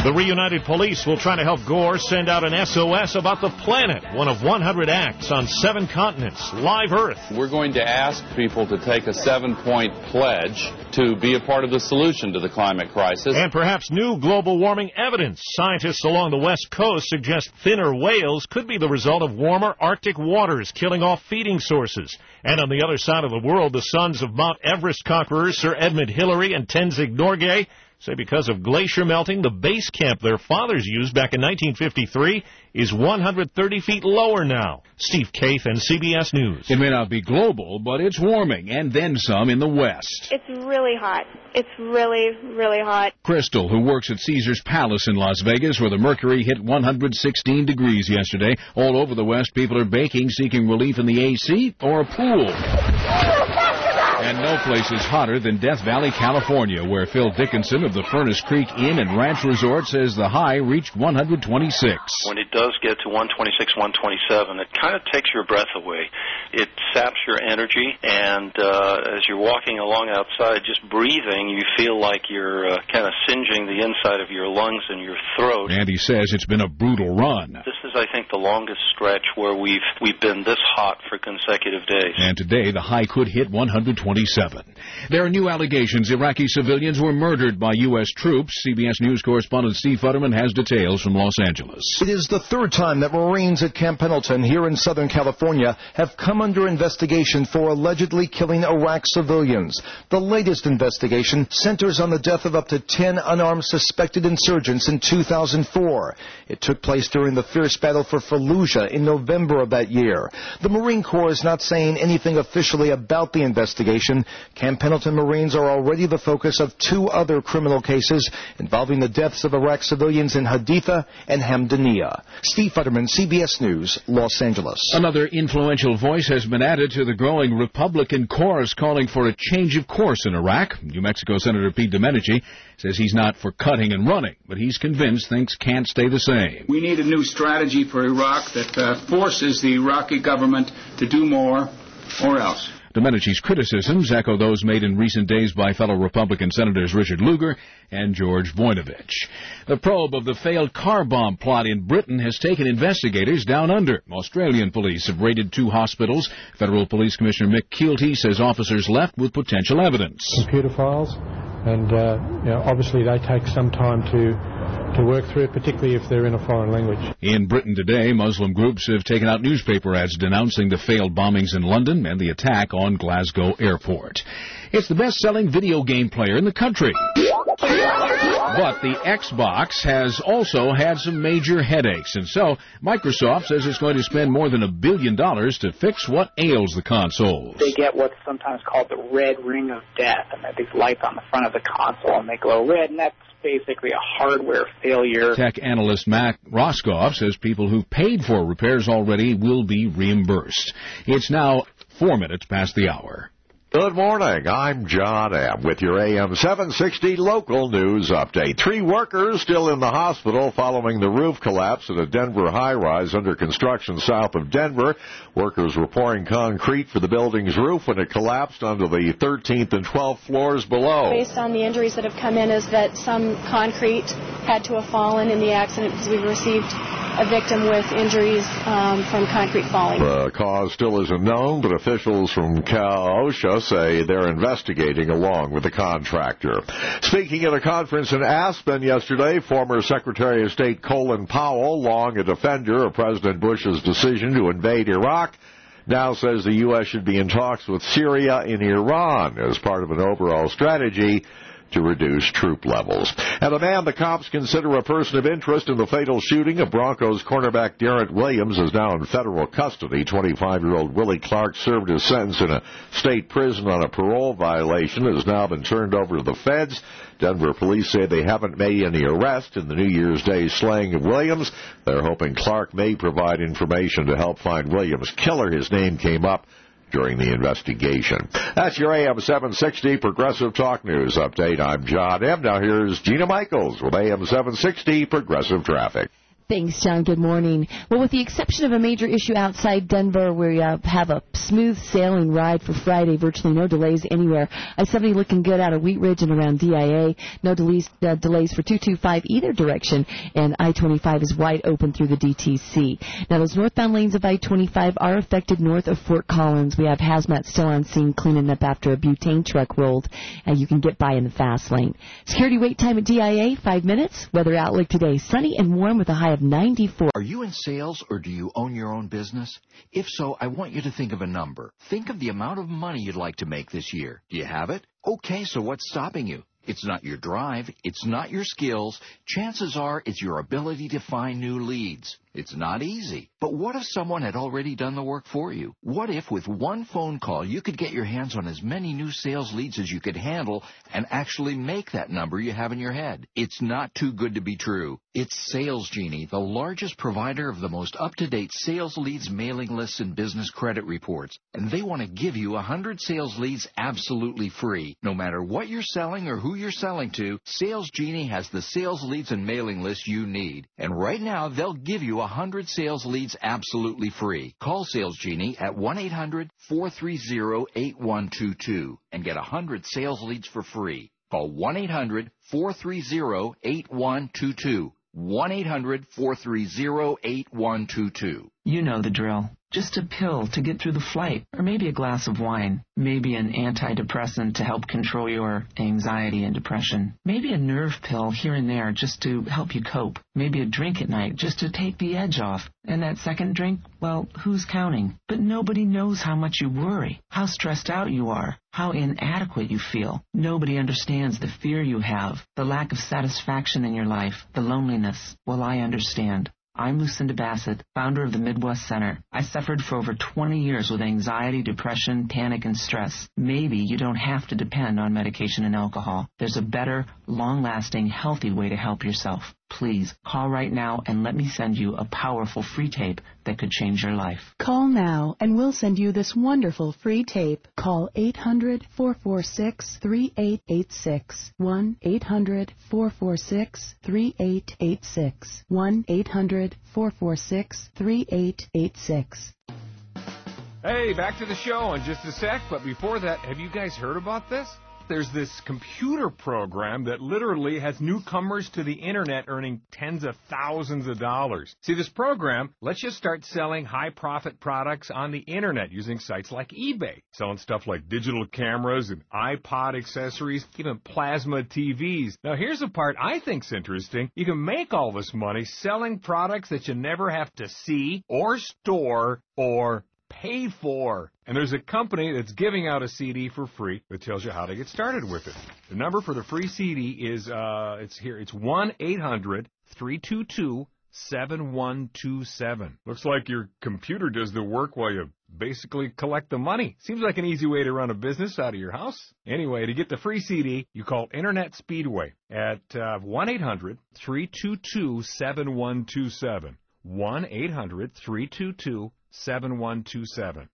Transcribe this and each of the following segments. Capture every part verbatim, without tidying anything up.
The reunited police will try to help Gore send out an S O S about the planet, one of one hundred acts on seven continents, Live Earth. We're going to ask people to take a seven-point pledge to be a part of the solution to the climate crisis. And perhaps new global warming evidence. Scientists along the West Coast suggest thinner whales could be the result of warmer Arctic waters killing off feeding sources. And on the other side of the world, the sons of Mount Everest conquerors Sir Edmund Hillary and Tenzing Norgay say because of glacier melting, the base camp their fathers used back in nineteen fifty-three is one hundred thirty feet lower now. Steve Kaith and C B S News. It may not be global, but it's warming, and then some in the West. It's really hot. It's really, really hot. Crystal, who works at Caesars Palace in Las Vegas, where the mercury hit one hundred sixteen degrees yesterday. All over the West, people are baking, seeking relief in the A C or a pool. And no place is hotter than Death Valley, California, where Phil Dickinson of the Furnace Creek Inn and Ranch Resort says the high reached one hundred twenty-six. When it does get to one twenty-six, one twenty-seven, it kind of takes your breath away. It saps your energy, and uh, as you're walking along outside, just breathing, you feel like you're uh, kind of singeing the inside of your lungs and your throat. And he says it's been a brutal run. This is, I think, the longest stretch where we've we've been this hot for consecutive days. And today, the high could hit one hundred twenty-seven. There are new allegations Iraqi civilians were murdered by U S troops. C B S News correspondent Steve Futterman has details from Los Angeles. It is the third time that Marines at Camp Pendleton here in Southern California have come under investigation for allegedly killing Iraq civilians. The latest investigation centers on the death of up to ten unarmed suspected insurgents in two thousand four. It took place during the fierce battle for Fallujah in November of that year. The Marine Corps is not saying anything officially about the investigation. Camp Pendleton Marines are already the focus of two other criminal cases involving the deaths of Iraq civilians in Haditha and Hamdaniya. Steve Futterman, C B S News, Los Angeles. Another influential voice has been added to the growing Republican chorus calling for a change of course in Iraq. New Mexico Senator Pete Domenici says he's not for cutting and running, but he's convinced things can't stay the same. We need a new strategy for Iraq that uh, forces the Iraqi government to do more or else. Domenici's criticisms echo those made in recent days by fellow Republican Senators Richard Lugar and George Voinovich. The probe of the failed car bomb plot in Britain has taken investigators down under. Australian police have raided two hospitals. Federal Police Commissioner Mick Keelty says officers left with potential evidence. Computer files, and uh, you know, obviously they take some time to to work through it, particularly if they're in a foreign language. In Britain today, Muslim groups have taken out newspaper ads denouncing the failed bombings in London and the attack on Glasgow Airport. It's the best-selling video game player in the country. But the Xbox has also had some major headaches, and so Microsoft says it's going to spend more than a billion dollars to fix what ails the consoles. They get what's sometimes called the red ring of death, and there are these lights on the front of the console, and they glow red, and that's basically a hardware failure. Tech analyst Matt Roscoff says people who've paid for repairs already will be reimbursed. It's now four minutes past the hour. Good morning. I'm John M. with your A M seven sixty local news update. Three workers still in the hospital following the roof collapse at a Denver high-rise under construction south of Denver. Workers were pouring concrete for the building's roof when it collapsed onto the thirteenth and twelfth floors below. Based on the injuries that have come in is that some concrete had to have fallen in the accident because we've received a victim with injuries um, from concrete falling. The cause still isn't known, but officials from Cal OSHA say they're investigating along with the contractor. Speaking at a conference in Aspen yesterday, former Secretary of State Colin Powell, long a defender of President Bush's decision to invade Iraq, now says the U S should be in talks with Syria and Iran as part of an overall strategy to reduce troop levels. And a man the cops consider a person of interest in the fatal shooting of Broncos cornerback Darrent Williams is now in federal custody. twenty-five-year-old Willie Clark served his sentence in a state prison on a parole violation and has now been turned over to the feds. Denver police say they haven't made any arrest in the New Year's Day slaying of Williams. They're hoping Clark may provide information to help find Williams' killer. His name came up during the investigation. That's your A M seven sixty Progressive Talk News update. I'm John M. Now here's Gina Michaels with A M seven sixty Progressive Traffic. Thanks, John. Good morning. Well, with the exception of a major issue outside Denver, we uh, have a smooth sailing ride for Friday. Virtually no delays anywhere. I seventy looking good out of Wheat Ridge and around D I A. No delays, uh, delays for two two five either direction, and I twenty-five is wide open through the D T C. Now, those northbound lanes of I twenty-five are affected north of Fort Collins. We have hazmat still on scene cleaning up after a butane truck rolled, and you can get by in the fast lane. Security wait time at D I A, five minutes. Weather outlook today, sunny and warm with a high of ninety-four. Are you in sales or do you own your own business? If so, I want you to think of a number. Think of the amount of money you'd like to make this year. Do you have it? Okay, so what's stopping you? It's not your drive. It's not your skills. Chances are it's your ability to find new leads. It's not easy. But what if someone had already done the work for you? What if with one phone call you could get your hands on as many new sales leads as you could handle and actually make that number you have in your head? It's not too good to be true. It's Sales Genie, the largest provider of the most up-to-date sales leads, mailing lists, and business credit reports. And they want to give you one hundred sales leads absolutely free. No matter what you're selling or who you're selling to, Sales Genie has the sales leads and mailing list you need. And right now, they'll give you one hundred sales leads absolutely free. Call Sales Genie at one eight hundred, four three zero, eight one two two and get one hundred sales leads for free. Call one eight hundred, four three zero, eight one two two. one eight hundred, four three zero, eight one two two. You know the drill. Just a pill to get through the flight, or maybe a glass of wine, maybe an antidepressant to help control your anxiety and depression, maybe a nerve pill here and there just to help you cope, maybe a drink at night just to take the edge off. And that second drink, well, who's counting? But nobody knows how much you worry, how stressed out you are, how inadequate you feel. Nobody understands the fear you have, the lack of satisfaction in your life, the loneliness. Well, I understand. I'm Lucinda Bassett, founder of the Midwest Center. I suffered for over twenty years with anxiety, depression, panic, and stress. Maybe you don't have to depend on medication and alcohol. There's a better, long-lasting, healthy way to help yourself. Please, call right now and let me send you a powerful free tape that could change your life. Call now and we'll send you this wonderful free tape. Call eight hundred, four four six, three eight eight six. one eight hundred, four four six, three eight eight six. one eight hundred, four four six, three eight eight six. Hey, back to the show in just a sec, but before that, have you guys heard about this? There's this computer program that literally has newcomers to the Internet earning tens of thousands of dollars. See, this program lets you start selling high-profit products on the Internet using sites like eBay, selling stuff like digital cameras and iPod accessories, even plasma T Vs. Now, here's the part I think's interesting. You can make all this money selling products that you never have to see or store or pay for. And there's a company that's giving out a C D for free that tells you how to get started with it. The number for the free C D is, uh, it's here, it's one eight hundred, three two two, seven one two seven. Looks like your computer does the work while you basically collect the money. Seems like an easy way to run a business out of your house. Anyway, to get the free C D, you call Internet Speedway at uh, one eight hundred, three two two, seven one two seven. one eight hundred, three two two, seven one two seven.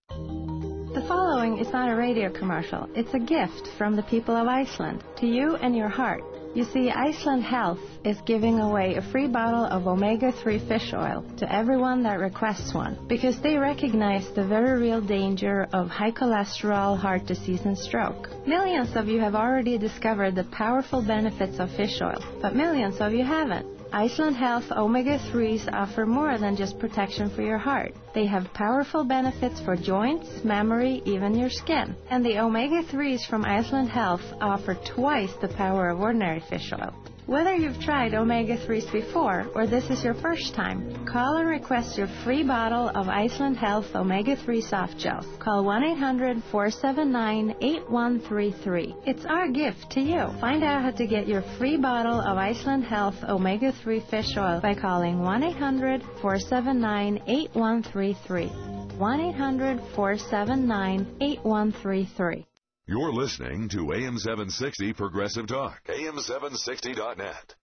The following is not a radio commercial. It's a gift from the people of Iceland to you and your heart. You see, Iceland Health is giving away a free bottle of omega three fish oil to everyone that requests one because they recognize the very real danger of high cholesterol, heart disease, and stroke. Millions of you have already discovered the powerful benefits of fish oil, but millions of you haven't. Iceland Health omega threes offer more than just protection for your heart. They have powerful benefits for joints, memory, even your skin. And the omega threes from Iceland Health offer twice the power of ordinary fish oil. Whether you've tried omega threes before or this is your first time, call and request your free bottle of Iceland Health omega three soft gels. Call one eight hundred, four seven nine, eight one three three. It's our gift to you. Find out how to get your free bottle of Iceland Health omega three fish oil by calling one eight hundred, four seven nine, eight one three three. one eight hundred, four seven nine, eight one three three. You're listening to A M seven sixty Progressive Talk, A M seven sixty dot net.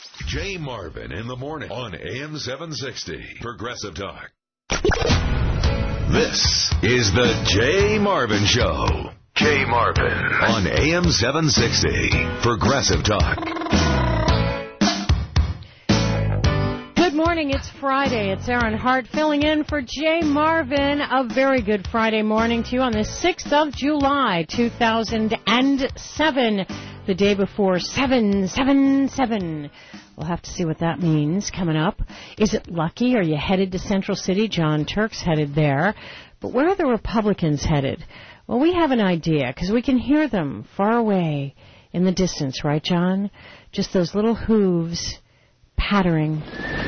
Jay Marvin in the morning on A M seven sixty Progressive Talk. This is the Jay Marvin Show. Jay Marvin on A M seven sixty Progressive Talk. Good morning. It's Friday. It's Aaron Hart filling in for Jay Marvin. A very good Friday morning to you on the sixth of July, two thousand seven, the day before seven seven seven. We'll have to see what that means coming up. Is it lucky? Are you headed to Central City? John Turk's headed there. But where are the Republicans headed? Well, we have an idea because we can hear them far away in the distance, right, John? Just those little hooves pattering.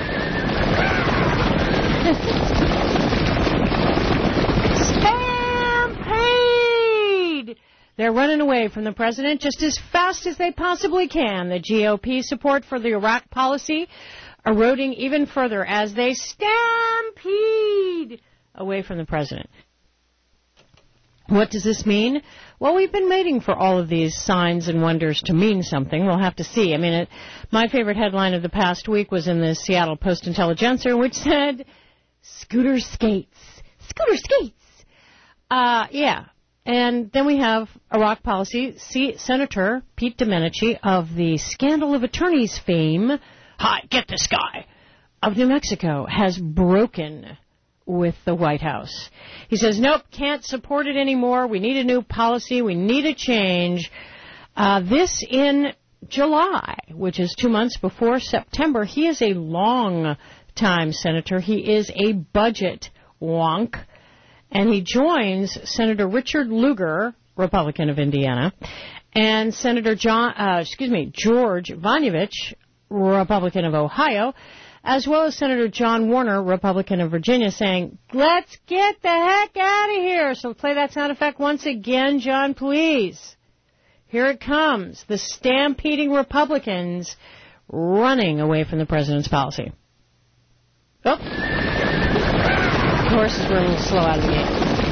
Stampede! They're running away from the president just as fast as they possibly can. The G O P support for the Iraq policy eroding even further as they stampede away from the president. What does this mean? Well, we've been waiting for all of these signs and wonders to mean something. We'll have to see. I mean, it, my favorite headline of the past week was in the Seattle Post-Intelligencer, which said, Scooter skates. Scooter skates. Uh, yeah. And then we have Iraq policy. See, Senator Pete Domenici of the Scandal of Attorneys fame, hi, get this guy, of New Mexico, has broken with the White House. He says, nope, can't support it anymore. We need a new policy. We need a change. Uh, this in July, which is two months before September. He is a long-time senator. He is a budget wonk. And he joins Senator Richard Lugar, Republican of Indiana, and Senator John, uh, excuse me, George Voinovich, Republican of Ohio, as well as Senator John Warner, Republican of Virginia, saying, let's get the heck out of here. So play that sound effect once again, John, please. Here it comes. The stampeding Republicans running away from the president's policy. Oh. The horses were a little slow out of the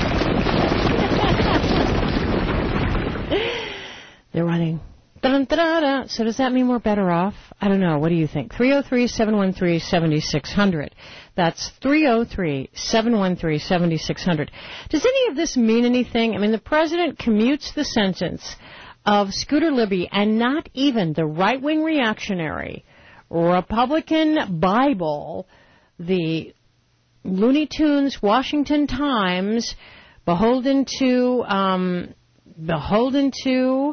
gate. They're running. Da-da-da-da. So does that mean we're better off? I don't know. What do you think? three oh three, seven one three, seven six zero zero. That's three oh three, seven one three, seven six zero zero. Does any of this mean anything? I mean, the president commutes the sentence of Scooter Libby and not even the right-wing reactionary Republican Bible, the Looney Tunes Washington Times, beholden to, um, beholden to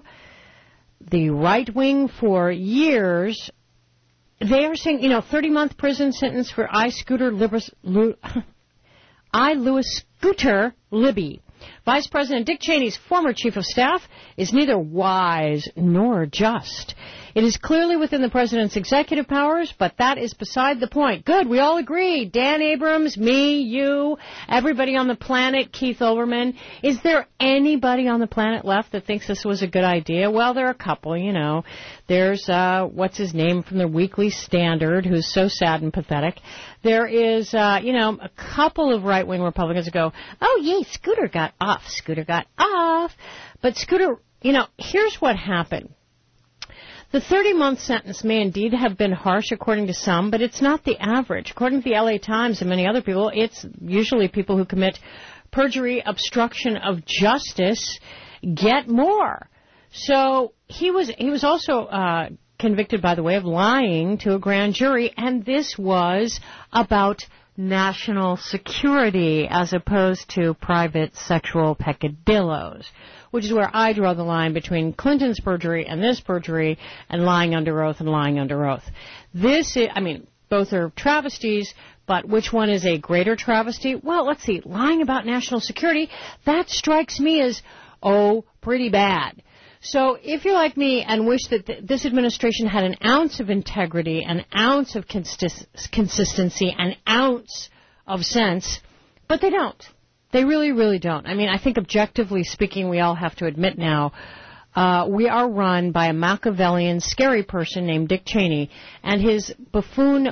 the right wing for years. They are saying, you know, thirty-month prison sentence for I. Scooter Libis, Lu, I. Louis Scooter Libby. Vice President Dick Cheney's former chief of staff is neither wise nor just. It is clearly within the president's executive powers, but that is beside the point. Good, we all agree. Dan Abrams, me, you, everybody on the planet, Keith Olbermann. Is there anybody on the planet left that thinks this was a good idea? Well, there are a couple, you know. There's, uh, what's his name from the Weekly Standard, who's so sad and pathetic. There is, uh, you know, a couple of right-wing Republicans who go, oh, yay, Scooter got off. Scooter got off. But Scooter, you know, here's what happened. The thirty-month sentence may indeed have been harsh, according to some, but it's not the average. According to the L A Times and many other people, it's usually people who commit perjury, obstruction of justice, get more. So he was he was also uh, convicted, by the way, of lying to a grand jury, and this was about national security as opposed to private sexual peccadillos, which is where I draw the line between Clinton's perjury and this perjury and lying under oath and lying under oath. This is, I mean, both are travesties, but which one is a greater travesty? Well, let's see. Lying about national security, that strikes me as, oh, pretty bad. So if you're like me and wish that th- this administration had an ounce of integrity, an ounce of consist- consistency, an ounce of sense, but they don't. They really, really don't. I mean, I think objectively speaking, we all have to admit now, uh, we are run by a Machiavellian, scary person named Dick Cheney and his buffoon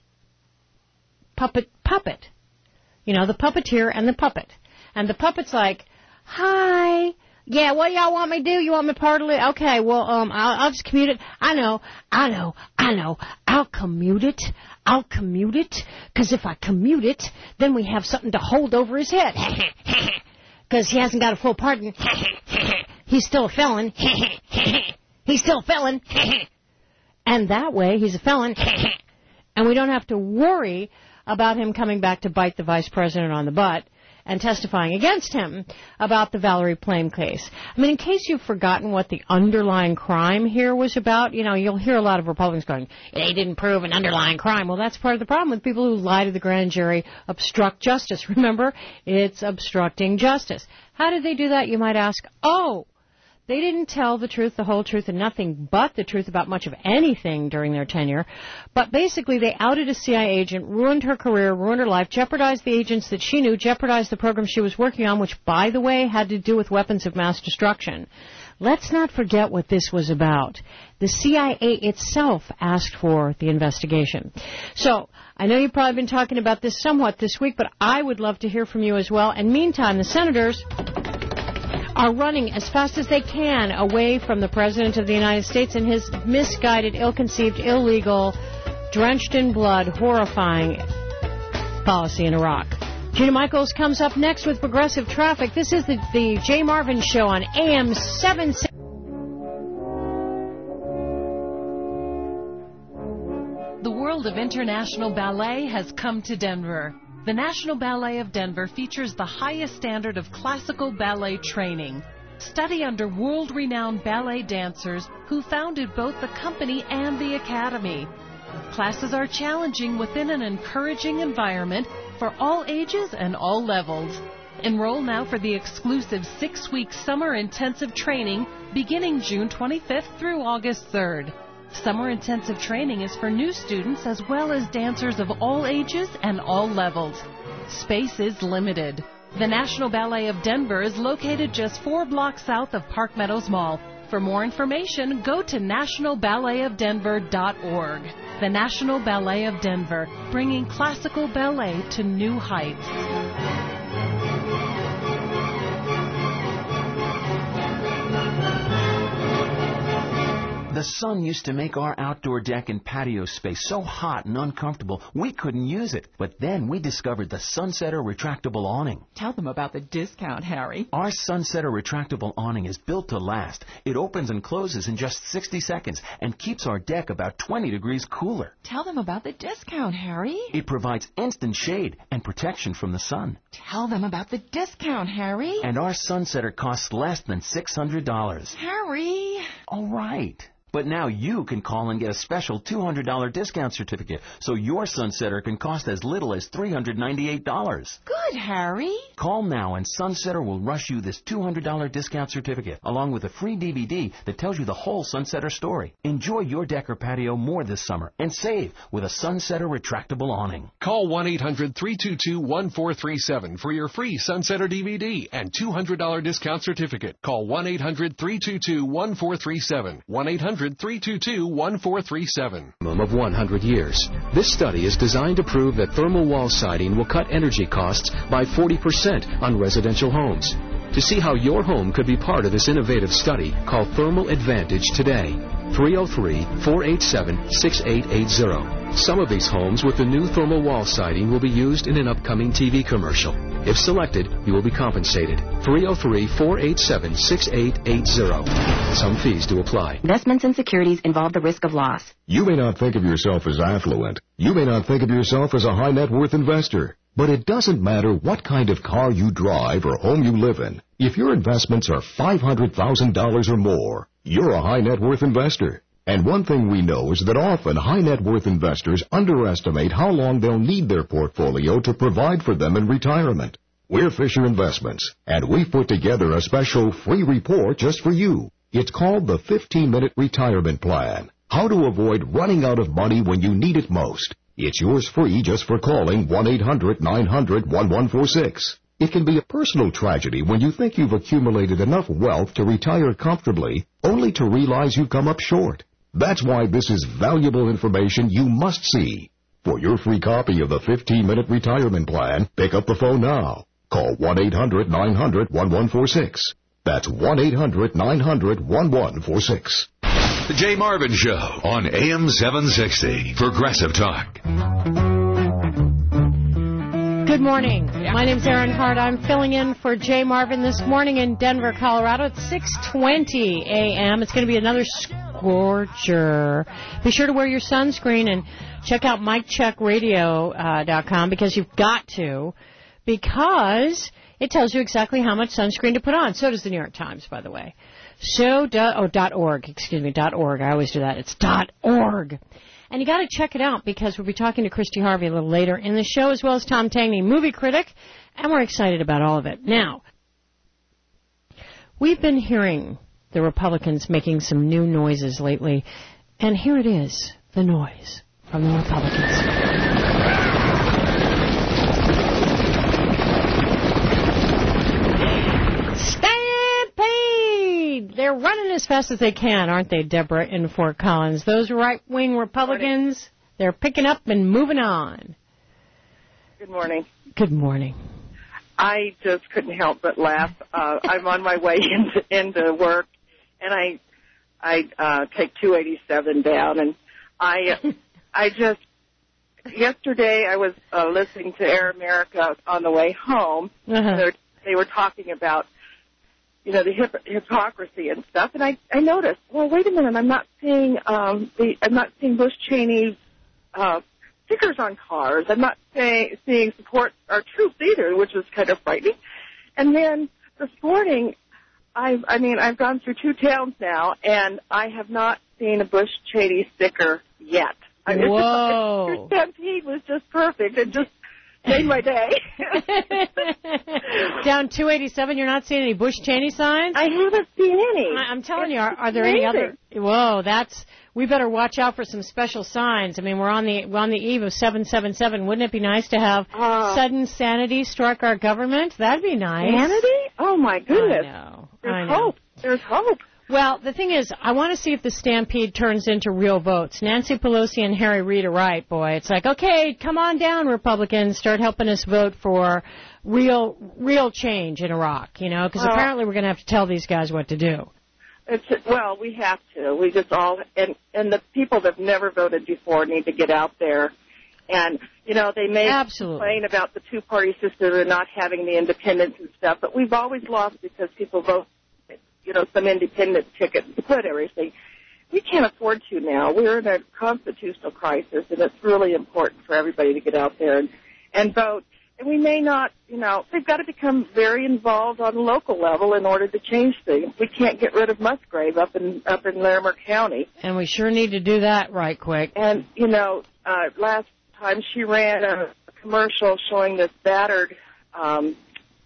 puppet, puppet. You know, the puppeteer and the puppet. And the puppet's like, hi, yeah, what do y'all want me to do? You want me to part of it? Okay, well, um, I'll, I'll just commute it. I know, I know, I know. I'll commute it. I'll commute it, because if I commute it, then we have something to hold over his head. Because he hasn't got a full pardon. He's still a felon. He's still a felon. And that way, he's a felon. And we don't have to worry about him coming back to bite the vice president on the butt and testifying against him about the Valerie Plame case. I mean, in case you've forgotten what the underlying crime here was about, you know, you'll hear a lot of Republicans going, they didn't prove an underlying crime. Well, that's part of the problem with people who lie to the grand jury, obstruct justice. Remember, it's obstructing justice. How did they do that, you might ask? Oh, they didn't tell the truth, the whole truth, and nothing but the truth about much of anything during their tenure. But basically, they outed a C I A agent, ruined her career, ruined her life, jeopardized the agents that she knew, jeopardized the program she was working on, which, by the way, had to do with weapons of mass destruction. Let's not forget what this was about. The C I A itself asked for the investigation. So, I know you've probably been talking about this somewhat this week, but I would love to hear from you as well. And meantime, the senators are running as fast as they can away from the President of the United States and his misguided, ill-conceived, illegal, drenched in blood, horrifying policy in Iraq. Gina Michaels comes up next with Progressive Traffic. This is the, the Jay Marvin Show on A M seven sixty. The world of international ballet has come to Denver. The National Ballet of Denver features the highest standard of classical ballet training. Study under world-renowned ballet dancers who founded both the company and the academy. Classes are challenging within an encouraging environment for all ages and all levels. Enroll now for the exclusive six-week summer intensive training beginning June twenty-fifth through August third. Summer intensive training is for new students as well as dancers of all ages and all levels. Space is limited. The National Ballet of Denver is located just four blocks south of Park Meadows Mall. For more information, go to national ballet of denver dot org. The National Ballet of Denver, bringing classical ballet to new heights. The sun used to make our outdoor deck and patio space so hot and uncomfortable we couldn't use it. But then we discovered the Sunsetter retractable awning. Tell them about the discount, Harry. Our Sunsetter retractable awning is built to last. It opens and closes in just sixty seconds and keeps our deck about twenty degrees cooler. Tell them about the discount, Harry. It provides instant shade and protection from the sun. Tell them about the discount, Harry. And our Sunsetter costs less than six hundred dollars. Harry. All right. But now you can call and get a special two hundred dollars discount certificate, so your Sunsetter can cost as little as three hundred ninety-eight dollars. Good, Harry. Call now and Sunsetter will rush you this two hundred dollars discount certificate, along with a free D V D that tells you the whole Sunsetter story. Enjoy your deck or patio more this summer and save with a Sunsetter retractable awning. Call one eight hundred three two two one four three seven for your free Sunsetter D V D and two hundred dollars discount certificate. Call one eight hundred three two two one four three seven. one eight hundred three two two one four three seven. Of one hundred years. This study is designed to prove that thermal wall siding will cut energy costs by forty percent on residential homes. To see how your home could be part of this innovative study, call Thermal Advantage today. three oh three, four eight seven, six eight eight zero. Some of these homes with the new thermal wall siding will be used in an upcoming T V commercial. If selected, you will be compensated. three oh three, four eight seven, six eight eight zero. Some fees do apply. Investments and securities involve the risk of loss. You may not think of yourself as affluent. You may not think of yourself as a high net worth investor. But it doesn't matter what kind of car you drive or home you live in. If your investments are five hundred thousand dollars or more, you're a high net worth investor. And one thing we know is that often high net worth investors underestimate how long they'll need their portfolio to provide for them in retirement. We're Fisher Investments, and we've put together a special free report just for you. It's called the fifteen minute Retirement Plan. How to avoid running out of money when you need it most. It's yours free just for calling one eight hundred nine hundred one one four six. It can be a personal tragedy when you think you've accumulated enough wealth to retire comfortably, only to realize you've come up short. That's why this is valuable information you must see. For your free copy of the fifteen minute Retirement Plan, pick up the phone now. Call one eight hundred nine hundred one one four six. That's one eight hundred nine hundred one one four six. The Jay Marvin Show on A M seven sixty. Progressive Talk. Good morning. My name's Erin Hart. I'm filling in for Jay Marvin this morning in Denver, Colorado at six twenty a.m. It's going to be another scorcher. Be sure to wear your sunscreen and check out mic check radio dot com because you've got to, because it tells you exactly how much sunscreen to put on. So does the New York Times, by the way. So, do, oh, dot org, excuse me, dot org. I always do that. It's dot org. And you got to check it out because we'll be talking to Christy Harvey a little later in the show, as well as Tom Tangney, movie critic, and we're excited about all of it. Now, we've been hearing the Republicans making some new noises lately, and here it is, the noise from the Republicans. They're running as fast as they can, aren't they, Deborah, in Fort Collins? Those right-wing Republicans, they're picking up and moving on. Good morning. Good morning. I just couldn't help but laugh. Uh, I'm on my way into, into work, and I I uh, take two eighty-seven down, and I I just, yesterday I was uh, listening to Air America on the way home. Uh-huh. They were, they were talking about, you know, the hip- hypocrisy and stuff, and I, I noticed, well, wait a minute, I'm not seeing um, the I'm not seeing Bush Cheney uh, stickers on cars. I'm not say, seeing support our troops either, which is kind of frightening. And then this morning, I've I mean, I've gone through two towns now, and I have not seen a Bush Cheney sticker yet. I mean, Whoa! Your stampede was just perfect. It just made my day. Down two eighty-seven, you're not seeing any Bush Cheney signs? I haven't seen any. I, I'm telling it's you, are, are there amazing. any other? Whoa, that's. We better watch out for some special signs. I mean, we're on the we're on the eve of seven seven seven. Wouldn't it be nice to have uh, sudden sanity strike our government? That'd be nice. Sanity? Oh my goodness! I know. There's I know. hope. There's hope. Well, the thing is, I want to see if the stampede turns into real votes. Nancy Pelosi and Harry Reid are right, boy. It's like, okay, come on down, Republicans. Start helping us vote for real real change in Iraq, you know, because well, apparently we're going to have to tell these guys what to do. It's, well, we have to. We just all, and, and the people that have never voted before need to get out there. And, you know, they may Absolutely. complain about the two-party system and not having the independents and stuff, but we've always lost because people vote, you know, some independent ticket to put everything. We can't afford to now. We're in a constitutional crisis, and it's really important for everybody to get out there and, and vote. And we may not, you know, they've got to become very involved on the local level in order to change things. We can't get rid of Musgrave up in up in Larimer County. And we sure need to do that right quick. And, you know, uh, last time she ran a commercial showing this battered um,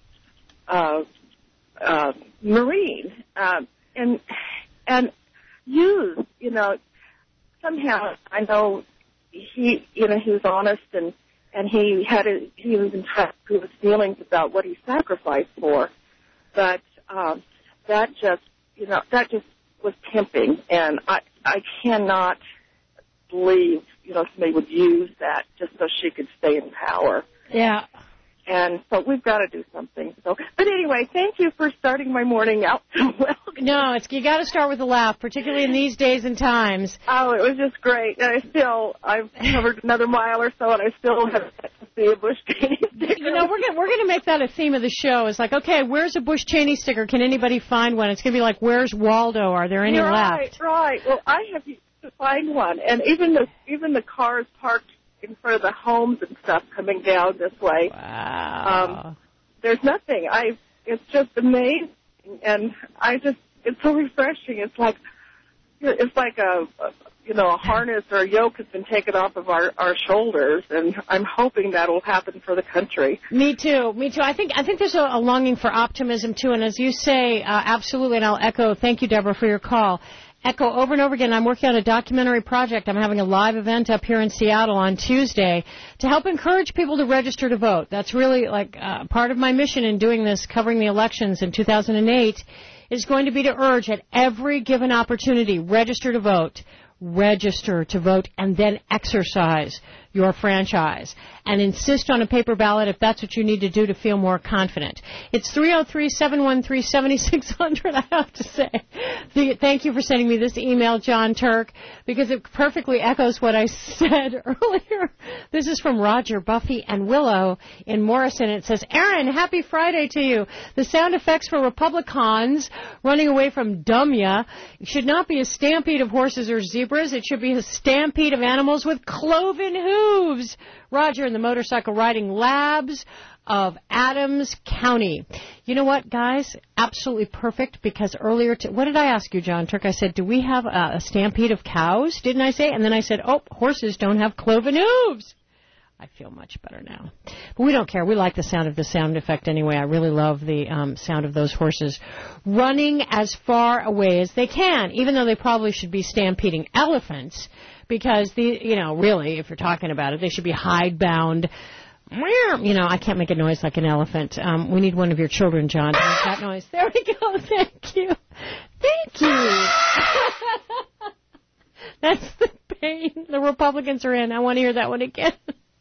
uh, uh, Marine. Uh, and, and used, you know, somehow I know he, you know, he was honest and And he had a, he was in touch with his feelings about what he sacrificed for, but um, that just you know that just was pimping, and I I cannot believe you know somebody would use that just so she could stay in power. Yeah. And so we've got to do something. So, but anyway, thank you for starting my morning out so well. No, it's you got to start with a laugh, particularly in these days and times. Oh, it was just great. And I still, I've covered another mile or so, and I still have to see a Bush Cheney sticker. You know, we're gonna we're gonna make that a theme of the show. It's like, okay, where's a Bush Cheney sticker? Can anybody find one? It's gonna be like, where's Waldo? Are there any You're left? Right, right. Well, I have yet to find one, and even the even the cars parked in front of the homes and stuff coming down this way. Wow. Um, there's nothing. I. It's just amazing, and I just. It's so refreshing. It's like. It's like a, a, you know, a harness or a yoke has been taken off of our, our shoulders, and I'm hoping that will happen for the country. Me too. Me too. I think I think there's a, a longing for optimism too, and as you say, uh, absolutely. And I'll echo. Thank you, Deborah, for your call. Echo over and over again, I'm working on a documentary project. I'm having a live event up here in Seattle on Tuesday to help encourage people to register to vote. That's really like uh, part of my mission in doing this, covering the elections in two thousand eight, is going to be to urge at every given opportunity, register to vote, register to vote, and then exercise your franchise and insist on a paper ballot if that's what you need to do to feel more confident. It's three oh three, seven one three, seven six zero zero, I have to say. Thank you for sending me this email, John Turk, because it perfectly echoes what I said earlier. This is from Roger, Buffy, and Willow in Morrison. It says, Aaron, happy Friday to you. The sound effects for Republicans running away from Dumya should not be a stampede of horses or zebras. It should be a stampede of animals with cloven hooves. Roger in the motorcycle riding labs of Adams County. You know what, guys? Absolutely perfect, because earlier, t- what did I ask you, John Turk? I said, do we have a, a stampede of cows? Didn't I say? And then I said, oh, horses don't have cloven hooves. I feel much better now. But we don't care. We like the sound of the sound effect anyway. I really love the um, sound of those horses running as far away as they can, even though they probably should be stampeding elephants, because, the you know, really, if you're talking about it, they should be hide-bound. You know, I can't make a noise like an elephant. Um, we need one of your children, John, to make that noise. There we go. Thank you. Thank you. That's the pain the Republicans are in. I want to hear that one again.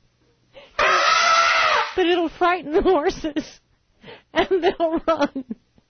But it'll frighten the horses, and they'll run.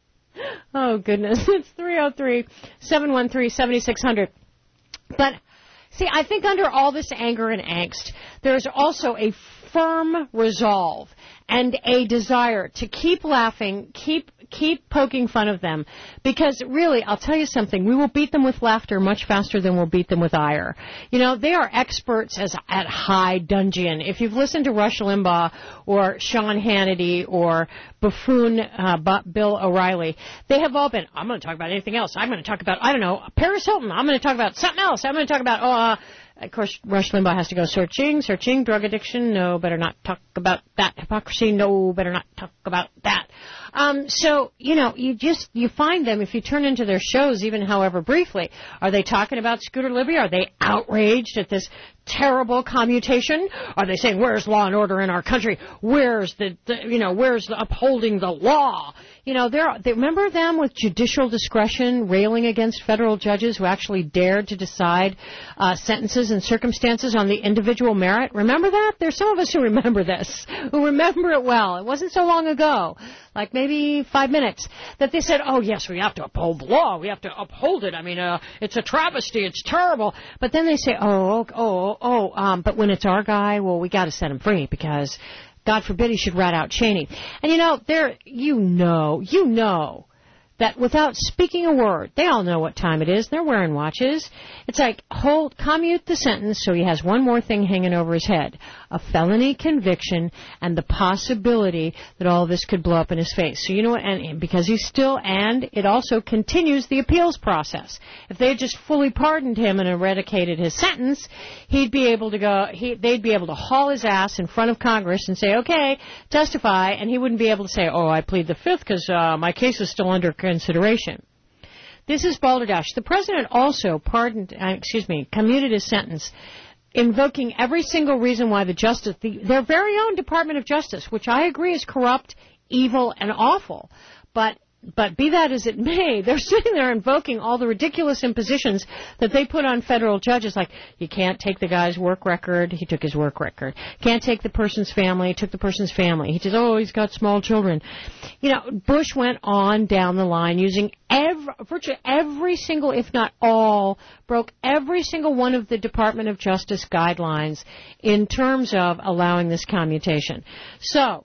Oh, goodness. It's three oh three, seven one three, seven six zero zero. But, see, I think under all this anger and angst, there's also a firm resolve and a desire to keep laughing, keep keep poking fun of them, because really, I'll tell you something, we will beat them with laughter much faster than we'll beat them with ire. You know, they are experts as at high dudgeon. If you've listened to Rush Limbaugh or Sean Hannity or buffoon uh, Bill O'Reilly, they have all been, I'm going to talk about anything else. I'm going to talk about, I don't know, Paris Hilton. I'm going to talk about something else. I'm going to talk about, oh, uh, of course, Rush Limbaugh has to go searching, searching, drug addiction. No, better not talk about that. Hypocrisy. No, better not talk about that. Um, so, you know, you just, you find them, if you turn into their shows, even however briefly, are they talking about Scooter Libby? Are they outraged at this terrible commutation? Are they saying, where's law and order in our country? Where's the, the you know, where's the upholding the law? You know, they're, they remember them with judicial discretion railing against federal judges who actually dared to decide uh, sentences and circumstances on the individual merit? Remember that? There's some of us who remember this, who remember it well. It wasn't so long ago, like maybe five minutes, that they said, oh, yes, we have to uphold the law. We have to uphold it. I mean, uh, it's a travesty. It's terrible. But then they say, oh, oh, oh, um, but when it's our guy, well, we got to set him free because God forbid he should rat out Cheney. And, you know, there, you know, you know that without speaking a word, they all know what time it is. They're wearing watches. It's like, hold, commute the sentence so he has one more thing hanging over his head, a felony conviction and the possibility that all of this could blow up in his face. So, you know what, and because he's still, and it also continues the appeals process. If they had just fully pardoned him and eradicated his sentence, he'd be able to go, he, they'd be able to haul his ass in front of Congress and say, okay, testify, and he wouldn't be able to say, oh, I plead the fifth because uh, my case is still under consideration. This is Balderdash. The president also pardoned, uh, excuse me, commuted his sentence, invoking every single reason why the justice, the, their very own Department of Justice, which I agree is corrupt, evil, and awful, but But be that as it may, they're sitting there invoking all the ridiculous impositions that they put on federal judges, like you can't take the guy's work record, he took his work record. Can't take the person's family, he took the person's family. He says, oh, he's got small children. You know, Bush went on down the line using every, virtually every single, if not all, broke every single one of the Department of Justice guidelines in terms of allowing this commutation. So,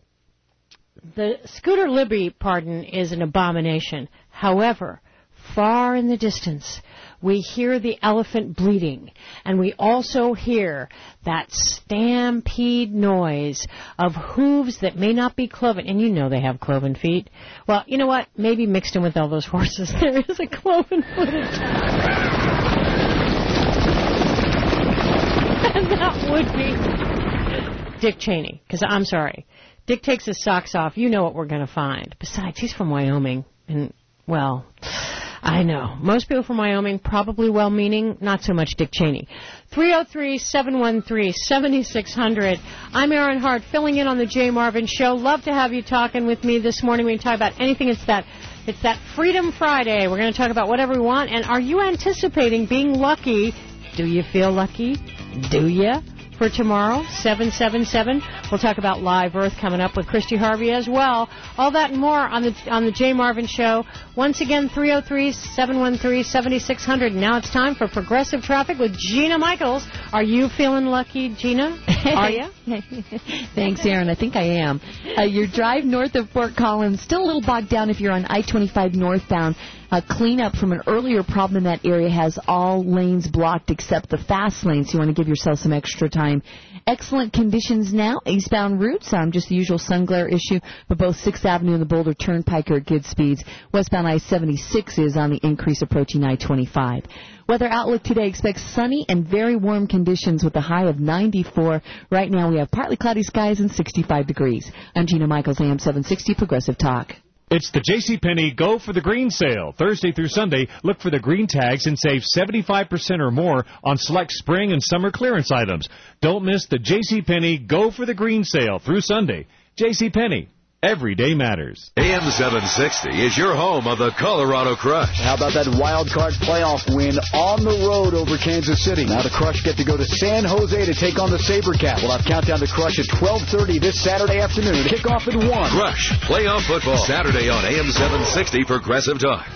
the Scooter Libby pardon is an abomination. However, far in the distance, we hear the elephant bleating, and we also hear that stampede noise of hooves that may not be cloven. And you know they have cloven feet. Well, you know what? Maybe mixed in with all those horses, there is a cloven footed. And that would be Dick Cheney, because I'm sorry. Dick takes his socks off. You know what we're going to find. Besides, he's from Wyoming. And, well, I know. Most people from Wyoming, probably well-meaning, not so much Dick Cheney. three oh three, seven one three, seven six zero zero. I'm Erin Hart, filling in on the Jay Marvin Show. Love to have you talking with me this morning. We can talk about anything. It's that, it's that Freedom Friday. We're going to talk about whatever we want. And are you anticipating being lucky? Do you feel lucky? Do you? for tomorrow, seven seven seven. We'll talk about Live Earth coming up with Christy Harvey as well. All that and more on the on the Jay Marvin Show. Once again, three oh three, seven one three, seven six zero zero. Now it's time for Progressive Traffic with Gina Michaels. Are you feeling lucky, Gina? Are you? Thanks, Aaron. I think I am. Uh, your drive north of Fort Collins, still a little bogged down if you're on I twenty-five northbound. A cleanup from an earlier problem in that area has all lanes blocked except the fast lane, so you want to give yourself some extra time. Excellent conditions now. Eastbound routes, um, just the usual sun glare issue, but both sixth Avenue and the Boulder Turnpike are at good speeds. Westbound I seventy-six is on the increase approaching I twenty-five. Weather outlook today expects sunny and very warm conditions with a high of ninety-four. Right now we have partly cloudy skies and sixty-five degrees. I'm Gina Michaels, A M seven sixty Progressive Talk. It's the JCPenney Go for the Green sale. Thursday through Sunday, look for the green tags and save seventy-five percent or more on select spring and summer clearance items. Don't miss the JCPenney Go for the Green sale through Sunday. JCPenney. Every day matters. A M seven sixty is your home of the Colorado Crush. How about that wild card playoff win on the road over Kansas City? Now the Crush get to go to San Jose to take on the SaberCat. We'll have Countdown to Crush at twelve thirty this Saturday afternoon. Kickoff at one. Crush playoff football Saturday on A M seven sixty Progressive Talk.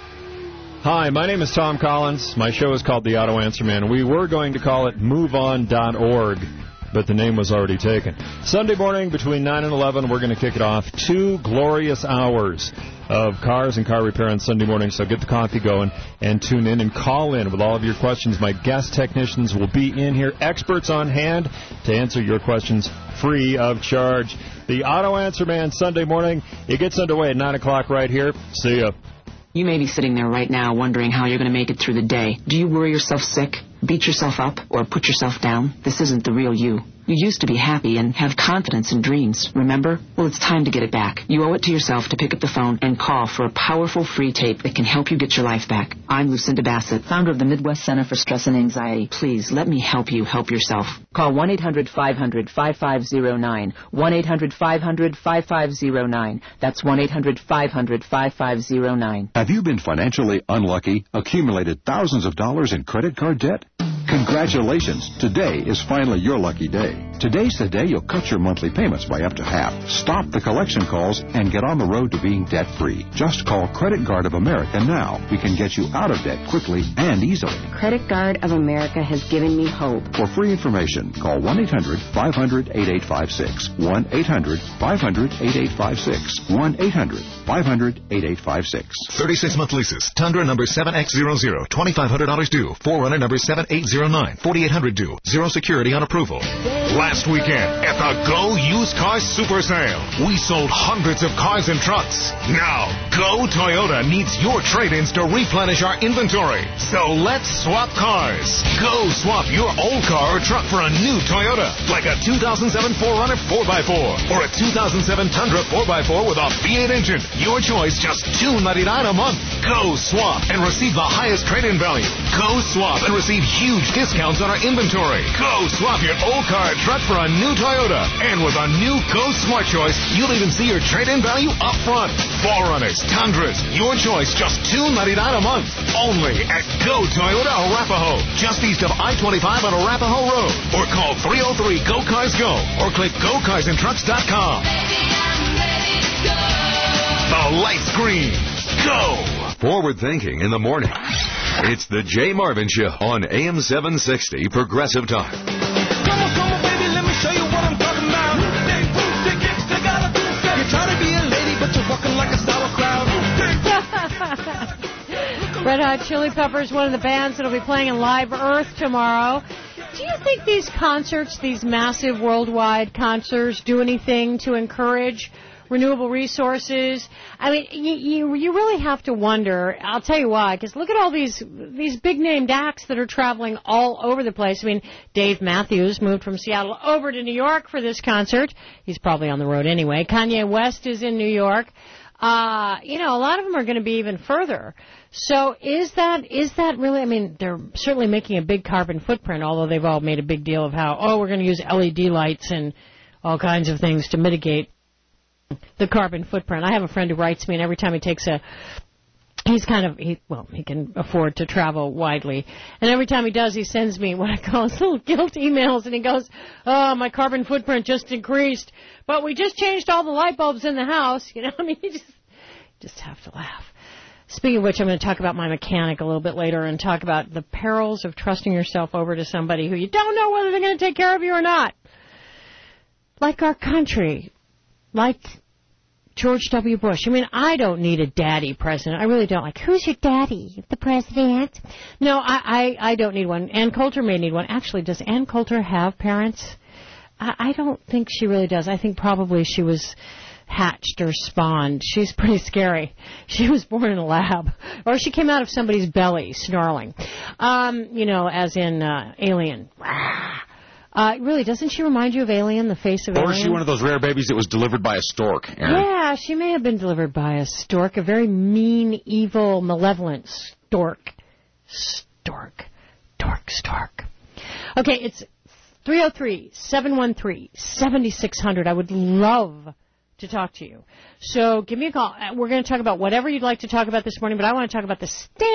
Hi, my name is Tom Collins. My show is called The Auto Answer Man. We were going to call it move on dot org. But the name was already taken. Sunday morning between nine and eleven, we're going to kick it off. Two glorious hours of cars and car repair on Sunday morning. So get the coffee going and tune in and call in with all of your questions. My guest technicians will be in here, experts on hand, to answer your questions free of charge. The Auto Answer Man Sunday morning. It gets underway at nine o'clock right here. See ya. You may be sitting there right now wondering how you're going to make it through the day. Do you worry yourself sick, beat yourself up, or put yourself down? This isn't the real you. You used to be happy and have confidence and dreams. Remember? Well, it's time to get it back. You owe it to yourself to pick up the phone and call for a powerful free tape that can help you get your life back. I'm Lucinda Bassett, founder of the Midwest Center for Stress and Anxiety. Please, let me help you help yourself. Call one eight hundred five hundred five five zero nine. one eight hundred five hundred five five zero nine. That's one eight hundred five hundred five five zero nine. Have you been financially unlucky, accumulated thousands of dollars in credit card debt? Congratulations! Today is finally your lucky day. Today's the day you'll cut your monthly payments by up to half, stop the collection calls, and get on the road to being debt-free. Just call Credit Guard of America now. We can get you out of debt quickly and easily. Credit Guard of America has given me hope. For free information, call one eight hundred five hundred eight eight five six. one eight hundred five hundred eight eight five six. one eight hundred five hundred eight eight five six. thirty-six month leases. Tundra number seven X zero zero. twenty-five hundred dollars due. four runner number seven eight zero nine. forty-eight hundred due. Zero security on approval. Last weekend at the Go Used Cars Super Sale, we sold hundreds of cars and trucks. Now, Go Toyota needs your trade-ins to replenish our inventory. So let's swap cars. Go swap your old car or truck for a new Toyota, like a two thousand seven four runner four by four or a two thousand seven Tundra four by four with a V eight engine. Your choice, just two hundred ninety-nine dollars a month. Go swap and receive the highest trade-in value. Go swap and receive huge discounts on our inventory. Go swap your old car or truck for a new Toyota. And with a new Go Smart Choice, you'll even see your trade-in value up front. four runners, Tundras, your choice, just two hundred ninety-nine dollars a month. Only at Go Toyota Arapahoe, just east of I twenty-five on Arapahoe Road. Or call three oh three Go Cars Go or click go cars and trucks dot com. The light's green. Go! Forward thinking in the morning. It's the Jay Marvin Show on A M seven sixty Progressive Talk. Come on, come on, baby, let me show you what I'm talking about. You're trying to be a lady, but you're walking like a sauerkraut. Red Hot Chili Peppers, one of the bands that will be playing in Live Earth tomorrow. Do you think these concerts, these massive worldwide concerts, do anything to encourage renewable resources? I mean, you, you you really have to wonder. I'll tell you why, because look at all these these big-named acts that are traveling all over the place. I mean, Dave Matthews moved from Seattle over to New York for this concert. He's probably on the road anyway. Kanye West is in New York. Uh, you know, a lot of them are going to be even further. So is that is that really, I mean, they're certainly making a big carbon footprint, although they've all made a big deal of how, oh, we're going to use L E D lights and all kinds of things to mitigate the carbon footprint. I have a friend who writes me, and every time he takes a he's kind of, he well, he can afford to travel widely. And every time he does, he sends me what I call his little guilt emails, and he goes, oh, my carbon footprint just increased, but we just changed all the light bulbs in the house. You know, I mean, you just, just have to laugh. Speaking of which, I'm going to talk about my mechanic a little bit later and talk about the perils of trusting yourself over to somebody who you don't know whether they're going to take care of you or not. Like our country, like George W. Bush. I mean, I don't need a daddy president. I really don't. Like, who's your daddy? The president? No, I, I, I don't need one. Ann Coulter may need one. Actually, does Ann Coulter have parents? I, I don't think she really does. I think probably she was hatched or spawned. She's pretty scary. She was born in a lab. Or she came out of somebody's belly snarling. Um, you know, as in uh, Alien. Uh, really, doesn't she remind you of Alien, the face of or Alien? Or is she one of those rare babies that was delivered by a stork, Aaron? Yeah, she may have been delivered by a stork, a very mean, evil, malevolent stork. Stork. Dork, stork. Okay, it's three oh three, seven one three, seven six hundred. I would love to talk to you. So give me a call. We're going to talk about whatever you'd like to talk about this morning, but I want to talk about the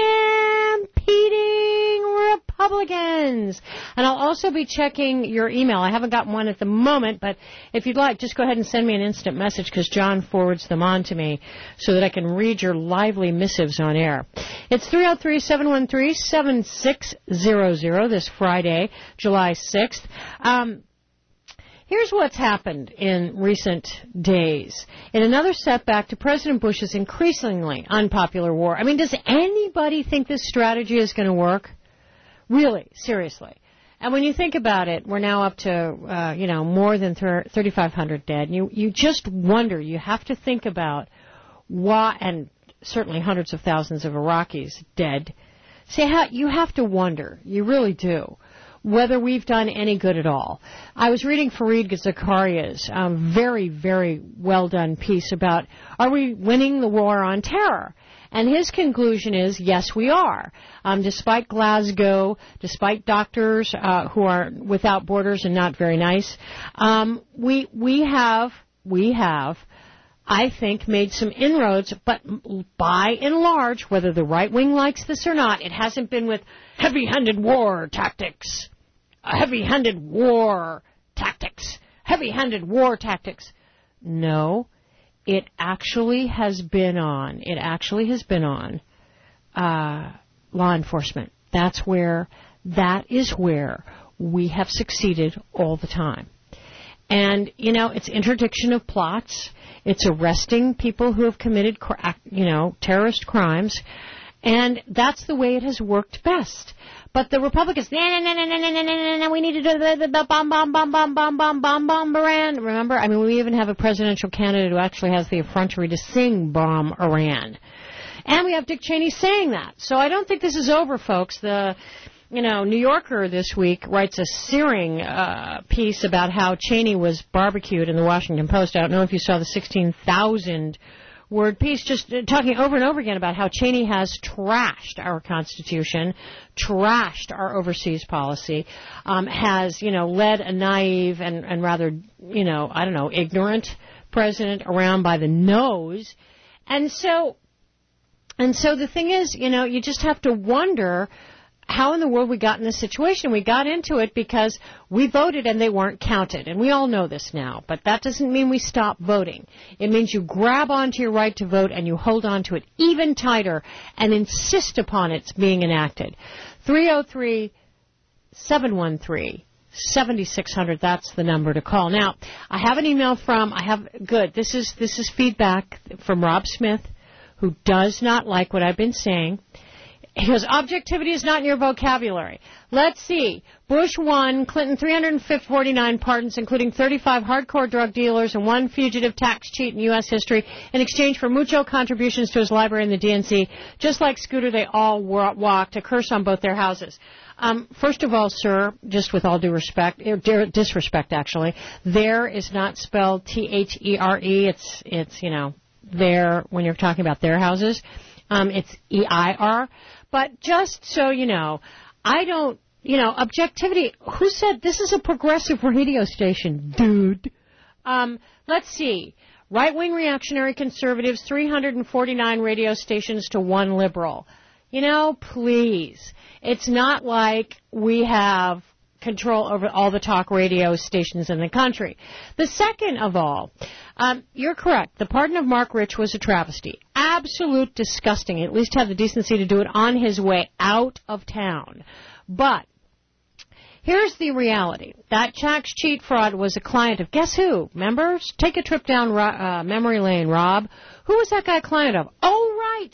stampeding Republicans. And I'll also be checking your email. I haven't gotten one at the moment, but if you'd like, just go ahead and send me an instant message because John forwards them on to me so that I can read your lively missives on air. It's three oh three, seven one three, seven six hundred this Friday, July sixth. Um... Here's what's happened in recent days. In another setback to President Bush's increasingly unpopular war. I mean, does anybody think this strategy is going to work? Really, seriously. And when you think about it, we're now up to, uh, you know, more than thirty-five hundred dead. And you, you just wonder, you have to think about why, and certainly hundreds of thousands of Iraqis dead. See, how, you have to wonder, you really do, whether we've done any good at all. I was reading Fareed Zakaria's um, very, very well-done piece about, are we winning the war on terror? And his conclusion is, yes, we are. Um, despite Glasgow, despite doctors uh, who are without borders and not very nice, um, we we have, we have, I think, made some inroads, but by and large, whether the right wing likes this or not, it hasn't been with heavy-handed war tactics. Heavy-handed war tactics. Heavy-handed war tactics. No, it actually has been on. It actually has been on uh, law enforcement. That's where, that is where we have succeeded all the time. And, you know, it's interdiction of plots. It's arresting people who have committed, you know, terrorist crimes. And that's the way it has worked best. But the Republicans, no, no, no, no, no, no, no, no, no, we need to do the, the, the bomb, bomb, bomb, bomb, bomb, bomb, bomb, bomb, Iran. Remember? I mean, we even have a presidential candidate who actually has the effrontery to sing bomb Iran. And we have Dick Cheney saying that. So I don't think this is over, folks. The, you know, New Yorker this week writes a searing uh, piece about how Cheney was barbecued in the Washington Post. I don't know if you saw the sixteen thousand word piece, just talking over and over again about how Cheney has trashed our Constitution, trashed our overseas policy, um, has, you know, led a naive and, and rather, you know, I don't know, ignorant president around by the nose. And so, and so the thing is, you know, you just have to wonder how in the world we got in this situation. We got into it because we voted and they weren't counted. And we all know this now. But that doesn't mean we stop voting. It means you grab onto your right to vote and you hold on to it even tighter and insist upon its being enacted. three oh three, seven one three, seven six hundred, that's the number to call. Now, I have an email from, I have, good, this is, this is feedback from Rob Smith, who does not like what I've been saying. He goes, objectivity is not in your vocabulary. Let's see. Bush won, Clinton three hundred forty-nine pardons, including thirty-five hardcore drug dealers and one fugitive tax cheat in U S history, in exchange for mucho contributions to his library in the D N C. Just like Scooter, they all walked, a curse on both their houses. Um, first of all, sir, just with all due respect, disrespect actually, there is not spelled T H E R E. It's, it's, you know, there, when you're talking about their houses. Um, it's E I R. But just so you know, I don't, you know, objectivity, who said this is a progressive radio station, dude? Um, let's see. Right-wing reactionary conservatives, three hundred forty-nine radio stations to one liberal. You know, please. It's not like we have control over all the talk radio stations in the country. The second of all, um, you're correct. The pardon of Mark Rich was a travesty. Absolute disgusting. He at least had the decency to do it on his way out of town. But here's the reality. That tax cheat fraud was a client of, guess who? Members? Take a trip down uh, memory lane, Rob. Who was that guy a client of? Oh, right.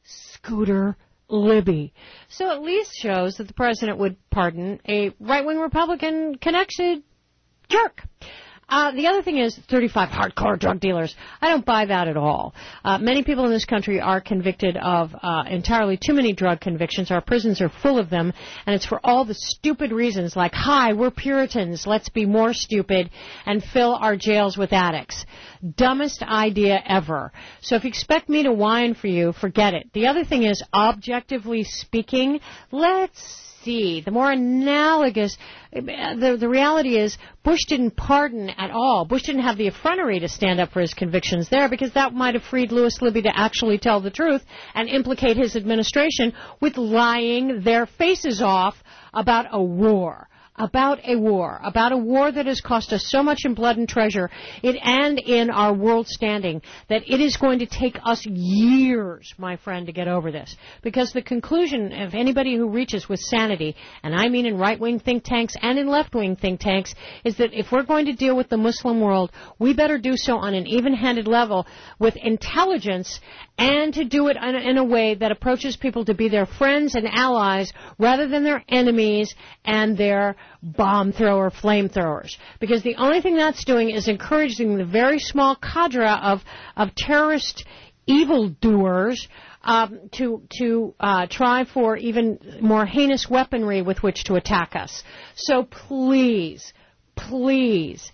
Scooter Libby. So at least shows that the president would pardon a right-wing Republican connected jerk. Uh, the other thing is thirty-five hardcore drug dealers. I don't buy that at all. Uh, many people in this country are convicted of uh, entirely too many drug convictions. Our prisons are full of them, and it's for all the stupid reasons like, hi, we're Puritans, let's be more stupid and fill our jails with addicts. Dumbest idea ever. So if you expect me to whine for you, forget it. The other thing is, objectively speaking, let's see. The more analogous, the, the reality is Bush didn't pardon at all. Bush didn't have the effrontery to stand up for his convictions there because that might have freed Louis Libby to actually tell the truth and implicate his administration with lying their faces off about a war. About a war, about a war that has cost us so much in blood and treasure it, and in our world standing, that it is going to take us years, my friend, to get over this. Because the conclusion of anybody who reaches with sanity, and I mean in right-wing think tanks and in left-wing think tanks, is that if we're going to deal with the Muslim world, we better do so on an even-handed level with intelligence and to do it in a, in a way that approaches people to be their friends and allies rather than their enemies and their bomb thrower flamethrowers. Because the only thing that's doing is encouraging the very small cadre of, of terrorist evildoers um, to, to uh, try for even more heinous weaponry with which to attack us. So please, please,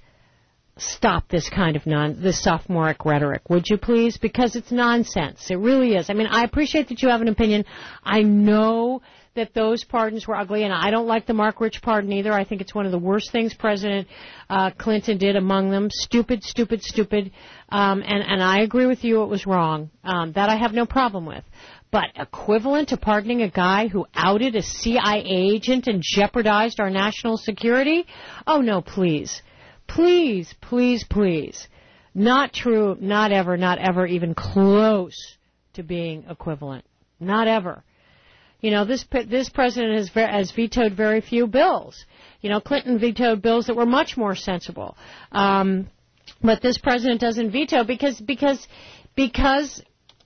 stop this kind of non, this sophomoric rhetoric, would you please? Because it's nonsense. It really is. I mean, I appreciate that you have an opinion. I know that those pardons were ugly, and I don't like the Mark Rich pardon either. I think it's one of the worst things President uh, Clinton did among them. Stupid, stupid, stupid. Um, and, and I agree with you, it was wrong. Um, that I have no problem with. But equivalent to pardoning a guy who outed a C I A agent and jeopardized our national security? Oh, no, please. Please, please, please. Not true, not ever, not ever even close to being equivalent. Not ever. You know, this this president has, has vetoed very few bills. You know, Clinton vetoed bills that were much more sensible. Um, but this president doesn't veto because because because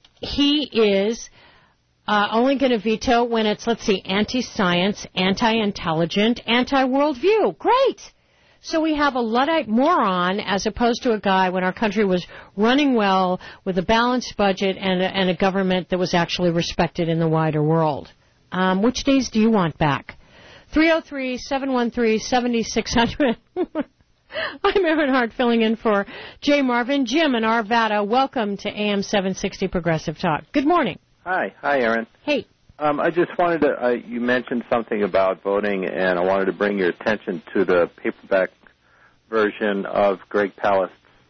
he is uh, only going to veto when it's, let's see, anti-science, anti-intelligent, anti-worldview. Great. So we have a Luddite moron as opposed to a guy when our country was running well with a balanced budget and a, and a government that was actually respected in the wider world. Um, which days do you want back? three oh three, seven one three, seven six zero zero. I'm Erin Hart filling in for Jay Marvin. Jim in Arvada, welcome to A M seven sixty Progressive Talk. Good morning. Hi. Hi, Erin. Hey. Um, I just wanted to, uh, you mentioned something about voting, and I wanted to bring your attention to the paperback version of Greg Palast's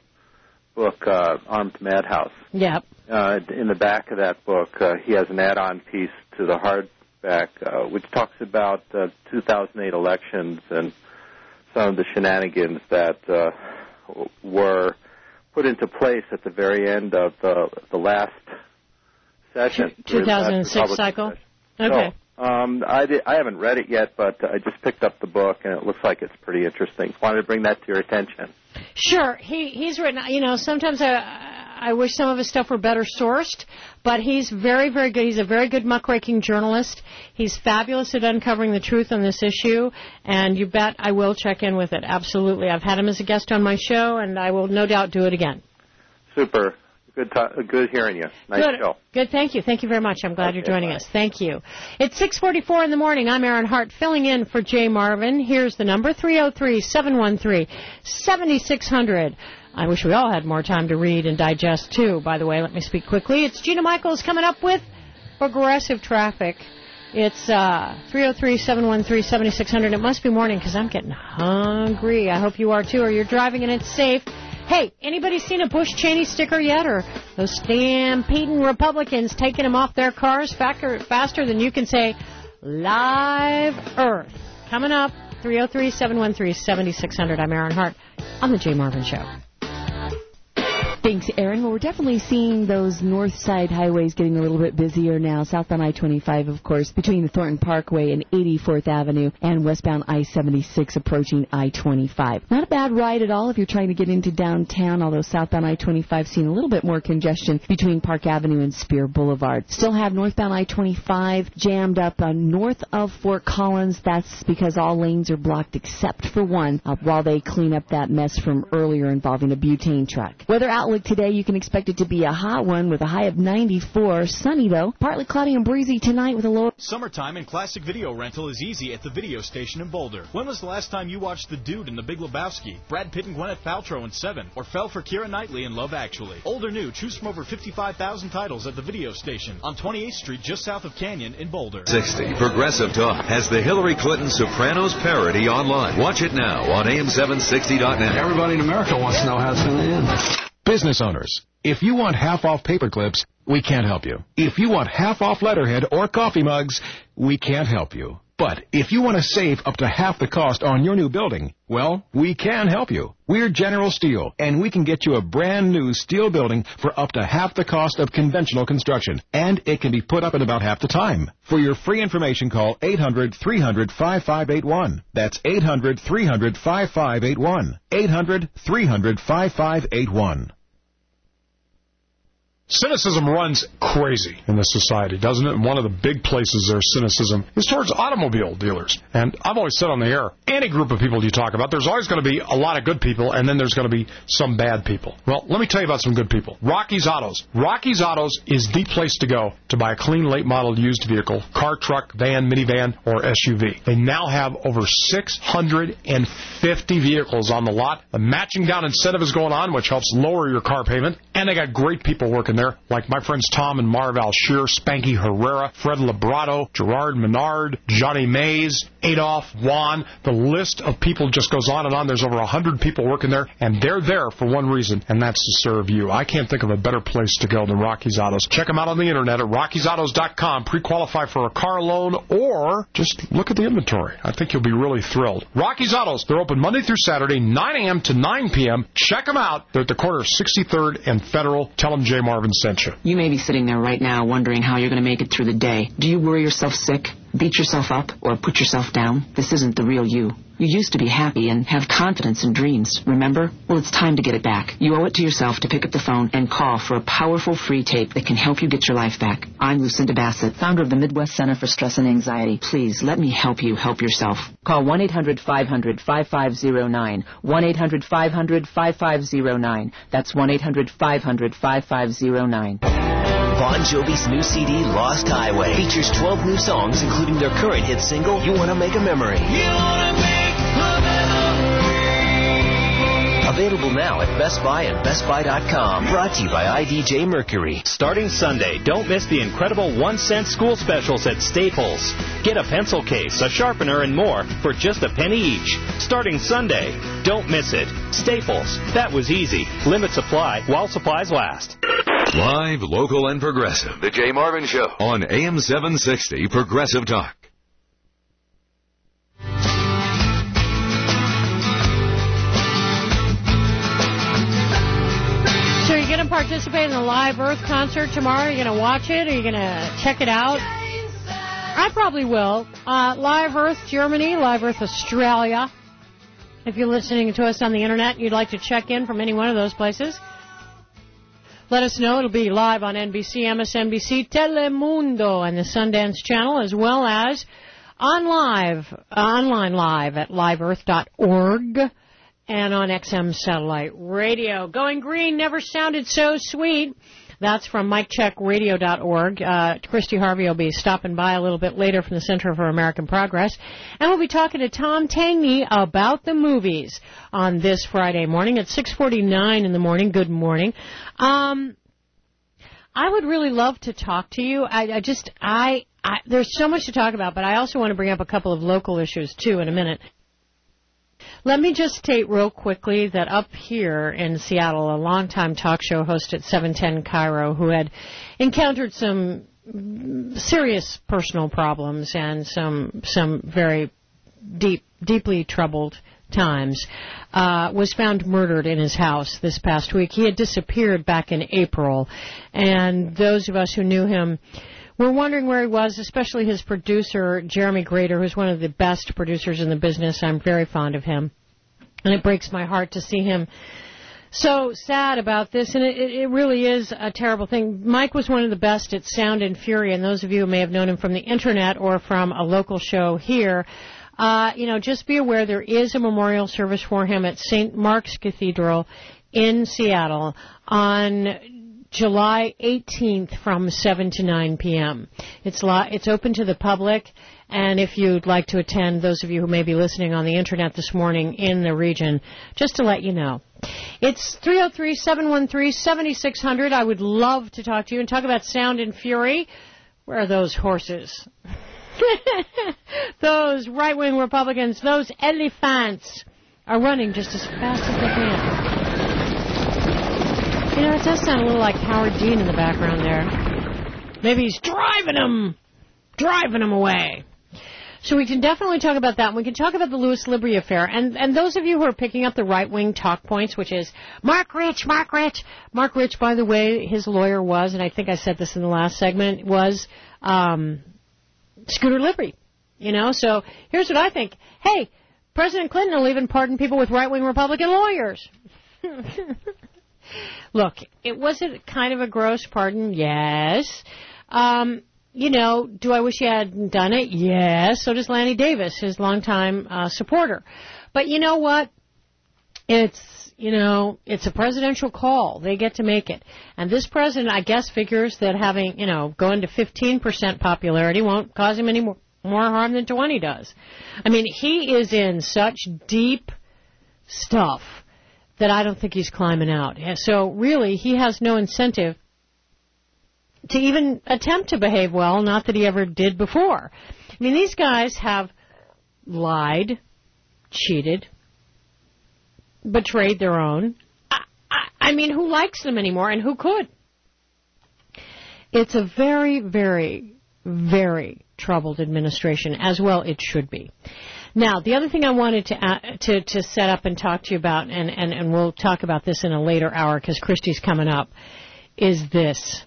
book, uh, Armed Madhouse. Yep. Uh, in the back of that book, uh, he has an add-on piece to the hardback, uh, which talks about uh, two thousand eight elections and some of the shenanigans that uh, were put into place at the very end of the, the last session. two thousand six cycle? Session. Okay. So, um, I, did, I haven't read it yet, but I just picked up the book, and it looks like it's pretty interesting. Wanted to bring that to your attention. Sure. He He's written, you know, sometimes I, I wish some of his stuff were better sourced, but he's very, very good. He's a very good muckraking journalist. He's fabulous at uncovering the truth on this issue, and you bet I will check in with it. Absolutely. I've had him as a guest on my show, and I will no doubt do it again. Super. Good, t- good hearing you. Nice good. show. Good. Thank you. Thank you very much. I'm glad okay, you're joining bye. us. Thank you. It's six forty-four in the morning. I'm Erin Hart filling in for Jay Marvin. Here's the number, three oh three, seven one three, seven six zero zero. I wish we all had more time to read and digest, too. By the way, let me speak quickly. It's Gina Michaels coming up with Progressive Traffic. It's uh, three oh three, seven one three, seven six zero zero. It must be morning because I'm getting hungry. I hope you are, too, or you're driving and it's safe. Hey, anybody seen a Bush Cheney sticker yet? Or those stampeding Republicans taking them off their cars faster, faster than you can say, Live Earth. Coming up, three oh three, seven one three, seven six zero zero. I'm Aaron Hart on The Jay Marvin Show. Thanks, Aaron. Well, we're definitely seeing those north side highways getting a little bit busier now. Southbound I twenty-five, of course, between the Thornton Parkway and eighty-fourth Avenue, and westbound I seventy-six approaching I twenty-five. Not a bad ride at all if you're trying to get into downtown, although southbound I twenty-five seeing a little bit more congestion between Park Avenue and Spear Boulevard. Still have northbound I twenty-five jammed up uh, north of Fort Collins. That's because all lanes are blocked except for one uh, while they clean up that mess from earlier involving a butane truck. Weather outlook today, you can expect it to be a hot one with a high of ninety-four. Sunny, though. Partly cloudy and breezy tonight with a low... Summertime and classic video rental is easy at the video station in Boulder. When was the last time you watched The Dude in The Big Lebowski, Brad Pitt and Gwyneth Paltrow in Seven, or fell for Keira Knightley in Love Actually? Old or new, choose from over fifty-five thousand titles at the video station on twenty-eighth Street, just south of Canyon in Boulder. sixty Progressive Talk has the Hillary Clinton Sopranos parody online. Watch it now on A M seven sixty dot net. Everybody in America wants to know how it's going to end. Business owners, if you want half off paper clips, we can't help you. If you want half off letterhead or coffee mugs, we can't help you. But if you want to save up to half the cost on your new building, well, we can help you. We're General Steel, and we can get you a brand new steel building for up to half the cost of conventional construction. And it can be put up in about half the time. For your free information, call eight hundred, three hundred, five five eight one. That's eight hundred, three hundred, five five eight one. eight hundred, three hundred, five five eight one. Cynicism runs crazy in this society, doesn't it? And one of the big places there's cynicism is towards automobile dealers. And I've always said on the air, any group of people you talk about, there's always going to be a lot of good people, and then there's going to be some bad people. Well, let me tell you about some good people. Rocky's Autos. Rocky's Autos is the place to go to buy a clean, late-model used vehicle, car, truck, van, minivan, or S U V. They now have over six hundred fifty vehicles on the lot. The matching down incentive is going on, which helps lower your car payment, and they got great people working there, like my friends Tom and Marv Alshear, Spanky Herrera, Fred Labrato, Gerard Menard, Johnny Mays, Adolph, Juan. The list of people just goes on and on. There's over one hundred people working there, and they're there for one reason, and that's to serve you. I can't think of a better place to go than Rocky's Autos. Check them out on the internet at rockies autos dot com. Pre-qualify for a car loan, or just look at the inventory. I think you'll be really thrilled. Rocky's Autos, they're open Monday through Saturday, nine a.m. to nine p.m. Check them out. They're at the corner of sixty-third and Federal. Tell them Jay Marvin sent you. You may be sitting there right now wondering how you're going to make it through the day. Do you worry yourself sick, beat yourself up, or put yourself down? This isn't the real you. You used to be happy and have confidence and dreams, remember? Well, it's time to get it back. You owe it to yourself to pick up the phone and call for a powerful free tape that can help you get your life back. I'm Lucinda Bassett, founder of the Midwest Center for Stress and Anxiety. Please, let me help you help yourself. Call one eight hundred, five hundred, five five zero nine. one eight hundred, five hundred, five five zero nine. That's one eight hundred, five hundred, five five zero nine. Bon Jovi's new C D, Lost Highway, features twelve new songs, including their current hit single, You Wanna Make a Memory. You wanna make a memory. Available now at Best Buy and Best Buy dot com. Brought to you by I D J Mercury. Starting Sunday, don't miss the incredible one-cent school specials at Staples. Get a pencil case, a sharpener, and more for just a penny each. Starting Sunday, don't miss it. Staples. That was easy. Limit supply while supplies last. Live, local, and progressive. The Jay Marvin Show on A M seven sixty Progressive Talk. So you're going to participate in the Live Earth concert tomorrow? You're going to watch it? Are you going to check it out? I probably will. Uh, Live Earth Germany, Live Earth Australia. If you're listening to us on the internet and you'd like to check in from any one of those places, let us know. It'll be live on N B C, M S N B C, Telemundo, and the Sundance Channel, as well as on live, uh, online live at live earth dot org and on X M Satellite Radio. Going green never sounded so sweet. That's from mike check radio dot org. Uh, Christy Harvey will be stopping by a little bit later from the Center for American Progress. And we'll be talking to Tom Tangney about the movies on this Friday morning at six forty-nine in the morning. Good morning. Um, I would really love to talk to you. I, I just, I, I, there's so much to talk about, but I also want to bring up a couple of local issues, too, in a minute. Let me just state real quickly that up here in Seattle, a longtime talk show host at seven ten Cairo who had encountered some serious personal problems and some some very deep, deeply troubled times, uh, was found murdered in his house this past week. He had disappeared back in April, and those of us who knew him were wondering where he was, especially his producer, Jeremy Grader, who's one of the best producers in the business. I'm very fond of him, and it breaks my heart to see him so sad about this, and it, it really is a terrible thing. Mike was one of the best at Sound and Fury, and those of you who may have known him from the Internet or from a local show here, uh, you know, just be aware there is a memorial service for him at Saint Mark's Cathedral in Seattle on July eighteenth from seven to nine p.m. It's li- it's open to the public, and if you'd like to attend, those of you who may be listening on the Internet this morning in the region, just to let you know. It's three oh three, seven one three, seven six zero zero. I would love to talk to you and talk about Sound and Fury. Where are those horses? Those right-wing Republicans, those elephants are running just as fast as they can. You know, it does sound a little like Howard Dean in the background there. Maybe he's driving them, driving them away. So we can definitely talk about that. We can talk about the Louis Libby affair. And and those of you who are picking up the right-wing talk points, which is Mark Rich, Mark Rich. Mark Rich, by the way, his lawyer was, and I think I said this in the last segment, was um, Scooter Libby. You know, so here's what I think. Hey, President Clinton will even pardon people with right-wing Republican lawyers. Look, it was a kind of a gross pardon, yes. Um... You know, do I wish he hadn't done it? Yes. So does Lanny Davis, his longtime uh, supporter. But you know what? It's, you know, it's a presidential call. They get to make it. And this president, I guess, figures that having, you know, going to fifteen percent popularity won't cause him any more, more harm than twenty does. I mean, he is in such deep stuff that I don't think he's climbing out. So really, he has no incentive to even attempt to behave well, not that he ever did before. I mean, these guys have lied, cheated, betrayed their own. I, I, I mean, who likes them anymore, and who could? It's a very, very, very troubled administration, as well it should be. Now, the other thing I wanted to uh, to, to set up and talk to you about, and, and, and we'll talk about this in a later hour because Christy's coming up, is this.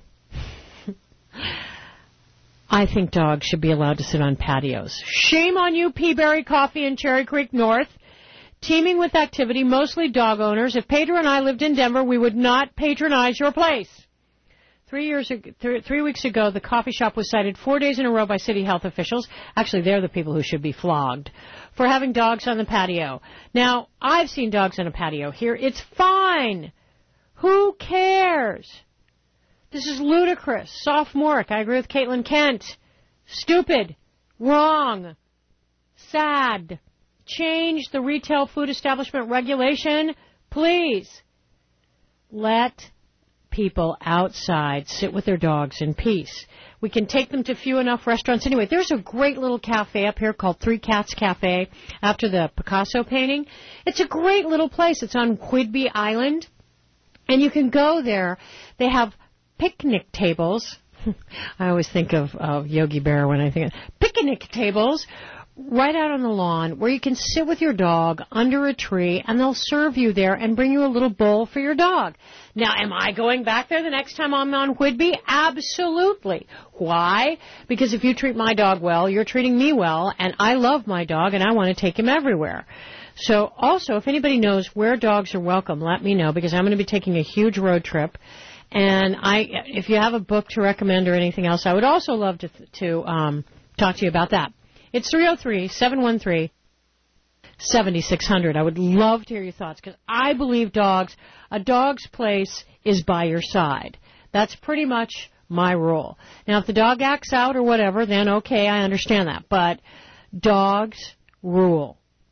I think dogs should be allowed to sit on patios. Shame on you, Peaberry Coffee in Cherry Creek North. Teeming with activity, mostly dog owners. If Pedro and I lived in Denver, we would not patronize your place. Three years, ago, th- three weeks ago, the coffee shop was cited four days in a row by city health officials. Actually, they're the people who should be flogged for having dogs on the patio. Now, I've seen dogs on a patio here. It's fine. Who cares? This is ludicrous, sophomoric. I agree with Caitlin Kent. Stupid. Wrong. Sad. Change the retail food establishment regulation, please. Let people outside sit with their dogs in peace. We can take them to few enough restaurants anyway. There's a great little cafe up here called Three Cats Cafe after the Picasso painting. It's a great little place. It's on Whidbey Island, and you can go there. They have picnic tables. I always think of, of Yogi Bear when I think of picnic tables right out on the lawn where you can sit with your dog under a tree and they'll serve you there and bring you a little bowl for your dog. Now, am I going back there the next time I'm on Whidbey? Absolutely. Why? Because if you treat my dog well, you're treating me well, and I love my dog and I want to take him everywhere. So also, if anybody knows where dogs are welcome, let me know because I'm going to be taking a huge road trip. And I, if you have a book to recommend or anything else, I would also love to to um, talk to you about that. It's three oh three, seven one three, seven six zero zero. I would love to hear your thoughts because I believe dogs, a dog's place is by your side. That's pretty much my rule. Now, if the dog acts out or whatever, then okay, I understand that. But dogs rule.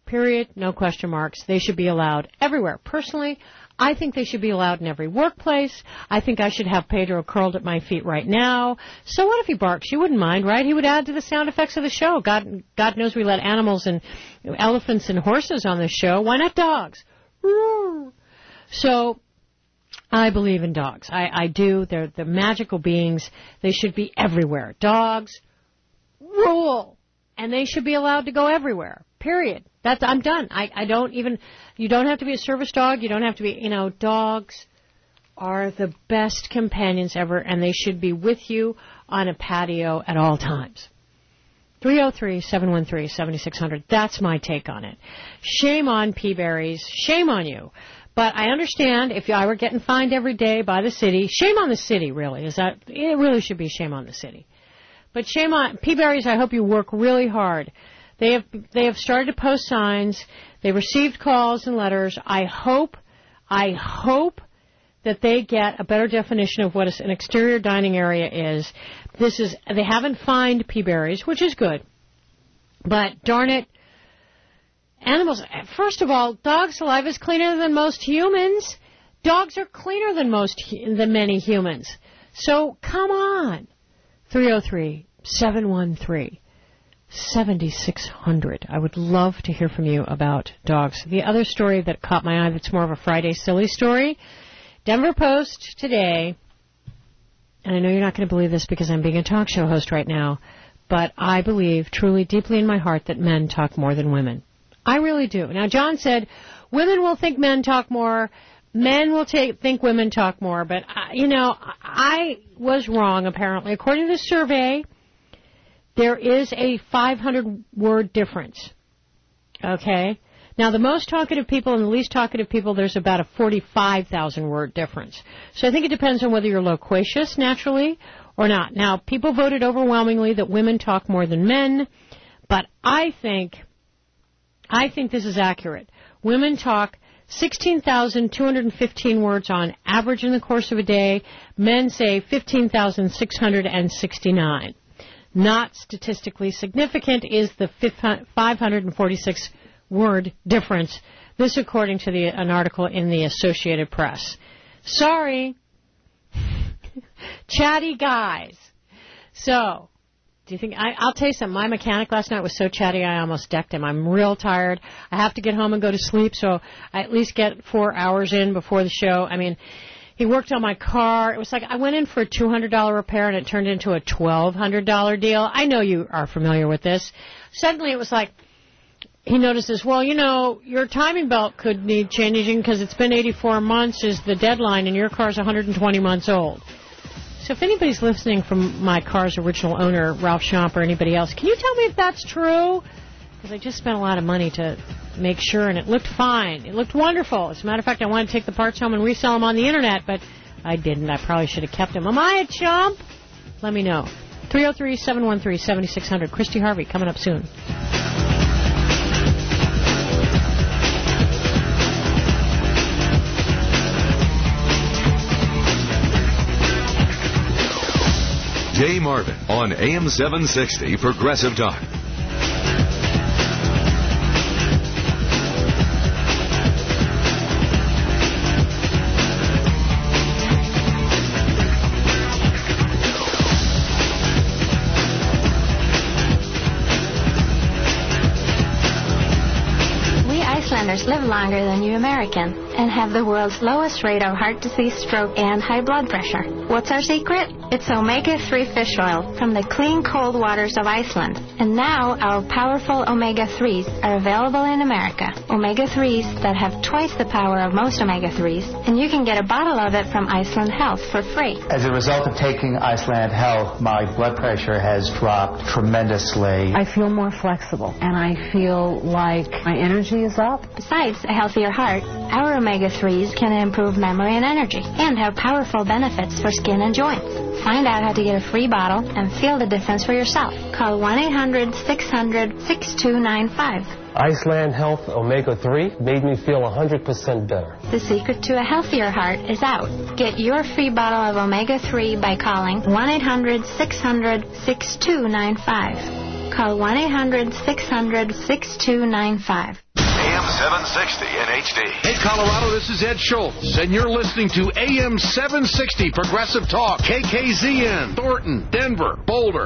period, no question marks. They should be allowed everywhere. Personally, I think they should be allowed in every workplace. I think I should have Pedro curled at my feet right now. So what if he barks? You wouldn't mind, right? He would add to the sound effects of the show. God, God knows we let animals and elephants and horses on the show. Why not dogs? So I believe in dogs. I, I do. They're the magical beings. They should be everywhere. Dogs rule. And they should be allowed to go everywhere. Period. That's, I'm done. I, I don't even, you don't have to be a service dog. You don't have to be, you know, dogs are the best companions ever, and they should be with you on a patio at all times. three oh three, seven one three, seven six zero zero. That's my take on it. Shame on Peaberries. Shame on you. But I understand if I were getting fined every day by the city, shame on the city, really. Is that, it really should be shame on the city. But shame on Peaberries. I hope you work really hard. They have they have started to post signs. They received calls and letters. I hope, I hope that they get a better definition of what an exterior dining area is. This is they haven't fined Peaberries, which is good. But darn it, animals. First of all, dog saliva is cleaner than most humans. Dogs are cleaner than most than many humans. So come on, three oh three, seven one three. seventy-six hundred. I would love to hear from you about dogs. The other story that caught my eye that's more of a Friday silly story, Denver Post today, and I know you're not going to believe this because I'm being a talk show host right now, but I believe truly deeply in my heart that men talk more than women. I really do. Now, John said women will think men talk more, men will take, think women talk more, but, I, you know, I was wrong, apparently. According to the survey, there is a five hundred word difference, okay? Now, the most talkative people and the least talkative people, there's about a forty-five thousand word difference. So I think it depends on whether you're loquacious naturally or not. Now, people voted overwhelmingly that women talk more than men, but I think, I think this is accurate. Women talk sixteen thousand two hundred fifteen words on average in the course of a day. Men say fifteen thousand six hundred sixty-nine. Not statistically significant is the five hundred forty-six word difference. This according to the, an article in the Associated Press. Sorry. Chatty guys. So, do you think, I, I'll tell you something, my mechanic last night was so chatty I almost decked him. I'm real tired. I have to get home and go to sleep, so I at least get four hours in before the show. I mean, he worked on my car. It was like I went in for a two hundred dollars repair, and it turned into a twelve hundred dollars deal. I know you are familiar with this. Suddenly it was like he notices, well, you know, your timing belt could need changing because it's been eighty-four months is the deadline, and your car's one hundred twenty months old. So if anybody's listening from my car's original owner, Ralph Schomp, or anybody else, can you tell me if that's true? Because I just spent a lot of money to make sure, and it looked fine. It looked wonderful. As a matter of fact, I wanted to take the parts home and resell them on the Internet, but I didn't. I probably should have kept them. Am I a chump? Let me know. three oh three, seven one three, seven six zero zero. Christy Harvey coming up soon. Jay Marvin on A M seven sixty Progressive Talk. Live longer than you Americans and have the world's lowest rate of heart disease, stroke, and high blood pressure. What's our secret? It's omega three fish oil from the clean, cold waters of Iceland. And now our powerful omega threes are available in America. omega threes that have twice the power of most omega threes, and you can get a bottle of it from Iceland Health for free. As a result of taking Iceland Health, my blood pressure has dropped tremendously. I feel more flexible, and I feel like my energy is up. Besides a healthier heart, our omega threes can improve memory and energy and have powerful benefits for skin and joints. Find out how to get a free bottle and feel the difference for yourself. Call one eight hundred, six hundred, six two nine five. Iceland Health omega three made me feel one hundred percent better. The secret to a healthier heart is out. Get your free bottle of omega three by calling one eight hundred, six hundred, six two nine five. Call one eight hundred, six hundred, six two nine five. seven sixty in H D. Hey, Colorado, this is Ed Schultz, and you're listening to A M seven sixty Progressive Talk, K K Z N, Thornton, Denver, Boulder.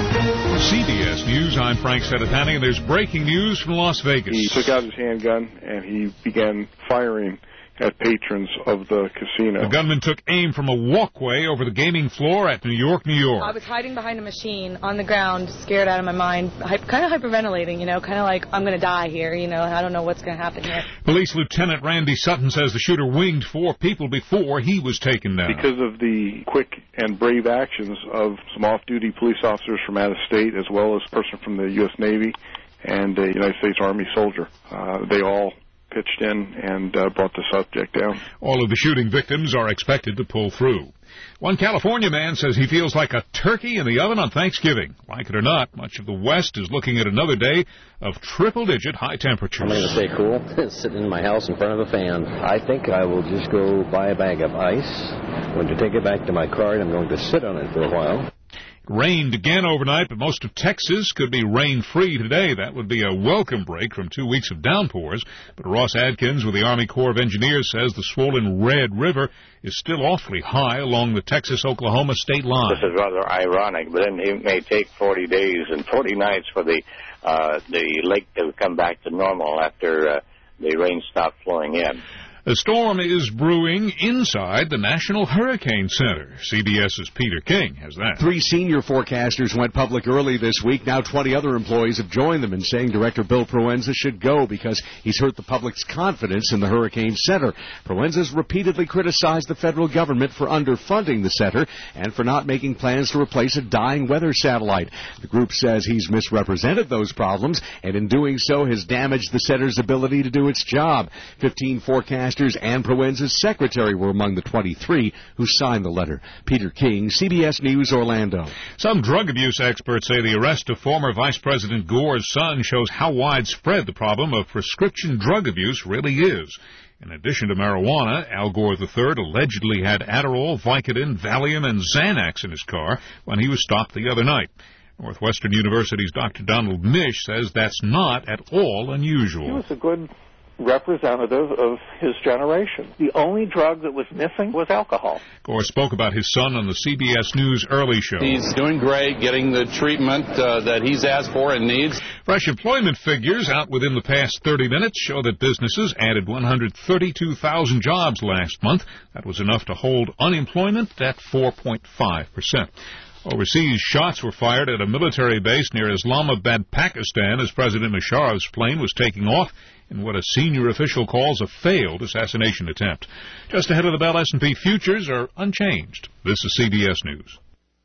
C B S News, I'm Frank Seditani, and there's breaking news from Las Vegas. He took out his handgun, and he began firing at patrons of the casino. The gunman took aim from a walkway over the gaming floor at New York, New York. I was hiding behind a machine on the ground, scared out of my mind, kind of hyperventilating, you know, kind of like, I'm going to die here, you know, I don't know what's going to happen here. Police Lieutenant Randy Sutton says the shooter winged four people before he was taken down. Because of the quick and brave actions of some off-duty police officers from out of state, as well as a person from the U S Navy and a United States Army soldier, uh, they all pitched in and uh, brought the subject down. All of the shooting victims are expected to pull through. One California man says he feels like a turkey in the oven on Thanksgiving. Like it or not, much of the West is looking at another day of triple-digit high temperatures. I'm going to stay cool, sitting in my house in front of a fan. I think I will just go buy a bag of ice. I'm going to take it back to my car, and I'm going to sit on it for a while. It rained again overnight, but most of Texas could be rain-free today. That would be a welcome break from two weeks of downpours. But Ross Adkins with the Army Corps of Engineers says the swollen Red River is still awfully high along the Texas-Oklahoma state line. This is rather ironic, but then it may take forty days and forty nights for the uh, the lake to come back to normal after uh, the rain stopped flowing in. A storm is brewing inside the National Hurricane Center. CBS's Peter King has that. Three senior forecasters went public early this week. Now twenty other employees have joined them in saying Director Bill Proenza should go because he's hurt the public's confidence in the Hurricane Center. Proenza's repeatedly criticized the federal government for underfunding the center and for not making plans to replace a dying weather satellite. The group says he's misrepresented those problems and in doing so has damaged the center's ability to do its job. Fifteen forecasters and Proenza's secretary were among the twenty-three who signed the letter. Peter King, C B S News, Orlando. Some drug abuse experts say the arrest of former Vice President Gore's son shows how widespread the problem of prescription drug abuse really is. In addition to marijuana, Al Gore the third allegedly had Adderall, Vicodin, Valium, and Xanax in his car when he was stopped the other night. Northwestern University's Doctor Donald Mish says that's not at all unusual. He was a good representative of his generation. The only drug that was missing was alcohol. Gore spoke about his son on the C B S News Early Show. He's doing great, getting the treatment uh, that he's asked for and needs. Fresh employment figures out within the past thirty minutes show that businesses added one hundred thirty-two thousand jobs last month. That was enough to hold unemployment at four point five percent. Overseas, shots were fired at a military base near Islamabad, Pakistan, as President Musharraf's plane was taking off in what a senior official calls a failed assassination attempt. Just ahead of the bell, S and P futures are unchanged. This is C B S News.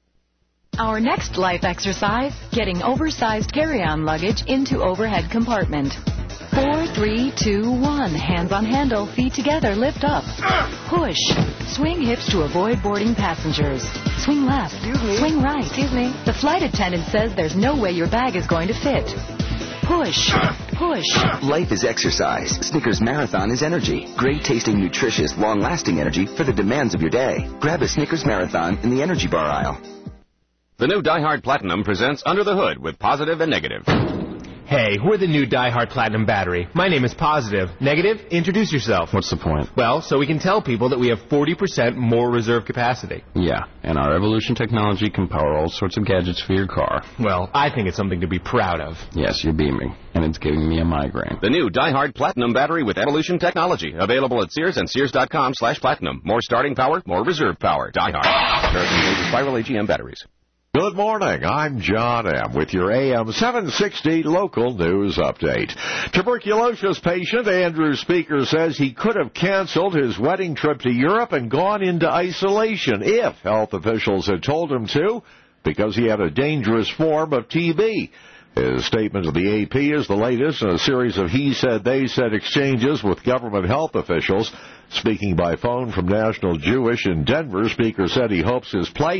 Our next life exercise, getting oversized carry-on luggage into overhead compartment. Four, three, two, one. Hands on handle, feet together, lift up. Push. Swing hips to avoid boarding passengers. Swing left. Swing right. Excuse me. The flight attendant says there's no way your bag is going to fit. Push. Push. Life is exercise. Snickers Marathon is energy. Great tasting, nutritious, long-lasting energy for the demands of your day. Grab a Snickers Marathon in the energy bar aisle. The new Die Hard Platinum presents Under the Hood with Positive and Negative. Hey, we're the new Die Hard Platinum battery. My name is Positive. Negative, introduce yourself. What's the point? Well, so we can tell people that we have forty percent more reserve capacity. Yeah, and our Evolution technology can power all sorts of gadgets for your car. Well, I think it's something to be proud of. Yes, you're beaming, and it's giving me a migraine. The new Die Hard Platinum battery with Evolution technology. Available at Sears and Sears.com slash platinum. More starting power, more reserve power. Die Hard. American made Spiral A G M batteries. Good morning. I'm John M. with your A M seven sixty local news update. Tuberculosis patient Andrew Speaker says he could have canceled his wedding trip to Europe and gone into isolation if health officials had told him to, because he had a dangerous form of T B. His statement to the A P is the latest in a series of he said, they said exchanges with government health officials. Speaking by phone from National Jewish in Denver, Speaker said he hopes his plight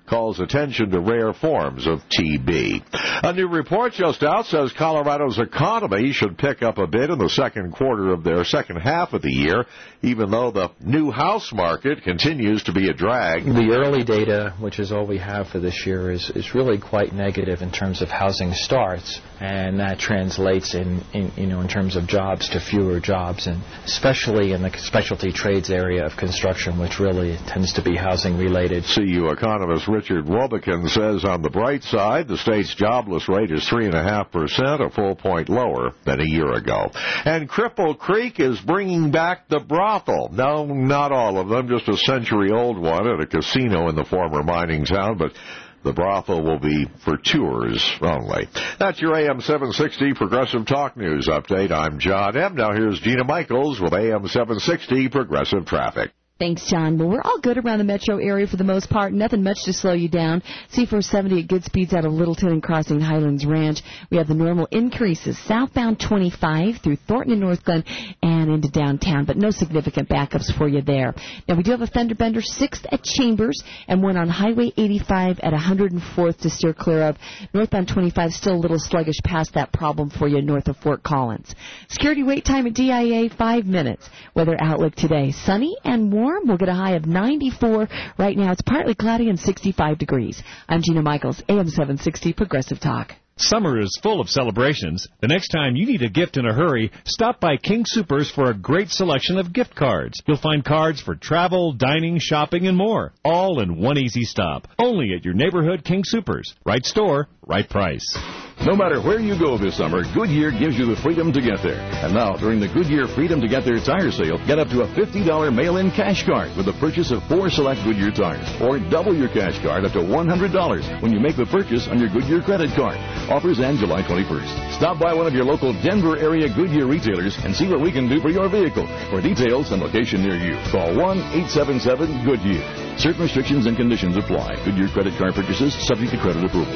calls attention to rare forms of T B. A new report just out says Colorado's economy should pick up a bit in the second quarter of their second half of the year, even though the new house market continues to be a drag. The early data, which is all we have for this year, is, is really quite negative in terms of housing starts, and that translates in, in you know in terms of jobs to fewer jobs, and especially in the specialty trades area of construction, which really tends to be housing related. C U economist Richard Robikin says on the bright side, the state's jobless rate is three point five percent, a full point lower than a year ago. And Cripple Creek is bringing back the brothel. No, not all of them, just a century-old one at a casino in the former mining town, but the brothel will be for tours only. That's your A M seven sixty Progressive Talk News update. I'm John M. Now here's Gina Michaels with A M seven sixty Progressive Traffic. Thanks, John. Well, we're all good around the metro area for the most part. Nothing much to slow you down. C four seventy at good speeds out of Littleton and crossing Highlands Ranch. We have the normal increases southbound twenty-five through Thornton and North Glen and into downtown, but no significant backups for you there. Now, we do have a fender bender, sixth at Chambers, and one on Highway eighty-five at one hundred fourth to steer clear of. Northbound twenty-five still a little sluggish past that problem for you north of Fort Collins. Security wait time at D I A, five minutes. Weather outlook today, sunny and warm. We'll get a high of ninety-four. Right now it's partly cloudy and sixty-five degrees. I'm Gina Michaels, A M seven sixty Progressive Talk. Summer is full of celebrations. The next time you need a gift in a hurry, stop by King Soopers for a great selection of gift cards. You'll find cards for travel, dining, shopping, and more, all in one easy stop. Only at your neighborhood King Soopers. Right store, right price. No matter where you go this summer, Goodyear gives you the freedom to get there. And now, during the Goodyear Freedom to Get There tire sale, get up to a fifty dollars mail-in cash card with the purchase of four select Goodyear tires. Or double your cash card up to one hundred dollars when you make the purchase on your Goodyear credit card. Offers end July twenty-first. Stop by one of your local Denver area Goodyear retailers and see what we can do for your vehicle. For details and location near you, call one eight seven seven Goodyear. Certain restrictions and conditions apply. Goodyear credit card purchases subject to credit approval.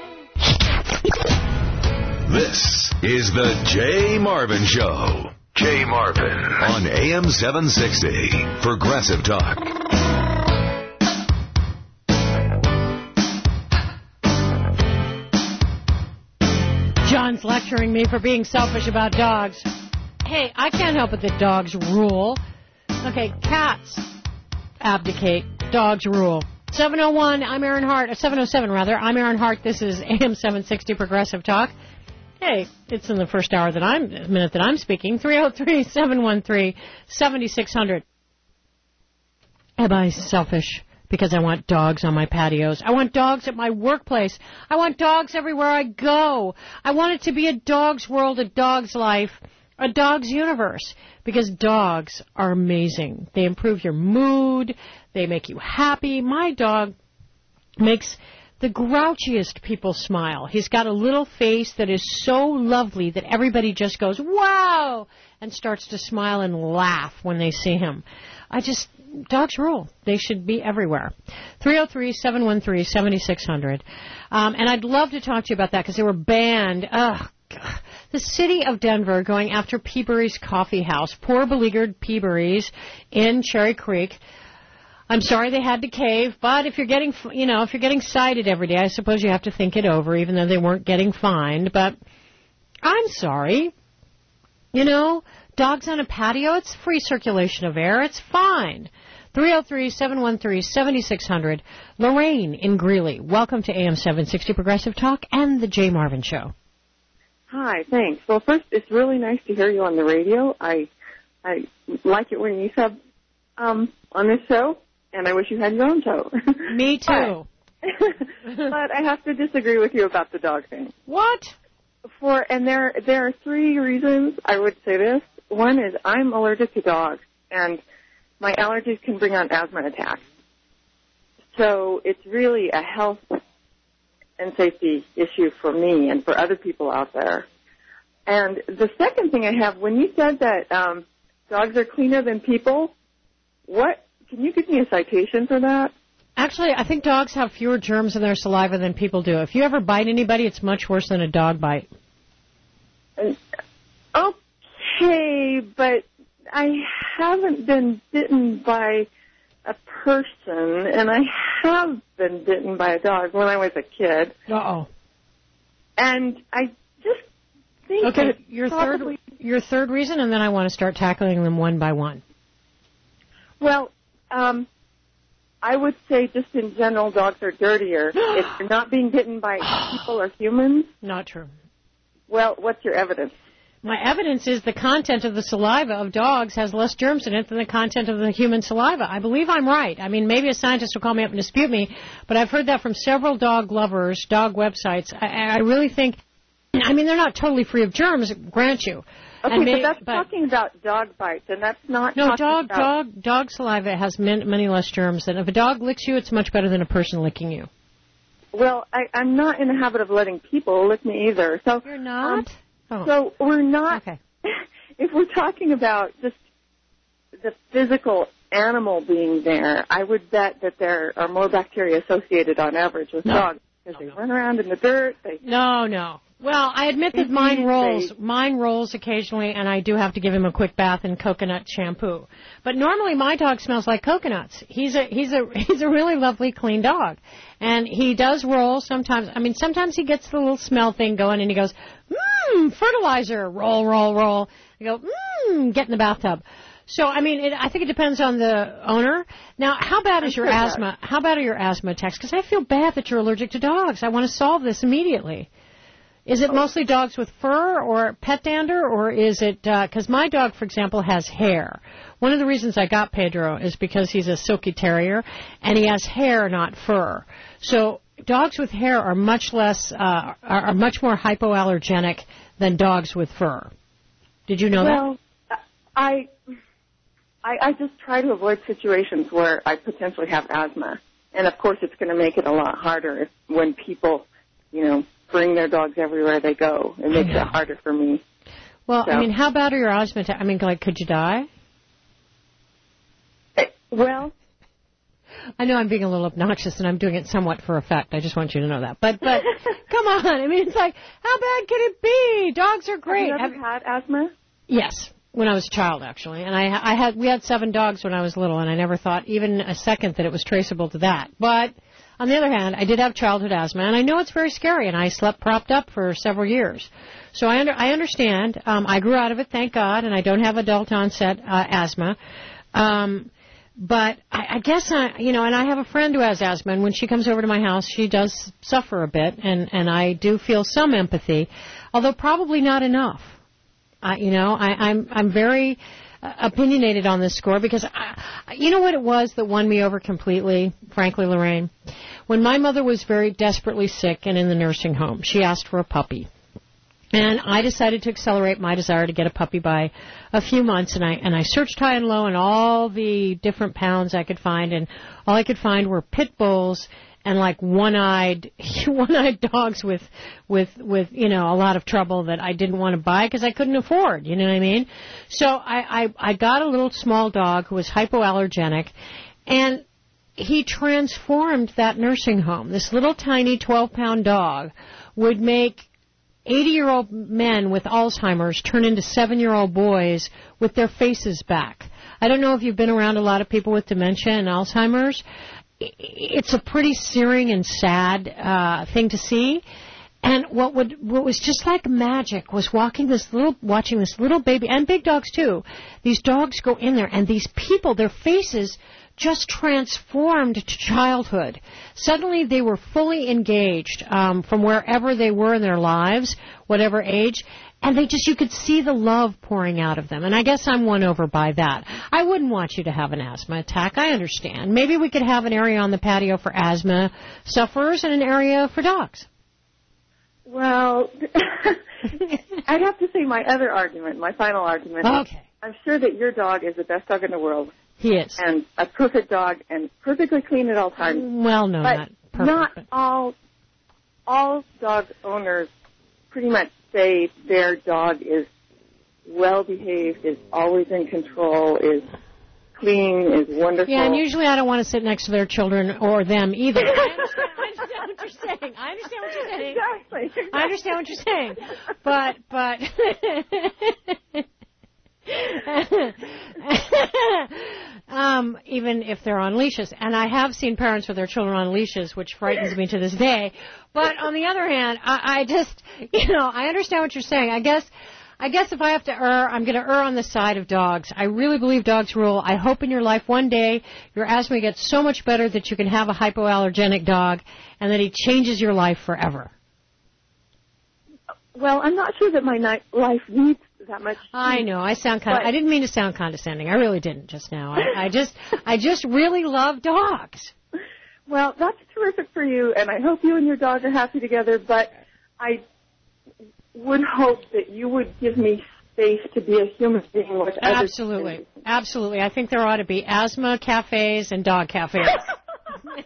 This is the Jay Marvin Show. Jay Marvin on A M seven sixty Progressive Talk. John's lecturing me for being selfish about dogs. Hey, I can't help it that dogs rule. Okay, cats abdicate. Dogs rule. seven oh one, I'm Aaron Hart. seven oh seven, rather. I'm Aaron Hart. This is A M seven sixty Progressive Talk. Hey, it's in the first hour that I'm, minute that I'm speaking. three oh three, seven one three, seven six hundred. Am I selfish because I want dogs on my patios? I want dogs at my workplace. I want dogs everywhere I go. I want it to be a dog's world, a dog's life, a dog's universe, because dogs are amazing. They improve your mood. They make you happy. My dog makes the grouchiest people smile. He's got a little face that is so lovely that everybody just goes, wow, and starts to smile and laugh when they see him. I just, dogs rule. They should be everywhere. three oh three, seven one three, seven six hundred. Um, and I'd love to talk to you about that because they were banned. Ugh. The city of Denver going after Peabury's Coffee House. Poor beleaguered Peabury's in Cherry Creek. I'm sorry they had to cave, but if you're getting, you know, if you're getting cited every day, I suppose you have to think it over, even though they weren't getting fined. But I'm sorry. You know, dogs on a patio, it's free circulation of air. It's fine. three oh three, seven one three, seven six hundred. Lorraine in Greeley. Welcome to A M seven sixty Progressive Talk and the Jay Marvin Show. Hi, thanks. Well, first, it's really nice to hear you on the radio. I I like it when you sub um, on this show, and I wish you had your own show. Me too. But, but I have to disagree with you about the dog thing. What? For and there there are three reasons I would say this. One is I'm allergic to dogs, and my allergies can bring on asthma attacks. So it's really a health and safety issue for me and for other people out there. And the second thing I have, when you said that um, dogs are cleaner than people, what? Can you give me a citation for that? Actually, I think dogs have fewer germs in their saliva than people do. If you ever bite anybody, it's much worse than a dog bite. Okay, but I haven't been bitten by a person, and I have been bitten by a dog when I was a kid. Uh-oh. And I just think Okay, that your probably, third your third reason, and then I want to start tackling them one by one. Well, um, I would say just in general, dogs are dirtier. If you're not being bitten by people or humans. Not true. Well, what's your evidence? My evidence is the content of the saliva of dogs has less germs in it than the content of the human saliva. I believe I'm right. I mean, maybe a scientist will call me up and dispute me, but I've heard that from several dog lovers, dog websites. I, I really think, I mean, they're not totally free of germs, grant you. Okay, And may- but that's but- talking about dog bites, and that's not No, talking dog, about... dog, dog saliva has many, many less germs than if a dog licks you. It's much better than a person licking you. Well, I, I'm not in the habit of letting people lick me either. So you're not. Um, oh. So we're not. Okay. If we're talking about just the physical animal being there, I would bet that there are more bacteria associated on average with No. dogs because they run around in the dirt. They No, no. Well, I admit that mine rolls. Mine rolls occasionally, and I do have to give him a quick bath in coconut shampoo. But normally, my dog smells like coconuts. He's a he's a he's a really lovely, clean dog, and he does roll sometimes. I mean, sometimes he gets the little smell thing going, and he goes, mmm, fertilizer, roll, roll, roll. I go, mmm, get in the bathtub. So, I mean, it, I think it depends on the owner. Now, how bad is your sure it asthma? How bad are your asthma attacks? Because I feel bad that you're allergic to dogs. I want to solve this immediately. Is it mostly dogs with fur or pet dander, or is it, because uh, my dog, for example, has hair. One of the reasons I got Pedro is because he's a silky terrier, and he has hair, not fur. So dogs with hair are much less, uh, are, are much more hypoallergenic than dogs with fur. Did you know well, that? I, I I just try to avoid situations where I potentially have asthma, and of course it's going to make it a lot harder if, when people, you know, bring their dogs everywhere they go. It makes Yeah. it harder for me. Well, So- I mean, how bad are your asthma attacks? I mean, like, could you die? Eh, Well, I know I'm being a little obnoxious, and I'm doing it somewhat for effect. I just want you to know that. But, but come on. I mean, it's like, how bad can it be? Dogs are great. have you ever had asthma? Yes, when I was a child, actually. And I, I had, we had seven dogs when I was little, and I never thought even a second that it was traceable to that. But on the other hand, I did have childhood asthma, and I know it's very scary, and I slept propped up for several years. So I, under, I understand. Um, I grew out of it, thank God, and I don't have adult onset uh, asthma. Um, but I, I guess, I, you know, and I have a friend who has asthma, and when she comes over to my house, she does suffer a bit, and, and I do feel some empathy, although probably not enough. Uh, you know, I, I'm I'm very uh, opinionated on this score because, I, you know what it was that won me over completely, frankly, Lorraine? When my mother was very desperately sick and in the nursing home, she asked for a puppy. And I decided to accelerate my desire to get a puppy by a few months, and I and I searched high and low in all the different pounds I could find, and all I could find were pit bulls and like one-eyed, one-eyed dogs with, with, with you know, a lot of trouble that I didn't want to buy because I couldn't afford. You know what I mean? So I, I I got a little small dog who was hypoallergenic, and he transformed that nursing home. This little tiny twelve-pound dog would make eighty-year-old men with Alzheimer's turn into seven-year-old boys with their faces back. I don't know if you've been around a lot of people with dementia and Alzheimer's. It's a pretty searing and sad uh, thing to see. And what would what was just like magic was walking this little, watching this little baby, and big dogs too. These dogs go in there, and these people, their faces just transformed to childhood. Suddenly they were fully engaged um, from wherever they were in their lives, whatever age, and they just, you could see the love pouring out of them. And I guess I'm won over by that. I wouldn't want you to have an asthma attack. I understand. Maybe we could have an area on the patio for asthma sufferers and an area for dogs. Well, I'd have to say my other argument, my final argument. Okay. Is I'm sure that your dog is the best dog in the world. He is. And a perfect dog and perfectly clean at all times. Well, no, but not perfect. Not but. all, all dog owners pretty much say their dog is well behaved, is always in control, is clean, is wonderful. Yeah, and usually I don't want to sit next to their children or them either. I understand, I understand what you're saying. I understand what you're saying. Exactly. exactly. I understand what you're saying. But, but... um, um, even if they're on leashes. And I have seen parents with their children on leashes, which frightens me to this day. But on the other hand, I, I just, you know, I understand what you're saying. I guess, I guess if I have to err, I'm going to err on the side of dogs. I really believe dogs rule. I hope in your life one day your asthma gets so much better that you can have a hypoallergenic dog and that he changes your life forever. Well, I'm not sure that my ni- life needs that much. I know. I sound kind. Of, I didn't mean to sound condescending. I really didn't just now. I, I just, I just really love dogs. Well, that's terrific for you, and I hope you and your dog are happy together. But I would hope that you would give me space to be a human being with others. Absolutely, absolutely. I think there ought to be asthma cafes and dog cafes. Maybe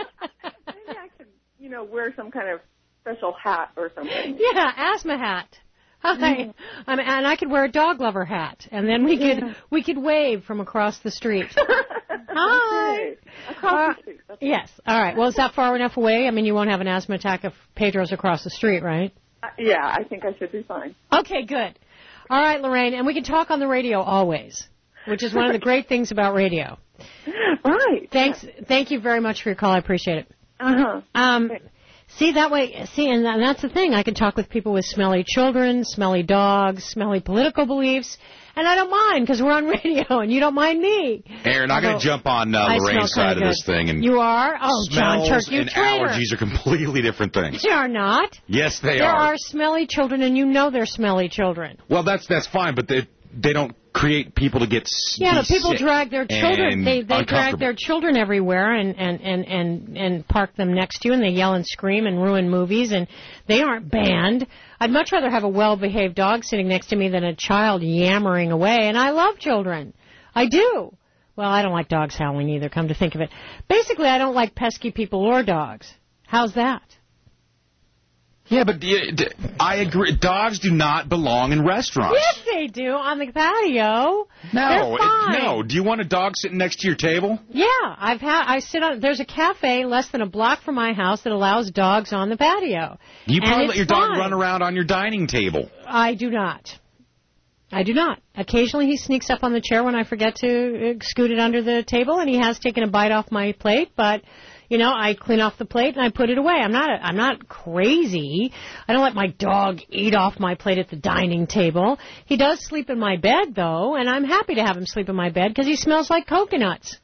I could, you know, wear some kind of special hat or something. Yeah, asthma hat. Hi. Mm. Um, and I could wear a dog lover hat, and then we could yeah. we could wave from across the street. Hi. Okay. Across the street. Uh, yes. All right. Well, is that far enough away? I mean, you won't have an asthma attack if Pedro's across the street, right? Uh, yeah, I think I should be fine. Okay, good. All right, Lorraine, and we can talk on the radio always, which is one of the great things about radio. Right. Thanks. Thank you very much for your call. I appreciate it. Uh-huh. Um. Okay. See, that way, see, and that's the thing. I can talk with people with smelly children, smelly dogs, smelly political beliefs, and I don't mind because we're on radio and you don't mind me. Aaron, I'm going to jump on uh, Lorraine's side of this thing. And you are? Oh, John Turk, you and traitor. Allergies are completely different things. They are not. Yes, they there are. There are smelly children, and you know they're smelly children. Well, that's that's fine, but they they don't create people to get yeah, but people drag their children. They they drag their children everywhere and, and, and, and, and park them next to you, and they yell and scream and ruin movies, and they aren't banned. I'd much rather have a well-behaved dog sitting next to me than a child yammering away, and I love children. I do. Well, I don't like dogs howling either, come to think of it. Basically, I don't like pesky people or dogs. How's that? Yeah, but I agree. Dogs do not belong in restaurants. Yes, they do, on the patio. No, it, no. Do you want a dog sitting next to your table? Yeah, I've had. I sit on. There's a cafe less than a block from my house that allows dogs on the patio. You probably and let your fine. dog run around on your dining table. I do not. I do not. Occasionally he sneaks up on the chair when I forget to scoot it under the table, and he has taken a bite off my plate, but. You know, I clean off the plate and I put it away. I'm not a, I'm not crazy. I don't let my dog eat off my plate at the dining table. He does sleep in my bed, though, and I'm happy to have him sleep in my bed because he smells like coconuts.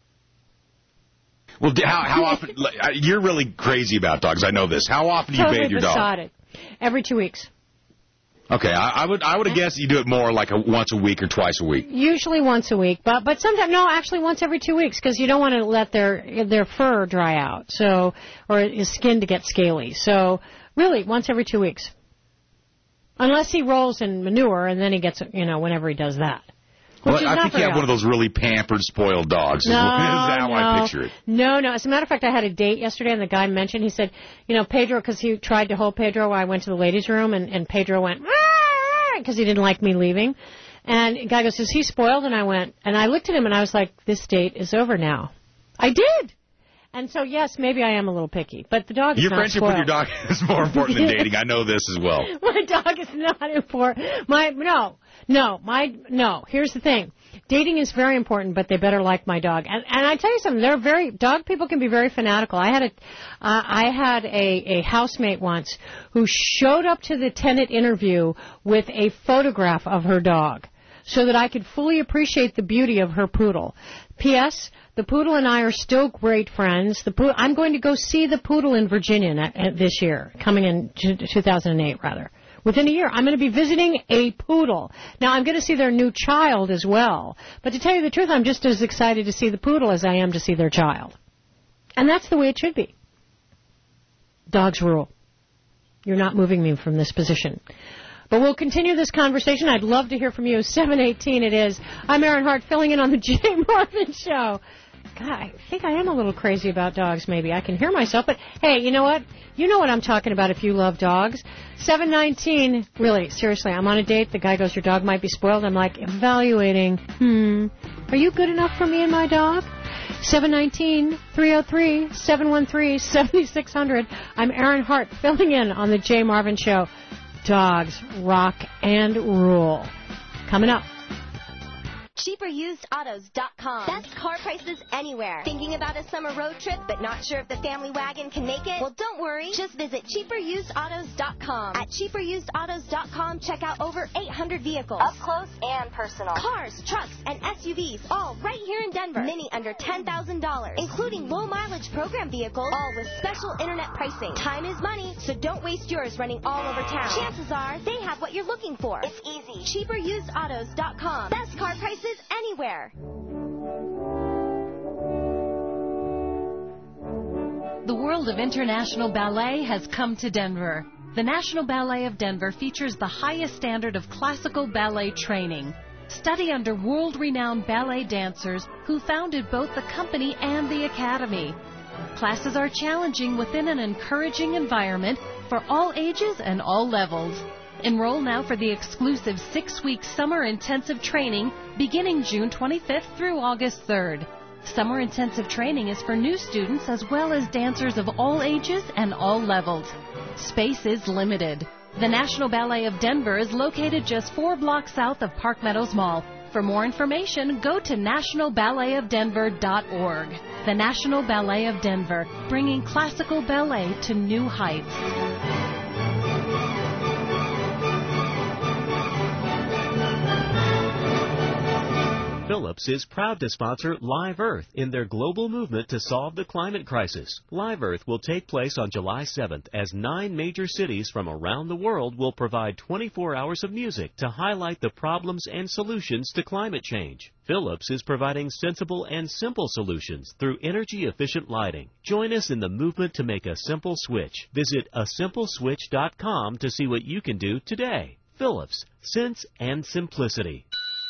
Well, how, how often? You're really crazy about dogs. I know this. How often do you totally bathe your besotted. dog? Every two weeks. Okay, I, I would I would have guessed you do it more like a once a week or twice a week. Usually once a week, but but sometimes no, actually once every two weeks because you don't want to let their their fur dry out, so or his skin to get scaly. So really, once every two weeks, unless he rolls in manure and then he gets you know whenever he does that. Well, I think you have often. one of those really pampered, spoiled dogs. No, is how no. I picture it. No, no. As a matter of fact, I had a date yesterday, and the guy mentioned, he said, you know, Pedro, because he tried to hold Pedro while I went to the ladies' room, and, and Pedro went, because he didn't like me leaving. And the guy goes, is he spoiled? And I went, and I looked at him, and I was like, this date is over now. I did. And so, yes, maybe I am a little picky, but the dog is your not friendship spoiled. with your dog is more important than dating. I know this as well. My dog is not important. My no, no, my no. Here's the thing: dating is very important, but they better like my dog. And and I tell you something, they're very dog people can be very fanatical. I had a, uh, I had a a housemate once who showed up to the tenant interview with a photograph of her dog, so that I could fully appreciate the beauty of her poodle. P S. The poodle and I are still great friends. The poodle, I'm going to go see the poodle in Virginia na- uh, this year, coming in two thousand eight, rather. Within a year, I'm going to be visiting a poodle. Now, I'm going to see their new child as well. But to tell you the truth, I'm just as excited to see the poodle as I am to see their child. And that's the way it should be. Dogs rule. You're not moving me from this position. But we'll continue this conversation. I'd love to hear from you. seven eighteen it is. I'm Erin Hart, filling in on the Jay Marvin Show. God, I think I am a little crazy about dogs, maybe. I can hear myself. But, hey, you know what? You know what I'm talking about if you love dogs. seven nineteen, really, seriously, I'm on a date. The guy goes, your dog might be spoiled. I'm like, evaluating. Hmm, are you good enough for me and my dog? seven nineteen, three oh three, seven one three, seven six zero zero. I'm Erin Hart, filling in on the Jay Marvin Show. Dogs rock and rule. Coming up. cheaper used autos dot com. Best car prices anywhere. Thinking about a summer road trip but not sure if the family wagon can make it? Well, don't worry. Just visit cheaper used autos dot com. At cheaper used autos dot com, check out over eight hundred vehicles. Up close and personal. Cars, trucks, and S U Vs, all right here in Denver. Many under ten thousand dollars, including low mileage program vehicles, all with special internet pricing. Time is money, so don't waste yours running all over town. Chances are they have what you're looking for. It's easy. cheaper used autos dot com. Best car prices anywhere. The world of international ballet has come to Denver. The National Ballet of Denver features the highest standard of classical ballet training. Study under world-renowned ballet dancers who founded both the company and the academy. Classes are challenging within an encouraging environment for all ages and all levels. Enroll now for the exclusive six-week summer intensive training beginning June twenty-fifth through August third. Summer intensive training is for new students as well as dancers of all ages and all levels. Space is limited. The National Ballet of Denver is located just four blocks south of Park Meadows Mall. For more information, go to national ballet of denver dot org. The National Ballet of Denver, bringing classical ballet to new heights. Philips is proud to sponsor Live Earth in their global movement to solve the climate crisis. Live Earth will take place on July seventh as nine major cities from around the world will provide twenty-four hours of music to highlight the problems and solutions to climate change. Philips is providing sensible and simple solutions through energy-efficient lighting. Join us in the movement to make a simple switch. Visit a simple switch dot com to see what you can do today. Philips, sense and simplicity.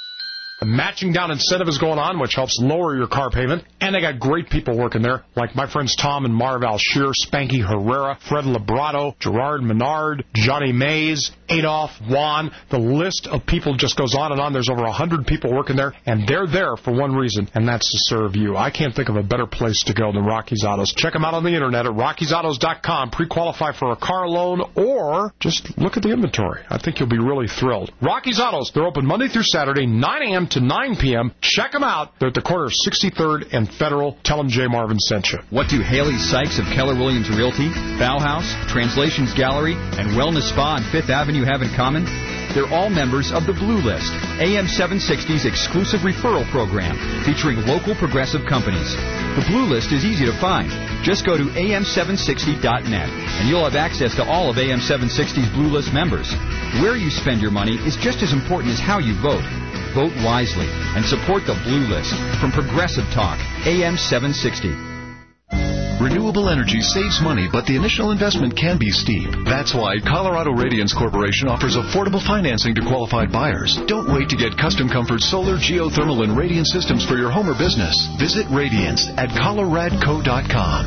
A matching down incentive is going on, which helps lower your car payment. And they got great people working there, like my friends Tom and Marv Alshear, Spanky Herrera, Fred Labrato, Gerard Menard, Johnny Mays, Adolph, Juan. The list of people just goes on and on. There's over one hundred people working there, and they're there for one reason, and that's to serve you. I can't think of a better place to go than Rocky's Autos. Check them out on the internet at rockies autos dot com. Pre-qualify for a car loan, or just look at the inventory. I think you'll be really thrilled. Rocky's Autos, they're open Monday through Saturday, nine a.m. to nine p.m. Check them out. They're at the corner of sixty-third and Federal. Tell them Jay Marvin sent you. What do Haley Sykes of Keller Williams Realty, Bauhaus, Translations Gallery, and Wellness Spa on Fifth Avenue have in common? They're all members of the Blue List, A M seven sixty's exclusive referral program featuring local progressive companies. The Blue List is easy to find. Just go to A M seven sixty dot net, and you'll have access to all of A M seven sixty's Blue List members. Where you spend your money is just as important as how you vote. Vote wisely and support the Blue List from Progressive Talk, A M seven sixty. Renewable energy saves money, but the initial investment can be steep. That's why Colorado Radiance Corporation offers affordable financing to qualified buyers. Don't wait to get custom comfort solar, geothermal, and radiant systems for your home or business. Visit Radiance at coloradco dot com.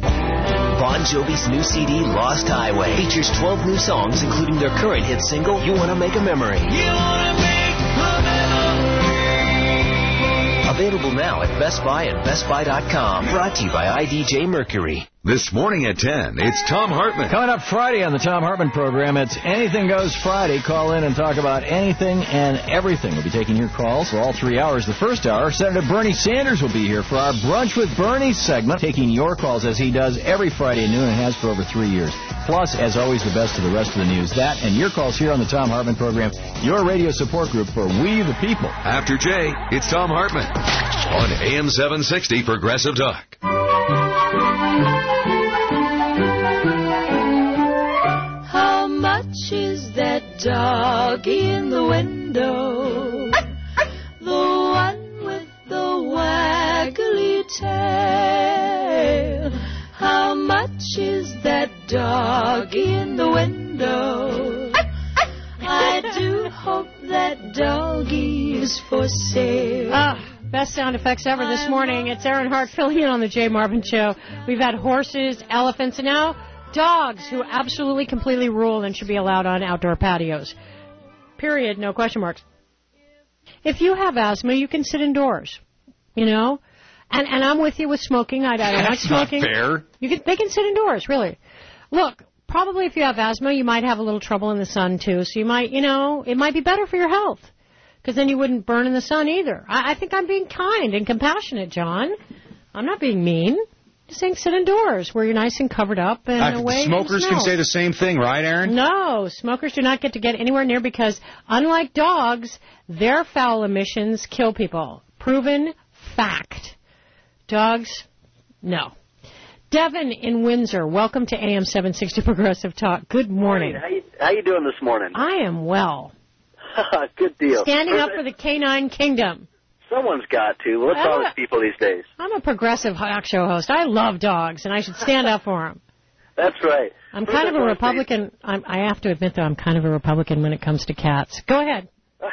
Bon Jovi's new C D, Lost Highway, features twelve new songs, including their current hit single, You Wanna Make a Memory. You wanna make a memory. Available now at Best Buy and Best Buy dot com. Brought to you by I D J Mercury. This morning at ten, it's Tom Hartman. Coming up Friday on the Tom Hartman program, it's Anything Goes Friday. Call in and talk about anything and everything. We'll be taking your calls for all three hours. The first hour, Senator Bernie Sanders will be here for our Brunch with Bernie segment, taking your calls as he does every Friday at noon and has for over three years. Plus, as always, the best of the rest of the news. That and your calls here on the Tom Hartman program, your radio support group for We the People. After Jay, it's Tom Hartman on A M seven sixty Progressive Talk. How much is that dog in the window? The one with the waggly tail. How much is that dog in the window? I do hope that doggy is for sale. Ah. Best sound effects ever this morning. It's Aaron Hart filling in on the Jay Marvin Show. We've had horses, elephants, and now dogs who absolutely, completely rule and should be allowed on outdoor patios. Period. No question marks. If you have asthma, you can sit indoors. You know? And and I'm with you with smoking. I, I don't want smoking. That's not fair. You can, they can sit indoors, really. Look, probably if you have asthma, you might have a little trouble in the sun, too. So you might, you know, it might be better for your health because then you wouldn't burn in the sun either. I, I think I'm being kind and compassionate, John. I'm not being mean. Just saying sit indoors where you're nice and covered up and Uh, away smokers from can snow. say the same thing, right, Aaron? No, smokers do not get to get anywhere near because, unlike dogs, their foul emissions kill people. Proven fact. Dogs, no. Devin in Windsor, welcome to A M seven sixty Progressive Talk. Good morning. How you, how you doing this morning? I am well. Good deal. Standing up for the canine kingdom. Someone's got to. What's I'm all a- these people these days? I'm a progressive talk show host. I love dogs, and I should stand up for them. That's right. I'm First kind of I a wanna say- Republican. I'm, I have to admit, though, I'm kind of a Republican when it comes to cats. Go ahead.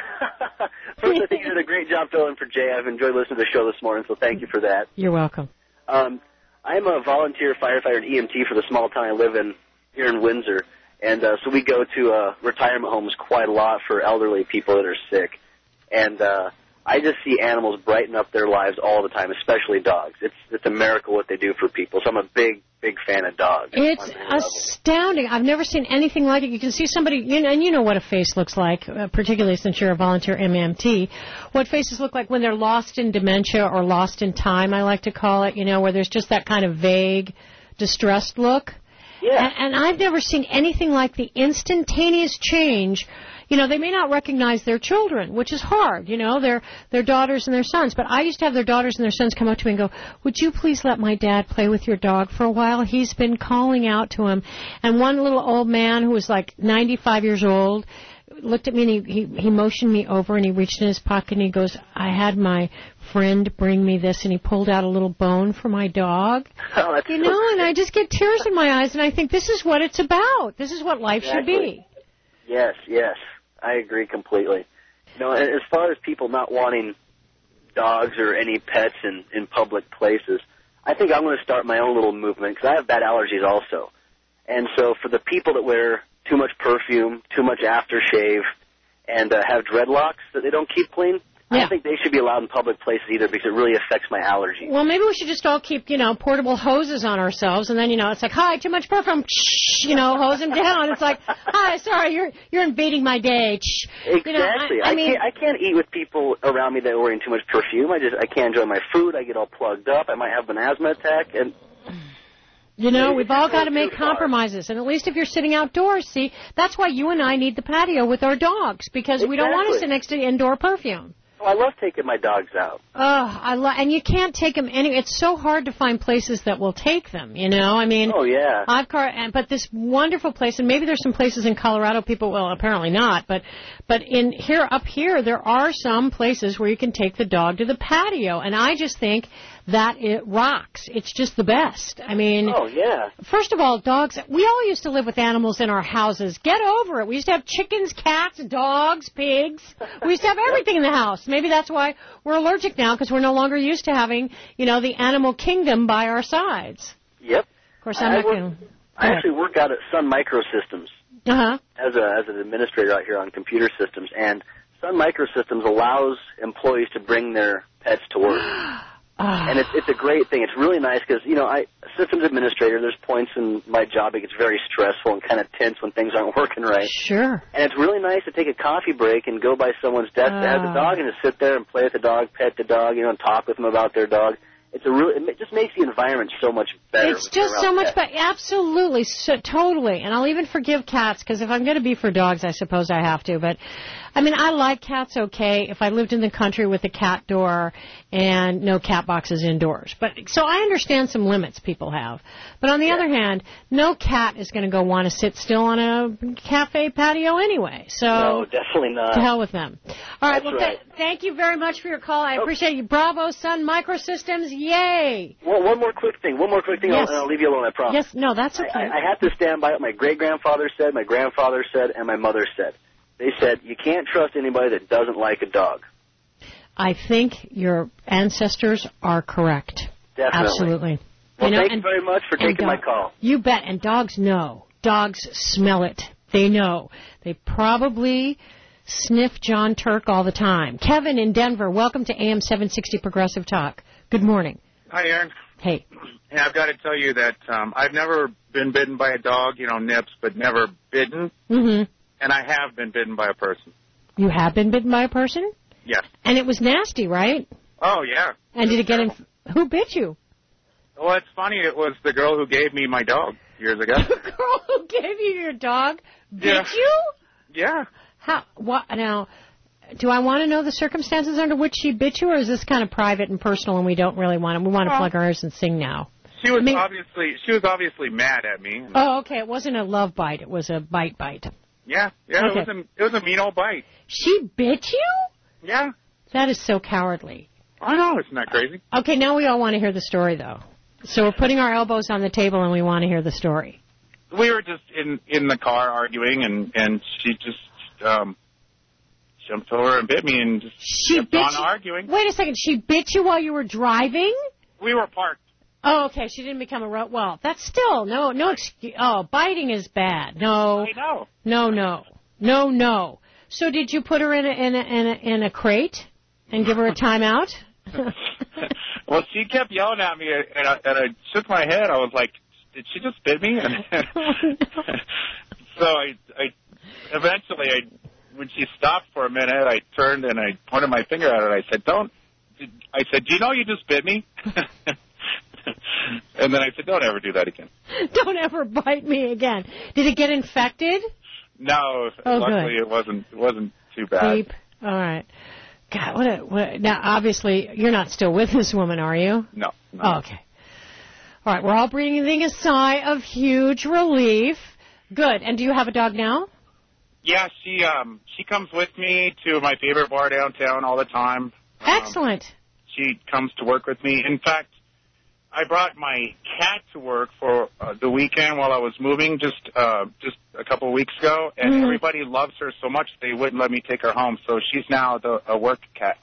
First, I think you did a great job filling for Jay. I've enjoyed listening to the show this morning, so thank you for that. You're welcome. Um, I'm a volunteer firefighter and E M T for the small town I live in here in Windsor, and uh, so we go to uh, retirement homes quite a lot for elderly people that are sick. And uh, I just see animals brighten up their lives all the time, especially dogs. It's it's a miracle what they do for people. So I'm a big, big fan of dogs. It's astounding. I've never seen anything like it. You can see somebody, you know, and you know what a face looks like, uh, particularly since you're a volunteer M M T, what faces look like when they're lost in dementia or lost in time, I like to call it, you know, where there's just that kind of vague, distressed look. Yeah. And, and I've never seen anything like the instantaneous change. You know, they may not recognize their children, which is hard, you know, their their daughters and their sons. But I used to have their daughters and their sons come up to me and go, would you please let my dad play with your dog for a while? He's been calling out to him. And one little old man who was like ninety-five years old looked at me and he, he, he motioned me over and he reached in his pocket and he goes, I had my friend bring me this, and he pulled out a little bone for my dog. Oh, that's you so know, great. and I just get tears in my eyes and I think this is what it's about. This is what life should be. Yes, yes. I agree completely. You know, and as far as people not wanting dogs or any pets in, in public places, I think I'm going to start my own little movement because I have bad allergies also. And so for the people that wear too much perfume, too much aftershave, and uh, have dreadlocks that they don't keep clean, I don't think they should be allowed in public places either because it really affects my allergies. Well, maybe we should just all keep, you know, portable hoses on ourselves, and then, you know, it's like, hi, too much perfume, shh, you know, hose them down. It's like, hi, sorry, you're you're invading my day. Shh. Exactly. You know, I, I I, mean, can't, I can't eat with people around me that are wearing too much perfume. I just I can't enjoy my food. I get all plugged up. I might have an asthma attack. And you know, we've all got to too make far. compromises, and at least if you're sitting outdoors, see, that's why you and I need the patio with our dogs, because we don't want to Exactly. sit next to indoor perfume. Oh, I love taking my dogs out. Oh, I lo- and you can't take them any. It's so hard to find places that will take them. You know, I mean. Oh yeah. I've car, and but this wonderful place, and maybe there's some places in Colorado people. Well, apparently not, but but in here up here there are some places where you can take the dog to the patio, and I just think that it rocks. It's just the best. I mean. Oh yeah. First of all, dogs. We all used to live with animals in our houses. Get over it. We used to have chickens, cats, dogs, pigs. We used to have everything in the house. Maybe that's why we're allergic now, because we're no longer used to having, you know, the animal kingdom by our sides. Yep. Of course, I'm I not work- going to. I actually work out at Sun Microsystems Uh huh. as a as an administrator out here on computer systems, and Sun Microsystems allows employees to bring their pets to work. And it's it's a great thing. It's really nice because, you know, I systems administrator, there's points in my job it gets very stressful and kind of tense when things aren't working right. Sure. And it's really nice to take a coffee break and go by someone's desk that has a Ah. dog and just sit there and play with the dog, pet the dog, you know, and talk with them about their dog. It's a really, it just makes the environment so much better. It's when you're just around so much pets. better. Absolutely. So, totally. And I'll even forgive cats, because if I'm going to be for dogs, I suppose I have to. But, I mean, I like cats okay if I lived in the country with a cat door and no cat boxes indoors. But so I understand some limits people have. But on the other hand, no cat is going to go want to sit still on a cafe patio anyway. So No, definitely not. to hell with them. All right. That's well, th- right. thank you very much for your call. I appreciate you. Bravo, Sun Microsystems. Yay. Well, one more quick thing. One more quick thing, Yes. and I'll leave you alone, I promise. Yes. No, that's okay. I, I have to stand by what my great-grandfather said, my grandfather said, and my mother said. They said, you can't trust anybody that doesn't like a dog. I think your ancestors are correct. Definitely. Absolutely. Well, you know, thank and, you very much for and taking my dog- call. You bet. And dogs know. Dogs smell it. They know. They probably sniff John Turk all the time. Kevin in Denver, welcome to A M seven sixty Progressive Talk. Good morning. Hi, Aaron. Hey. And I've got to tell you that um, I've never been bitten by a dog, you know, nips, but never bitten. Mm-hmm. And I have been bitten by a person. You have been bitten by a person? Yes. And it was nasty, right? Oh, yeah. And did it get in? Who bit you? Well, it's funny. It was the girl who gave me my dog years ago. The girl who gave you your dog bit Yeah. you? Yeah. How? What? Now, do I want to know the circumstances under which she bit you, or is this kind of private and personal, and we don't really want to? We want to Well, plug our ears and sing now. She was I mean- obviously she was obviously mad at me. Oh, okay. It wasn't a love bite. It was a bite bite. Yeah, yeah. Okay. It was a it was a mean old bite. She bit you? Yeah. That is so cowardly. I know, isn't that crazy? Okay, now we all want to hear the story, though. So we're putting our elbows on the table, and we want to hear the story. We were just in in the car arguing, and and she just um jumped over and bit me, and just She kept bit on you? arguing. Wait a second. She bit you while you were driving? We were parked. Oh, okay. She didn't become a ro- well. That's still no no excuse. Oh, biting is bad. No. I know. No, no, no, no. So did you put her in a in a in a, in a crate and give her a timeout? Well, she kept yelling at me, and I, and I shook my head. I was like, "Did she just bit me?" And so I, I eventually, I when she stopped for a minute, I turned and I pointed my finger at her. I said, "Don't." I said, "Do you know you just bit me?" And then I said, "Don't ever do that again." Don't ever bite me again. Did it get infected? No, Oh, luckily good. it wasn't. It wasn't too bad. Beep. All right. God, what a, what a, now, obviously, you're not still with this woman, are you? No. no. Oh, okay. All right, we're all breathing a sigh of huge relief. Good. And do you have a dog now? Yeah, she um she comes with me to my favorite bar downtown all the time. Excellent. Um, she comes to work with me. In fact, I brought my cat to work for uh, the weekend while I was moving just uh, just a couple of weeks ago, and Mhm. everybody loves her so much they wouldn't let me take her home. So she's now the, a work cat.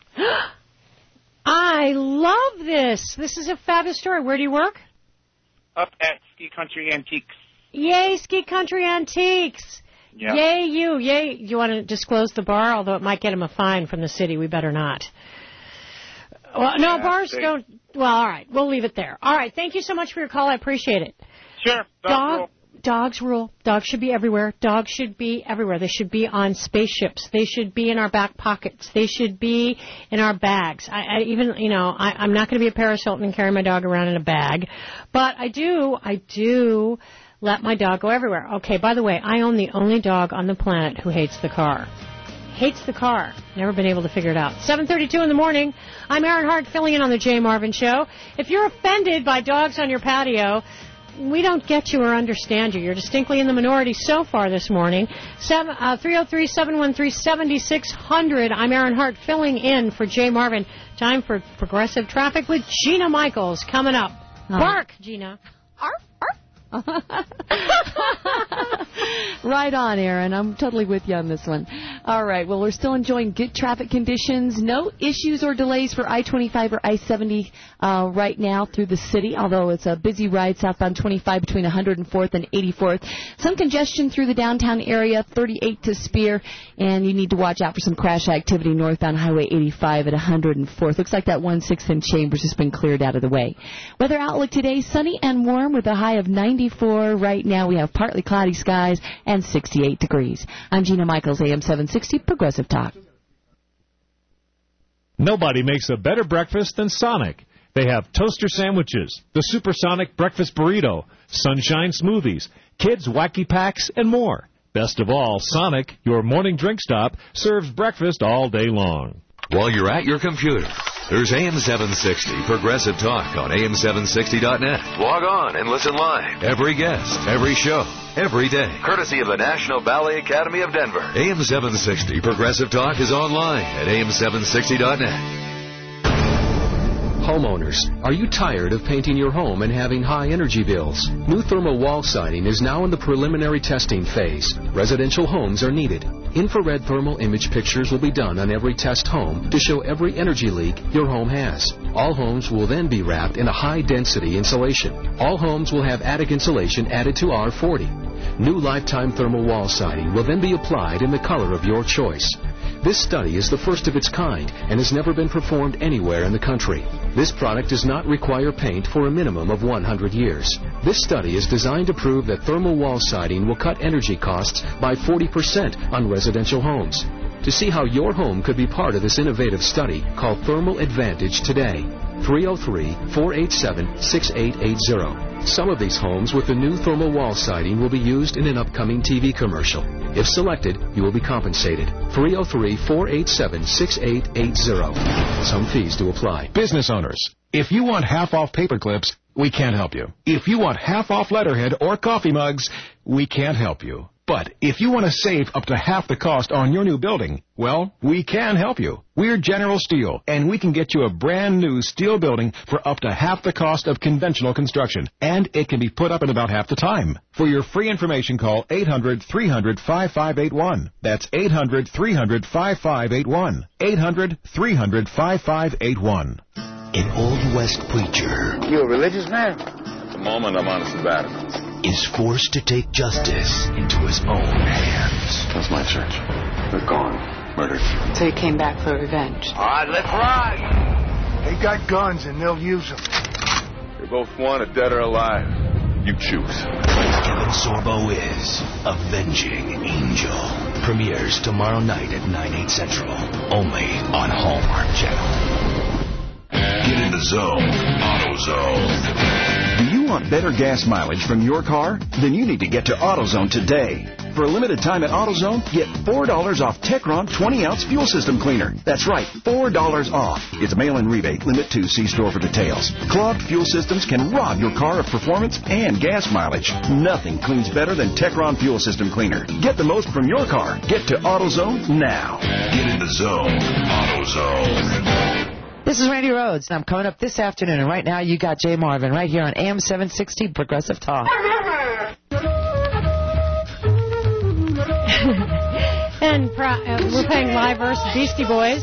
I love this. This is a fabulous story. Where do you work? Up at Ski Country Antiques. Yay, Ski Country Antiques. Yeah. Yay, you. Yay. You want to disclose the bar? Although it might get him a fine from the city. We better not. Well, no, Yeah, bars they- don't. Well, all right. We'll leave it there. All right. Thank you so much for your call. I appreciate it. Sure. Dog, rule. dogs rule. Dogs should be everywhere. Dogs should be everywhere. They should be on spaceships. They should be in our back pockets. They should be in our bags. I, I even, you know, I, I'm not going to be a Paris Hilton and carry my dog around in a bag, but I do, I do let my dog go everywhere. Okay, by the way, I own the only dog on the planet who hates the car. Hates the car. Never been able to figure it out. seven thirty-two in the morning. I'm Aaron Hart filling in on the Jay Marvin Show. If you're offended by dogs on your patio, we don't get you or understand you. You're distinctly in the minority so far this morning. Seven, uh, three oh three, seven one three, seven six zero zero. I'm Aaron Hart filling in for Jay Marvin. Time for Progressive Traffic with Gina Michaels coming up. Bark, Gina. Right on, Aaron. I'm totally with you on this one. All right. Well, we're still enjoying good traffic conditions. No issues or delays for I twenty-five or I seventy uh, right now through the city, although it's a busy ride southbound twenty-five between one hundred fourth and eighty-fourth. Some congestion through the downtown area, thirty-eight to Spear, and you need to watch out for some crash activity northbound Highway eighty-five at one hundred fourth. Looks like that one six in Chambers has been cleared out of the way. Weather outlook today, sunny and warm with a high of ninety-four. Right now we have partly cloudy skies and sixty-eight degrees. I'm Gina Michaels, A M seven sixty, Progressive Talk. Nobody makes a better breakfast than Sonic. They have toaster sandwiches, the Supersonic Breakfast Burrito, Sunshine Smoothies, Kids Wacky Packs, and more. Best of all, Sonic, your morning drink stop, serves breakfast all day long. While you're at your computer, there's A M seven sixty Progressive Talk on A M seven sixty dot net. Log on and listen live. Every guest, every show, every day. Courtesy of the National Ballet Academy of Denver. A M seven sixty Progressive Talk is online at A M seven sixty dot net. Homeowners, are you tired of painting your home and having high energy bills? New thermal wall siding is now in the preliminary testing phase. Residential homes are needed. Infrared thermal image pictures will be done on every test home to show every energy leak your home has. All homes will then be wrapped in a high-density insulation. All homes will have attic insulation added to R forty. New lifetime thermal wall siding will then be applied in the color of your choice. This study is the first of its kind and has never been performed anywhere in the country. This product does not require paint for a minimum of one hundred years. This study is designed to prove that thermal wall siding will cut energy costs by forty percent on residential homes. To see how your home could be part of this innovative study, call Thermal Advantage today. three oh three, four eight seven, six eight eight zero. Some of these homes with the new thermal wall siding will be used in an upcoming T V commercial. If selected, you will be compensated. three oh three, four eight seven, six eight eight zero. Some fees to apply. Business owners, if you want half off paper clips, we can't help you. If you want half off letterhead or coffee mugs, we can't help you. But if you want to save up to half the cost on your new building, well, we can help you. We're General Steel, and we can get you a brand new steel building for up to half the cost of conventional construction. And it can be put up in about half the time. For your free information, call eight hundred, three hundred, five five eight one. That's eight hundred, three hundred, five five eight one. eight hundred, three hundred, five five eight one. An Old West preacher. You a religious man? At the moment, I'm on a sabbatical. Is forced to take justice into his own hands. That's my church. They're gone. Murdered. So you came back for revenge. All right, let's ride. They got guns and they'll use them. They both wanted, dead or alive. You choose. Kevin Sorbo is Avenging Angel. Premieres tomorrow night at nine, eight Central. Only on Hallmark Channel. Get in the zone. AutoZone. Do you want better gas mileage from your car? Then you need to get to AutoZone today. For a limited time at AutoZone, get four dollars off Techron twenty ounce fuel system cleaner. That's right, four dollars off. It's a mail-in rebate. Limit two. See store for details. Clogged fuel systems can rob your car of performance and gas mileage. Nothing cleans better than Techron fuel system cleaner. Get the most from your car. Get to AutoZone now. Get in the zone. AutoZone. This is Randy Rhodes, and I'm coming up this afternoon, and right now you got Jay Marvin right here on A M seven sixty Progressive Talk. And pro- uh, we're playing live verse Beastie Boys.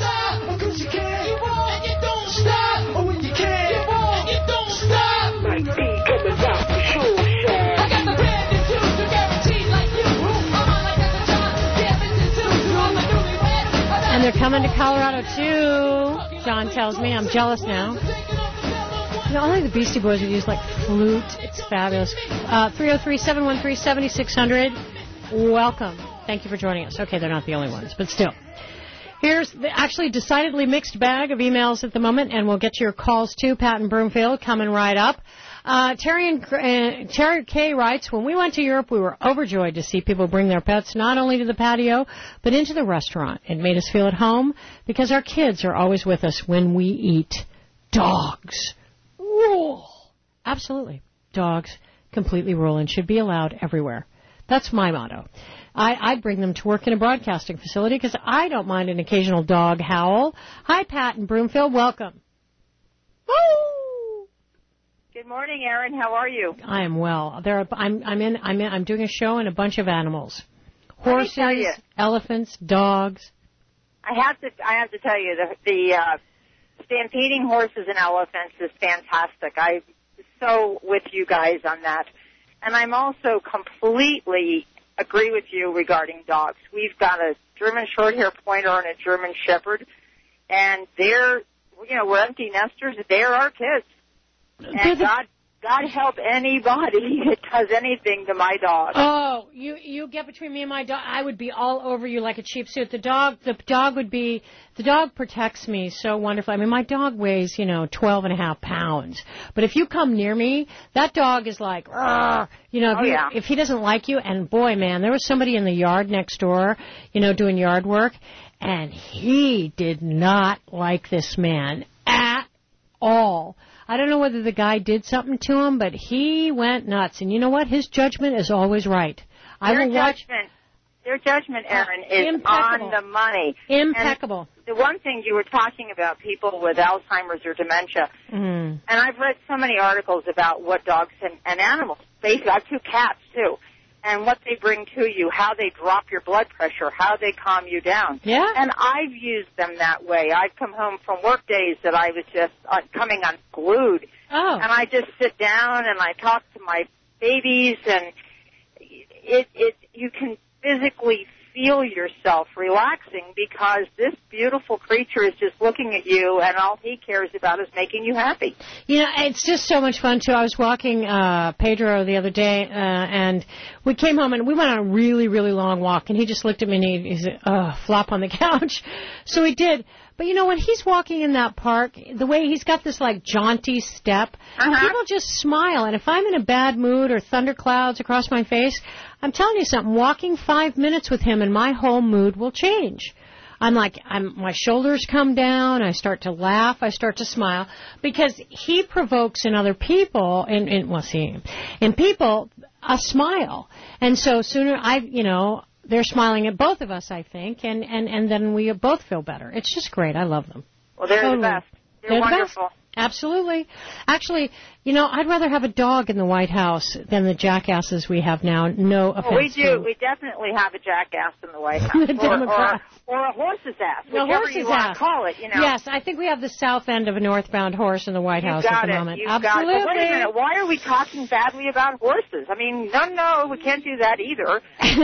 And they're coming to Colorado, too. John tells me. I'm jealous now. You know, only the Beastie Boys would use, like, flute. It's fabulous. Uh, three oh three, seven one three, seven six zero zero. Welcome. Thank you for joining us. Okay, they're not the only ones, but still. Here's the actually decidedly mixed bag of emails at the moment, and we'll get to your calls, too. Pat and Broomfield coming right up. Uh, Terry, and, uh, Terry K. writes, when we went to Europe, we were overjoyed to see people bring their pets not only to the patio, but into the restaurant. It made us feel at home because our kids are always with us when we eat. Dogs rule. Absolutely. Dogs completely rule and should be allowed everywhere. That's my motto. I, I'd bring them to work in a broadcasting facility because I don't mind an occasional dog howl. Hi, Pat and Broomfield. Welcome. Woo! Good morning, Aaron. How are you? I am well. There, are, I'm, I'm in. I'm in. I'm doing a show and a bunch of animals: horses, elephants, dogs. I have to. I have to tell you, the the uh, stampeding horses and elephants is fantastic. I'm so with you guys on that, and I'm also completely agree with you regarding dogs. We've got a German Shorthair Pointer and a German Shepherd, and they're, you know, we're empty nesters. They're our kids. And God, God help anybody that does anything to my dog. Oh, you you get between me and my dog, I would be all over you like a cheap suit. The dog, the dog would be, the dog protects me so wonderfully. I mean, my dog weighs, you know, twelve and a half pounds. But if you come near me, that dog is like, Arr! you know, if, oh, you, yeah. if he doesn't like you, and boy, man, there was somebody in the yard next door, you know, doing yard work, and he did not like this man at all. I don't know whether the guy did something to him, but he went nuts. And you know what? His judgment is always right. I Their will watch. Judgment, their judgment, Aaron, is Impeccable. on the money. Impeccable. And the one thing you were talking about, people with Alzheimer's or dementia, Mm. and I've read so many articles about what dogs and, and animals, basically, I have two cats, too, and what they bring to you, how they drop your blood pressure, how they calm you down. Yeah. And I've used them that way. I've come home from work days that I was just uh, coming unglued. Oh. And I just sit down and I talk to my babies, and it, it, you can physically feel yourself relaxing because this beautiful creature is just looking at you, and all he cares about is making you happy. You know, it's just so much fun, too. I was walking uh, Pedro the other day, uh, and we came home, and we went on a really, really long walk, and he just looked at me, and he, he said, oh, flop on the couch. So he did. But, you know, when he's walking in that park, the way he's got this, like, jaunty step, uh-huh. people just smile. And if I'm in a bad mood or thunderclouds across my face, I'm telling you something, walking five minutes with him and my whole mood will change. I'm like, I'm, my shoulders come down, I start to laugh, I start to smile, because he provokes in other people, in, in well, see, in people, a smile. And so sooner I, you know... They're smiling at both of us, I think, and, and, and then we both feel better. It's just great. I love them. Well, they're totally. the best. They're, they're wonderful. The best. Absolutely. Actually, you know, I'd rather have a dog in the White House than the jackasses we have now. No offense. Well, we do. To we definitely have a jackass in the White House. the or, or, or a horse's ass, the whichever horse's you want ass. to call it, you know. Yes, I think we have the south end of a northbound horse in the White you House got at the it. moment. You Absolutely. got it. But wait a minute. Why are we talking badly about horses? I mean, no, no, we can't do that either.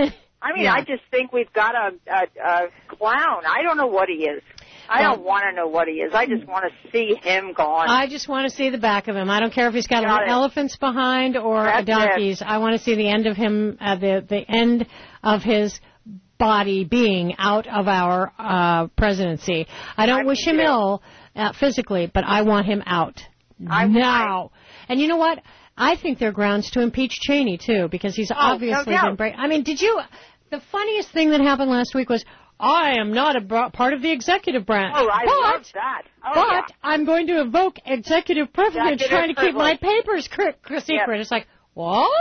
I mean, yeah. I just think we've got a, a, a clown. I don't know what he is. I well, don't want to know what he is. I just want to see him gone. I just want to see the back of him. I don't care if he's got, got elephants behind or That's donkeys. It. I want to see the end of him, uh, the the end of his body being out of our uh, presidency. I don't I wish him ill uh, physically, but I want him out I now. I, and you know what? I think there are grounds to impeach Cheney, too, because he's oh, obviously no been break. I mean, did you... The funniest thing that happened last week was, I am not a br- part of the executive branch. Oh, I but, love that. Oh, but yeah. I'm going to evoke executive privilege Executive trying to keep privilege. my papers cr- secret. Yep. It's like, what?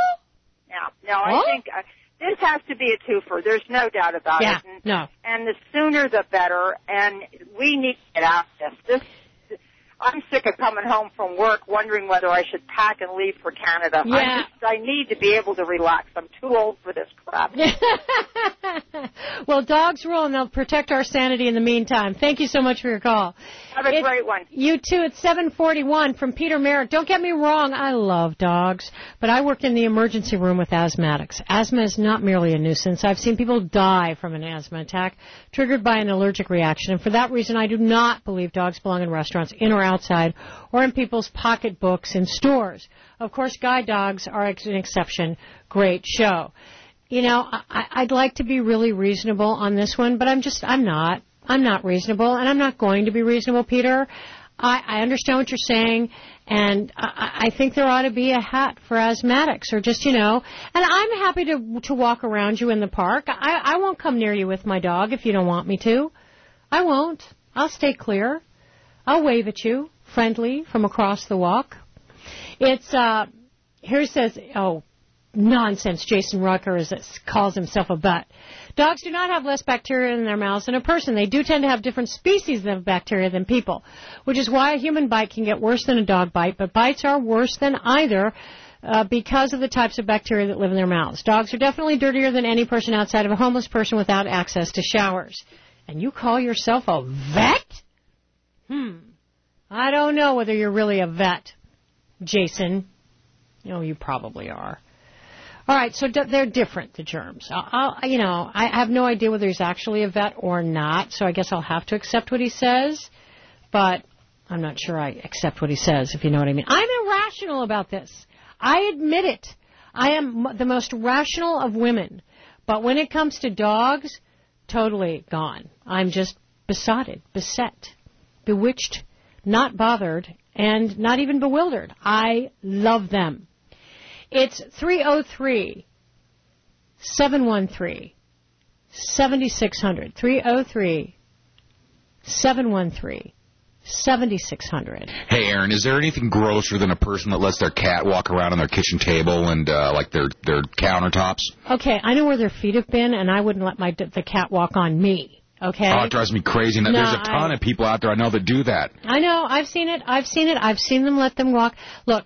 No, no, what? I think uh, this has to be a twofer. There's no doubt about yeah, it. And, no. And the sooner the better, and we need to get out of this. This I'm sick of coming home from work wondering whether I should pack and leave for Canada. Yeah. I just, I need to be able to relax. I'm too old for this crap. Well, dogs rule, and they'll protect our sanity in the meantime. Thank you so much for your call. Have a it's, great one. You too. It's seven forty-one from Peter Merritt. Don't get me wrong. I love dogs, but I work in the emergency room with asthmatics. Asthma is not merely a nuisance. I've seen people die from an asthma attack triggered by an allergic reaction, and for that reason, I do not believe dogs belong in restaurants, in or outside, or in people's pocketbooks in stores. Of course, guide dogs are an exception. Great show. You know, I, I'd like to be really reasonable on this one, but I'm just, I'm not. I'm not reasonable, and I'm not going to be reasonable, Peter. I, I understand what you're saying, and I, I think there ought to be a hat for asthmatics, or just, you know, and I'm happy to to walk around you in the park. I, I won't come near you with my dog if you don't want me to. I won't. I'll stay clear. I'll wave at you, friendly, from across the walk. It's, uh, here it says, oh, nonsense, Jason Rucker is, calls himself a butt. Dogs do not have less bacteria in their mouths than a person. They do tend to have different species of bacteria than people, which is why a human bite can get worse than a dog bite, but bites are worse than either uh, because of the types of bacteria that live in their mouths. Dogs are definitely dirtier than any person outside of a homeless person without access to showers. And you call yourself a vet? Hmm. I don't know whether you're really a vet, Jason. Oh, you probably are. All right, so d- they're different, the germs. I'll, I'll, you know, I have no idea whether he's actually a vet or not, so I guess I'll have to accept what he says. But I'm not sure I accept what he says, if you know what I mean. I'm irrational about this. I admit it. I am m- the most rational of women. But when it comes to dogs, totally gone. I'm just besotted, beset, bewitched, not bothered, and not even bewildered. I love them. It's three oh three, seven one three, seven six zero zero. three oh three, seven one three, seven six zero zero. Hey, Aaron, is there anything grosser than a person that lets their cat walk around on their kitchen table and, uh, like, their, their countertops? Okay, I know where their feet have been, and I wouldn't let my the cat walk on me. Okay? Oh, it drives me crazy. No, There's a ton I, of people out there I know that do that. I know. I've seen it. I've seen it. I've seen them let them walk. Look.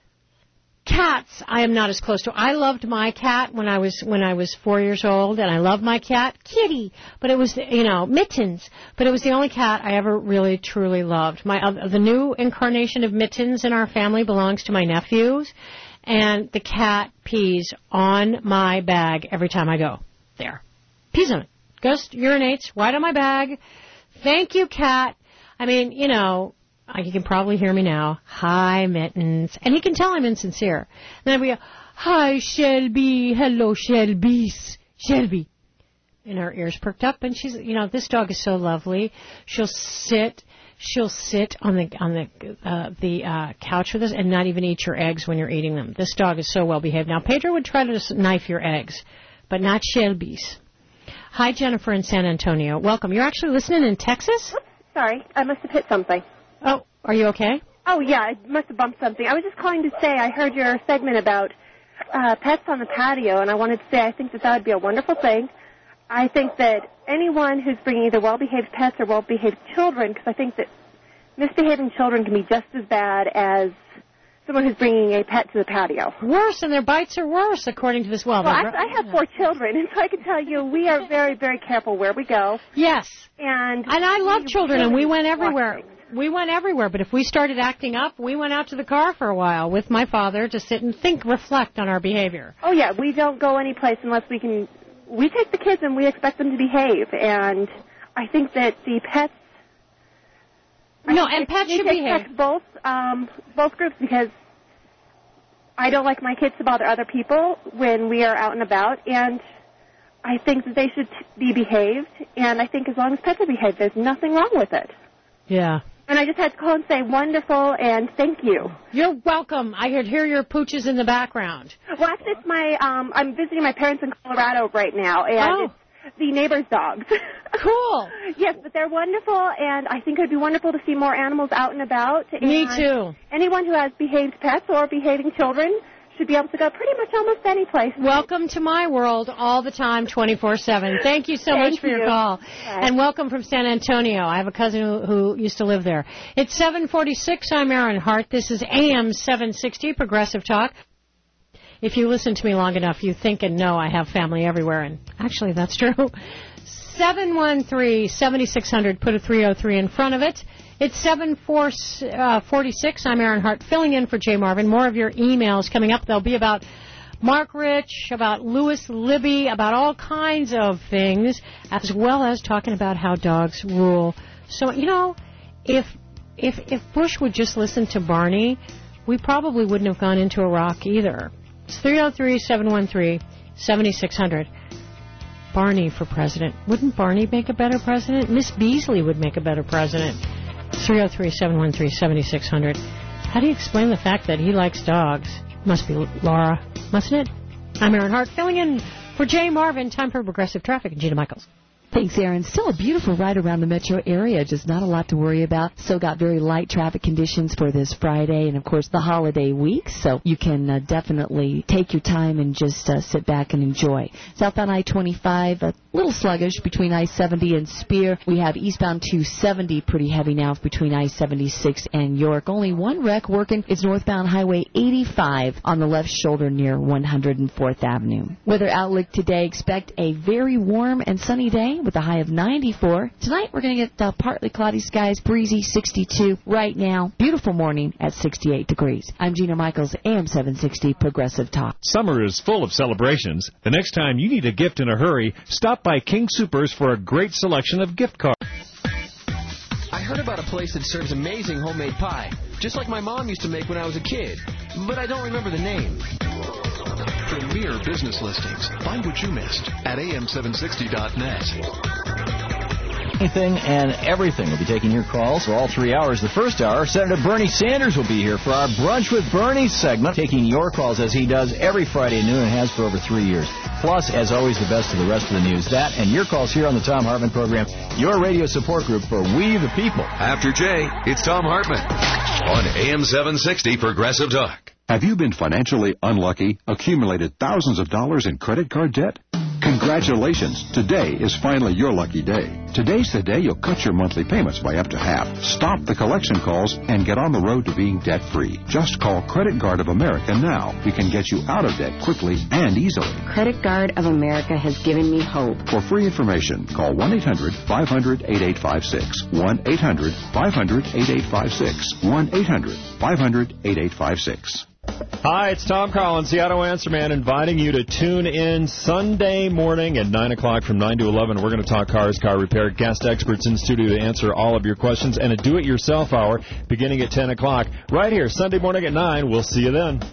Cats, I am not as close to. I loved my cat when I was when I was four years old, and I loved my cat, Kitty. But it was, you know, Mittens. But it was the only cat I ever really truly loved. My uh, the new incarnation of Mittens in our family belongs to my nephews, and the cat pees on my bag every time I go there. pees on it. Goes, urinates right on my bag. Thank you, cat. I mean, you know, he can probably hear me now. Hi, Mittens. And he can tell I'm insincere. Then we go, hi, Shelby. Hello, Shelby's. Shelby. And her ears perked up, and she's, you know, this dog is so lovely. She'll sit, she'll sit on the on the uh, the uh, couch with us and not even eat your eggs when you're eating them. This dog is so well behaved. Now, Pedro would try to knife your eggs, but not Shelby's. Hi, Jennifer in San Antonio. Welcome. You're actually listening in Texas? Oops, sorry, I must have hit something. Oh, are you okay? Oh, yeah, I must have bumped something. I was just calling to say I heard your segment about uh, pets on the patio, and I wanted to say I think that that would be a wonderful thing. I think that anyone who's bringing either well-behaved pets or well-behaved children, because I think that misbehaving children can be just as bad as someone who's bringing a pet to the patio. Worse, and their bites are worse, according to this. Well, well I, I have four children, and so I can tell you we are very, very careful where we go. Yes. And and I love children, really and we went everywhere. We went everywhere, but if we started acting up, we went out to the car for a while with my father to sit and think, reflect on our behavior. Oh, yeah, we don't go anyplace unless we can. We take the kids and we expect them to behave, and I think that the pets. No, and pets should behave. Both, um, both groups, because I don't like my kids to bother other people when we are out and about, and I think that they should be behaved, and I think as long as pets are behaved, there's nothing wrong with it. Yeah. And I just had to call and say wonderful and thank you. You're welcome. I could hear your pooches in the background. Well, actually, it's my, um, I'm visiting my parents in Colorado right now, and oh. it's the neighbor's dogs. Cool. Yes, but they're wonderful, and I think it would be wonderful to see more animals out and about. Me and too. Anyone who has behaved pets or behaving children should be able to go pretty much almost any place. Welcome to my world all the time, twenty-four seven. Thank you so Thank much for you. your call. Bye. And welcome from San Antonio. I have a cousin who, who used to live there. It's seven forty-six. I'm Erin Hart. This is A M seven sixty, Progressive Talk. If you listen to me long enough, you think and know I have family everywhere, and actually that's true. seven one three, seven six zero zero, put a three oh three in front of it. It's seven forty-six. I'm Erin Hart, filling in for Jay Marvin. More of your emails coming up. They'll be about Mark Rich, about Louis Libby, about all kinds of things, as well as talking about how dogs rule. So, you know, if if if Bush would just listen to Barney, we probably wouldn't have gone into Iraq either. It's three oh three, seven one three, seven six zero zero. Barney for president. Wouldn't Barney make a better president? Miss Beasley would make a better president. three oh three, seven one three, seven six zero zero. How do you explain the fact that he likes dogs? Must be Laura, mustn't it? I'm Erin Hart, filling in for Jay Marvin. Time for Progressive Traffic and Gina Michaels. Thanks, Aaron. Still a beautiful ride around the metro area, just not a lot to worry about. Still got very light traffic conditions for this Friday and, of course, the holiday week, so you can uh, definitely take your time and just uh, sit back and enjoy. Southbound I twenty-five, a little sluggish between I seventy and Spear. We have eastbound two seventy pretty heavy now between I seventy-six and York. Only one wreck working. It's northbound Highway eighty-five on the left shoulder near one hundred fourth Avenue. Weather outlook today, expect a very warm and sunny day with a high of ninety-four. Tonight we're going to get uh, partly cloudy skies, breezy sixty-two. Right now, beautiful morning at sixty-eight degrees. I'm Gina Michaels, A M seven sixty Progressive Talk. Summer is full of celebrations. The next time you need a gift in a hurry, stop by King Soopers for a great selection of gift cards. I heard about a place that serves amazing homemade pie, just like my mom used to make when I was a kid, but I don't remember the name. Premier business listings. Find what you missed at A M seven sixty dot net. Anything and everything. We'll be taking your calls for all three hours. The first hour, Senator Bernie Sanders will be here for our Brunch with Bernie segment, taking your calls as he does every Friday at noon and has for over three years. Plus, as always, the best of the rest of the news. That and your calls here on the Tom Hartman program, your radio support group for We the People. After Jay, it's Tom Hartman on A M seven sixty Progressive Talk. Have you been financially unlucky, accumulated thousands of dollars in credit card debt? Congratulations! Today is finally your lucky day. Today's the day you'll cut your monthly payments by up to half, stop the collection calls, and get on the road to being debt-free. Just call Credit Guard of America now. We can get you out of debt quickly and easily. Credit Guard of America has given me hope. For free information, call one eight hundred, five hundred, eight eight five six. one eight hundred, five hundred, eight eight five six. one eight hundred, five hundred, eight eight five six. Hi, it's Tom Collins, the Auto Answer Man, inviting you to tune in Sunday morning at nine o'clock from nine to eleven. We're going to talk cars, car repair, guest experts in studio to answer all of your questions, and a do-it-yourself hour beginning at ten o'clock. Right here, Sunday morning at nine. We'll see you then.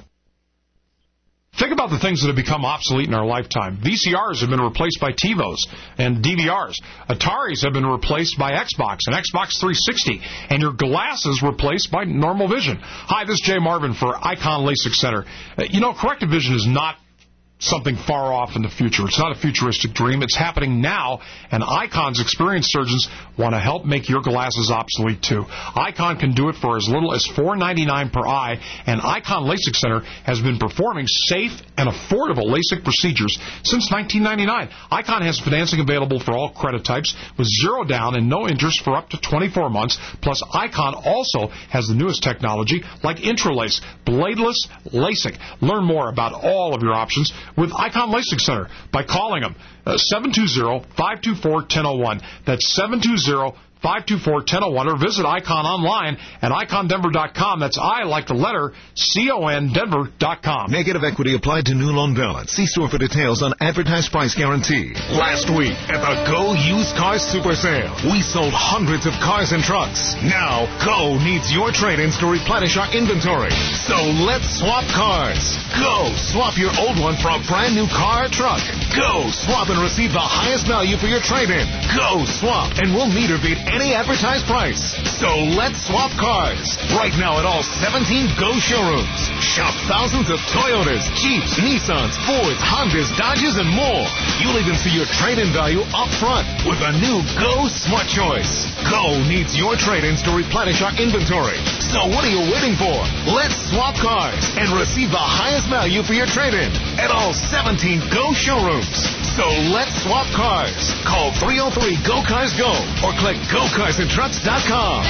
Think about the things that have become obsolete in our lifetime. V C Rs have been replaced by TiVos and D V Rs. Ataris have been replaced by Xbox and Xbox three sixty. And your glasses replaced by normal vision. Hi, this is Jay Marvin for Icon LASIK Center. Uh, you know, corrective vision is not something far off in the future. It's not a futuristic dream. It's happening now, and Icon's experienced surgeons want to help make your glasses obsolete, too. Icon can do it for as little as four ninety-nine per eye, and Icon LASIK Center has been performing safe and affordable LASIK procedures since nineteen ninety-nine. Icon has financing available for all credit types with zero down and no interest for up to twenty-four months. Plus, Icon also has the newest technology like Intralace, bladeless LASIK. Learn more about all of your options with Icon LASIK Center by calling them uh, seven two zero, five two four, one zero zero one. That's seven two zero, five two four, one zero zero one, or visit Icon online at icon denver dot com. That's I like the letter C O N Denver dot com. Negative equity applied to new loan balance. See store for details on advertised price guarantee. Last week at the Go Used Cars Super Sale, we sold hundreds of cars and trucks. Now, Go needs your trade-ins to replenish our inventory. So let's swap cars. Go swap your old one for a brand new car or truck. Go swap and receive the highest value for your trade-in. Go swap and we'll meter beat any advertised price. So let's swap cars. Right now at all seventeen Go showrooms. Shop thousands of Toyotas, Jeeps, Nissans, Fords, Hondas, Dodges, and more. You'll even see your trade-in value up front with a new Go Smart Choice. Go needs your trade-ins to replenish our inventory. So what are you waiting for? Let's swap cars and receive the highest value for your trade-in at all seventeen Go showrooms. So let's swap cars. Call three oh three, Go Cars Go or click go cars and trucks dot com.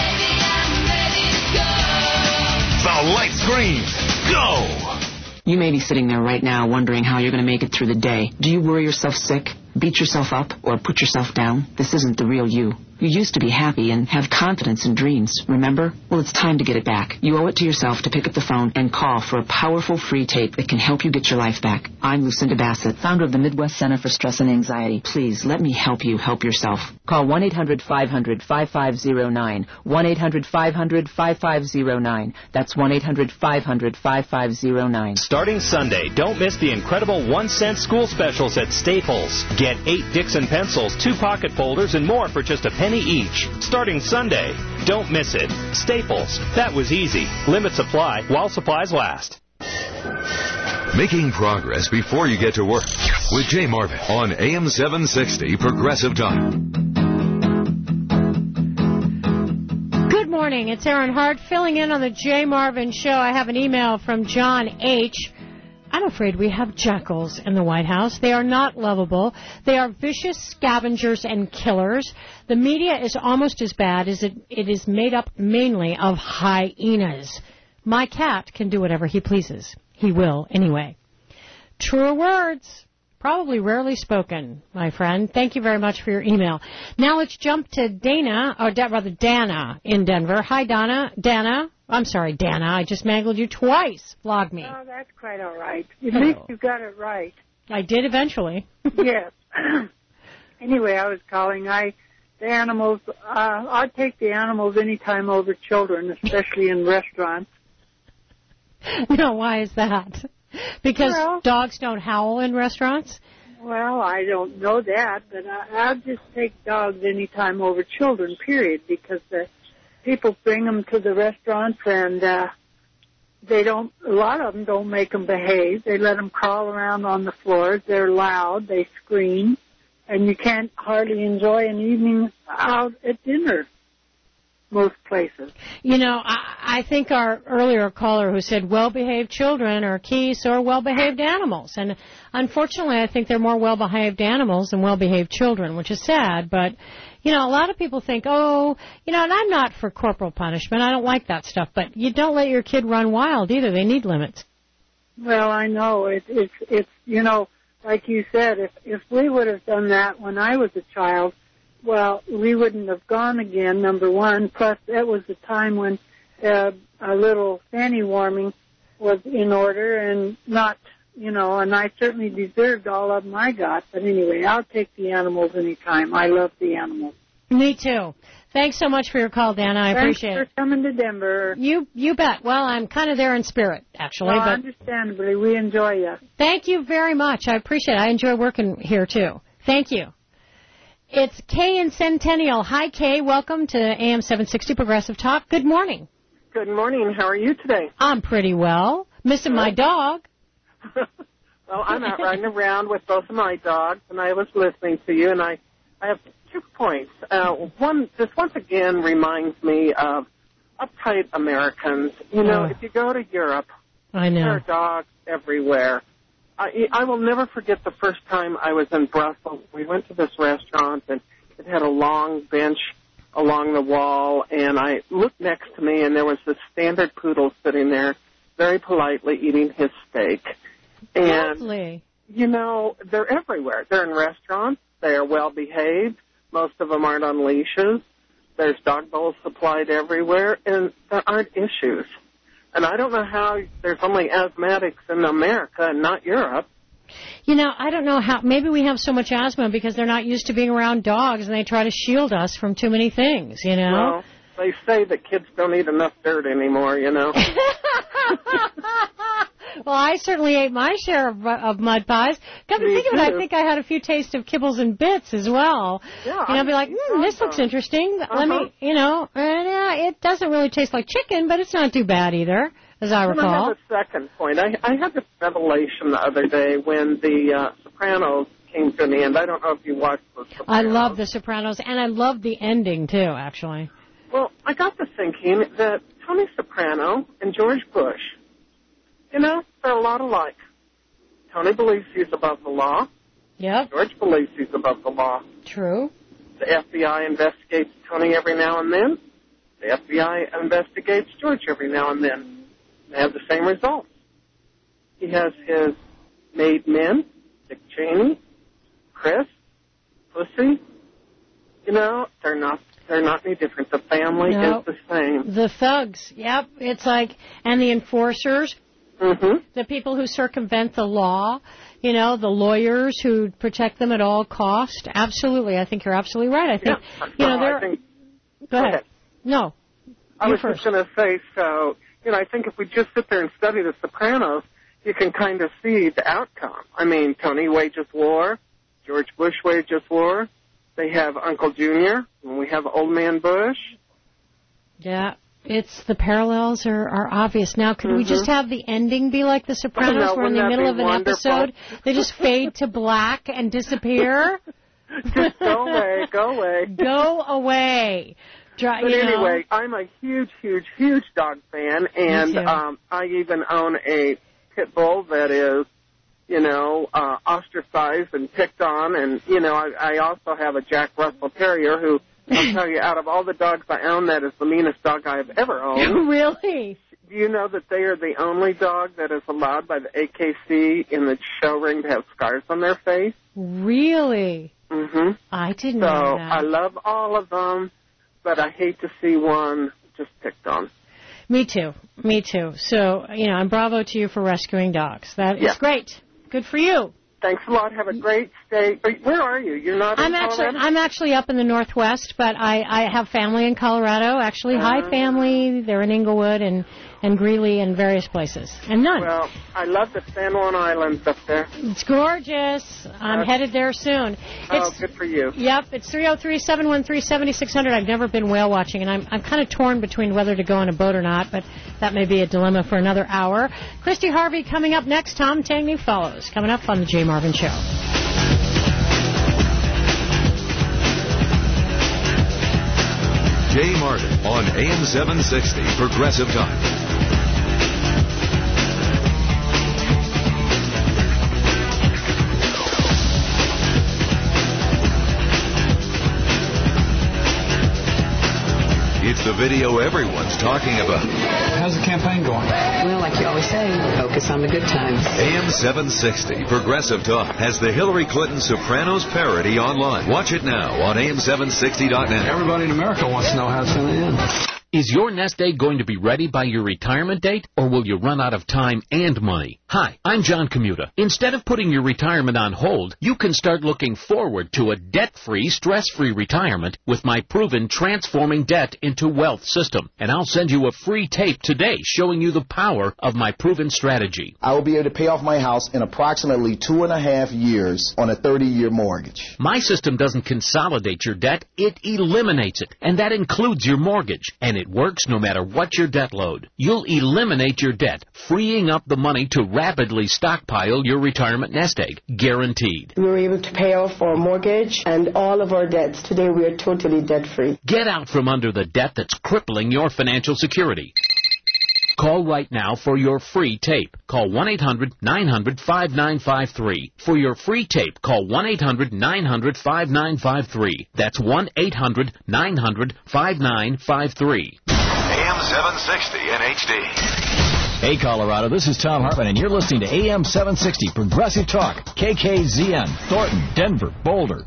The light's green. Go! You may be sitting there right now wondering how you're going to make it through the day. Do you worry yourself sick, beat yourself up, or put yourself down? This isn't the real you. You used to be happy and have confidence and dreams, remember? Well, it's time to get it back. You owe it to yourself to pick up the phone and call for a powerful free tape that can help you get your life back. I'm Lucinda Bassett, founder of the Midwest Center for Stress and Anxiety. Please, let me help you help yourself. Call one eight hundred five hundred five five zero nine. one eight hundred five hundred five five zero nine. That's one eight hundred five hundred five five zero nine. Starting Sunday, don't miss the incredible one cent school specials at Staples. Get eight Dixon pencils, two pocket folders, and more for just a penny each. Starting Sunday. Don't miss it. Staples. That was easy. Limits apply while supplies last. Making progress before you get to work with Jay Marvin on A M seven sixty Progressive Talk. Good morning. It's Aaron Hart filling in on the Jay Marvin Show. I have an email from John H. I'm afraid we have jackals in the White House. They are not lovable. They are vicious scavengers and killers. The media is almost as bad as it, it is made up mainly of hyenas. My cat can do whatever he pleases. He will, anyway. Truer words. Probably rarely spoken, my friend. Thank you very much for your email. Now let's jump to Dana, or rather Dana in Denver. Hi, Donna. Dana. I'm sorry, Dana. I just mangled you twice. Flog me. Oh, that's quite all right. At Hello. least you got it right. I did eventually. Yes. Anyway, I was calling. I the animals. Uh, I'd take the animals anytime over children, especially in restaurants. No, why is that? Because well, dogs don't howl in restaurants? Well, I don't know that, but I, I'll just take dogs anytime over children, period, because the people bring them to the restaurants and uh, they don't, a lot of them don't make them behave. They let them crawl around on the floors. They're loud. They scream. And you can't hardly enjoy an evening out at dinner. Most places. You know, I, I think our earlier caller who said well-behaved children are keys or well-behaved animals. And unfortunately, I think they're more well-behaved animals than well-behaved children, which is sad. But, you know, a lot of people think, oh, you know, and I'm not for corporal punishment. I don't like that stuff. But you don't let your kid run wild either. They need limits. Well, I know. It, it's, it's, you know, like you said, if, if we would have done that when I was a child, well, we wouldn't have gone again, number one. Plus, that was the time when uh, a little fanny warming was in order and not, you know, and I certainly deserved all of them I got. But anyway, I'll take the animals anytime. I love the animals. Me too. Thanks so much for your call, Dana. I Thanks appreciate for it. coming to Denver. You you bet. Well, I'm kind of there in spirit, actually. Well, but understandably, we enjoy you. Thank you very much. I appreciate it. I enjoy working here, too. Thank you. It's Kay in Centennial. Hi, Kay. Welcome to A M seven sixty Progressive Talk. Good morning. Good morning. How are you today? I'm pretty well. Missing my dog. Well, I'm out riding around with both of my dogs, and I was listening to you, and I, I have two points. Uh, one, this once again reminds me of uptight Americans. You know, Oh. if you go to Europe, I know. there are dogs everywhere. I, I will never forget the first time I was in Brussels. We went to this restaurant, and it had a long bench along the wall, and I looked next to me, and there was this standard poodle sitting there, very politely eating his steak. And, Lovely. you know, they're everywhere. They're in restaurants. They are well-behaved. Most of them aren't on leashes. There's dog bowls supplied everywhere, and there aren't issues. And I don't know how there's only asthmatics in America and not Europe. You know, I don't know how. Maybe we have so much asthma because they're not used to being around dogs, and they try to shield us from too many things, you know? Well, they say that kids don't eat enough dirt anymore, you know. Well, I certainly ate my share of, of mud pies. Come to Me think of it, I too. think I had a few tastes of kibbles and bits as well. Yeah, and I'll be like, mm, this looks interesting. Let Uh-huh. me, you know, and, uh, it doesn't really taste like chicken, but it's not too bad either, as I And I recall. have a second point. I, I had this revelation the other day when the uh, Sopranos came to an end. I don't know if you watched The Sopranos. I love The Sopranos, and I love the ending, too, actually. Well, I got to thinking that Tony Soprano and George Bush, you know, they're a lot alike. Tony believes he's above the law. Yep. George believes he's above the law. True. The F B I investigates Tony every now and then. The F B I investigates George every now and then. They have the same results. He has his made men, Dick Cheney, Chris, Pussy. You know, they're not they're not any different. The family No. is the same. The thugs, yep. It's like, and the enforcers, Mm-hmm. the people who circumvent the law, you know, the lawyers who protect them at all cost. Absolutely. I think you're absolutely right. I think, you know, So there. I think, Go ahead. ahead. No. I You was first. just going to say, so, you know, I think if we just sit there and study The Sopranos, you can kind of see the outcome. I mean, Tony wages war. George Bush wages war. They have Uncle Junior, and we have Old Man Bush. Yeah. It's the parallels are, are obvious. Now, could we Mhm. just have the ending be like The Sopranos, know, where in the wouldn't that middle be of an wonderful? episode they just fade to black and disappear? Just go away, go away. Go away. Dry, But you know. anyway, I'm a huge, huge, huge dog fan, and too. um, I even own a pit bull that is, you know, uh, ostracized and picked on, and, you know, I, I also have a Jack Russell Terrier who, I'll tell you, out of all the dogs I own, that is the meanest dog I've ever owned. Really? Do you know that they are the only dog that is allowed by the A K C in the show ring to have scars on their face? Really? Mm-hmm. I didn't So know that. I love all of them, but I hate to see one just picked on. Me too. Me too. So, you know, and bravo to you for rescuing dogs. That is Yeah. great. Good for you. Thanks a lot. Have a great stay. Where are you? You're not I'm in actually Colorado? I'm actually up in the Northwest, but I, I have family in Colorado. Actually, hi Ah. family. They're in Inglewood and, and Greeley and various places. And none. Well, I love the San Juan Islands up there. It's gorgeous. I'm Uh, headed there soon. Oh, It's, good for you. Yep, it's three oh three, seven one three, seven six zero zero. I've never been whale watching, and I'm I'm kind of torn between whether to go on a boat or not, but that may be a dilemma for another hour. Christy Harvey coming up next. Tom Tangney follows. Coming up on The Jay Marvin Show. Jay Marvin on A M seven sixty Progressive Talk. It's the video everyone's talking about. How's the campaign going? Well, like you always say, focus on the good times. A M seven sixty Progressive Talk has the Hillary Clinton Sopranos parody online. Watch it now on A M seven sixty dot net. Everybody in America wants to know how it's going to end. Is your nest egg going to be ready by your retirement date, or will you run out of time and money? Hi, I'm John Commuta. Instead of putting your retirement on hold, you can start looking forward to a debt-free, stress-free retirement with my proven Transforming Debt into Wealth system. And I'll send you a free tape today showing you the power of my proven strategy. I will be able to pay off my house in approximately two and a half years on a thirty-year mortgage. My system doesn't consolidate your debt, it eliminates it. And that includes your mortgage. And it works no matter what your debt load. You'll eliminate your debt, freeing up the money to rapidly stockpile your retirement nest egg. Guaranteed. We were able to pay off our mortgage and all of our debts. Today we are totally debt-free. Get out from under the debt that's crippling your financial security. Call right now for your free tape. Call one eight hundred nine hundred five nine five three. For your free tape, call one eight hundred nine hundred five nine five three. That's one eight hundred nine hundred five nine five three. A M seven sixty in H D. Hey, Colorado, this is Tom Hartman, and you're listening to A M seven sixty Progressive Talk, K K Z N, Thornton, Denver, Boulder.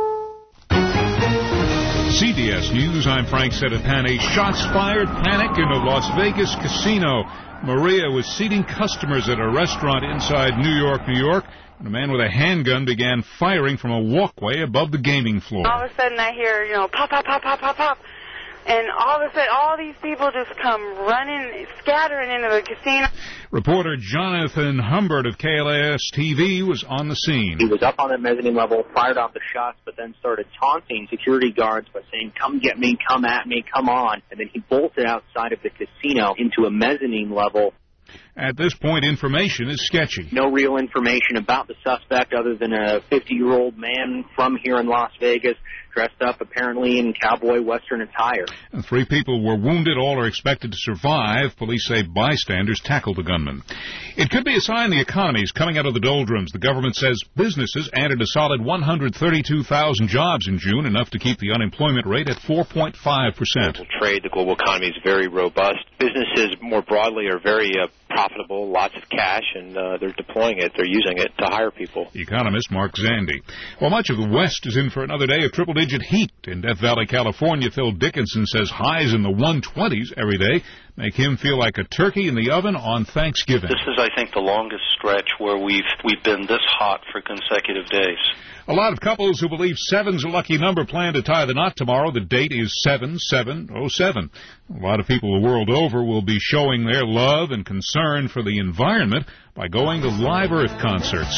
C B S News, I'm Frank Sedapani. Shots fired, panic in a Las Vegas casino. Maria was seating customers at a restaurant inside New York, New York, when a man with a handgun began firing from a walkway above the gaming floor. All of a sudden I hear, you know, pop, pop, pop, pop, pop, pop. And all of a sudden, all these people just come running, scattering into the casino. Reporter Jonathan Humbert of K L A S T V was on the scene. He was up on the mezzanine level, fired off the shots, but then started taunting security guards by saying, come get me, come at me, come on. And then he bolted outside of the casino into a mezzanine level. At this point, information is sketchy. No real information about the suspect other than a fifty-year-old man from here in Las Vegas, dressed up apparently in cowboy western attire. And three people were wounded. All are expected to survive. Police say bystanders tackled the gunman. It could be a sign the economy is coming out of the doldrums. The government says businesses added a solid one hundred thirty-two thousand jobs in June, enough to keep the unemployment rate at four point five percent. Global trade, the global economy is very robust. Businesses more broadly are very uh, profitable, lots of cash, and uh, they're deploying it. They're using it to hire people. Economist Mark Zandi. While much of the West is in for another day of triple-digit heat. In Death Valley, California, Phil Dickinson says highs in the one twenties every day make him feel like a turkey in the oven on Thanksgiving. This is, I think, the longest stretch where we've we've been this hot for consecutive days. A lot of couples who believe seven's a lucky number plan to tie the knot tomorrow. The date is seven seven oh seven. A lot of people the world over will be showing their love and concern for the environment by going to Live Earth concerts.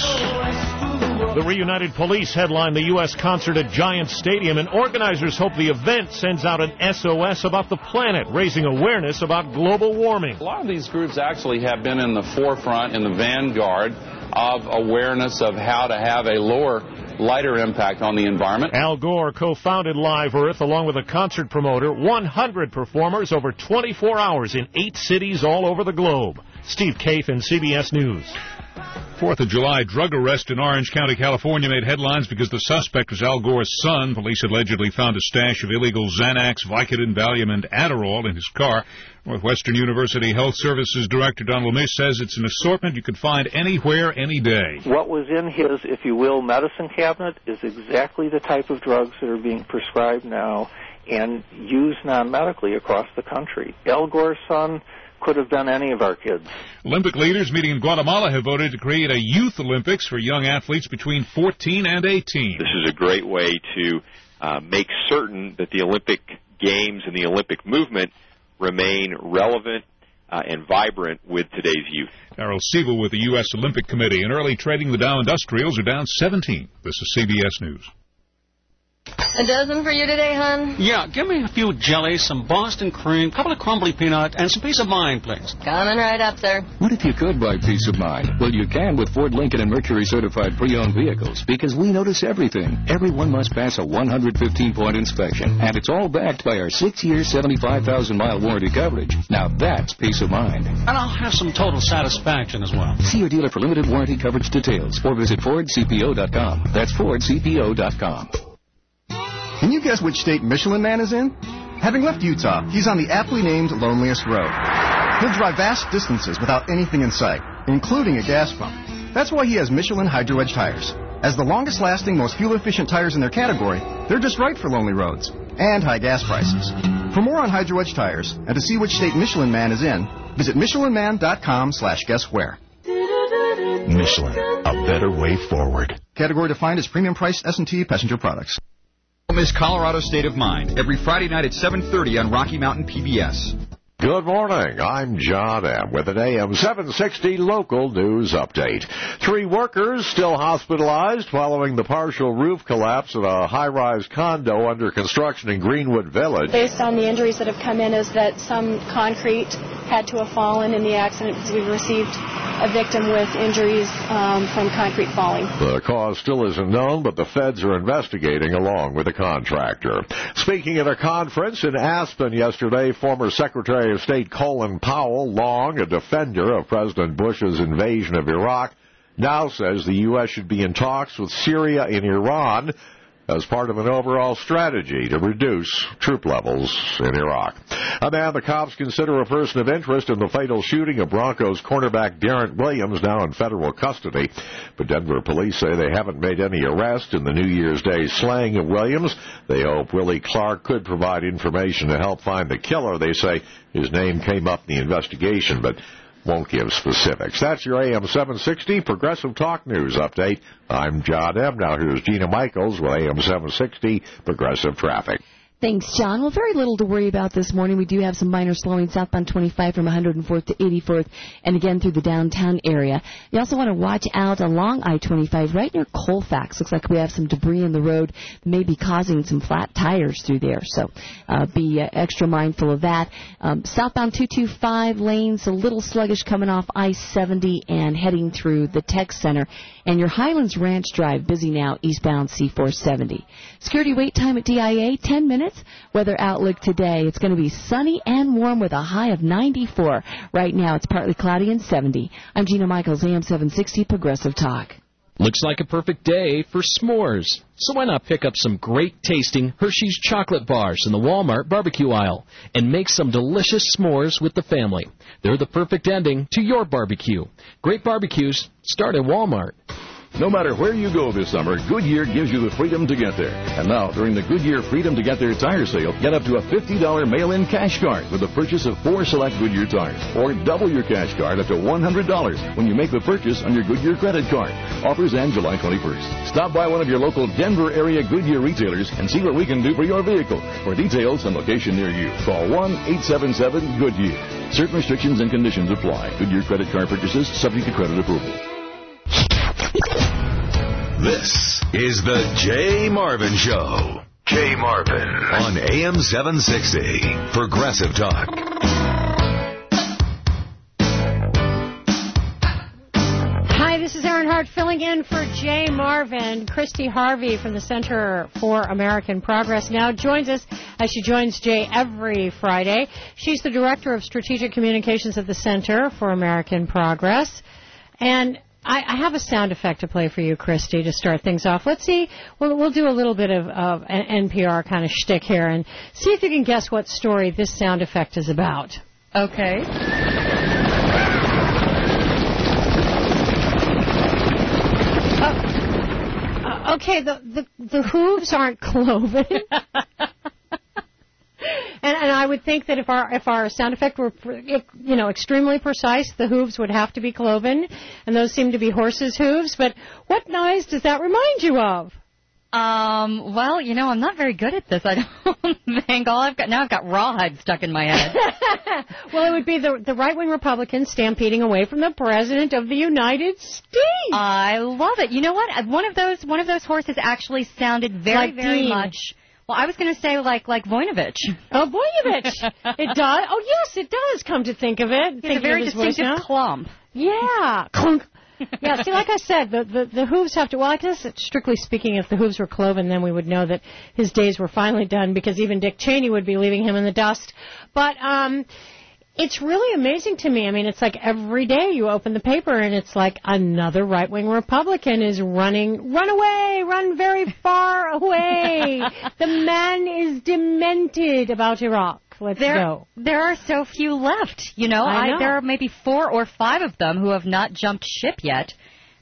The reunited police headline the U S concert at Giant Stadium, and organizers hope the event sends out an S O S about the planet, raising awareness about global warming. A lot of these groups actually have been in the forefront, in the vanguard of awareness of how to have a lower, lighter impact on the environment. Al Gore co-founded Live Earth along with a concert promoter, one hundred performers over twenty-four hours in eight cities all over the globe. Steve Kaifin, C B S News. Fourth of July drug arrest in Orange County, California made headlines because the suspect was Al Gore's son. Police allegedly found a stash of illegal Xanax, Vicodin, Valium, and Adderall in his car. Northwestern University Health Services Director Don Lemish says it's an assortment you could find anywhere, any day. What was in his, if you will, medicine cabinet is exactly the type of drugs that are being prescribed now and used non-medically across the country. Al Gore's son could have been any of our kids. Olympic leaders meeting in Guatemala have voted to create a youth Olympics for young athletes between fourteen and eighteen. This is a great way to uh, make certain that the Olympic Games and the Olympic movement remain relevant uh, and vibrant with today's youth. Darrell Siebel with the U S Olympic Committee. In early trading, the Dow Industrials are down seventeen. This is C B S News. A dozen for you today, hon? Yeah, give me a few jellies, some Boston cream, a couple of crumbly peanuts, and some peace of mind, please. Coming right up, sir. What if you could buy peace of mind? Well, you can with Ford Lincoln and Mercury certified pre-owned vehicles, because we notice everything. Everyone must pass a one hundred fifteen point inspection, and it's all backed by our six-year, seventy-five thousand mile warranty coverage. Now that's peace of mind. And I'll have some total satisfaction as well. See your dealer for limited warranty coverage details, or visit Ford C P O dot com. That's Ford C P O dot com. Can you guess which state Michelin Man is in? Having left Utah, he's on the aptly named Loneliest Road. He'll drive vast distances without anything in sight, including a gas pump. That's why he has Michelin Hydro Edge tires. As the longest-lasting, most fuel-efficient tires in their category, they're just right for lonely roads and high gas prices. For more on Hydro Edge tires and to see which state Michelin Man is in, visit Michelin Man dot com slash guess where. Michelin, a better way forward. Category defined as premium priced S and T passenger products. Is Colorado State of Mind every Friday night at seven thirty on Rocky Mountain P B S. Good morning. I'm John M. with an A M seven sixty local news update. Three workers still hospitalized following the partial roof collapse at a high-rise condo under construction in Greenwood Village. Based on the injuries that have come in is that some concrete had to have fallen in the accident because we've received a victim with injuries um, from concrete falling. The cause still isn't known, but the feds are investigating along with the contractor. Speaking at a conference in Aspen yesterday, former Secretary of State Colin Powell, long a defender of President Bush's invasion of Iraq, now says the U S should be in talks with Syria and Iran as part of an overall strategy to reduce troop levels in Iraq. A man the cops consider a person of interest in the fatal shooting of Broncos cornerback Darren Williams now in federal custody. But Denver police say they haven't made any arrest in the New Year's Day slaying of Williams. They hope Willie Clark could provide information to help find the killer. They say his name came up in the investigation, but won't give specifics. That's your A M seven sixty Progressive Talk News update. I'm John M. Now here's Gina Michaels with A M seven sixty Progressive Traffic. Thanks, John. Well, very little to worry about this morning. We do have some minor slowing southbound twenty-five from one hundred fourth to eighty-fourth, and again through the downtown area. You also want to watch out along I twenty-five right near Colfax. Looks like we have some debris in the road that may be causing some flat tires through there, so uh, be uh, extra mindful of that. Um, southbound two twenty-five lanes a little sluggish coming off I seventy and heading through the Tech Center. And your Highlands Ranch Drive busy now eastbound C four seventy. Security wait time at D I A, ten minutes. Weather outlook today, it's going to be sunny and warm with a high of ninety-four. Right now it's partly cloudy and seventy. I'm Gina Michaels, A M seven sixty Progressive Talk. Looks like a perfect day for s'mores. So why not pick up some great tasting Hershey's chocolate bars in the Walmart barbecue aisle and make some delicious s'mores with the family. They're the perfect ending to your barbecue. Great barbecues start at Walmart. No matter where you go this summer, Goodyear gives you the freedom to get there. And now, during the Goodyear Freedom to Get There tire sale, get up to a fifty dollars mail-in cash card with the purchase of four select Goodyear tires. Or double your cash card up to one hundred dollars when you make the purchase on your Goodyear credit card. Offers end July twenty-first. Stop by one of your local Denver area Goodyear retailers and see what we can do for your vehicle. For details and location near you, call one eight seven seven Goodyear. Certain restrictions and conditions apply. Goodyear credit card purchases subject to credit approval. This is the Jay Marvin Show. Jay Marvin on A M seven sixty Progressive Talk. Hi, this is Erin Hart filling in for Jay Marvin. Christy Harvey from the Center for American Progress now joins us as she joins Jay every Friday. She's the Director of Strategic Communications at the Center for American Progress. And I, I have a sound effect to play for you, Christy, to start things off. Let's see. We'll, we'll do a little bit of, of an N P R kind of shtick here and see if you can guess what story this sound effect is about. Okay. Uh, okay, the, the, the hooves aren't cloven. And, and I would think that if our if our sound effect were, you know, extremely precise, the hooves would have to be cloven, and those seem to be horses' hooves. But what noise does that remind you of? Um. Well, you know, I'm not very good at this. I don't think. All I've got now, I've got rawhide stuck in my head. Well, it would be the the right-wing Republicans stampeding away from the President of the United States. I love it. You know what? One of those one of those horses actually sounded very, like very Dean. much. Well, I was going to say like like Voinovich. Oh, Voinovich. It does. Oh, yes, it does. Come to think of it. It's a very distinctive clump. Yeah. Clunk. Yeah. See, like I said, the, the the hooves have to. Well, I guess strictly speaking, if the hooves were cloven, then we would know that his days were finally done, because even Dick Cheney would be leaving him in the dust. But um. It's really amazing to me. I mean, it's like every day you open the paper and it's like another right-wing Republican is running. Run away! Run very far away! The man is demented about Iraq. Let's there, go. There are so few left, you know. I know. I, there are maybe four or five of them who have not jumped ship yet.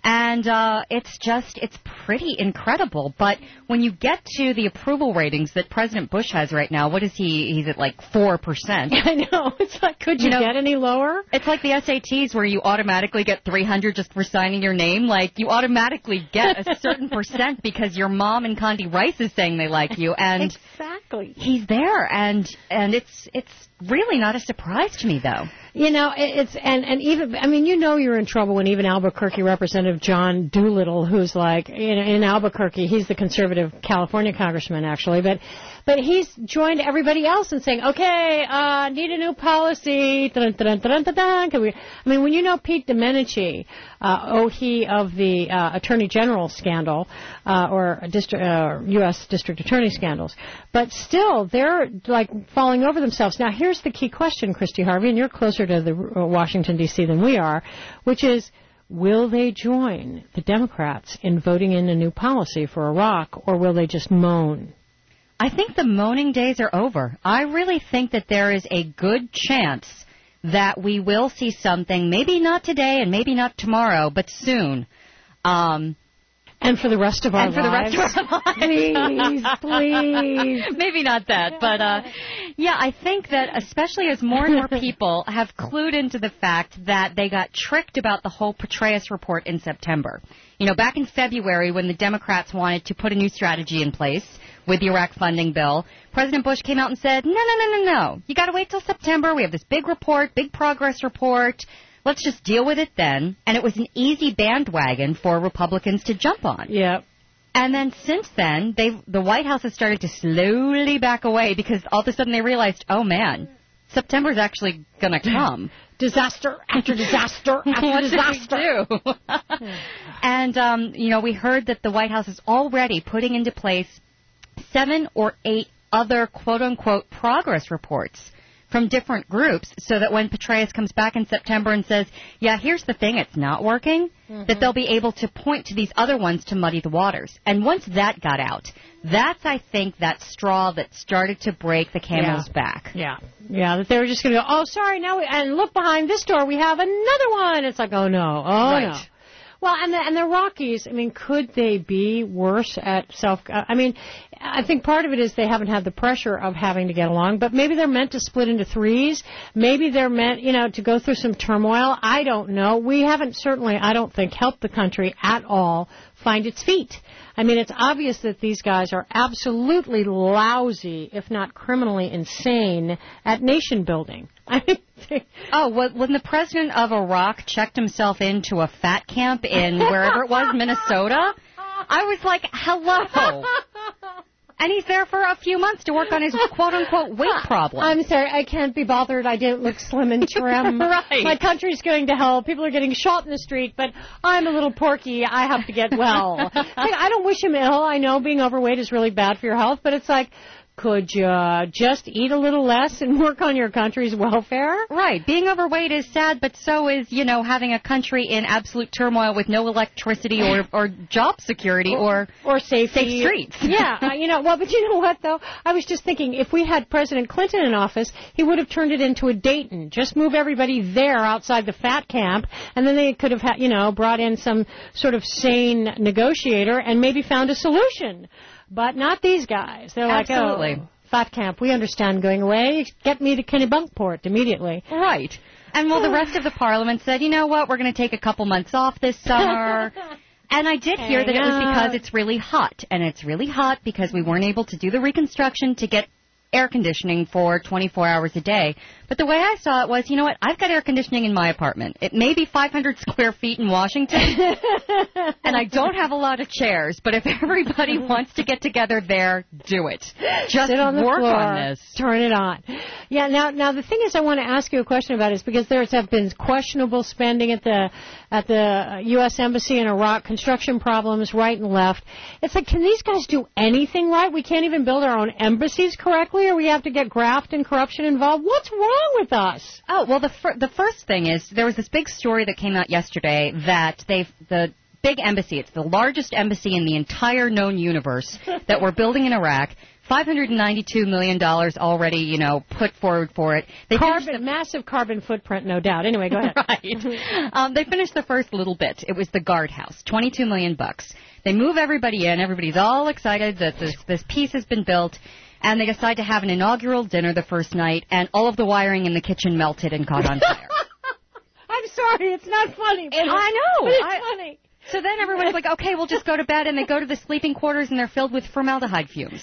And uh, it's just, it's pretty incredible. But when you get to the approval ratings that President Bush has right now, what is he? He's at like four percent. I know. It's like, could you, you know, get any lower? It's like the S A Ts where you automatically get three hundred just for signing your name. Like, you automatically get a certain percent because your mom and Condi Rice is saying they like you. And exactly. He's there. And, and it's, it's really not a surprise to me, though. You know, it's, and, and even, I mean, you know you're in trouble when even Albuquerque Representative John Doolittle, who's like, in, in Albuquerque, he's the conservative California congressman, actually, but, but he's joined everybody else in saying, okay, uh, need a new policy, dun, dun, dun, dun, dun. Can we, I mean, when you know Pete Domenici, uh, O he of the, uh, Attorney General scandal, uh, or district, uh, U S District Attorney scandals, but still, they're, like, falling over themselves. Now, here's the key question, Christy Harvey, and you're closer to the Washington, D C than we are, which is, will they join the Democrats in voting in a new policy for Iraq, or will they just moan? I think the moaning days are over. I really think that there is a good chance that we will see something, maybe not today and maybe not tomorrow, but soon. Um, And for the rest of our and lives. And for the rest of our Please, lives. please. Maybe not that, but uh, yeah, I think that especially as more and more people have clued into the fact that they got tricked about the whole Petraeus report in September. You know, back in February when the Democrats wanted to put a new strategy in place with the Iraq funding bill, President Bush came out and said, no, no, no, no, no. You got to wait till September. We have this big report, big progress report. Let's just deal with it then. And it was an easy bandwagon for Republicans to jump on. Yeah. And then since then, they the White House has started to slowly back away because all of a sudden they realized, oh, man, September's actually going to come. Disaster after disaster after what disaster. What do? And, um, you know, we heard that the White House is already putting into place seven or eight other quote-unquote progress reports from different groups so that when Petraeus comes back in September and says, yeah, here's the thing, it's not working, mm-hmm. that they'll be able to point to these other ones to muddy the waters. And once that got out, that's, I think, that straw that started to break the camel's yeah. back. Yeah. Yeah, that they were just going to go, oh, sorry, now we, and look behind this door, we have another one. It's like, oh, no, oh, right. no. Well, and the, and the Rockies, I mean, could they be worse at self... I mean, I think part of it is they haven't had the pressure of having to get along, but maybe they're meant to split into threes. Maybe they're meant, you know, to go through some turmoil. I don't know. We haven't certainly, I don't think, helped the country at all find its feet. I mean, it's obvious that these guys are absolutely lousy, if not criminally insane, at nation building. Oh, when the president of Iraq checked himself into a fat camp in wherever it was, Minnesota, I was like, hello. And he's there for a few months to work on his quote-unquote weight problem. I'm sorry, I can't be bothered. I didn't look slim and trim. Right. My country's going to hell. People are getting shot in the street, but I'm a little porky. I have to get well. Like, I don't wish him ill. I know being overweight is really bad for your health, but it's like, could you just eat a little less and work on your country's welfare? Right. Being overweight is sad, but so is, you know, having a country in absolute turmoil with no electricity or, or job security or, or safety. safe streets. Yeah. uh, you know, well, but you know what, though? I was just thinking, if we had President Clinton in office, he would have turned it into a Dayton. Just move everybody there outside the fat camp, and then they could have, ha- you know, brought in some sort of sane negotiator and maybe found a solution. But not these guys. They're like, Absolutely. oh, fat camp, we understand going away. Get me to Kennebunkport immediately. Right. And well, the rest of the parliament said, you know what, we're going to take a couple months off this summer. And I did hear that it was because it's really hot. And it's really hot because we weren't able to do the reconstruction to get air conditioning for twenty-four hours a day. But the way I saw it was, you know what, I've got air conditioning in my apartment. It may be five hundred square feet in Washington, and I don't have a lot of chairs, but if everybody wants to get together there, do it. Just Sit on the work floor, on this. Turn it on. Yeah, now now the thing is I want to ask you a question about it is because there have been questionable spending at the at the U S Embassy in Iraq, construction problems right and left. It's like, can these guys do anything right? We can't even build our own embassies correctly, or we have to get graft and corruption involved? What's wrong with us? Oh, well, the fir- the first thing is there was this big story that came out yesterday that they've the big embassy, it's the largest embassy in the entire known universe that we're building in Iraq. five hundred ninety-two million dollars already, you know, put forward for it. They carbon, the, massive carbon footprint, no doubt. Anyway, go ahead. Right. um, they finished the first little bit. It was the guardhouse, twenty-two million bucks. They move everybody in. Everybody's all excited that this this piece has been built. And they decide to have an inaugural dinner the first night, and all of the wiring in the kitchen melted and caught on fire. I'm sorry, it's not funny. But I know. But it's I, funny. So then everyone's like, okay, we'll just go to bed, and they go to the sleeping quarters, and they're filled with formaldehyde fumes.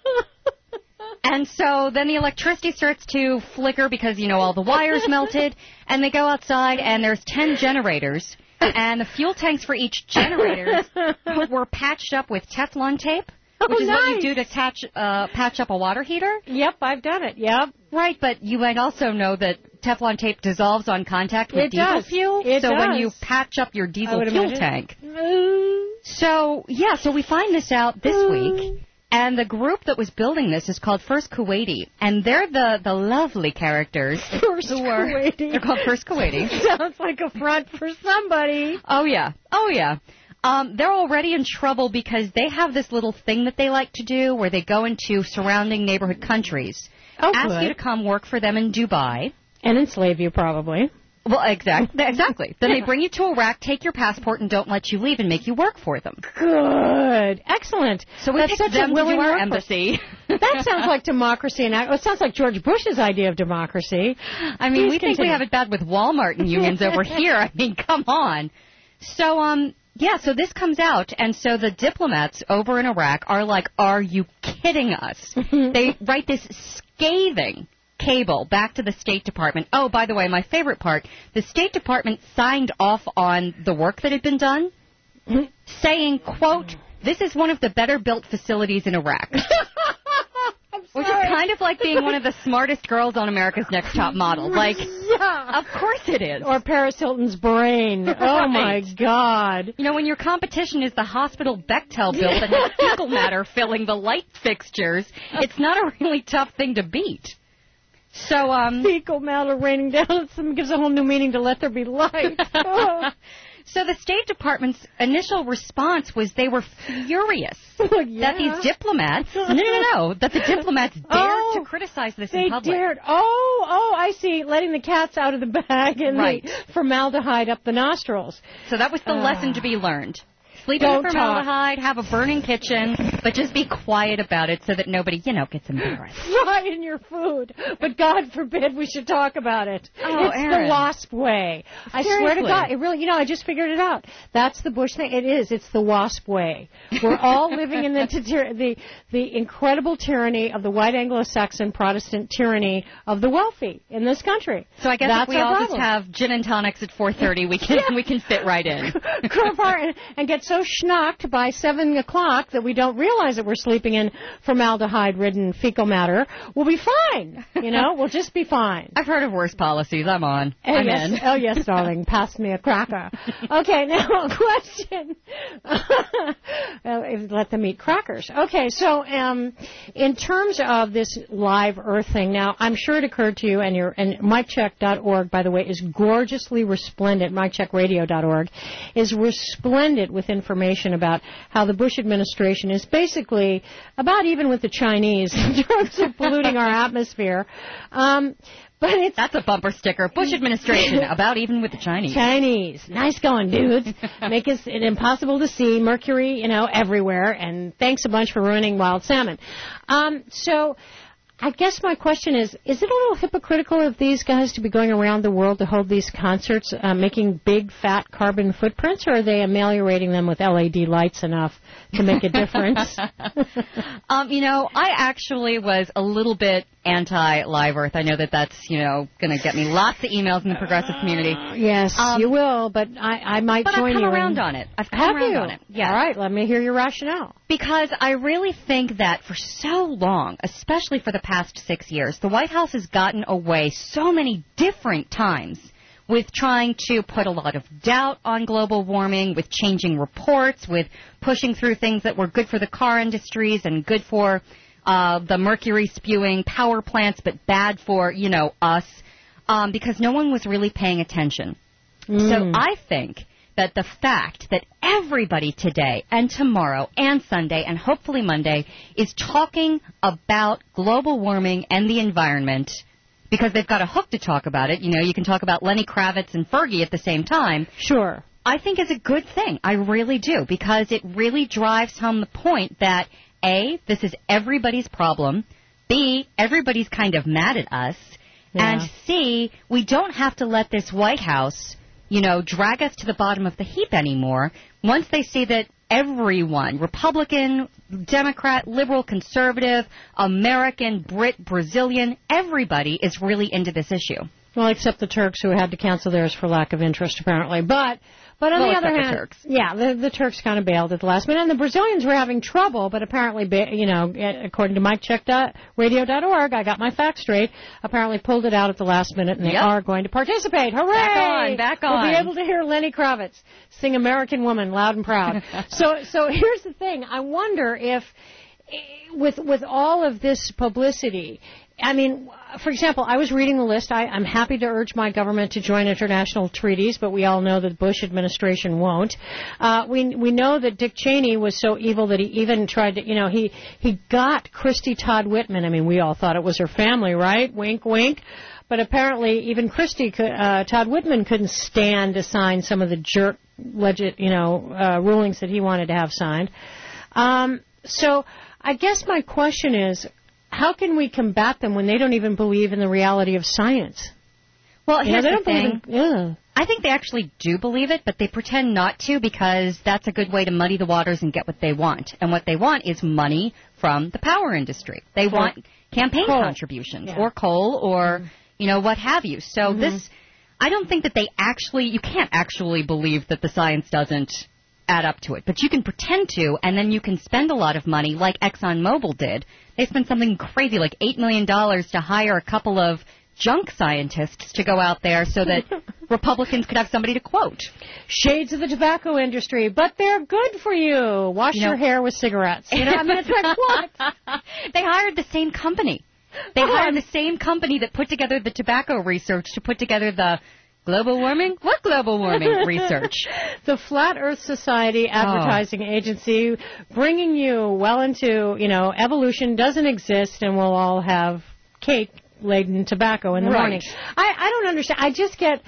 And so then the electricity starts to flicker because, you know, all the wires melted, and they go outside, and there's ten generators, and the fuel tanks for each generator were patched up with Teflon tape. Which oh, is nice. what you do to attach, uh, patch up a water heater? Yep, I've done it, yep. Right, but you might also know that Teflon tape dissolves on contact with it diesel does. fuel. It so does. when you patch up your diesel fuel imagine. tank. Mm. So, yeah, so we find this out this mm. week. And the group that was building this is called First Kuwaiti. And they're the, the lovely characters. First who are, Kuwaiti. They're called First Kuwaiti. Sounds like a front for somebody. Oh, yeah. Oh, yeah. Um, they're already in trouble because they have this little thing that they like to do where they go into surrounding neighborhood countries, oh, ask good. you to come work for them in Dubai. And enslave you, probably. Well, exact, exactly. Then they bring you to Iraq, take your passport, and don't let you leave and make you work for them. Good. Excellent. So we That's picked such them a to do our workforce. embassy. That sounds like democracy. And it sounds like George Bush's idea of democracy. I mean, Please we continue. think we have it bad with Walmart and unions over here. I mean, come on. So, um... yeah, so this comes out, and so the diplomats over in Iraq are like, are you kidding us? They write this scathing cable back to the State Department. Oh, by the way, my favorite part, the State Department signed off on the work that had been done, saying, quote, this is one of the better-built facilities in Iraq. Which is kind of like being one of the smartest girls on America's Next Top Model. Like, yeah. Of course it is. Or Paris Hilton's brain. Right. Oh, my God. You know, when your competition is the hospital Bechtel bill that has fecal matter filling the light fixtures, it's not a really tough thing to beat. So, um... fecal matter raining down some gives a whole new meaning to let there be light. Oh. So the State Department's initial response was they were furious well, yeah. that these diplomats, no, no, no, no, that the diplomats dared oh, to criticize this they in public. Dared. Oh, oh, I see. Letting the cats out of the bag and right. the formaldehyde up the nostrils. So that was the uh, lesson to be learned. Sleep in formaldehyde, have a burning kitchen, but just be quiet about it so that nobody, you know, gets embarrassed. Fry in your food. But God forbid we should talk about it. Oh, it's Aaron. the WASP way. Seriously. I swear to God, it really, you know, I just figured it out. That's the Bush thing. It is. It's the WASP way. We're all living in the, the, the incredible tyranny of the white Anglo-Saxon Protestant tyranny of the wealthy in this country. So I guess That's if we all problem. just have gin and tonics at four thirty, we can, yeah. we can fit right in. Go apart and, and get so schnocked by seven o'clock that we don't realize that we're sleeping in formaldehyde-ridden fecal matter, we'll be fine. You know, we'll just be fine. I've heard of worse policies. I'm on. Oh, I'm yes. in. Oh, yes, darling. Pass me a cracker. Okay, now a question. Let them eat crackers. Okay, so um, in terms of this live Earth thing, now I'm sure it occurred to you, and your and mike check dot org, by the way, is gorgeously resplendent. mike check radio dot org is resplendent with information about how the Bush administration is basically about even with the Chinese in terms of polluting our atmosphere. Um, but it's That's a bumper sticker. Bush administration, about even with the Chinese. Chinese. Nice going, dudes. Make us it impossible to see. Mercury, you know, everywhere. And thanks a bunch for ruining wild salmon. Um, so I guess my question is, is it a little hypocritical of these guys to be going around the world to hold these concerts, uh, making big, fat carbon footprints, or are they ameliorating them with L E D lights enough to make a difference? um, you know, I actually was a little bit anti-Live Earth. I know that that's, you know, going to get me lots of emails in the progressive community. Uh, yes, um, you will, but I, I might but join I've come you. around in... on it. I've come Have around you? on it. Yeah. All right, let me hear your rationale. Because I really think that for so long, especially for the past six years, the White House has gotten away so many different times with trying to put a lot of doubt on global warming, with changing reports, with pushing through things that were good for the car industries and good for uh, the mercury-spewing power plants, but bad for, you know, us, um, because no one was really paying attention. Mm. So I think that the fact that everybody today and tomorrow and Sunday and hopefully Monday is talking about global warming and the environment because they've got a hook to talk about it. You know, you can talk about Lenny Kravitz and Fergie at the same time. Sure. I think is a good thing. I really do, because it really drives home the point that, A, this is everybody's problem, B, everybody's kind of mad at us, yeah. and C, we don't have to let this White House, you know, drag us to the bottom of the heap anymore once they see that everyone, Republican, Democrat, liberal, conservative, American, Brit, Brazilian, everybody is really into this issue. Well, except the Turks, who had to cancel theirs for lack of interest, apparently. But but on well, the other hand, the Turks. yeah, the, the Turks kind of bailed at the last minute. And the Brazilians were having trouble, but apparently, you know, according to Mike Check Radio dot org, I got my facts straight, apparently pulled it out at the last minute, and they yep. are going to participate. Hooray! Back on, back on. We'll be able to hear Lenny Kravitz sing American Woman loud and proud. so, so here's the thing. I wonder if, with with all of this publicity, I mean, for example, I was reading the list. I, I'm happy to urge my government to join international treaties, but we all know that the Bush administration won't. Uh, we we know that Dick Cheney was so evil that he even tried to, you know, he, he got Christy Todd Whitman. I mean, we all thought it was her family, right? Wink, wink. But apparently even Christy, could, uh, Todd Whitman couldn't stand to sign some of the jerk, legit, you know, uh, rulings that he wanted to have signed. Um, so I guess my question is, how can we combat them when they don't even believe in the reality of science? Well, here's yeah, they the don't thing. Believe in, yeah. I think they actually do believe it, but they pretend not to because that's a good way to muddy the waters and get what they want. And what they want is money from the power industry. They coal. want campaign coal. contributions yeah. or coal or, mm-hmm. you know, what have you. So mm-hmm. this, I don't think that they actually, you can't actually believe that the science doesn't add up to it. But you can pretend to, and then you can spend a lot of money like ExxonMobil did. They spent something crazy like eight million dollars to hire a couple of junk scientists to go out there so that Republicans could have somebody to quote. Shades of the tobacco industry, but they're good for you. Wash you know, your hair with cigarettes. You know, I mean, it's like, what? They hired the same company. They oh, hired the same company that put together the tobacco research to put together the global warming? What global warming research? The Flat Earth Society advertising oh. agency, bringing you well into, you know, evolution doesn't exist and we'll all have cake laden tobacco in the right. morning. I, I don't understand. I just get,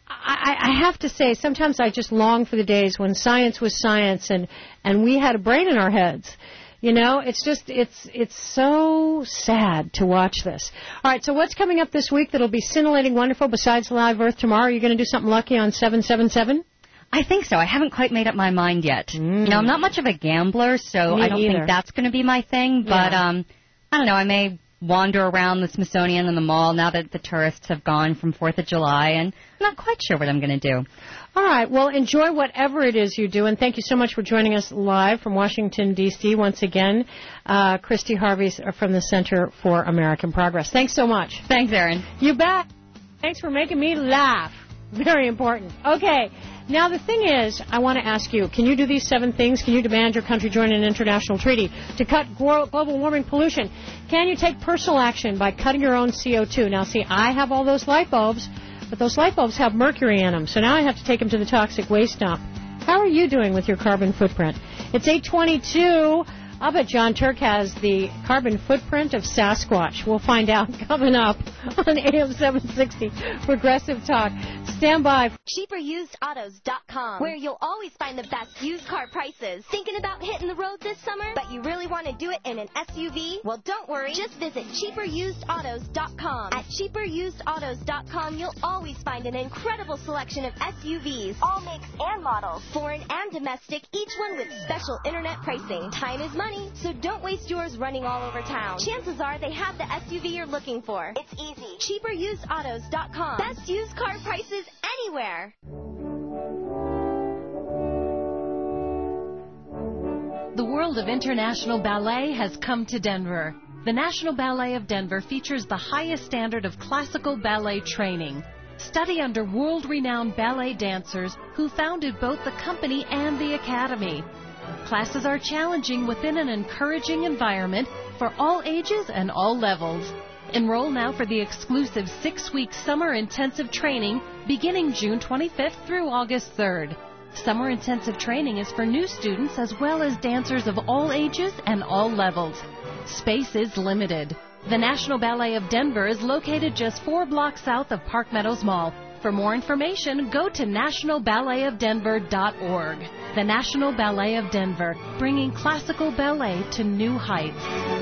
I, I have to say, sometimes I just long for the days when science was science and, and we had a brain in our heads. You know, it's just, it's it's so sad to watch this. All right, so what's coming up this week that'll be scintillating wonderful besides Live Earth tomorrow? Are you going to do something lucky on seven seven seven? I think so. I haven't quite made up my mind yet. Mm. You know, I'm not much of a gambler, so Me I don't either. think that's going to be my thing. But, yeah. um, I don't know, I may wander around the Smithsonian and the mall now that the tourists have gone from fourth of July, and I'm not quite sure what I'm going to do. All right. Well, enjoy whatever it is you do, and thank you so much for joining us live from Washington, D C once again. Uh, Christy Harvey from the Center for American Progress. Thanks so much. Thanks, Erin. You bet. Thanks for making me laugh. Very important. Okay. Now, the thing is, I want to ask you, can you do these seven things? Can you demand your country join an international treaty to cut global warming pollution? Can you take personal action by cutting your own C O two? Now, see, I have all those light bulbs, but those light bulbs have mercury in them, so now I have to take them to the toxic waste dump. How are you doing with your carbon footprint? It's eight twenty-two. I'll bet John Turk has the carbon footprint of Sasquatch. We'll find out coming up on A M seven sixty Progressive Talk. Stand by. cheaper used autos dot com, where you'll always find the best used car prices. Thinking about hitting the road this summer, but you really want to do it in an S U V? Well, don't worry. Just visit cheaper used autos dot com. At cheaper used autos dot com, you'll always find an incredible selection of S U Vs, all makes and models, foreign and domestic, each one with special internet pricing. Time is money, so don't waste yours running all over town. Chances are they have the S U V you're looking for. It's easy. cheaper used autos dot com. Best used car prices anywhere. The world of international ballet has come to Denver. The National Ballet of Denver features the highest standard of classical ballet training. Study under world-renowned ballet dancers who founded both the company and the academy. Classes are challenging within an encouraging environment for all ages and all levels. Enroll now for the exclusive six-week summer intensive training beginning June twenty-fifth through August third. Summer intensive training is for new students as well as dancers of all ages and all levels. Space is limited. The National Ballet of Denver is located just four blocks south of Park Meadows Mall. For more information, go to national ballet of denver dot org. The National Ballet of Denver, bringing classical ballet to new heights.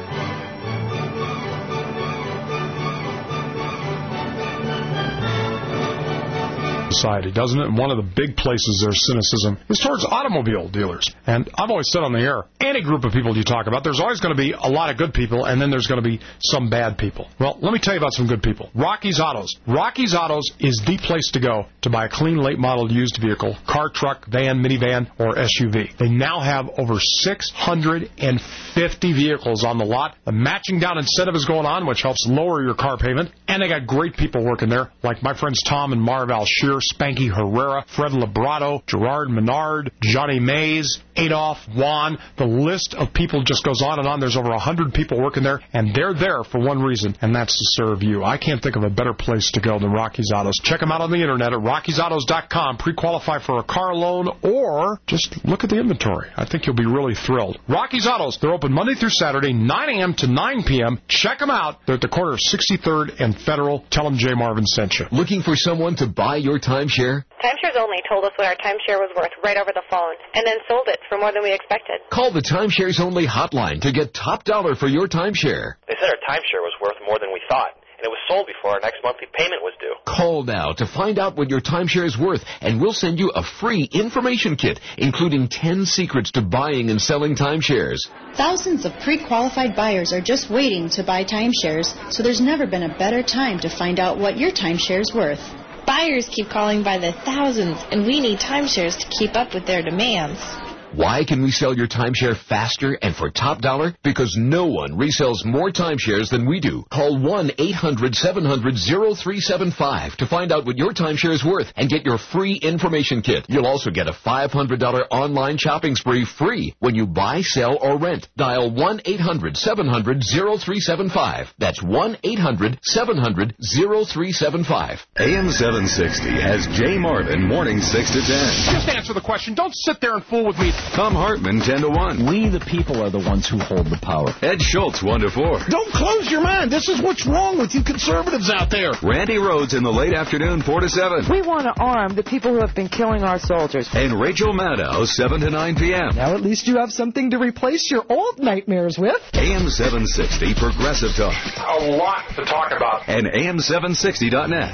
Society, doesn't it? And one of the big places there's cynicism is towards automobile dealers. And I've always said on the air, any group of people you talk about, there's always going to be a lot of good people, and then there's going to be some bad people. Well, let me tell you about some good people. Rocky's Autos. Rocky's Autos is the place to go to buy a clean, late-model used vehicle, car, truck, van, minivan, or S U V. They now have over six hundred fifty vehicles on the lot. The matching down incentive is going on, which helps lower your car payment. And they got great people working there, like my friends Tom and Marv Alshear, Spanky Herrera, Fred Labrato, Gerard Menard, Johnny Mays, Adolph, Juan. The list of people just goes on and on. There's over one hundred people working there, and they're there for one reason, and that's to serve you. I can't think of a better place to go than Rocky's Autos. Check them out on the internet at rockies autos dot com. Pre-qualify for a car loan, or just look at the inventory. I think you'll be really thrilled. Rocky's Autos, they're open Monday through Saturday, nine a.m. to nine p.m. Check them out. They're at the corner of sixty-third and Federal. Tell them Jay Marvin sent you. Looking for someone to buy your timeshare? Timeshares Only told us what our timeshare was worth right over the phone, and then sold it for more than we expected. Call the Timeshares Only hotline to get top dollar for your timeshare. They said our timeshare was worth more than we thought, and it was sold before our next monthly payment was due. Call now to find out what your timeshare is worth, and we'll send you a free information kit, including ten secrets to buying and selling timeshares. Thousands of pre-qualified buyers are just waiting to buy timeshares, so there's never been a better time to find out what your timeshare is worth. Buyers keep calling by the thousands, and we need timeshares to keep up with their demands. Why can we sell your timeshare faster and for top dollar? Because no one resells more timeshares than we do. Call one eight hundred seven hundred oh three seven five to find out what your timeshare is worth and get your free information kit. You'll also get a five hundred dollars online shopping spree free when you buy, sell, or rent. Dial one eight hundred seven hundred oh three seven five. That's one eight hundred seven hundred oh three seven five. A M seven sixty has Jay Marvin morning six to ten. Just answer the question. Don't sit there and fool with me. Tom Hartman, ten to one. We, the people, are the ones who hold the power. Ed Schultz, one to four. Don't close your mind. This is what's wrong with you conservatives out there. Randy Rhodes in the late afternoon, four to seven. We want to arm the people who have been killing our soldiers. And Rachel Maddow, seven to nine p.m. Now at least you have something to replace your old nightmares with. A M seven sixty, Progressive Talk. A lot to talk about. And A M seven sixty dot net.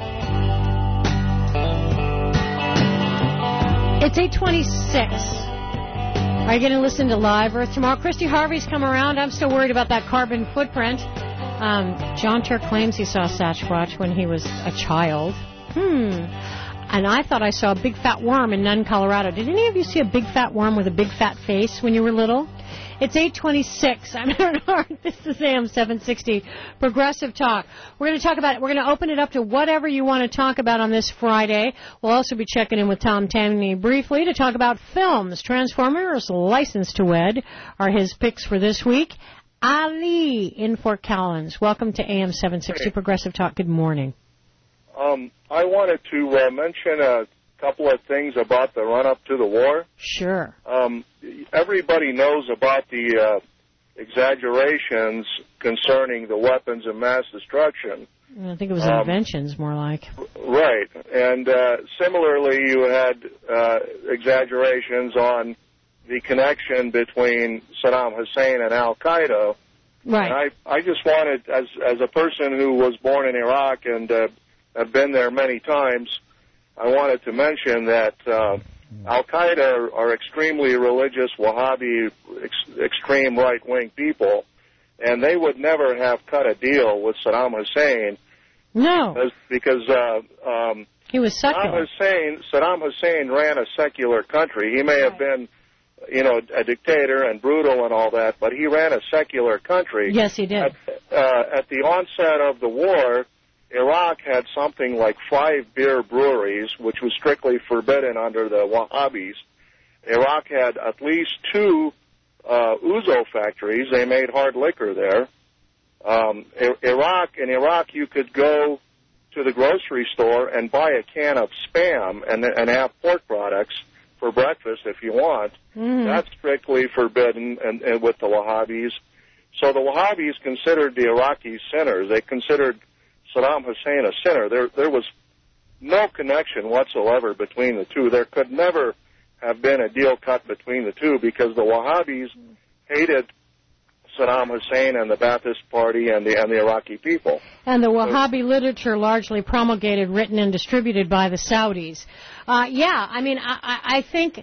It's eight twenty-six. Are you going to listen to Live Earth tomorrow? Christy Harvey's come around. I'm still worried about that carbon footprint. Um, John Turk claims he saw Sasquatch when he was a child. Hmm. And I thought I saw a big fat worm in Nunn, Colorado. Did any of you see a big fat worm with a big fat face when you were little? It's eight twenty-six. I'm Aaron Hart. This is A M seven sixty Progressive Talk. We're going to talk about it. We're going to open it up to whatever you want to talk about on this Friday. We'll also be checking in with Tom Tamney briefly to talk about films. Transformers, License to Wed are his picks for this week. Ali in Fort Collins. Welcome to A M seven sixty Progressive Talk. Good morning. Um, I wanted to uh, mention a couple of things about the run-up to the war. Sure. Um, everybody knows about the uh, exaggerations concerning the weapons of mass destruction. I think it was um, inventions, more like. Right. And uh, similarly, you had uh, exaggerations on the connection between Saddam Hussein and Al-Qaeda. Right. And I, I just wanted, as, as a person who was born in Iraq and uh, have been there many times, I wanted to mention that uh, Al-Qaeda are, are extremely religious, Wahhabi, ex- extreme right-wing people, and they would never have cut a deal with Saddam Hussein. No. Because, because uh, um, he was secular. Saddam Hussein, Saddam Hussein ran a secular country. He may have been, you know, a dictator and brutal and all that, but he ran a secular country. Yes, he did. At, uh, at the onset of the war, Iraq had something like five beer breweries, which was strictly forbidden under the Wahhabis. Iraq had at least two uh, Ouzo factories. They made hard liquor there. Um, Iraq, in Iraq, you could go to the grocery store and buy a can of Spam and, and have pork products for breakfast if you want. Mm. That's strictly forbidden and, and with the Wahhabis. So the Wahhabis considered the Iraqis sinners. They considered Saddam Hussein a sinner. There, there was no connection whatsoever between the two. There could never have been a deal cut between the two because the Wahhabis hated Saddam Hussein and the Ba'athist Party and the and the Iraqi people. And the Wahhabi so, literature largely promulgated, written, and distributed by the Saudis. Uh, yeah, I mean, I, I think...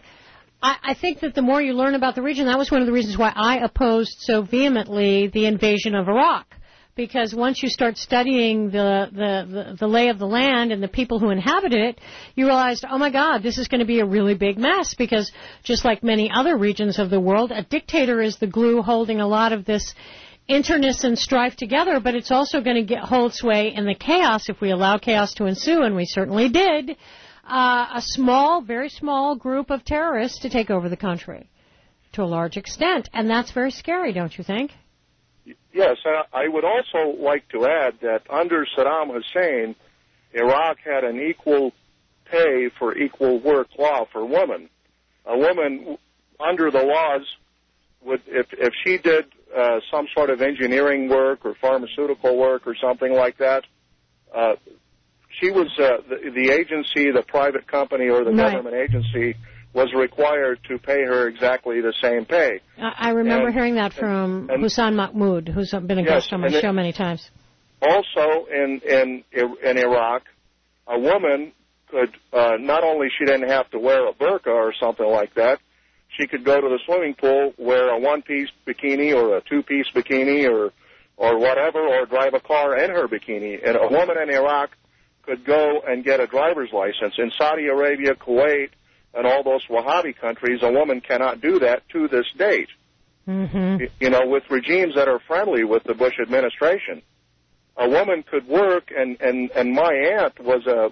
I think that the more you learn about the region, that was one of the reasons why I opposed so vehemently the invasion of Iraq. Because once you start studying the, the, the, the lay of the land and the people who inhabit it, you realized, oh my God, this is going to be a really big mess. Because just like many other regions of the world, a dictator is the glue holding a lot of this interness and strife together, but it's also going to get hold sway in the chaos if we allow chaos to ensue, and we certainly did. Uh, a small, very small group of terrorists to take over the country to a large extent. And that's very scary, don't you think? Yes, and I would also like to add that under Saddam Hussein, Iraq had an equal pay for equal work law for women. A woman, under the laws, would if, if she did uh, some sort of engineering work or pharmaceutical work or something like that, uh, She was uh, the, the agency, the private company, or the right. government agency was required to pay her exactly the same pay. I, I remember and, hearing that from and, Hussein Mahmoud, who's been a yes, guest on my show it, many times. Also, in in in Iraq, a woman could uh, not only she didn't have to wear a burqa or something like that, she could go to the swimming pool, wear a one-piece bikini or a two-piece bikini or or whatever, or drive a car in her bikini. And a woman in Iraq could go and get a driver's license. In Saudi Arabia, Kuwait, and all those Wahhabi countries, a woman cannot do that to this date. Mm-hmm. You know, with regimes that are friendly with the Bush administration. A woman could work, and, and, and my aunt was a,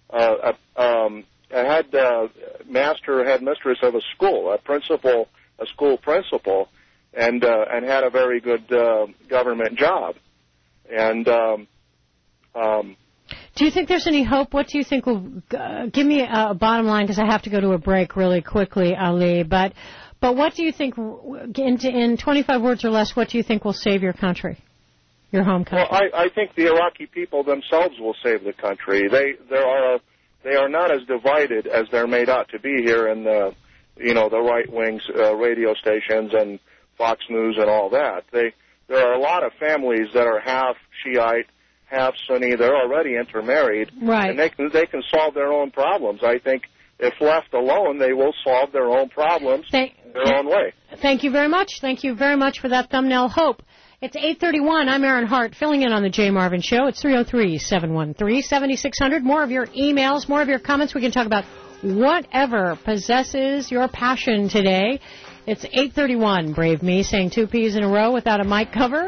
a, a, um, a head uh, master, headmistress of a school, a principal, a school principal, and, uh, and had a very good uh, government job. And um, um, do you think there's any hope? What do you think will uh, give me a bottom line, because I have to go to a break really quickly, Ali. But but what do you think, in, in twenty-five words or less, what do you think will save your country, your home country? Well, I, I think the Iraqi people themselves will save the country. They there are a, they are not as divided as they're made out to be here in the you know the right wings uh, radio stations and Fox News and all that. They there are a lot of families that are half Shiite, half Sunni. They're already intermarried, right? And they can they can solve their own problems. I think if left alone, they will solve their own problems Thank, their own way. Thank you very much. Thank you very much for that thumbnail hope. It's eight thirty-one. I'm Aaron Hart, filling in on the Jay Marvin Show. It's three oh three, seven one three, seven six zero zero. More of your emails, more of your comments. We can talk about whatever possesses your passion today. It's eight thirty-one. Brave me, saying two P's in a row without a mic cover.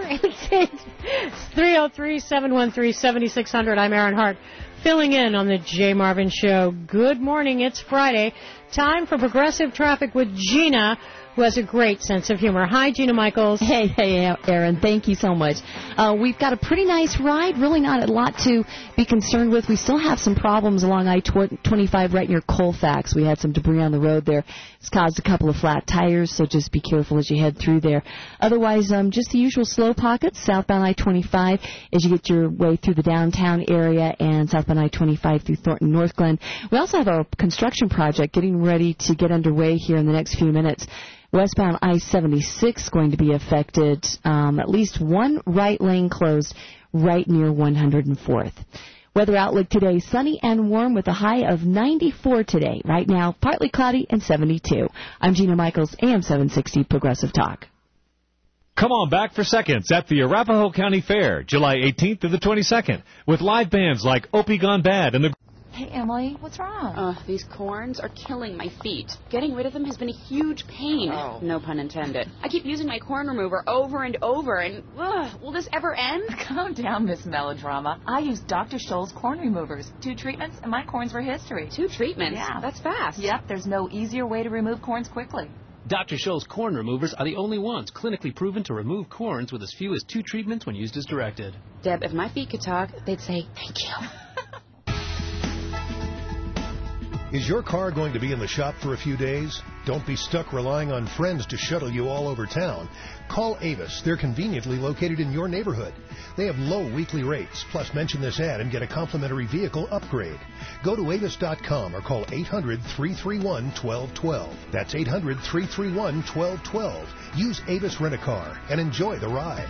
It's three oh three, seven one three, seven six zero zero. I'm Aaron Hart, filling in on the Jay Marvin Show. Good morning. It's Friday. Time for Progressive Traffic with Gina, who has a great sense of humor. Hi, Gina Michaels. Hey, hey, Aaron. Thank you so much. Uh, we've got a pretty nice ride. Really not a lot to be concerned with. We still have some problems along I twenty-five right near Colfax. We had some debris on the road there. It's caused a couple of flat tires, so just be careful as you head through there. Otherwise, um, just the usual slow pockets southbound I twenty-five as you get your way through the downtown area, and southbound I twenty-five through Thornton North Glen. We also have a construction project getting ready to get underway here in the next few minutes. Westbound I seventy-six going to be affected. Um, at least one right lane closed right near one hundred fourth. Weather outlook today, sunny and warm with a high of ninety-four today. Right now, partly cloudy and seventy-two. I'm Gina Michaels, A M seven sixty Progressive Talk. Come on back for seconds at the Arapahoe County Fair, July eighteenth to the twenty-second, with live bands like Opie Gone Bad and the... Hey, Emily, what's wrong? Uh, these corns are killing my feet. Getting rid of them has been a huge pain. Oh. No pun intended. I keep using my corn remover over and over, and ugh, will this ever end? Calm down, Miss Melodrama. I use Doctor Scholl's corn removers. Two treatments, and my corns were history. Two treatments? Yeah. That's fast. Yep, there's no easier way to remove corns quickly. Doctor Scholl's corn removers are the only ones clinically proven to remove corns with as few as two treatments when used as directed. Deb, if my feet could talk, they'd say, thank you. Is your car going to be in the shop for a few days? Don't be stuck relying on friends to shuttle you all over town. Call Avis. They're conveniently located in your neighborhood. They have low weekly rates. Plus, mention this ad and get a complimentary vehicle upgrade. Go to avis dot com or call eight hundred, three three one, one two one two. That's eight hundred, three three one, one two one two. Use Avis Rent-A-Car and enjoy the ride.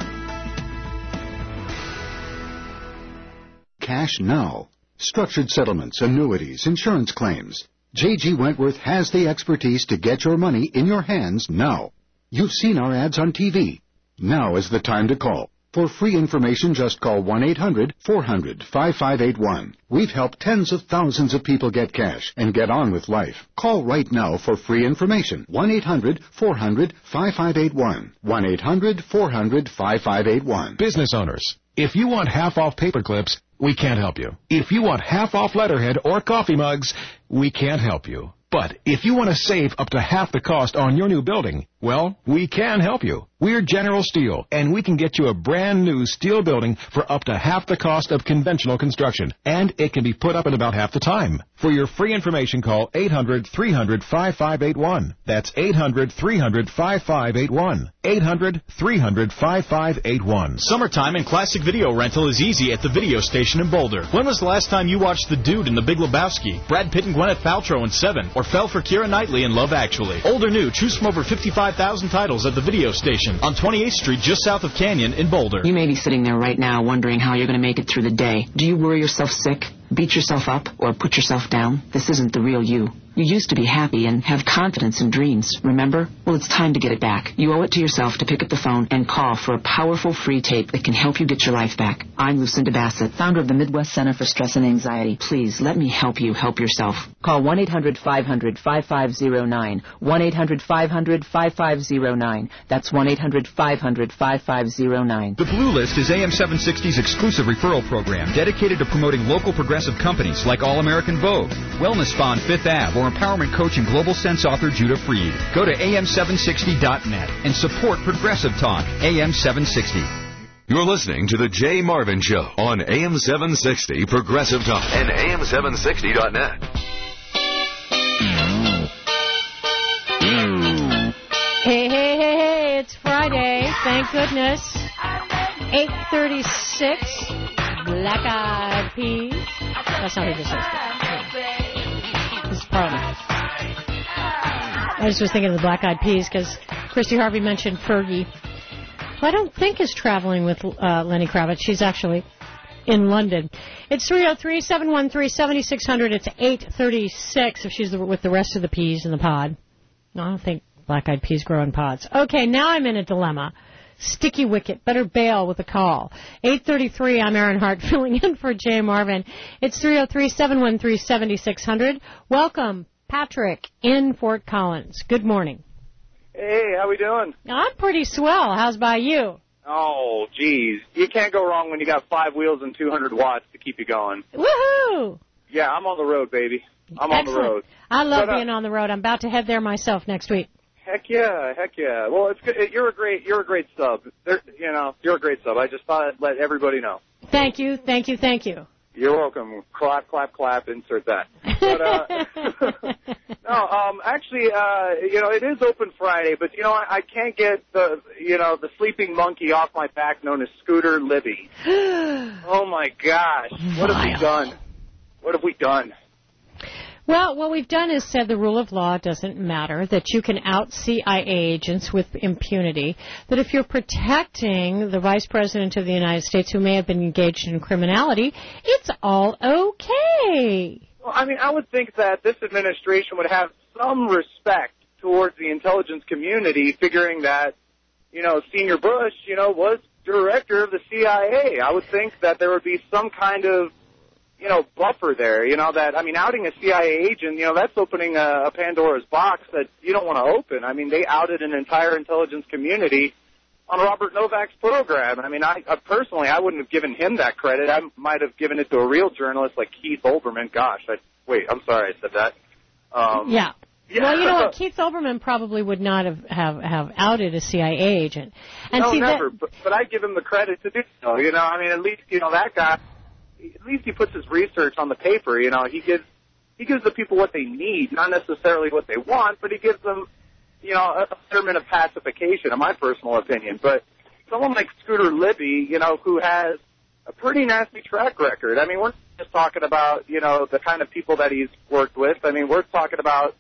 Cash now. Structured settlements, annuities, insurance claims. J G. Wentworth has the expertise to get your money in your hands now. You've seen our ads on T V. Now is the time to call. For free information, just call one eight hundred, four hundred, five five eight one. We've helped tens of thousands of people get cash and get on with life. Call right now for free information. one eight hundred, four hundred, five five eight one. one eight hundred, four hundred, five five eight one. Business owners, if you want half off paper clips, we can't help you. If you want half off letterhead or coffee mugs, we can't help you. But if you want to save up to half the cost on your new building, well, we can help you. We're General Steel, and we can get you a brand new steel building for up to half the cost of conventional construction. And it can be put up in about half the time. For your free information, call eight hundred, three hundred, five five eight one. That's eight hundred, three hundred, five five eight one. eight hundred, three hundred, five five eight one. Summertime and classic video rental is easy at the video station in Boulder. When was the last time you watched The Dude in The Big Lebowski, Brad Pitt and Gwyneth Paltrow in Seven, or fell for Keira Knightley in Love Actually? Old or new, choose from over fifty-five thousand titles at the video station on twenty-eighth Street, just south of Canyon in Boulder. You may be sitting there right now wondering how you're going to make it through the day. Do you worry yourself sick, beat yourself up, or put yourself down? This isn't the real you. You used to be happy and have confidence and dreams, remember? Well, it's time to get it back. You owe it to yourself to pick up the phone and call for a powerful free tape that can help you get your life back. I'm Lucinda Bassett, founder of the Midwest Center for Stress and Anxiety. Please, let me help you help yourself. Call one eight hundred, five hundred, five five zero nine. one eight hundred, five hundred, five five zero nine. That's one eight hundred, five hundred, five five zero nine. The Blue List is A M seven sixty's exclusive referral program dedicated to promoting local progressive companies like All American Vogue, Wellness Spa on Fifth Avenue, or Empowerment Coach and Global Sense author Judah Freed. Go to A M seven sixty dot net and support Progressive Talk, A M seven sixty. You're listening to The Jay Marvin Show on A M seven sixty Progressive Talk and A M seven sixty dot net. Hey, hey, hey, hey, it's Friday, thank goodness. eight thirty-six, Black Eyed Peas. That's not who this is. This is Parliament. I just was thinking of the Black Eyed Peas because Christy Harvey mentioned Fergie, who I don't think is traveling with uh, Lenny Kravitz. She's actually in London. It's three oh three, seven one three, seven six zero zero. It's eight thirty-six if she's the, with the rest of the peas in the pod. No, I don't think Black Eyed Peas grow in pods. Okay, now I'm in a dilemma. Sticky wicket. Better bail with a call. eight thirty-three, I'm Aaron Hart, filling in for Jay Marvin. It's three oh three, seven one three, seven six zero zero. Welcome, Patrick, in Fort Collins. Good morning. Hey, how we doing? I'm pretty swell. How's by you? Oh, geez. You can't go wrong when you got five wheels and two hundred watts to keep you going. Woohoo! Yeah, I'm on the road, baby. I'm Excellent. on the road. I love but, uh, being on the road. I'm about to head there myself next week. Heck yeah, heck yeah. Well, it's good. You're a great, you're a great sub. There, you know, you're a great sub. I just thought I'd let everybody know. Thank you, thank you, thank you. You're welcome. Clap, clap, clap. Insert that. But uh, no, um, actually, uh, you know, it is open Friday, but you know, I, I can't get the, you know, the sleeping monkey off my back, known as Scooter Libby. Oh my gosh, what have we done? What have we done? Well, what we've done is said the rule of law doesn't matter, that you can out C I A agents with impunity, that if you're protecting the Vice President of the United States who may have been engaged in criminality, it's all okay. Well, I mean, I would think that this administration would have some respect towards the intelligence community, figuring that, you know, Senior Bush, you know, was director of the C I A. I would think that there would be some kind of, you know, buffer there, you know, that, I mean, outing a C I A agent, you know, that's opening a, a Pandora's box that you don't want to open. I mean, they outed an entire intelligence community on Robert Novak's program. I mean, I, I personally, I wouldn't have given him that credit. I might have given it to a real journalist like Keith Olbermann. Gosh, I, wait, I'm sorry I said that. Um, yeah. Yeah. Well, you know what? Keith Olbermann probably would not have, have, have outed a C I A agent. And no, see, never, that, but, but I give him the credit to do so. You know, I mean, at least, you know, that guy, at least he puts his research on the paper. You know, he gives he gives the people what they need, not necessarily what they want, but he gives them, you know, a betterment of pacification, in my personal opinion. But someone like Scooter Libby, you know, who has a pretty nasty track record. I mean, we're just talking about, you know, the kind of people that he's worked with. I mean, we're talking about,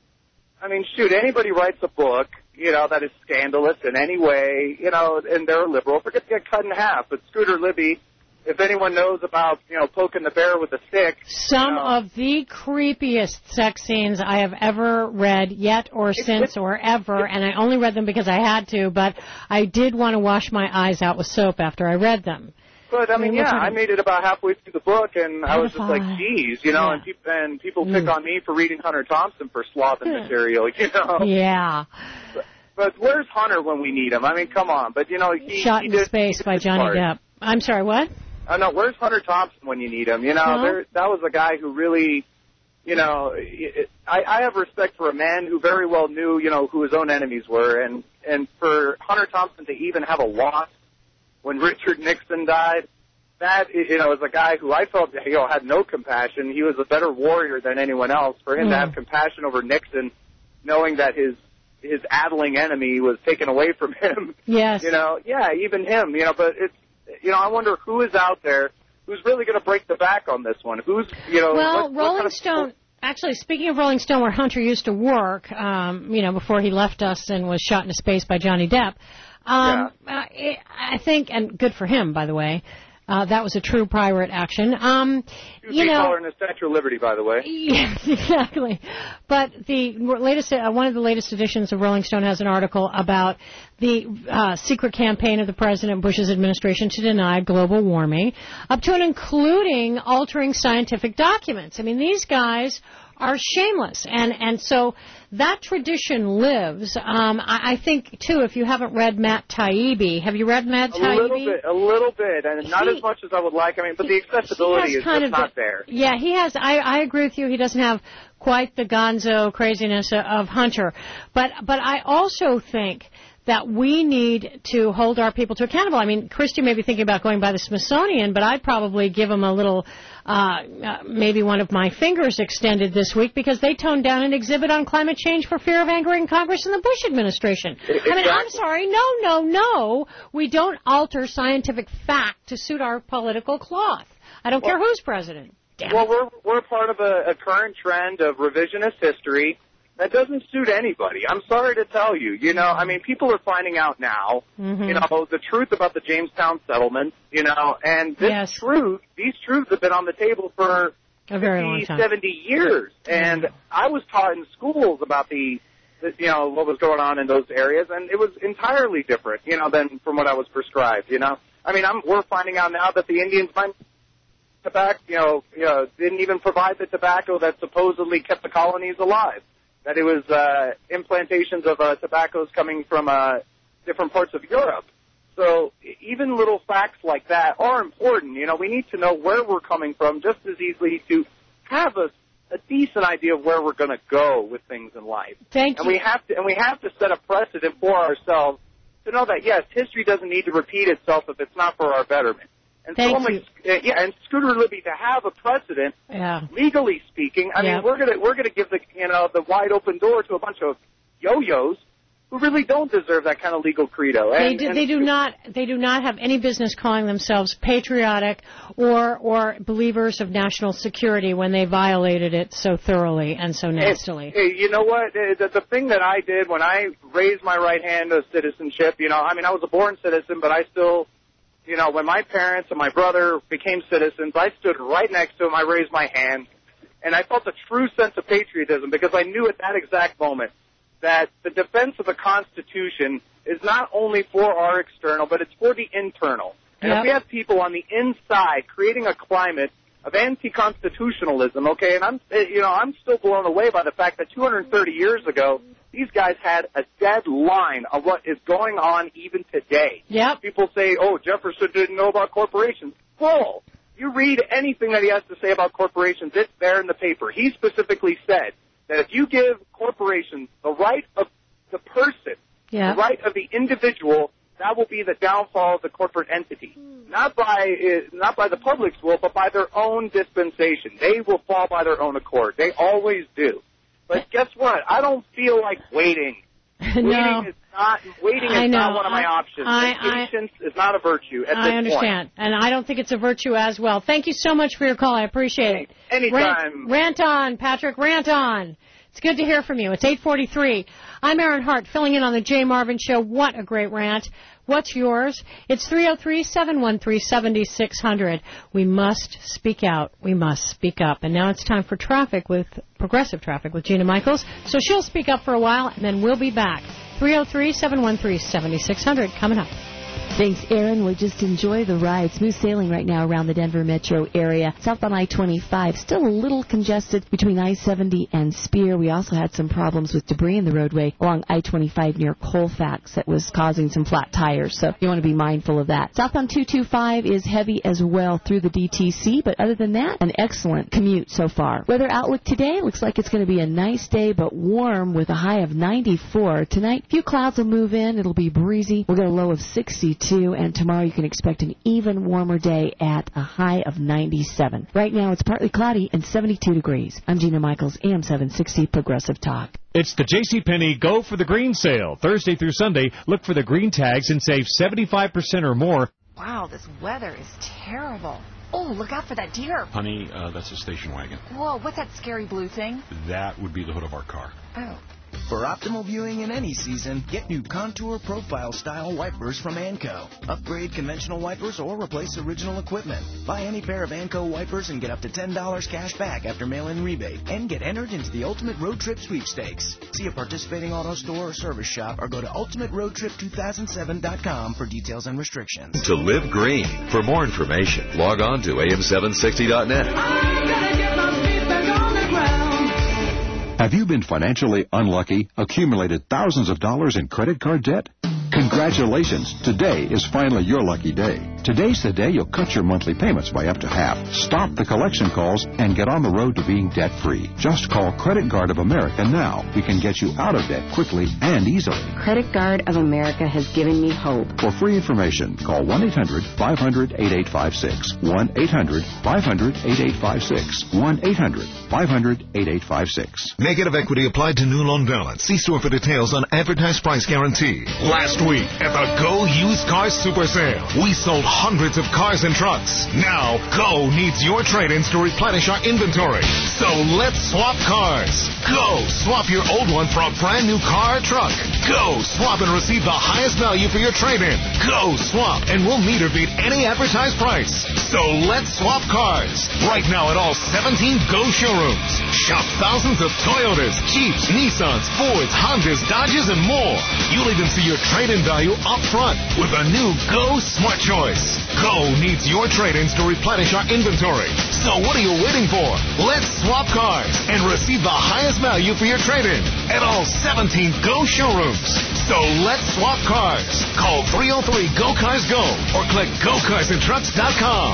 I mean, shoot, anybody writes a book, you know, that is scandalous in any way, you know, and they're a liberal, they're going to get cut in half. But Scooter Libby, if anyone knows about, you know, poking the bear with a stick. Some you know, of the creepiest sex scenes I have ever read yet or since or ever, and I only read them because I had to, but I did want to wash my eyes out with soap after I read them. But, I mean, yeah, I made it about halfway through the book, and I was just like, Pedophile. geez, you know, Yeah. and, peop and people pick Mm. on me for reading Hunter Thompson for slobbing material, you know. Yeah. But, but where's Hunter when we need him? I mean, come on. But, you know, he Shot he into did, Space he did by his Johnny part. Depp. I'm sorry, what? I know, where's Hunter Thompson when you need him? You know, Huh? there, that was a guy who really, you know, it, I, I have respect for a man who very well knew, you know, who his own enemies were. And, and for Hunter Thompson to even have a loss when Richard Nixon died, that, you know, is a guy who I felt, you know, had no compassion. He was a better warrior than anyone else. For him Mm. to have compassion over Nixon, knowing that his his addling enemy was taken away from him. Yes. You know, yeah, even him, you know, but it's, you know, I wonder who is out there who's really going to break the back on this one. Who's, you know, Well, what, what Rolling kind of Stone, actually, speaking of Rolling Stone, where Hunter used to work, um, you know, before he left us and was shot into space by Johnny Depp, um, uh, it, I think, and good for him, by the way, uh, that was a true pirate action. Um, you know, color in the Statue of Liberty, by the way. Yes, exactly. But the latest, uh, one of the latest editions of Rolling Stone has an article about the uh, secret campaign of the President Bush's administration to deny global warming, up to and including altering scientific documents. I mean, these guys are shameless, and and so that tradition lives. Um, I, I think too, if you haven't read Matt Taibbi, have you read Matt A Taibbi? little bit, a little bit, and not He- as much as I would like. I mean, but the accessibility He has is kind just of not the- there. Yeah, he has. I, I agree with you. He doesn't have quite the gonzo craziness of Hunter, but but I also think that we need to hold our people to accountable. I mean, Christy may be thinking about going by the Smithsonian, but I'd probably give them a little, uh, uh, maybe one of my fingers extended this week because they toned down an exhibit on climate change for fear of angering Congress and the Bush administration. I mean, I'm sorry. No, no, no. We don't alter scientific fact to suit our political cloth. I don't care who's president. Damn Well, it. we're we're part of a, a current trend of revisionist history that doesn't suit anybody. I'm sorry to tell you. You know, I mean, people are finding out now, Mhm. you know, the truth about the Jamestown settlement, you know, and this Yes. truth, these truths have been on the table for A very long fifty, time. seventy years. And I was taught in schools about the, the, you know, what was going on in those areas, and it was entirely different, you know, than from what I was prescribed, you know. I mean, I'm, we're finding out now that the Indians might tobacco, you know, you know, didn't even provide the tobacco that supposedly kept the colonies alive. That it was uh, implantations of uh, tobaccos coming from uh, different parts of Europe. So even little facts like that are important. You know, we need to know where we're coming from just as easily to have a, a decent idea of where we're going to go with things in life. Thank and you. we have to, and we have to set a precedent for ourselves to know that yes, history doesn't need to repeat itself if it's not for our betterment. And Thank so, like, uh, yeah, and Scooter Libby to have a precedent, Yeah. legally speaking. I Yeah. mean, we're gonna we're gonna give the you know the wide open door to a bunch of yo-yos who really don't deserve that kind of legal credo. They And, do, and they do not. They do not have any business calling themselves patriotic or or believers of national security when they violated it so thoroughly and so nastily. Hey, you know what? Uh, The, the thing that I did when I raised my right hand to citizenship, you know, I mean, I was a born citizen, but I still, you know, when my parents and my brother became citizens, I stood right next to him. I raised my hand, and I felt a true sense of patriotism because I knew at that exact moment that the defense of the Constitution is not only for our external, but it's for the internal. And Yep. if we have people on the inside creating a climate of anti-constitutionalism, okay, and I'm, eh, you know, I'm still blown away by the fact that two hundred thirty years ago, these guys had a dead line of what is going on even today. Yep. People say, oh, Jefferson didn't know about corporations. Bull. You read anything that he has to say about corporations, it's there in the paper. He specifically said that if you give corporations the right of the person, Yeah. the right of the individual that will be the downfall of the corporate entity. Not by uh, not by the public's will, but by their own dispensation. They will fall by their own accord. They always do. But guess what? I don't feel like waiting. no. Waiting is not waiting is not one of my I, options. I, Patience I, is not a virtue at this I understand, point. and I don't think it's a virtue as well. Thank you so much for your call. I appreciate it. Anytime. Rant, rant on, Patrick. Rant on. It's good to hear from you. It's eight forty-three. I'm Aaron Hart, filling in on the Jay Marvin Show. What a great rant. What's yours? It's three oh three, seven one three, seven six zero zero. We must speak out. We must speak up. And now it's time for traffic with Progressive Traffic with Gina Michaels. So she'll speak up for a while, and then we'll be back. three oh three, seven one three, seven six zero zero coming up. Thanks, Aaron. We'll just enjoy the ride. Smooth sailing right now around the Denver metro area. South on I twenty-five, still a little congested between I seventy and Spear. We also had some problems with debris in the roadway along I twenty-five near Colfax that was causing some flat tires, so you want to be mindful of that. South on two twenty-five is heavy as well through the D T C, but other than that, an excellent commute so far. Weather outlook today looks like it's going to be a nice day, but warm with a high of ninety-four. Tonight, a few clouds will move in. It'll be breezy. We'll get a low of sixty-two. And tomorrow you can expect an even warmer day at a high of ninety-seven. Right now it's partly cloudy and seventy-two degrees. I'm Gina Michaels, A M seven sixty Progressive Talk. It's the JCPenney Go for the Green sale. Thursday through Sunday, look for the green tags and save seventy-five percent or more. Wow, this weather is terrible. Oh, look out for that deer. Honey, uh, that's a station wagon. Whoa, what's that scary blue thing? That would be the hood of our car. Oh. For optimal viewing in any season, get new Contour Profile Style wipers from Anco. Upgrade conventional wipers or replace original equipment. Buy any pair of Anco wipers and get up to ten dollars cash back after mail-in rebate. And get entered into the Ultimate Road Trip Sweepstakes. See a participating auto store or service shop or go to ultimate road trip two thousand seven dot com for details and restrictions. To live green. For more information, log on to A M seven sixty dot net. Have you been financially unlucky, accumulated thousands of dollars in credit card debt? Congratulations! Today is finally your lucky day. Today's the day you'll cut your monthly payments by up to half, stop the collection calls, and get on the road to being debt-free. Just call Credit Guard of America now. We can get you out of debt quickly and easily. Credit Guard of America has given me hope. For free information, call one eight hundred, five hundred, eight eight five six. one eight hundred, five hundred, eight eight five six. one eight hundred, five hundred, eight eight five six. Negative equity applied to new loan balance. See store for details on advertised price guarantee. Last week at the Go Used Cars Super Sale, we sold hundreds of cars and trucks. Now, Go needs your trade-ins to replenish our inventory. So let's swap cars. Go swap your old one for a brand new car or truck. Go swap and receive the highest value for your trade-in. Go swap and we'll meet or beat any advertised price. So let's swap cars. Right now at all seventeen Go showrooms. Shop thousands of Toyotas, Jeeps, Nissans, Fords, Hondas, Dodges, and more. You'll even see your trade-in value up front with a new Go Smart Choice. Go needs your trade-ins to replenish our inventory. So what are you waiting for? Let's swap cars and receive the highest value for your trade-in at all seventeen Go showrooms. So let's swap cars. Call three oh three, Go Cars Go or click go cars and trucks dot com.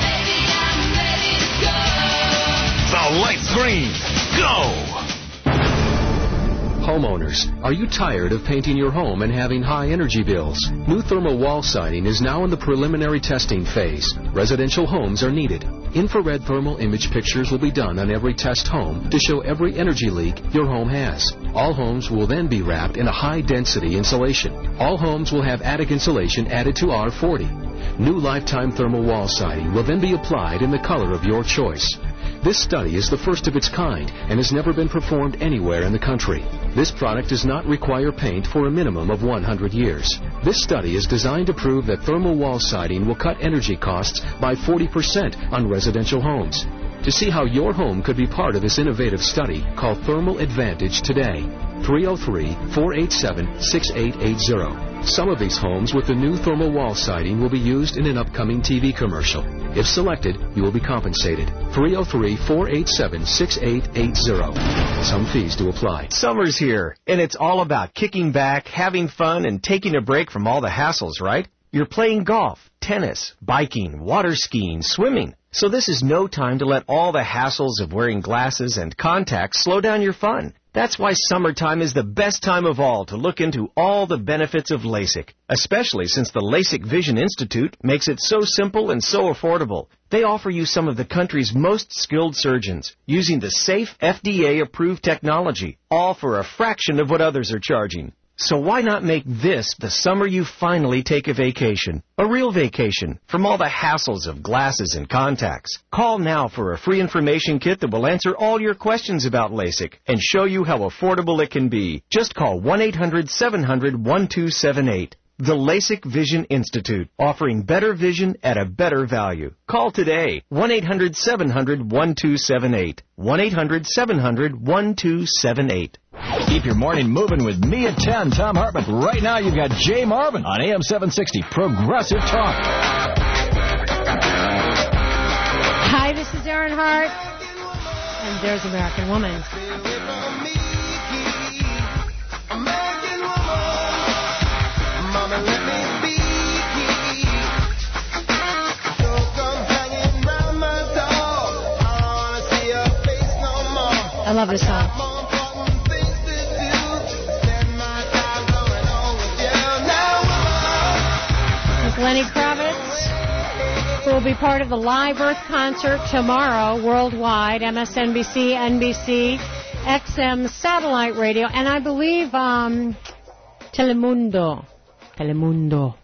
The light's green. Go! Homeowners, are you tired of painting your home and having high energy bills? New thermal wall siding is now in the preliminary testing phase. Residential homes are needed. Infrared thermal image pictures will be done on every test home to show every energy leak your home has. All homes will then be wrapped in a high-density insulation. All homes will have attic insulation added to R forty. New lifetime thermal wall siding will then be applied in the color of your choice. This study is the first of its kind and has never been performed anywhere in the country. This product does not require paint for a minimum of one hundred years. This study is designed to prove that thermal wall siding will cut energy costs by forty percent on residential homes. To see how your home could be part of this innovative study, call Thermal Advantage today. three oh three, four eight seven, six eight eight zero. Some of these homes with the new thermal wall siding will be used in an upcoming T V commercial. If selected, you will be compensated. three oh three, four eight seven, six eight eight zero. Some fees to apply. Summer's here, and it's all about kicking back, having fun, and taking a break from all the hassles, right? You're playing golf, tennis, biking, water skiing, swimming. So this is no time to let all the hassles of wearing glasses and contacts slow down your fun. That's why summertime is the best time of all to look into all the benefits of LASIK, especially since the LASIK Vision Institute makes it so simple and so affordable. They offer you some of the country's most skilled surgeons using the safe F D A-approved technology, all for a fraction of what others are charging. So why not make this the summer you finally take a vacation? A real vacation from all the hassles of glasses and contacts. Call now for a free information kit that will answer all your questions about LASIK and show you how affordable it can be. Just call one eight hundred seven hundred one two seven eight. The LASIK Vision Institute, offering better vision at a better value. Call today, one eight hundred seven hundred one two seven eight. one eight hundred seven hundred one two seven eight. Keep your morning moving with me at ten, Tom Hartman. Right now, you've got Jay Marvin on A M seven sixty, Progressive Talk. Hi, this is Erin Hart, and there's American Woman. I love this song. With Lenny Kravitz, who will be part of the Live Earth concert tomorrow worldwide, M S N B C, N B C, X M satellite radio, and I believe um, Telemundo. Telemundo.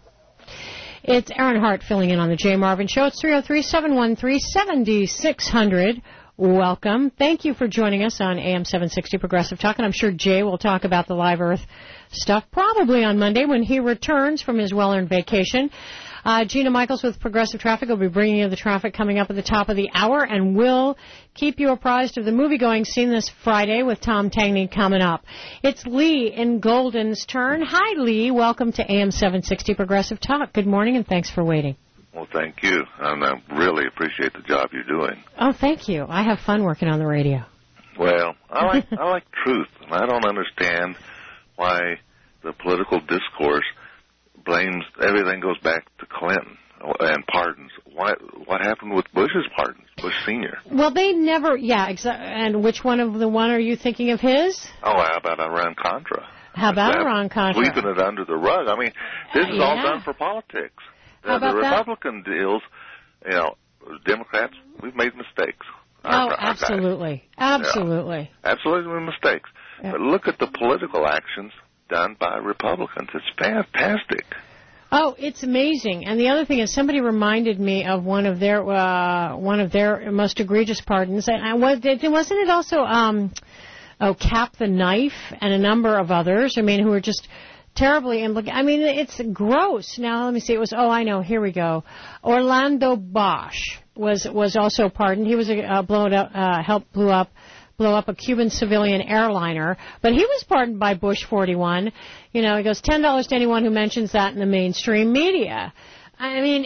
It's Erin Hart filling in on the Jay Marvin Show. It's three oh three, seven one three, seven six hundred. Welcome. Thank you for joining us on A M seven sixty Progressive Talk, and I'm sure Jay will talk about the Live Earth stuff probably on Monday when he returns from his well-earned vacation. Uh, Gina Michaels with Progressive Traffic will be bringing you the traffic coming up at the top of the hour, and we'll keep you apprised of the movie-going scene this Friday with Tom Tangney coming up. It's Lee in Golden's turn. Hi, Lee. Welcome to A M seven sixty Progressive Talk. Good morning, and thanks for waiting. Well, thank you, and I really appreciate the job you're doing. Oh, thank you. I have fun working on the radio. Well, I like I like truth, and I don't understand why the political discourse blames everything goes back to Clinton and pardons. What what happened with Bush's pardons, Bush Senior? Well, they never. Yeah, exa- and which one of the one are you thinking of his? Oh, how about Iran-Contra? How about That- Iran-Contra? Sweeping it under the rug. I mean, this is Uh, all yeah. done for politics. How The, the about that? Republican deals, you know, Democrats, we've made mistakes. Oh, Our- our guys. absolutely. Absolutely. Absolutely mistakes. Yeah. But look at the political actions done by Republicans. It's fantastic. Oh, it's amazing. And the other thing is, somebody reminded me of one of their uh, one of their most egregious pardons. And I was, wasn't it also um, oh, Cap the Knife and a number of others? I mean, who were just terribly implicated. I mean, it's gross. Now, let me see. It was, oh, I know. Here we go. Orlando Bosch was was also pardoned. He was uh, blown up, uh, helped blew up. blow up a Cuban civilian airliner, but he was pardoned by Bush forty-one. You know, he goes, ten dollars to anyone who mentions that in the mainstream media. I mean,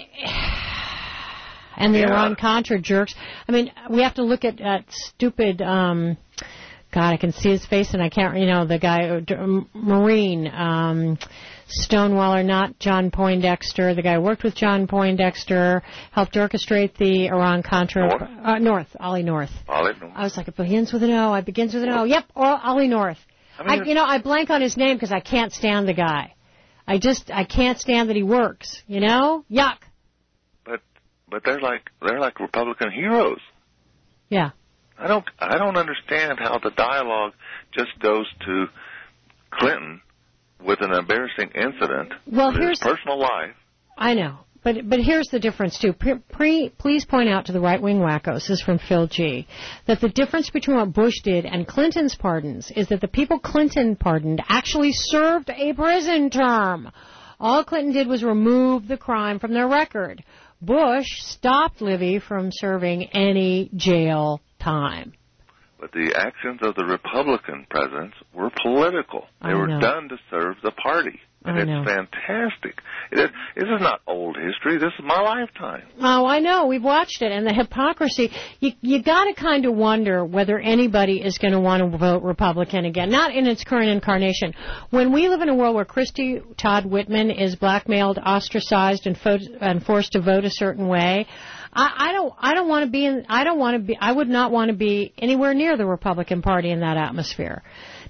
and the Yeah. Iran-Contra jerks. I mean, we have to look at, at stupid, um, God, I can see his face and I can't, you know, the guy, uh, Marine, um, Stonewaller, not John Poindexter, the guy who worked with John Poindexter, helped orchestrate the Iran-Contra. North? Uh, North, Ollie North. Ollie North. I was like, it begins with an O. It begins with an O. Yep, or Ollie North. I I mean, you know, I blank on his name because I can't stand the guy. I just, I can't stand that he works. You know, yuck. But but they're like they're like Republican heroes. Yeah. I don't I don't understand how the dialogue just goes to Clinton with an embarrassing incident Well, in his here's- personal life. I know. But but here's the difference, too. Pre, pre, please point out to the right-wing wackos, this is from Phil G., that the difference between what Bush did and Clinton's pardons is that the people Clinton pardoned actually served a prison term. All Clinton did was remove the crime from their record. Bush stopped Livy from serving any jail time. But the actions of the Republican presidents were political. They I were know. done to serve the party. And I it's know. fantastic. It is, this is not old history. This is my lifetime. Oh, I know. We've watched it. And the hypocrisy, you you got to kind of wonder whether anybody is going to want to vote Republican again. Not in its current incarnation. When we live in a world where Christy Todd Whitman is blackmailed, ostracized, and, fo- and forced to vote a certain way, I, I don't I don't want to be in I don't want to be I would not want to be anywhere near the Republican Party in that atmosphere.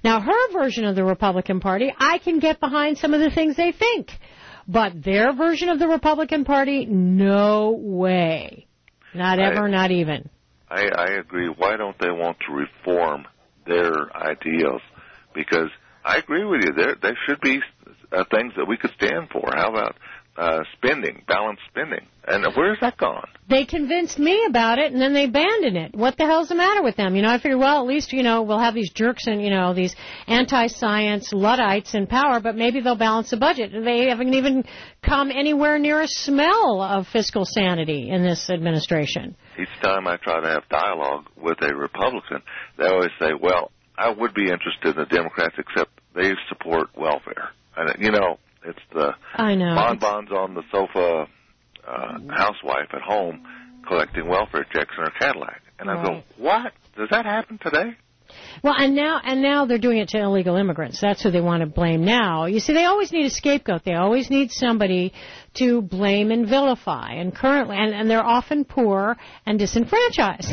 Now, her version of the Republican Party, I can get behind some of the things they think. But their version of the Republican Party, no way. Not ever, I, not even. I, I agree. Why don't they want to reform their ideals? Because I agree with you. There, there should be uh, things that we could stand for. How about uh, spending, balanced spending? And where's that gone? They convinced me about it, and then they abandoned it. What the hell's the matter with them? You know, I figured, well, at least, you know, we'll have these jerks and, you know, these anti-science Luddites in power, but maybe they'll balance the budget. They haven't even come anywhere near a smell of fiscal sanity in this administration. Each time I try to have dialogue with a Republican, they always say, well, I would be interested in the Democrats, except they support welfare. And, you know, it's the I know. bonbons on the sofa uh, housewife at home collecting welfare checks in her Cadillac. And right. I go, what? Does that happen today? Well, and now and now they're doing it to illegal immigrants. That's who they want to blame now. You see, they always need a scapegoat. They always need somebody to blame and vilify. And currently, and, and they're often poor and disenfranchised.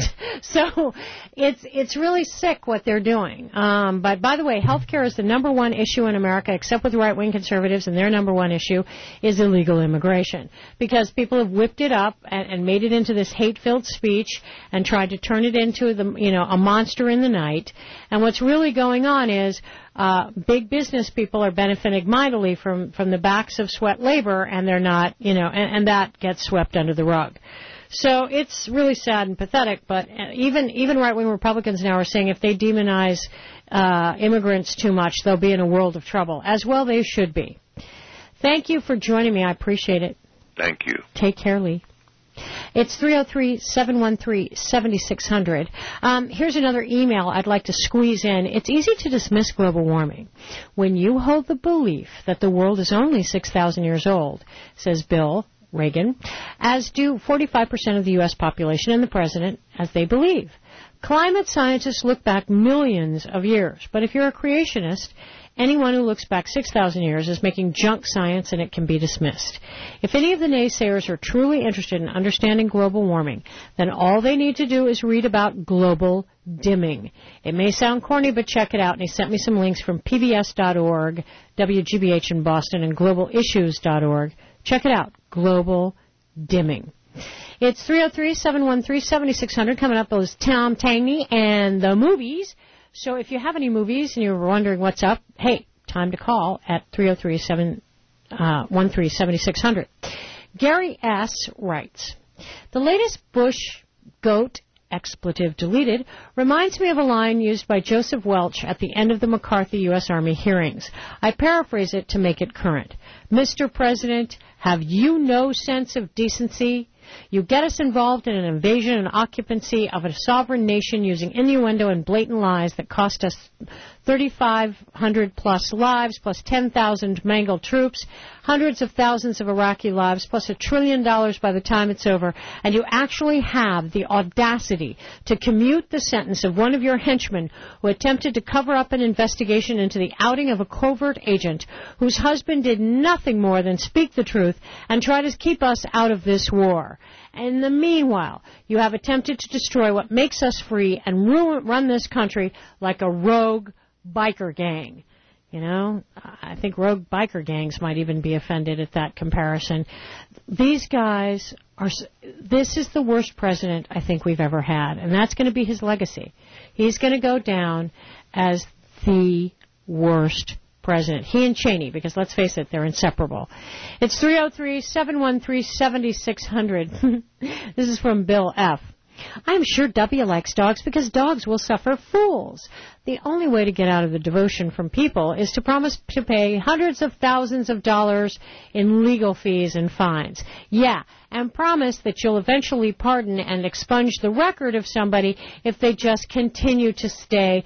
So it's it's really sick what they're doing. Um, but by the way, health care is the number one issue in America, except with right-wing conservatives, and their number one issue is illegal immigration. Because people have whipped it up and, and made it into this hate-filled speech and tried to turn it into the you know a monster in the night. And what's really going on is uh, big business people are benefiting mightily from, from the backs of sweat labor, and they're not, you know, and, and that gets swept under the rug. So it's really sad and pathetic, but even even right-wing Republicans now are saying if they demonize uh, immigrants too much, they'll be in a world of trouble. As well they should be. Thank you for joining me. I appreciate it. Thank you. Take care, Lee. It's three oh three, seven one three, seven six zero zero. Um, here's another email I'd like to squeeze in. It's easy to dismiss global warming when you hold the belief that the world is only six thousand years old, says Bill Reagan, as do forty-five percent of the U S population and the president, as they believe. Climate scientists look back millions of years, but if you're a creationist, anyone who looks back six thousand years is making junk science, and it can be dismissed. If any of the naysayers are truly interested in understanding global warming, then all they need to do is read about global dimming. It may sound corny, but check it out. And he sent me some links from P B S dot org, W G B H in Boston, and global issues dot org. Check it out, global dimming. It's three oh three, seven one three, seven six zero zero. Coming up is Tom Tangney and the movies. So if you have any movies and you're wondering what's up, hey, time to call at three oh three, seven one three, seven six zero zero. Gary S. writes, the latest Bush goat expletive deleted reminds me of a line used by Joseph Welch at the end of the McCarthy U S. Army hearings. I paraphrase it to make it current. Mister President, have you no sense of decency? You get us involved in an invasion and occupancy of a sovereign nation using innuendo and blatant lies that cost us thirty-five hundred plus lives, plus ten thousand mangled troops, hundreds of thousands of Iraqi lives, plus a trillion dollars by the time it's over, and you actually have the audacity to commute the sentence of one of your henchmen who attempted to cover up an investigation into the outing of a covert agent whose husband did nothing more than speak the truth and try to keep us out of this war. In the meanwhile, you have attempted to destroy what makes us free and ruin, run this country like a rogue biker gang. You know, I think rogue biker gangs might even be offended at that comparison. These guys are, this is the worst president I think we've ever had, and that's going to be his legacy. He's going to go down as the worst president. He and Cheney, because let's face it, they're inseparable. It's three oh three, seven one three, seven six zero zero. This is from Bill F. I'm sure W likes dogs because dogs will suffer fools. The only way to get out of the devotion from people is to promise to pay hundreds of thousands of dollars in legal fees and fines. Yeah, and promise that you'll eventually pardon and expunge the record of somebody if they just continue to stay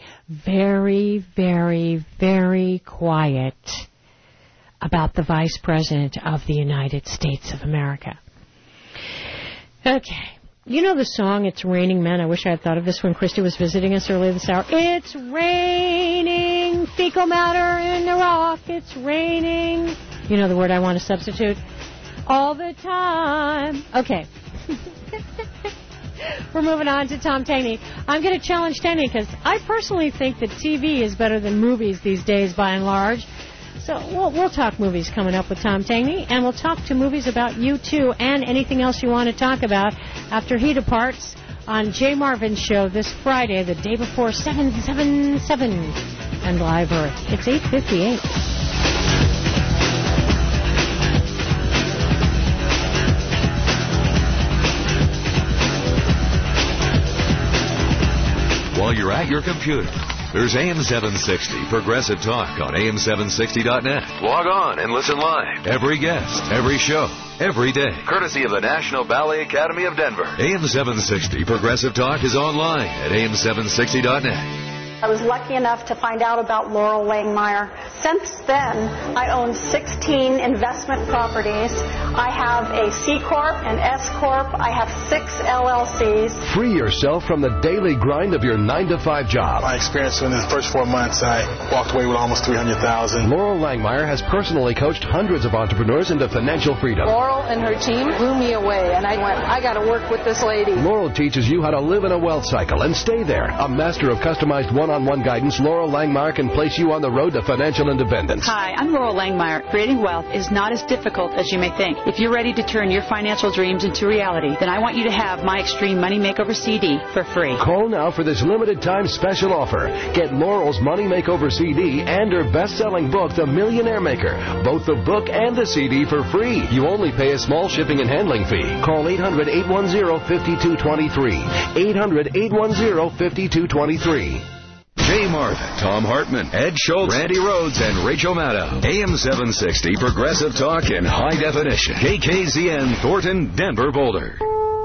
very, very, very quiet about the Vice President of the United States of America. Okay. You know the song, It's Raining Men? I wish I had thought of this when Christy was visiting us earlier this hour. It's raining fecal matter in Iraq. It's raining. You know the word I want to substitute? All the time. Okay. We're moving on to Tom Taney. I'm going to challenge Taney because I personally think that T V is better than movies these days by and large. So we'll, we'll talk movies coming up with Tom Taney, and we'll talk to movies about you, too, and anything else you want to talk about after he departs on Jay Marvin's show this Friday, the day before seven seven seven and Live Earth. It's eight fifty-eight. While you're at your computer, there's A M seven sixty Progressive Talk on A M seven sixty dot net. Log on and listen live. Every guest, every show, every day. Courtesy of the National Ballet Academy of Denver. A M seven sixty Progressive Talk is online at A M seven sixty dot net. I was lucky enough to find out about Laurel Langmeyer. Since then, I own sixteen investment properties. I have a C Corp, an S Corp. I have six L L Cs. Free yourself from the daily grind of your nine to five job. My experience in the first four months, I walked away with almost three hundred thousand dollars. Laurel Langmeyer has personally coached hundreds of entrepreneurs into financial freedom. Laurel and her team blew me away, and I went, I got to work with this lady. Laurel teaches you how to live in a wealth cycle and stay there. A master of customized one-on-one guidance, Laurel Langmeyer can place you on the road to financial independence. Hi, I'm Laurel Langmeyer. Creating wealth is not as difficult as you may think. If you're ready to turn your financial dreams into reality, then I want you to have my Extreme Money Makeover C D for free. Call now for this limited time special offer. Get Laurel's Money Makeover C D and her best-selling book, The Millionaire Maker. Both the book and the C D for free. You only pay a small shipping and handling fee. Call eight hundred, eight one zero, five two two three. eight hundred, eight one zero, five two two three. Jay Marvin, Tom Hartman, Ed Schultz, Randy Rhodes, and Rachel Maddow. A M seven sixty Progressive Talk in high definition. K K Z N, Thornton, Denver, Boulder.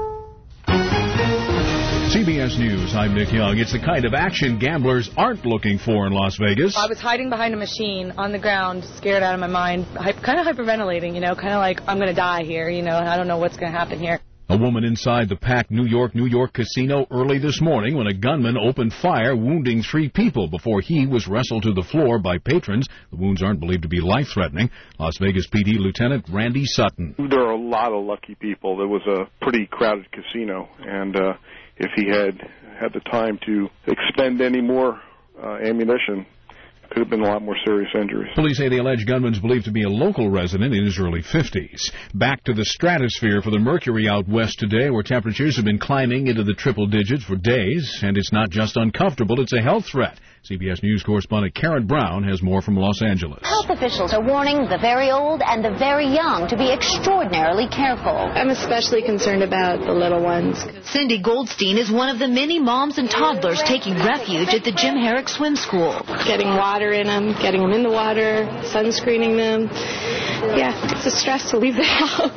C B S News, I'm Nick Young. It's the kind of action gamblers aren't looking for in Las Vegas. I was hiding behind a machine on the ground, scared out of my mind, kind of hyperventilating, you know, kind of like, I'm going to die here, you know, and I don't know what's going to happen here. A woman inside the packed New York, New York casino early this morning when a gunman opened fire, wounding three people before he was wrestled to the floor by patrons. The wounds aren't believed to be life-threatening. Las Vegas P D Lieutenant Randy Sutton. There are a lot of lucky people. There was a pretty crowded casino, and uh, if he had had the time to expend any more uh, ammunition, could have been a lot more serious injuries. Police say the alleged gunman is believed to be a local resident in his early fifties. Back to the stratosphere for the mercury out west today, where temperatures have been climbing into the triple digits for days. And it's not just uncomfortable, it's a health threat. C B S News correspondent Karen Brown has more from Los Angeles. Health officials are warning the very old and the very young to be extraordinarily careful. I'm especially concerned about the little ones. Cindy Goldstein is one of the many moms and toddlers taking refuge at the Jim Herrick Swim School. Getting water in them, getting them in the water, sunscreening them. Yeah, it's a stress to leave the house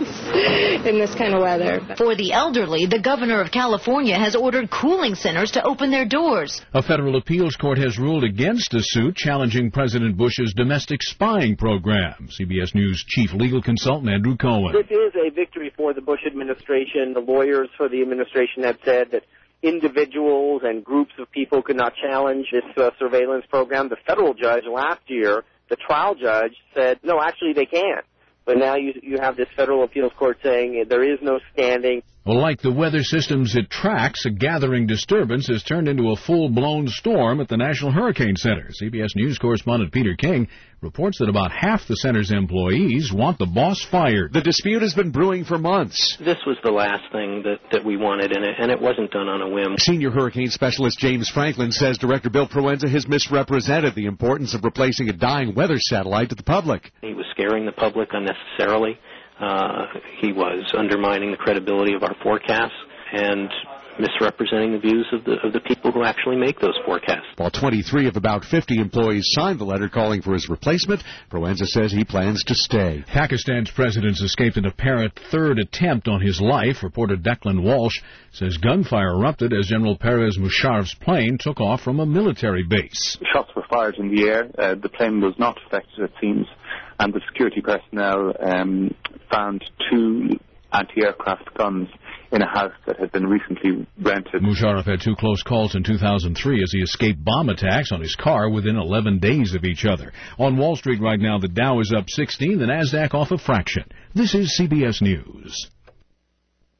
in this kind of weather. For the elderly, the governor of California has ordered cooling centers to open their doors. A federal appeals court has ruled against a suit challenging President Bush's domestic spying program. C B S News chief legal consultant Andrew Cohen. This is a victory for the Bush administration. The lawyers for the administration have said that individuals and groups of people could not challenge this uh, surveillance program. The federal judge last year, the trial judge, said, no, actually they can't. But now you you have this federal appeals court saying there is no standing. Well, like the weather systems it tracks, a gathering disturbance has turned into a full-blown storm at the National Hurricane Center. C B S News correspondent Peter King reports that about half the center's employees want the boss fired. The dispute has been brewing for months. This was the last thing that, that we wanted, and it, and it wasn't done on a whim. Senior hurricane specialist James Franklin says Director Bill Proenza has misrepresented the importance of replacing a dying weather satellite to the public. He was scaring the public unnecessarily. Uh, he was undermining the credibility of our forecasts and misrepresenting the views of the of the people who actually make those forecasts. While twenty-three of about fifty employees signed the letter calling for his replacement, Proenza says he plans to stay. Pakistan's president's escaped an apparent third attempt on his life. Reporter Declan Walsh says gunfire erupted as General Pervez Musharraf's plane took off from a military base. Shots were fired in the air. Uh, the plane was not affected, it seems, and the security personnel um, found two anti-aircraft guns in a house that had been recently rented. Musharraf had two close calls in two thousand three as he escaped bomb attacks on his car within eleven days of each other. On Wall Street right now, the Dow is up sixteen, the NASDAQ off a fraction. This is C B S News.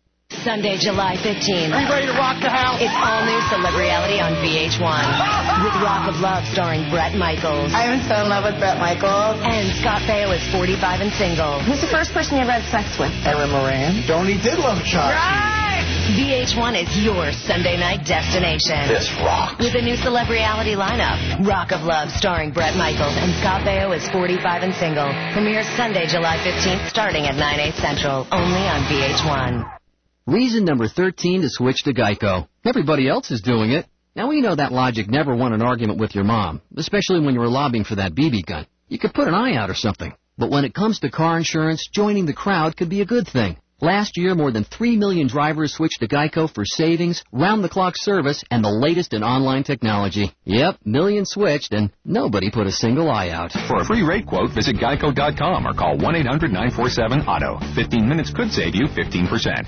Sunday, July fifteenth. Are you ready to rock the house? It's all new celeb reality on V H one. With Rock of Love starring Bret Michaels. I am so in love with Bret Michaels. And Scott Baio is forty-five and single. Who's the first person you ever had sex with? Erin Moran. Tony did love Chuck. Right! V H one is your Sunday night destination. This rocks. With a new celeb reality lineup. Rock of Love starring Bret Michaels and Scott Baio is forty-five and single. Premieres Sunday, July fifteenth starting at nine, eight Central. Only on V H one. Reason number thirteen to switch to Geico. Everybody else is doing it. Now, we know that logic never won an argument with your mom, especially when you were lobbying for that B B gun. You could put an eye out or something. But when it comes to car insurance, joining the crowd could be a good thing. Last year, more than three million drivers switched to Geico for savings, round-the-clock service, and the latest in online technology. Yep, millions switched, and nobody put a single eye out. For a free rate quote, visit geico dot com or call one eight hundred nine four seven auto. fifteen minutes could save you fifteen percent.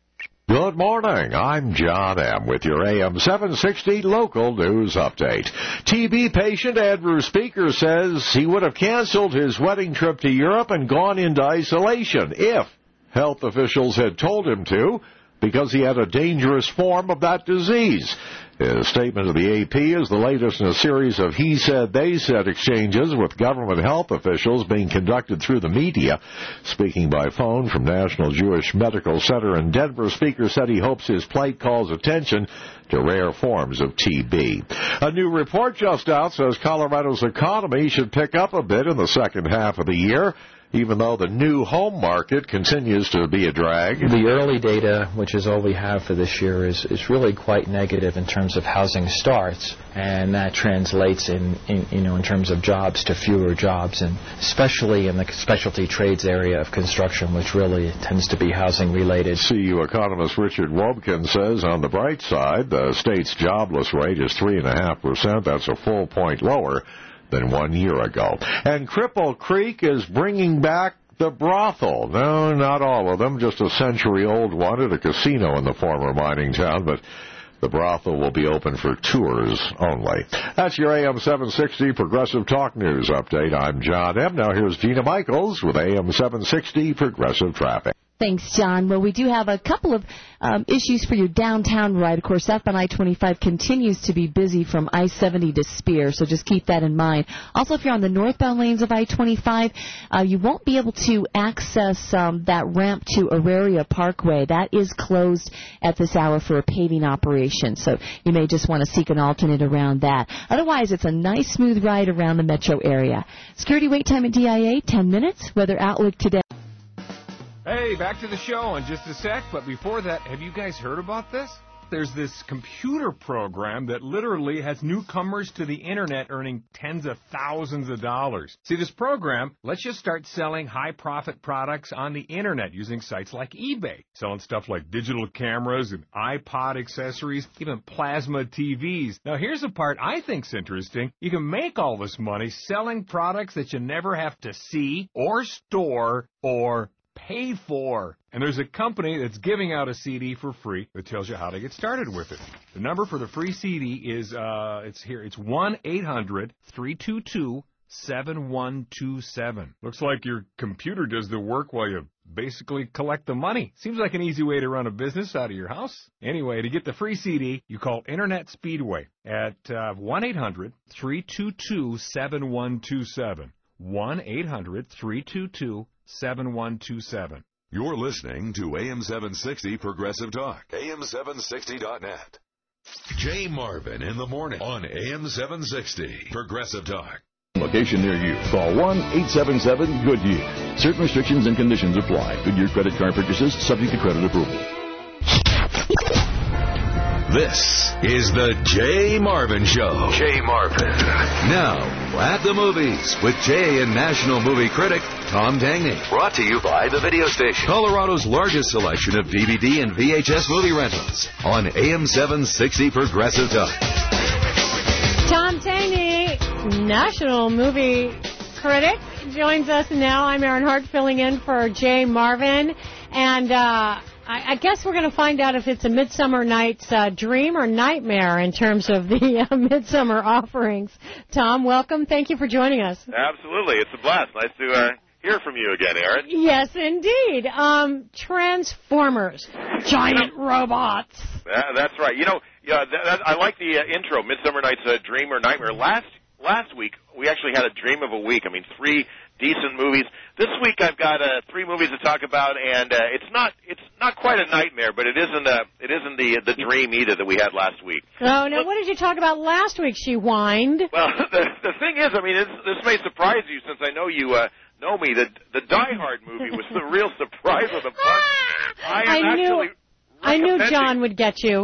Good morning. I'm John M. with your A M seven sixty local news update. T B patient Andrew Speaker says he would have canceled his wedding trip to Europe and gone into isolation if health officials had told him to, because he had a dangerous form of that disease. His statement to the A P is the latest in a series of he said, they said exchanges with government health officials being conducted through the media. Speaking by phone from National Jewish Medical Center in Denver, Speaker said he hopes his plight calls attention to rare forms of T B. A new report just out says Colorado's economy should pick up a bit in the second half of the year, even though the new home market continues to be a drag. The early data, which is all we have for this year, is, is really quite negative in terms of housing starts, and that translates in, in, you know, in terms of jobs to fewer jobs, and especially in the specialty trades area of construction, which really tends to be housing related. C U economist Richard Wobkin says on the bright side, the state's jobless rate is three point five percent. That's a full point lower than one year ago. And Cripple Creek is bringing back the brothel. No, not all of them, just a century-old one at a casino in the former mining town, but the brothel will be open for tours only. That's your A M seven sixty Progressive Talk News update. I'm John M. Now here's Gina Michaels with A M seven sixty Progressive Traffic. Thanks, John. Well, we do have a couple of um, issues for your downtown ride. Of course, southbound I twenty-five continues to be busy from I seventy to Spear, so just keep that in mind. Also, if you're on the northbound lanes of I twenty-five, uh, you won't be able to access um, that ramp to Auraria Parkway. That is closed at this hour for a paving operation, so you may just want to seek an alternate around that. Otherwise, it's a nice, smooth ride around the metro area. Security wait time at D I A, ten minutes. Weather outlook today. Hey, back to the show in just a sec, but before that, have you guys heard about this? There's this computer program that literally has newcomers to the Internet earning tens of thousands of dollars. See, this program lets you start selling high-profit products on the Internet using sites like eBay, selling stuff like digital cameras and iPod accessories, even plasma T Vs. Now, here's the part I think's interesting. You can make all this money selling products that you never have to see or store or pay for. And there's a company that's giving out a C D for free that tells you how to get started with it. The number for the free C D is, uh, it's here, it's one eight hundred three two two seven one two seven. Looks like your computer does the work while you basically collect the money. Seems like an easy way to run a business out of your house. Anyway, to get the free C D, you call Internet Speedway at uh, one eight hundred three two two seven one two seven. one eight hundred three two two seven one two seven. You're listening to A M seven sixty Progressive Talk. A M seven sixty dot net. Jay Marvin in the morning on A M seven sixty Progressive Talk. Location near you. Call one eight seven seven Goodyear. Certain restrictions and conditions apply. Goodyear credit card purchases subject to credit approval. This is the Jay Marvin Show. Jay Marvin. Now, at the movies with Jay and national movie critic Tom Tangney. Brought to you by the Video Station, Colorado's largest selection of D V D and V H S movie rentals on A M seven sixty Progressive Talk. Tom Tangney, national movie critic, joins us now. I'm Erin Hart filling in for Jay Marvin. And uh, I, I guess we're going to find out if it's a Midsummer Night's uh, dream or nightmare in terms of the uh, Midsummer offerings. Tom, welcome. Thank you for joining us. Absolutely. It's a blast. Nice to uh, hear from you again, Aaron. Yes, indeed. Um, Transformers, giant robots. Uh, that's right. You know, yeah, that, that, I like the uh, intro, Midsummer Night's uh, Dream or Nightmare. Last last week, we actually had a dream of a week. I mean, three decent movies. This week, I've got uh, three movies to talk about, and uh, it's not it's not quite a nightmare, but it isn't uh, it isn't the the dream either that we had last week. Oh, now what did you talk about last week? She whined. Well, the the thing is, I mean, it's, this may surprise you since I know you. Uh, know me, the the Die Hard movie was the real surprise of the bunch. I am I knew, actually I knew John would get you. No,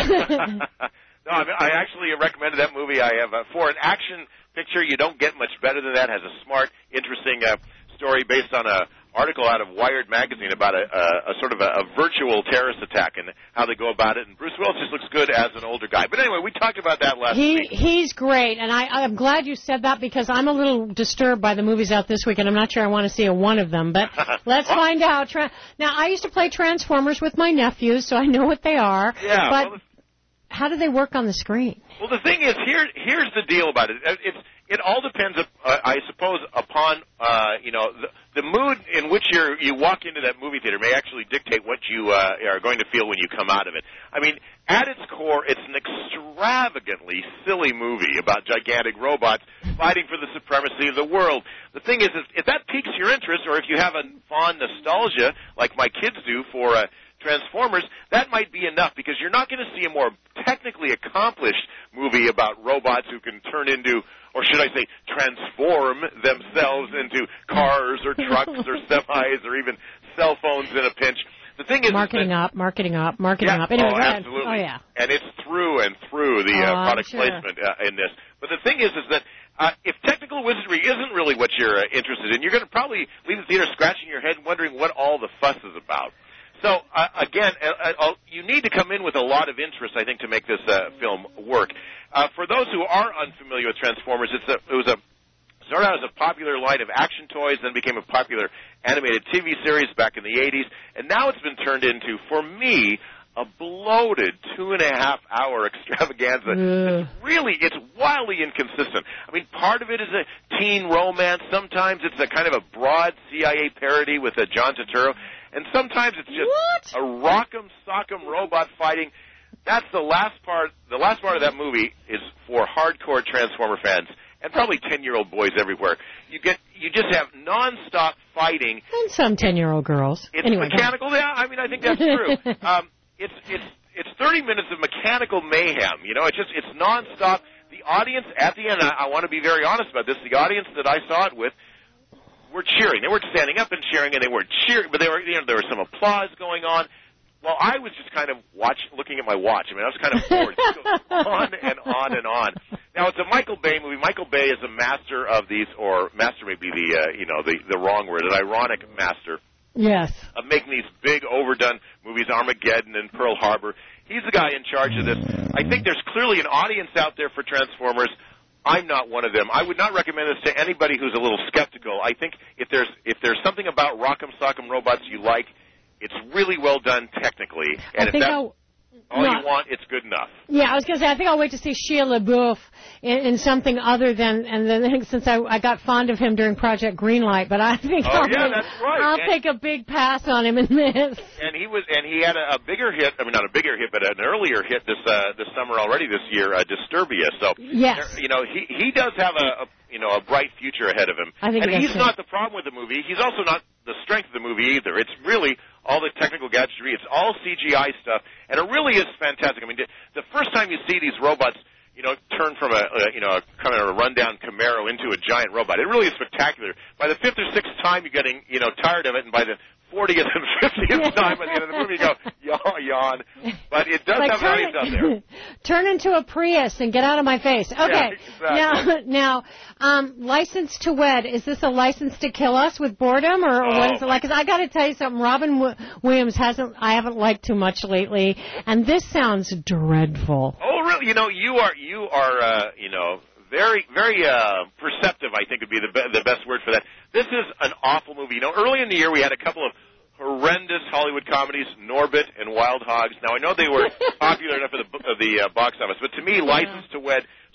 I, mean, I actually recommended that movie. I have uh, for an action picture. You don't get much better than that. Has a smart, interesting uh, story based on a article out of Wired magazine about a, a, a sort of a, a virtual terrorist attack and how they go about it. And Bruce Willis just looks good as an older guy. But anyway, we talked about that last he, week. He's great, and I, I'm glad you said that because I'm a little disturbed by the movies out this week, and I'm not sure I want to see a one of them. But let's find out. Tra- now, I used to play Transformers with my nephews, so I know what they are. Yeah. But well, how do they work on the screen? Well, the thing is, here here's the deal about it. It's it all depends, uh, I suppose, upon uh, you know the, the mood in which you you walk into that movie theater may actually dictate what you uh, are going to feel when you come out of it. I mean, at its core, it's an extravagantly silly movie about gigantic robots fighting for the supremacy of the world. The thing is, if that piques your interest, or if you have a fond nostalgia like my kids do for uh, Transformers, that might be enough because you're not going to see a more technically accomplished movie about robots who can turn into, or should I say, transform themselves into cars or trucks or semis or even cell phones in a pinch. The thing is, marketing is that, up, marketing up, marketing yeah, up. Anyway, oh, go ahead. absolutely. Oh, yeah. And it's through and through the oh, uh, product sure. placement uh, in this. But the thing is, is that uh, if technical wizardry isn't really what you're uh, interested in, you're going to probably leave the theater scratching your head, wondering what all the fuss is about. So, uh, again, uh, uh, you need to come in with a lot of interest, I think, to make this uh, film work. Uh, for those who are unfamiliar with Transformers, it's a, it was a started out as a popular line of action toys, then became a popular animated T V series back in the eighties, and now it's been turned into, for me, a bloated two-and-a-half-hour extravaganza. Mm. It's really, it's wildly inconsistent. I mean, part of it is a teen romance. Sometimes it's a kind of a broad C I A parody with a John Turturro. And sometimes it's just what? a rock'em sock'em robot fighting. That's the last part. The last part of that movie is for hardcore Transformer fans and probably ten-year-old boys everywhere. You get, you just have nonstop fighting. And some ten-year-old girls. It's anyway, mechanical. Yeah, I mean, I think that's true. um, it's it's it's thirty minutes of mechanical mayhem. You know, it's just it's nonstop. The audience at the end. I, I want to be very honest about this. The audience that I saw it with were cheering. They weren't standing up and cheering, and they weren't cheering, but they were, you know, there was some applause going on. Well, I was just kind of watch, looking at my watch. I mean, I was kind of bored. It goes on and on and on. Now, it's a Michael Bay movie. Michael Bay is a master of these, or master may be the, uh, you know, the, the wrong word, an ironic master. Yes. Of making these big, overdone movies, Armageddon and Pearl Harbor. He's the guy in charge of this. I think there's clearly an audience out there for Transformers. I'm not one of them. I would not recommend this to anybody who's a little skeptical. I think if there's if there's something about Rock'em Sock'em Robots you like, it's really well done technically. And I if think that's I'll, all no, you want, it's good enough. Yeah, I was going to say, I think I'll wait to see Shia LaBeouf in, in something other than, and then since I, I got fond of him during Project Greenlight, but I think Oh, I'll, yeah, that's right. I'll And- take a big pass on him in this. And he was, and he had a, a bigger hit. I mean, not a bigger hit, but an earlier hit this uh, this summer already this year, uh, Disturbia. So, Yes. there- you know, he he does have a, a you know a bright future ahead of him. I think and he does, he's too. not the problem with the movie. He's also not the strength of the movie either. It's really all the technical gadgetry. It's all C G I stuff, and it really is fantastic. I mean, the, the first time you see these robots, you know, turn from a, a you know a kind of a rundown Camaro into a giant robot, it really is spectacular. By the fifth or sixth time, you're getting you know tired of it, and by the fortieth and fiftieth time at the end of the movie, you go yawn, yawn. But it does Like, have an audience out there. Turn into a Prius and get out of my face. Okay. Yeah, exactly. Now, now, um, License to Wed. Is this a license to kill us with boredom, or, or what Oh, is it like? Because I got to tell you something. Robin w- Williams hasn't. I haven't liked too much lately, and this sounds dreadful. Oh, really? You know, you are you are uh, you know very very uh, perceptive. I think would be the be- the best word for that. This is an awful movie. You know, early in the year we had a couple of horrendous Hollywood comedies, Norbit and Wild Hogs. Now I know they were popular enough at the of the uh, box office, but to me, License to Wed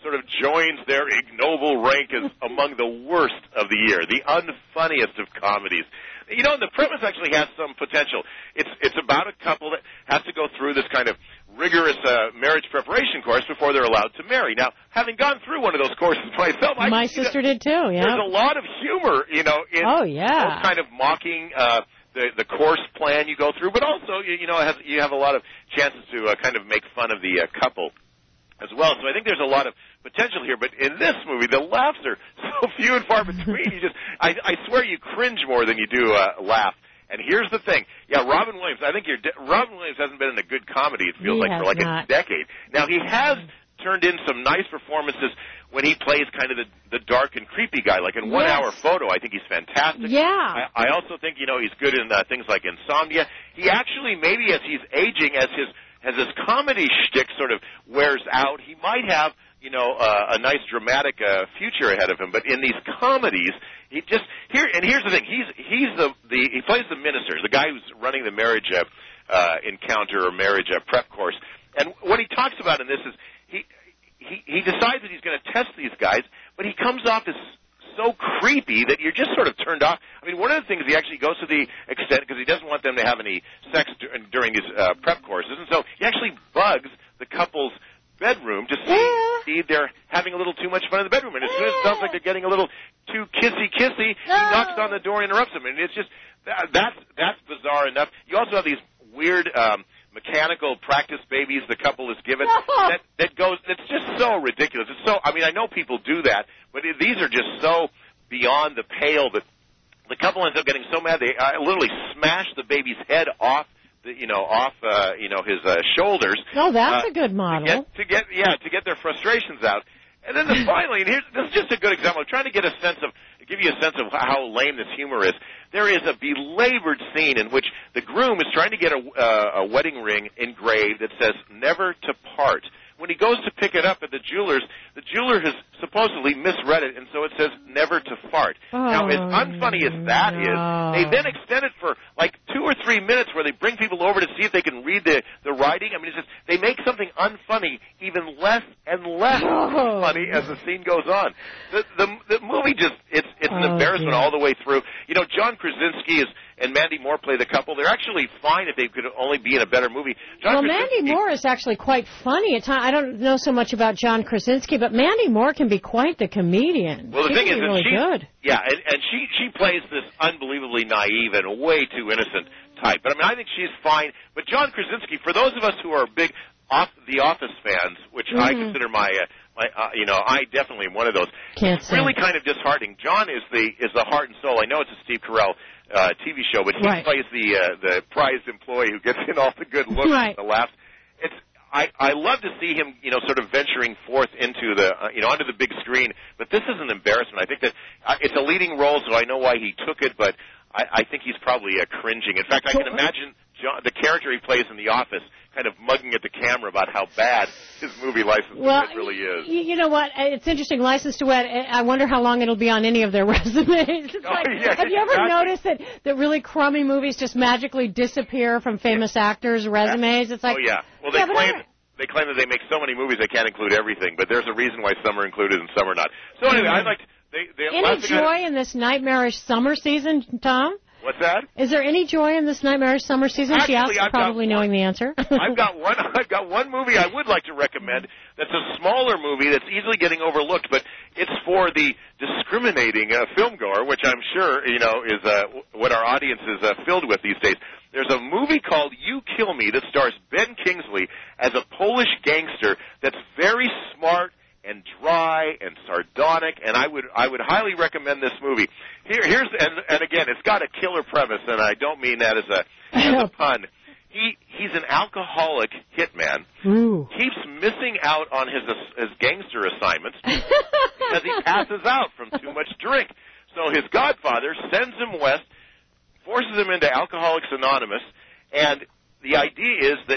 sort of joins their ignoble rank as among the worst of the year, the unfunniest of comedies. You know, and the premise actually has some potential. It's it's about a couple that has to go through this kind of rigorous uh, marriage preparation course before they're allowed to marry. Now, having gone through one of those courses myself, I my sister did too. Yeah, there's a lot of humor, you know, in oh yeah, kind of mocking uh, the the course plan you go through, but also you, you know it has, you have a lot of chances to uh, kind of make fun of the uh, couple as well. So I think there's a lot of potential here. But in this movie, the laughs are so few and far between. You just, I, I swear, you cringe more than you do uh, laugh. And here's the thing. Yeah, Robin Williams, I think you're de- Robin Williams hasn't been in a good comedy, it feels he like, for like not. a decade. Now, he has turned in some nice performances when he plays kind of the, the dark and creepy guy. Like in One Yes. Hour Photo, I think he's fantastic. Yeah. I, I also think, you know, he's good in uh, things like Insomnia. He actually, maybe as he's aging, as his as his comedy shtick sort of wears out, he might have, you know, uh, a nice dramatic uh, future ahead of him. But in these comedies, he just here and here's the thing: he's he's the the he plays the minister, the guy who's running the marriage uh, uh, encounter or marriage uh, prep course. And what he talks about in this is he he he decides that he's going to test these guys, but he comes off as so creepy that you're just sort of turned off. I mean, one of the things he actually goes to the extent, because he doesn't want them to have any sex dur- during his uh, prep courses, and so he actually bugs the couple's bedroom to see if they're having a little too much fun in the bedroom. And as soon as it sounds like they're getting a little too kissy-kissy, he knocks on the door and interrupts them. And it's just, that, that's, that's bizarre enough. You also have these weird um, mechanical practice babies the couple is given that, that goes, it's just so ridiculous. It's so, I mean, I know people do that, but it, these are just so beyond the pale that the couple ends up getting so mad they uh, literally smash the baby's head off The, you know, off, uh, you know, his uh, shoulders. Oh, that's uh, a good model. To get, to get, yeah, to get their frustrations out. And then the, finally, and here's this is just a good example. I'm trying to get a sense of, give you a sense of how lame this humor is. There is a belabored scene in which the groom is trying to get a, uh, a wedding ring engraved that says "Never to Part." When he goes to pick it up at the jeweler's, the jeweler has supposedly misread it, and so it says "Never to Fart." Oh, now, as unfunny as that no. is, they then extend it for like two or three minutes where they bring people over to see if they can read the, the writing. I mean, it's just, they make something unfunny even less and less Oh. funny as the scene goes on. The, the, the movie just, it's, it's an Oh, embarrassment dear. all the way through. You know, John Krasinski is, and Mandy Moore play the couple. They're actually fine if they could only be in a better movie. John Well, Krasinski, Mandy Moore is actually quite funny at times. I don't know so much about John Krasinski, but Mandy Moore can be quite the comedian. Well, the she thing can is be that really she, good. yeah, and, and she she plays this unbelievably naive and way too innocent type. But I mean, I think she's fine. But John Krasinski, for those of us who are big off The Office fans, which Mm-hmm. I consider my, uh, my, uh, you know, I definitely am one of those. Can't it's say. really kind of disheartening. John is the is the heart and soul. I know it's a Steve Carell uh, T V show, but he Right. plays the uh, the prized employee who gets in all the good looks Right. and the laughs. It's I, I love to see him, you know, sort of venturing forth into the, uh, you know, onto the big screen. But this is an embarrassment. I think that uh, it's a leading role, so I know why he took it. But I, I think he's probably uh, cringing. In fact, I can imagine John, the character he plays in The Office, kind of mugging at the camera about how bad his movie License to Well, Wed really is. You, you know what? It's interesting. License to Wed. I wonder how long it'll be on any of their resumes. It's Oh, like, yeah, have you ever exactly. noticed that, that really crummy movies just magically disappear from famous actors' resumes? It's like, oh yeah. Well, they yeah, but claim I- they claim that they make so many movies they can't include everything, but there's a reason why some are included and some are not. So anyway, I'd like to, they, they, Any last thing I- joy in this nightmarish summer season, Tom? What's that? Is there any joy in this nightmarish summer season? she Actually, asked, I've got probably knowing the answer. I've got one. I've got one movie I would like to recommend. That's a smaller movie that's easily getting overlooked, but it's for the discriminating uh, filmgoer, which I'm sure you know is uh, what our audience is uh, filled with these days. There's a movie called You Kill Me that stars Ben Kingsley as a Polish gangster that's very smart and dry and sardonic, and I would I would highly recommend this movie. Here, here's and, and again, it's got a killer premise, and I don't mean that as a as a pun. He he's an alcoholic hitman. Ooh. Keeps missing out on his his gangster assignments because he passes out from too much drink. So his godfather sends him west, forces him into Alcoholics Anonymous, and the idea is that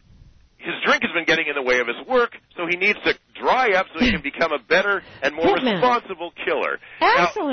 his drink has been getting in the way of his work, so he needs to dry up so he can become a better and more Hitman. responsible killer. Excellent. Now,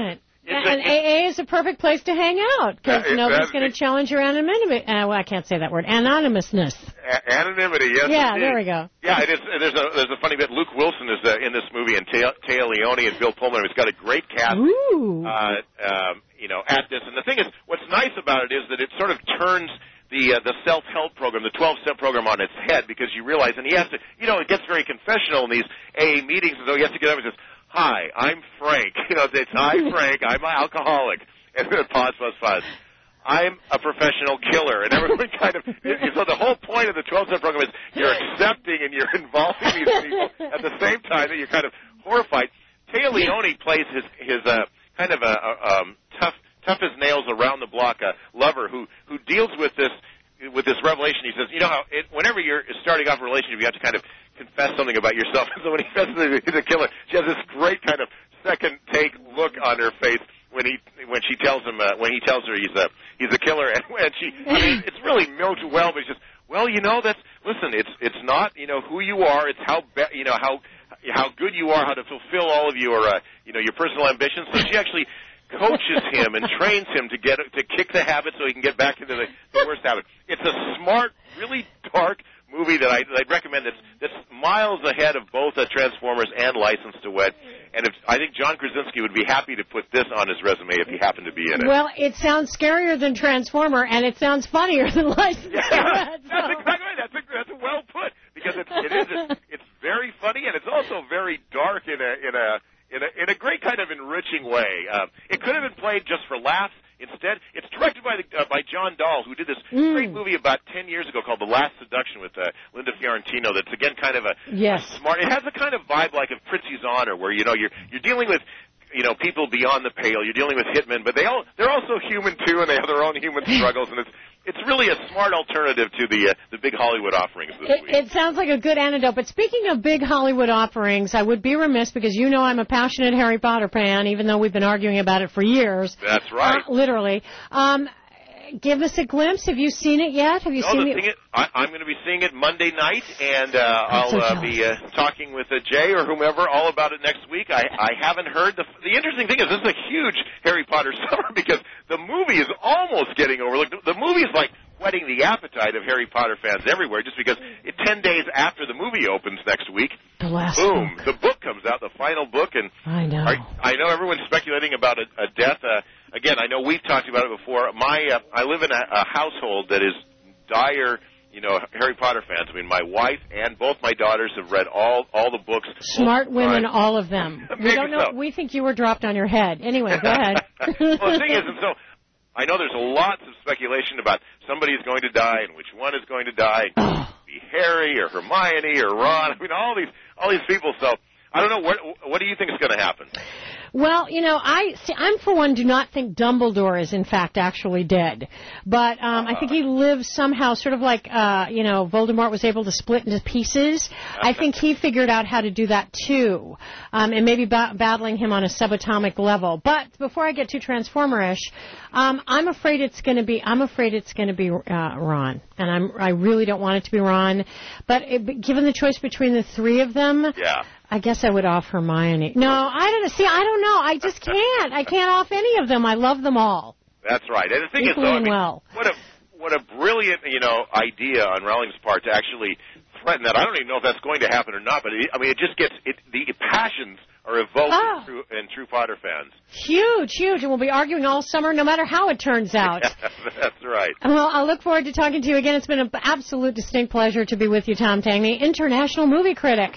And, and A A is a perfect place to hang out because Yeah, it- nobody's that- going to challenge your anonymity. Uh, well, I can't say that word. Anonymousness. A- anonymity, yes. Yeah, indeed. there we go. Yeah, it is, there's a there's a funny bit. Luke Wilson is uh, in this movie, and Taya Taya Leone and Bill Pullman. It's got a great cast. Ooh. Uh, um, you know, at this, and the thing is, what's nice about it is that it sort of turns the uh, the self-help program, the twelve-step program, on its head, because you realize, and he has to, you know, it gets very confessional in these A A meetings, and so he has to get up and says, "Hi, I'm Frank." You know, it's "Hi, Frank. I'm an alcoholic," and then pause, pause, pause. I'm a professional killer, and everyone kind of. So the whole point of the twelve-step program is you're accepting and you're involving these people at the same time that you're kind of horrified. Taya Leone plays his his uh, kind of a, a um, tough, tough as nails around the block uh, lover who who deals with this with this revelation. He says, you know how it, whenever you're starting off a relationship, you have to kind of confess something about yourself. So when he confesses that he's a killer, she has this great kind of second take look on her face when he when she tells him uh, when he tells her he's a he's a killer, and when she I mean, it's really milked well, but she says, well, you know, that's listen, it's it's not you know who you are, it's how be, you know how how good you are, how to fulfill all of your uh, you know your personal ambitions. So she actually coaches him and trains him to get to kick the habit so he can get back into the, the worst habit. It's a smart, really dark movie that I, I'd recommend. That's that's miles ahead of both uh, Transformers and License to Wed. And if, I think John Krasinski would be happy to put this on his resume if he happened to be in it. Well, it sounds scarier than Transformer, and it sounds funnier than License Yeah, to Wed. that's exactly right. That's, that's well put because it's, it is it's, it's very funny and it's also very dark in a in a in a, in a great kind of enriching way. Um, it could have been played just for laughs. Instead, it's directed by the, uh, by John Dahl, who did this Mm. great movie about ten years ago called The Last Seduction with uh, Linda Fiorentino. That's again kind of a, Yes. a smart. It has a kind of vibe like of Prizzi's Honor, where you know you're you're dealing with you know people beyond the pale. You're dealing with hitmen, but they all they're also human too, and they have their own human struggles. And it's it's really a smart alternative to the uh, the big Hollywood offerings this It, week. it sounds like a good antidote. But speaking of big Hollywood offerings, I would be remiss because you know I'm a passionate Harry Potter fan, even though we've been arguing about it for years. That's right. Uh, literally. Um, give us a glimpse. Have you seen it yet? Have you No, seen the it? thing is, I, I'm going to be seeing it Monday night, and uh, I'll so uh, be uh, talking with uh, Jay or whomever all about it next week. I, I haven't heard. The, the interesting thing is this is a huge Harry Potter summer because the movie is almost getting overlooked. The, the movie is like whetting the appetite of Harry Potter fans everywhere just because it, ten days after the movie opens next week, The last boom, book. the book comes out, the final book, and I know. are, I know everyone's speculating about a, a death. Uh, again, I know we've talked about it before. My uh, I live in a, a household that is dire, you know, Harry Potter fans. I mean, my wife and both my daughters have read all all the books. Smart women, Right. all of them. We Maybe don't know. so. We think you were dropped on your head. Anyway, go ahead. Well, the thing is, and so I know there's lots of speculation about somebody's going to die and which one is going to die. It could be Harry or Hermione or Ron. I mean, all these all these people. So I don't know. What what do you think is going to happen? Well, you know, I see, I'm for one do not think Dumbledore is in fact actually dead, but um, I think he lives somehow, sort of like uh, you know Voldemort was able to split into pieces. I think he figured out how to do that too, um, and maybe ba- battling him on a subatomic level. But before I get too Transformer-ish, um, I'm afraid it's going to be I'm afraid it's going to be uh, Ron, and I'm I really don't want it to be Ron. But it, given the choice between the three of them. Yeah. I guess I would off Hermione. No, I don't know. See, I don't know. I just can't. I can't off any of them. I love them all. That's right. And the thing Equally is, though, I and mean, well. what a what a brilliant you know idea on Rowling's part to actually threaten that. I don't even know if that's going to happen or not, but it, I mean, it just gets it. The passions are evoked Oh. in, true, in true Potter fans. Huge, huge. And we'll be arguing all summer no matter how it turns out. That's right. Well, I look forward to talking to you again. It's been an absolute distinct pleasure to be with you, Tom Tang, the international movie critic.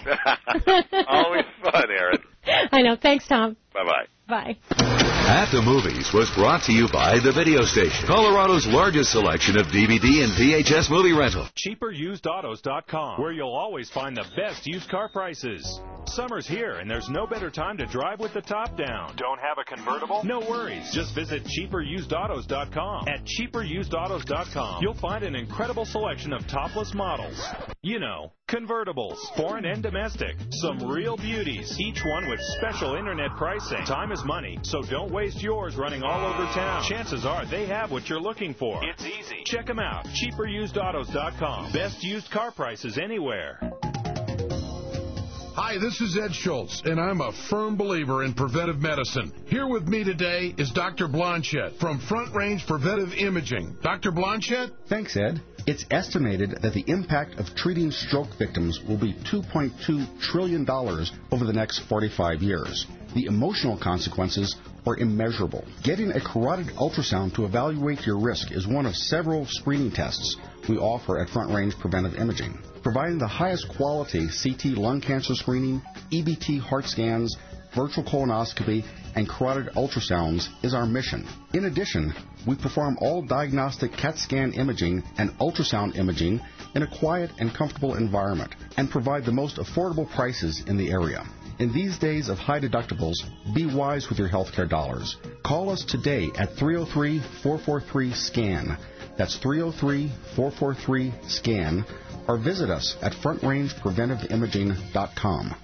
Always fun, Aaron. I know. Thanks, Tom. Bye-bye. Bye. At the Movies was brought to you by The Video Station, Colorado's largest selection of D V D and V H S movie rental. cheaper used autos dot com, where you'll always find the best used car prices. Summer's here, and there's no better time to drive with the top down. Don't have a convertible? No worries. Just visit cheaper used autos dot com. At cheaper used autos dot com, you'll find an incredible selection of topless models. You know, convertibles, foreign and domestic. Some real beauties, each one with special internet pricing. Time is money, so don't waste yours running all over town. Chances are they have what you're looking for. It's easy. Check them out. cheaper used autos dot com. Best used car prices anywhere. Hi, this is Ed Schultz, and I'm a firm believer in preventive medicine. Here with me today is Doctor Blanchette from Front Range Preventive Imaging. Doctor Blanchette? Thanks, Ed. It's estimated that the impact of treating stroke victims will be two point two trillion dollars over the next forty-five years. The emotional consequences are immeasurable. Getting a carotid ultrasound to evaluate your risk is one of several screening tests we offer at Front Range Preventive Imaging. Providing the highest quality C T lung cancer screening, E B T heart scans, virtual colonoscopy, and carotid ultrasounds is our mission. In addition, we perform all diagnostic CAT scan imaging and ultrasound imaging in a quiet and comfortable environment and provide the most affordable prices in the area. In these days of high deductibles, be wise with your healthcare dollars. Call us today at three oh three, four four three, SCAN. That's three oh three, four four three, SCAN. Or visit us at front range preventive imaging dot com.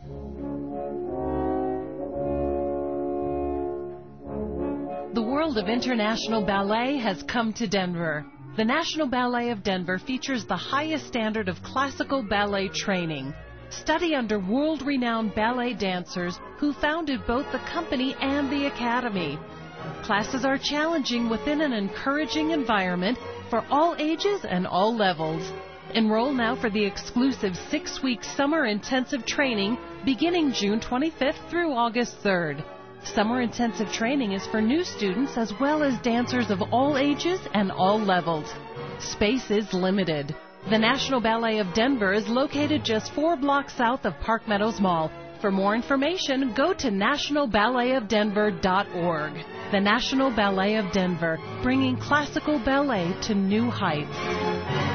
The world of international ballet has come to Denver. The National Ballet of Denver features the highest standard of classical ballet training. Study under world-renowned ballet dancers who founded both the company and the academy. Classes are challenging within an encouraging environment for all ages and all levels. Enroll now for the exclusive six-week summer intensive training beginning June twenty-fifth through August third. Summer intensive training is for new students as well as dancers of all ages and all levels. Space is limited. The National Ballet of Denver is located just four blocks south of Park Meadows Mall. For more information, go to national ballet of denver dot org. The National Ballet of Denver, bringing classical ballet to new heights.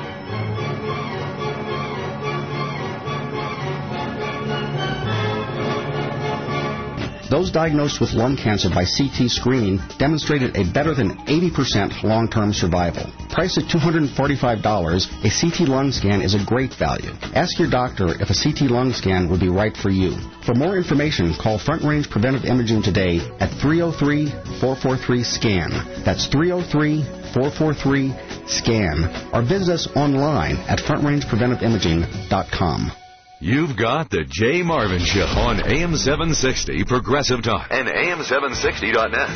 Those diagnosed with lung cancer by C T screening demonstrated a better than eighty percent long-term survival. Priced at two hundred forty-five dollars, a C T lung scan is a great value. Ask your doctor if a C T lung scan would be right for you. For more information, call Front Range Preventive Imaging today at three oh three, four four three, SCAN. That's three oh three, four four three, SCAN. Or visit us online at front range preventive imaging dot com. You've got the Jay Marvin Show on A M seven sixty Progressive Talk and A M seven sixty dot net.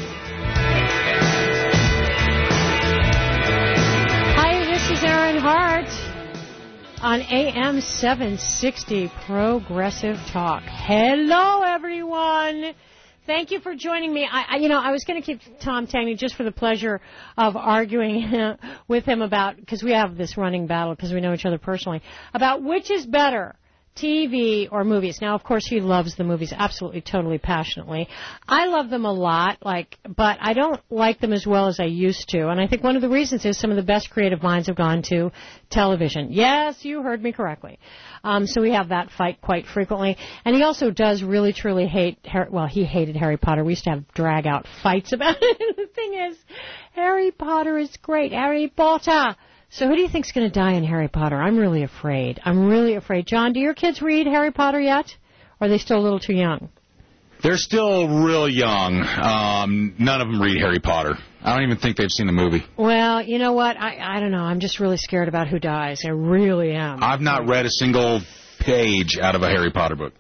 Hi, this is Aaron Hart on A M seven sixty Progressive Talk. Hello, everyone. Thank you for joining me. I, I you know, I was going to keep Tom Tangney just for the pleasure of arguing with him about, because we have this running battle because we know each other personally, about which is better, T V or movies. Now, of course, he loves the movies absolutely, totally, passionately. I love them a lot, like, but I don't like them as well as I used to. And I think one of the reasons is some of the best creative minds have gone to television. Yes, you heard me correctly. Um, so we have that fight quite frequently. And he also does really, truly hate, Harry, well, he hated Harry Potter. We used to have drag-out fights about it. The thing is, Harry Potter is great. Harry Potter. So who do you think's going to die in Harry Potter? I'm really afraid. I'm really afraid. John, do your kids read Harry Potter yet? Or are they still a little too young? They're still real young. Um, none of them read Harry Potter. I don't even think they've seen the movie. Well, you know what? I, I don't know. I'm just really scared about who dies. I really am. I've not read a single page out of a Harry Potter book.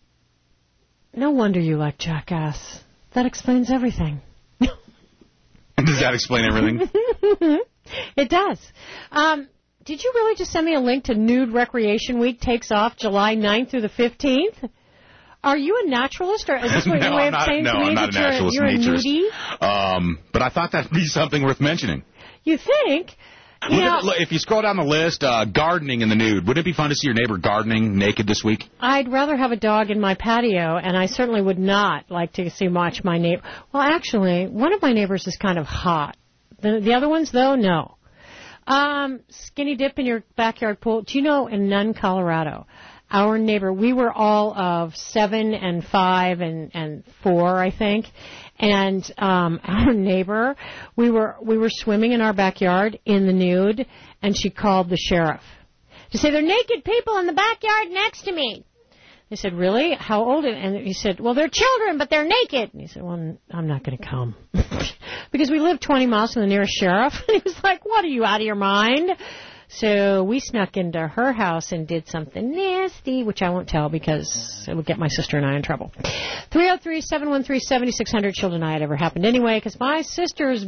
No wonder you like Jackass. That explains everything. Does that explain everything? It does. Um, did you really just send me a link to Nude Recreation Week takes off July ninth through the fifteenth? Are you a naturalist, or is this what no, your way I'm of not, saying no, to me I'm not that a naturalist, you're, you're a naturist. nudie? Um, but I thought that'd be something worth mentioning. You think? You Look know, at, look, if you scroll down the list, uh, gardening in the nude. Wouldn't it be fun to see your neighbor gardening naked this week? I'd rather have a dog in my patio, and I certainly would not like to see watch my neighbor. Well, actually, one of my neighbors is kind of hot. The, the other ones, though, no. Um, skinny dip in your backyard pool. Do you know in Nunn, Colorado, our neighbor, we were all of seven and five and, and four, I think. And um, our neighbor, we were we were swimming in our backyard in the nude, and she called the sheriff to say, there are naked people in the backyard next to me. They said, really? How old? And he said, well, they're children, but they're naked. And he said, well, I'm not going to come. Because we live twenty miles from the nearest sheriff. And he was like, what, are you out of your mind? So we snuck into her house and did something nasty, which I won't tell because it would get my sister and I in trouble. three oh three, seven one three, seven six zero zero. She'll deny it ever happened anyway because my sister's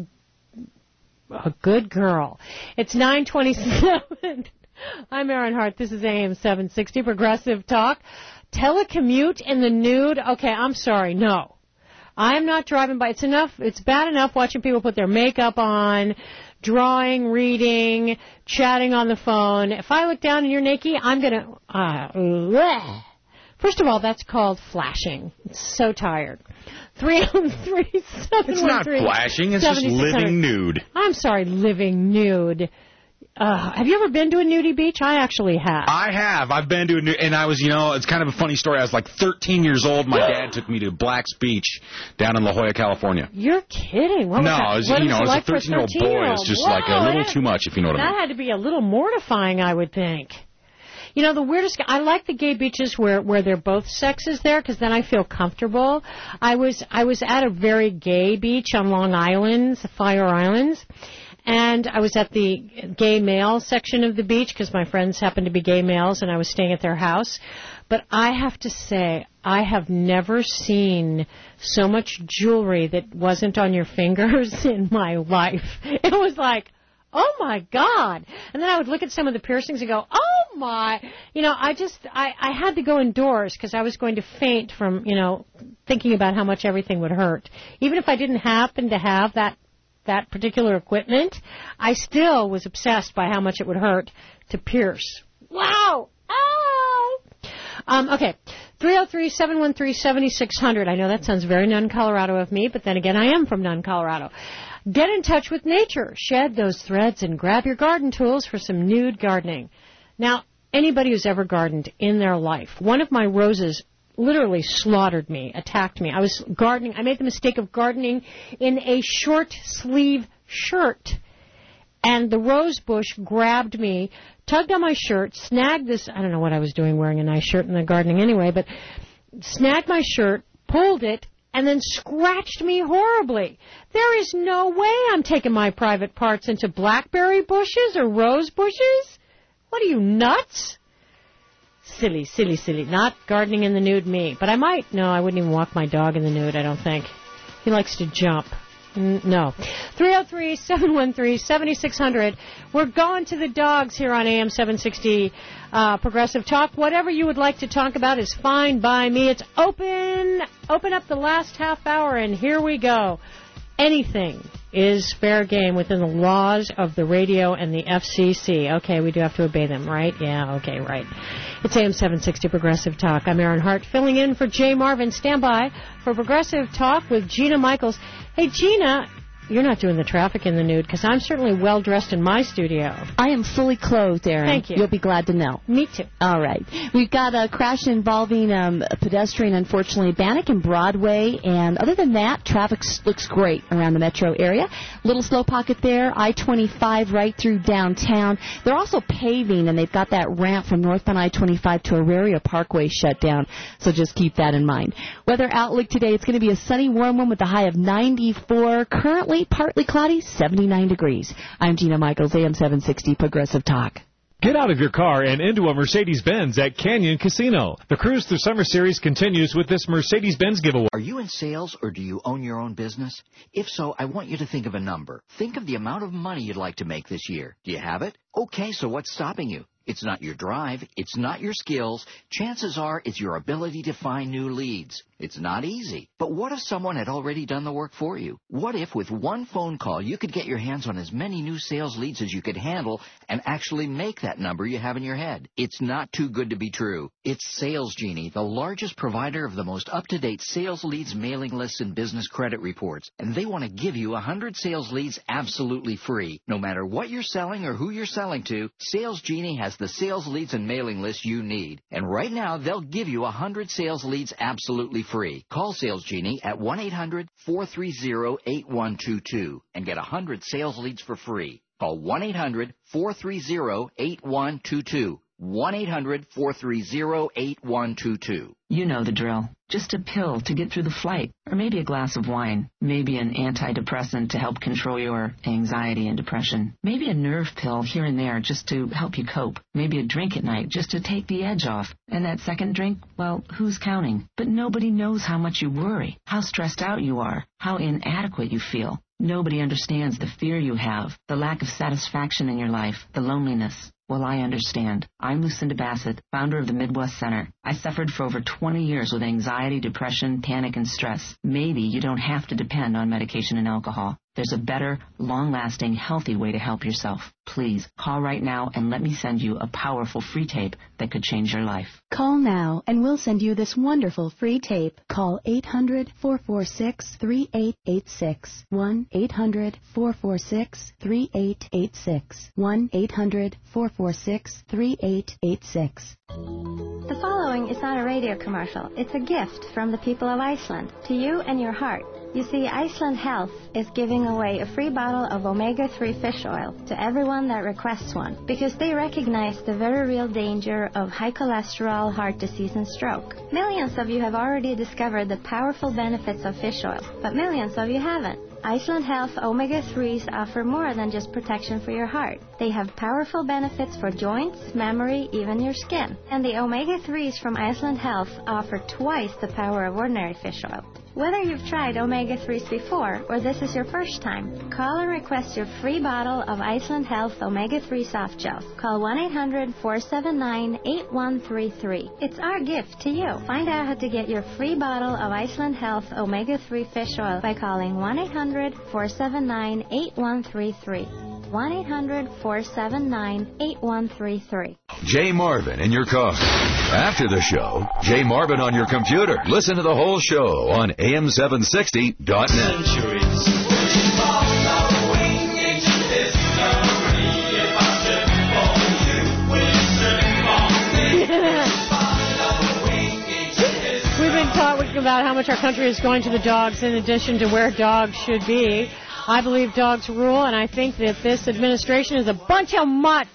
a good girl. It's nine twenty-seven. I'm Erin Hart. This is A M seven sixty, Progressive Talk. Telecommute in the nude? Okay, I'm sorry. No. I'm not driving by. It's enough. It's bad enough watching people put their makeup on, drawing, reading, chatting on the phone. If I look down and you're naked, I'm going to... Uh, bleh. First of all, that's called flashing. It's so tired. three oh three, seven one three, It's not flashing. It's just living nude. I'm sorry, living nude. Uh, have you ever been to a nudie beach? I actually have. I have. I've been to a nude, and I was, you know, it's kind of a funny story. I was like thirteen years old. My dad took me to Black's Beach down in La Jolla, California. You're kidding. What was no, that? it was, what you know, was as like a thirteen-year-old boy, it's just Whoa, like a little that, too much, if you know what I mean. That had to be a little mortifying, I would think. You know, the weirdest... I like the gay beaches where, where they're both sexes there, because then I feel comfortable. I was I was at a very gay beach on Long Island, Fire Islands, and I was at the gay male section of the beach because my friends happened to be gay males, and I was staying at their house. But I have to say, I have never seen so much jewelry that wasn't on your fingers in my life. It was like... oh, my God. And then I would look at some of the piercings and go, oh, my. You know, I just, I, I had to go indoors because I was going to faint from, you know, thinking about how much everything would hurt. Even if I didn't happen to have that, that particular equipment, I still was obsessed by how much it would hurt to pierce. Wow. Oh. Um, okay. three oh three, seven one three, seven six zero zero. I know that sounds very non-Colorado of me, but then again, I am from non-Colorado. Get in touch with nature. Shed those threads and grab your garden tools for some nude gardening. Now, anybody who's ever gardened in their life, one of my roses literally slaughtered me, attacked me. I was gardening. I made the mistake of gardening in a short sleeve shirt. And the rose bush grabbed me, tugged on my shirt, snagged this, I don't know what I was doing wearing a nice shirt in the gardening anyway, but snagged my shirt, pulled it, and then scratched me horribly. There is no way I'm taking my private parts into blackberry bushes or rose bushes. What are you, nuts? Silly, silly, silly. Not gardening in the nude me. But I might. No, I wouldn't even walk my dog in the nude, I don't think. He likes to jump. No. three oh three, seven one three, seven six zero zero. We're going to the dogs here on A M seven sixty uh, Progressive Talk. Whatever you would like to talk about is fine by me. It's open. Open up the last half hour, and here we go. Anything is fair game within the laws of the radio and the F C C. Okay, we do have to obey them, right? Yeah, okay, right. It's A M seven sixty Progressive Talk. I'm Erin Hart, filling in for Jay Marvin. Stand by for Progressive Talk with Gina Michaels. Hey, Gina, you're not doing the traffic in the nude, because I'm certainly well-dressed in my studio. I am fully clothed, Erin. Thank you. You'll be glad to know. Me too. All right. We've got a crash involving um, a pedestrian, unfortunately, Bannock and Broadway. And other than that, traffic looks great around the metro area. Little slow pocket there, I twenty-five right through downtown. They're also paving, and they've got that ramp from northbound I twenty-five to Auraria Parkway shut down. So just keep that in mind. Weather outlook today, it's going to be a sunny, warm one with a high of ninety-four. Currently, partly cloudy, seventy-nine degrees. I'm Gina Michaels, A M seven sixty Progressive Talk. Get out of your car and into a Mercedes-Benz at Canyon Casino. The Cruise Through Summer Series continues with this Mercedes-Benz giveaway. Are you in sales or do you own your own business? If so, I want you to think of a number. Think of the amount of money you'd like to make this year. Do you have it? Okay, so what's stopping you? It's not your drive. It's not your skills. Chances are it's your ability to find new leads. It's not easy. But what if someone had already done the work for you? What if with one phone call you could get your hands on as many new sales leads as you could handle and actually make that number you have in your head? It's not too good to be true. It's Sales Genie, the largest provider of the most up-to-date sales leads, mailing lists, and business credit reports. And they want to give you one hundred sales leads absolutely free. No matter what you're selling or who you're selling to, Sales Genie has the sales leads and mailing lists you need. And right now, they'll give you one hundred sales leads absolutely free. Call Sales Genie at one eight hundred, four three zero, eight one two two and get one hundred sales leads for free. Call one eight hundred, four three zero, eight one two two. one eight hundred, four three zero, eight one two two. You know the drill. Just a pill to get through the flight, or maybe a glass of wine, maybe an antidepressant to help control your anxiety and depression, maybe a nerve pill here and there just to help you cope, maybe a drink at night just to take the edge off. And that second drink, well, who's counting? But nobody knows how much you worry, how stressed out you are, how inadequate you feel. Nobody understands the fear you have, the lack of satisfaction in your life, the loneliness. Well, I understand. I'm Lucinda Bassett, founder of the Midwest Center. I suffered for over twenty years with anxiety, depression, panic, and stress. Maybe you don't have to depend on medication and alcohol. There's a better, long-lasting, healthy way to help yourself. Please, call right now and let me send you a powerful free tape that could change your life. Call now and we'll send you this wonderful free tape. Call eight hundred, four four six, three eight eight six. one eight hundred, four four six, three eight eight six. one eight hundred, four four six, three eight eight six. The following is not a radio commercial. It's a gift from the people of Iceland to you and your heart. You see, Iceland Health is giving away a free bottle of omega three fish oil to everyone that requests one because they recognize the very real danger of high cholesterol, heart disease, and stroke. Millions of you have already discovered the powerful benefits of fish oil, but millions of you haven't. Iceland Health omega threes offer more than just protection for your heart. They have powerful benefits for joints, memory, even your skin. And the omega threes from Iceland Health offer twice the power of ordinary fish oil. Whether you've tried omega threes before or this is your first time, call and request your free bottle of Iceland Health omega three soft gels. Call one eight hundred, four seven nine, eight one three three. It's our gift to you. Find out how to get your free bottle of Iceland Health omega three fish oil by calling one eight hundred, four seven nine, eight one three three. one eight hundred, four seven nine, eight one three three. Jay Marvin in your car. After the show, Jay Marvin on your computer. Listen to the whole show on A M seven sixty dot net. We've been talking about how much our country is going to the dogs in addition to where dogs should be. I believe dogs rule, and I think that this administration is a bunch of mutts.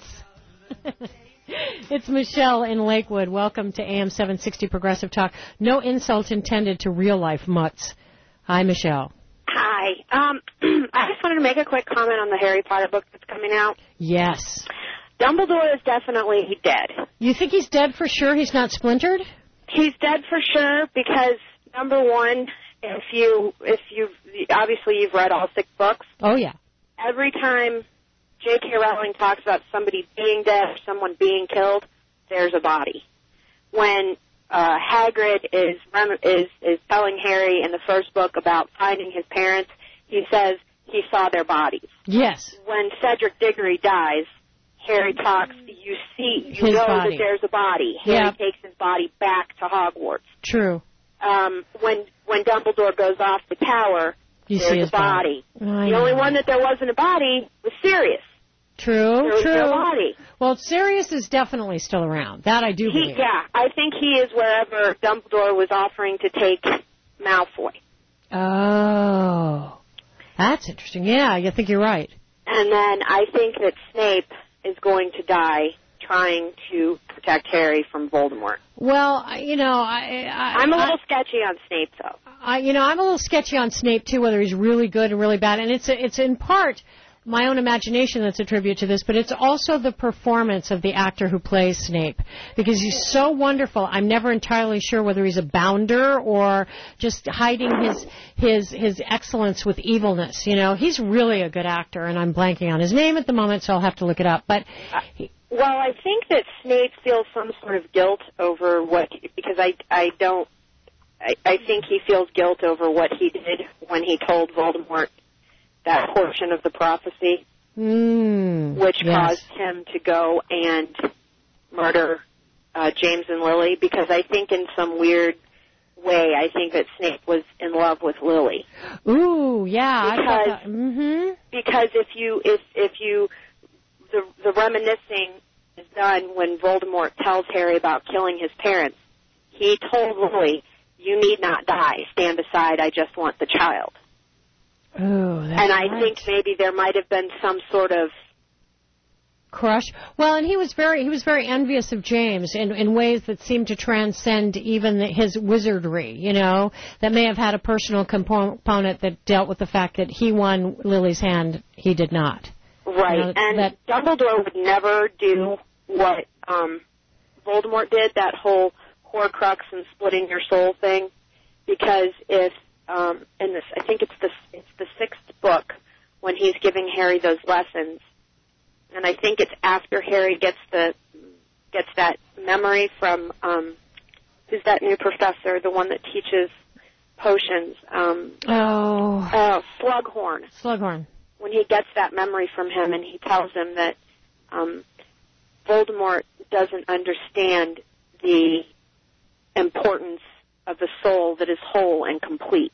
It's Michelle in Lakewood. Welcome to A M seven sixty Progressive Talk. No insult intended to real-life mutts. Hi, Michelle. Hi. Um, I just wanted to make a quick comment on the Harry Potter book that's coming out. Yes. Dumbledore is definitely dead. You think he's dead for sure? He's not splintered? He's dead for sure because, number one, if you, if you, obviously you've read all six books. Oh, yeah. Every time J K. Rowling talks about somebody being dead or someone being killed, there's a body. When uh, Hagrid is, is is telling Harry in the first book about finding his parents, he says he saw their bodies. Yes. When Cedric Diggory dies, Harry talks, you see, you his know body. that there's a body. Harry Yep. takes his body back to Hogwarts. True. Um, when when Dumbledore goes off the tower, You there's see his a body. body. I The know. only one that there wasn't a body was Sirius. True, There was true. no body. Well, Sirius is definitely still around. That I do He, believe. yeah, I think he is wherever Dumbledore was offering to take Malfoy. Oh. That's interesting. Yeah, I think you're right. And then I think that Snape is going to die trying to protect Harry from Voldemort. Well, I- you know, I, I, I'm a I- little sketchy on Snape, though. I, you know, I'm a little sketchy on Snape too, whether he's really good and really bad, and it's it's in part my own imagination that's a tribute to this, but it's also the performance of the actor who plays Snape, because he's so wonderful. I'm never entirely sure whether he's a bounder or just hiding his his his excellence with evilness. You know, he's really a good actor, and I'm blanking on his name at the moment, so I'll have to look it up. But he, Well, I think that Snape feels some sort of guilt over what, because I, I don't, I, I think he feels guilt over what he did when he told Voldemort that portion of the prophecy, mm, which yes. caused him to go and murder uh, James and Lily, because I think in some weird way, I think that Snape was in love with Lily. Ooh, yeah. I thought Because, that, mm-hmm. because if you, if, if you, the, the reminiscing is done when Voldemort tells Harry about killing his parents. He told Lily, you need not die. Stand aside. I just want the child. Oh, that's and I right. think maybe there might have been some sort of crush. Well, and he was very he was very envious of James in, in ways that seemed to transcend even the, his wizardry, you know, that may have had a personal component that dealt with the fact that he won Lily's hand, he did not. Right, you know, and that, Dumbledore would never do what um, Voldemort did, that whole Horcrux and splitting your soul thing, because if, um, in this, I think it's the, it's the sixth book, when he's giving Harry those lessons, and I think it's after Harry gets the gets that memory from um, who's that new professor, the one that teaches potions? Um, oh, uh, Slughorn. Slughorn. When he gets that memory from him, and he tells him that um, Voldemort doesn't understand the importance of the soul that is whole and complete.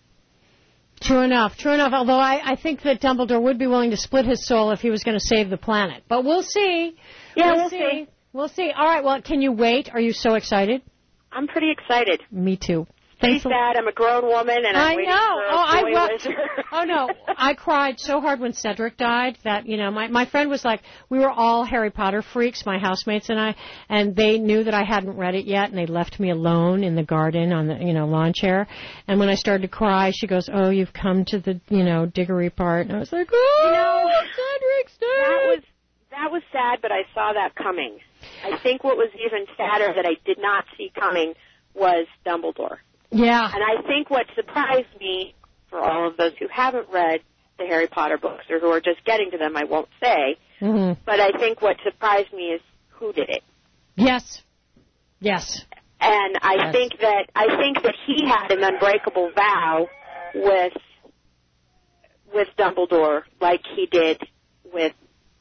True enough, true enough, although I, I think that Dumbledore would be willing to split his soul if he was going to save the planet. But we'll see. Yeah, we'll, we'll see. see. We'll see. All right, well, can you wait? Are you so excited? I'm pretty excited. Me too. Pretty Thanks a- sad. I'm a grown woman, and I'm I waiting know. for a Oh, I boy wept. wizard. Oh no, I cried so hard when Cedric died that you know my my friend was like, we were all Harry Potter freaks, my housemates and I, and they knew that I hadn't read it yet, and they left me alone in the garden on the you know lawn chair. And when I started to cry, she goes, "Oh, you've come to the you know Diggory part," and I was like, "Oh, you know, Cedric's dead." That was that was sad, but I saw that coming. I think what was even sadder that I did not see coming was Dumbledore. Yeah. And I think what surprised me, for all of those who haven't read the Harry Potter books or who are just getting to them, I won't say, mm-hmm. but I think what surprised me is who did it. Yes. Yes. And I yes. think that I think that he had an unbreakable vow with with Dumbledore, like he did with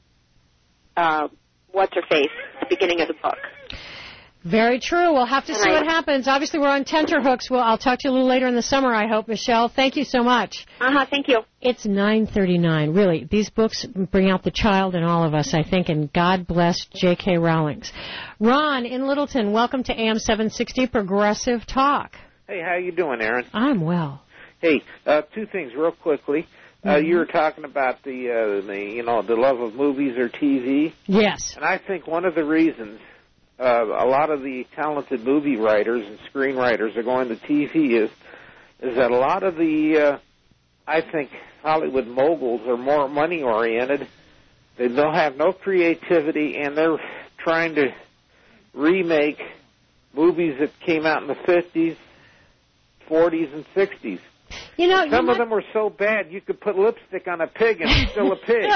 uh, what's her face at the beginning of the book. Very true. We'll have to and see I, what happens. Obviously, we're on tenterhooks. Well, I'll talk to you a little later in the summer, I hope. Michelle, thank you so much. Uh-huh, thank you. It's nine thirty-nine. Really, these books bring out the child in all of us, I think, and God bless J K. Rowling's. Ron in Littleton, welcome to A M seven sixty Progressive Talk. Hey, how you doing, Aaron? I'm well. Hey, uh, two things real quickly. Uh, mm-hmm. You were talking about the, uh, the, you know, the love of movies or T V. Yes. And I think one of the reasons uh, a lot of the talented movie writers and screenwriters are going to T V is is that a lot of the, uh, I think, Hollywood moguls are more money-oriented. They don't have no creativity, and they're trying to remake movies that came out in the fifties, forties, and sixties. You know, some you of them were so bad you could put lipstick on a pig and it's still a pig.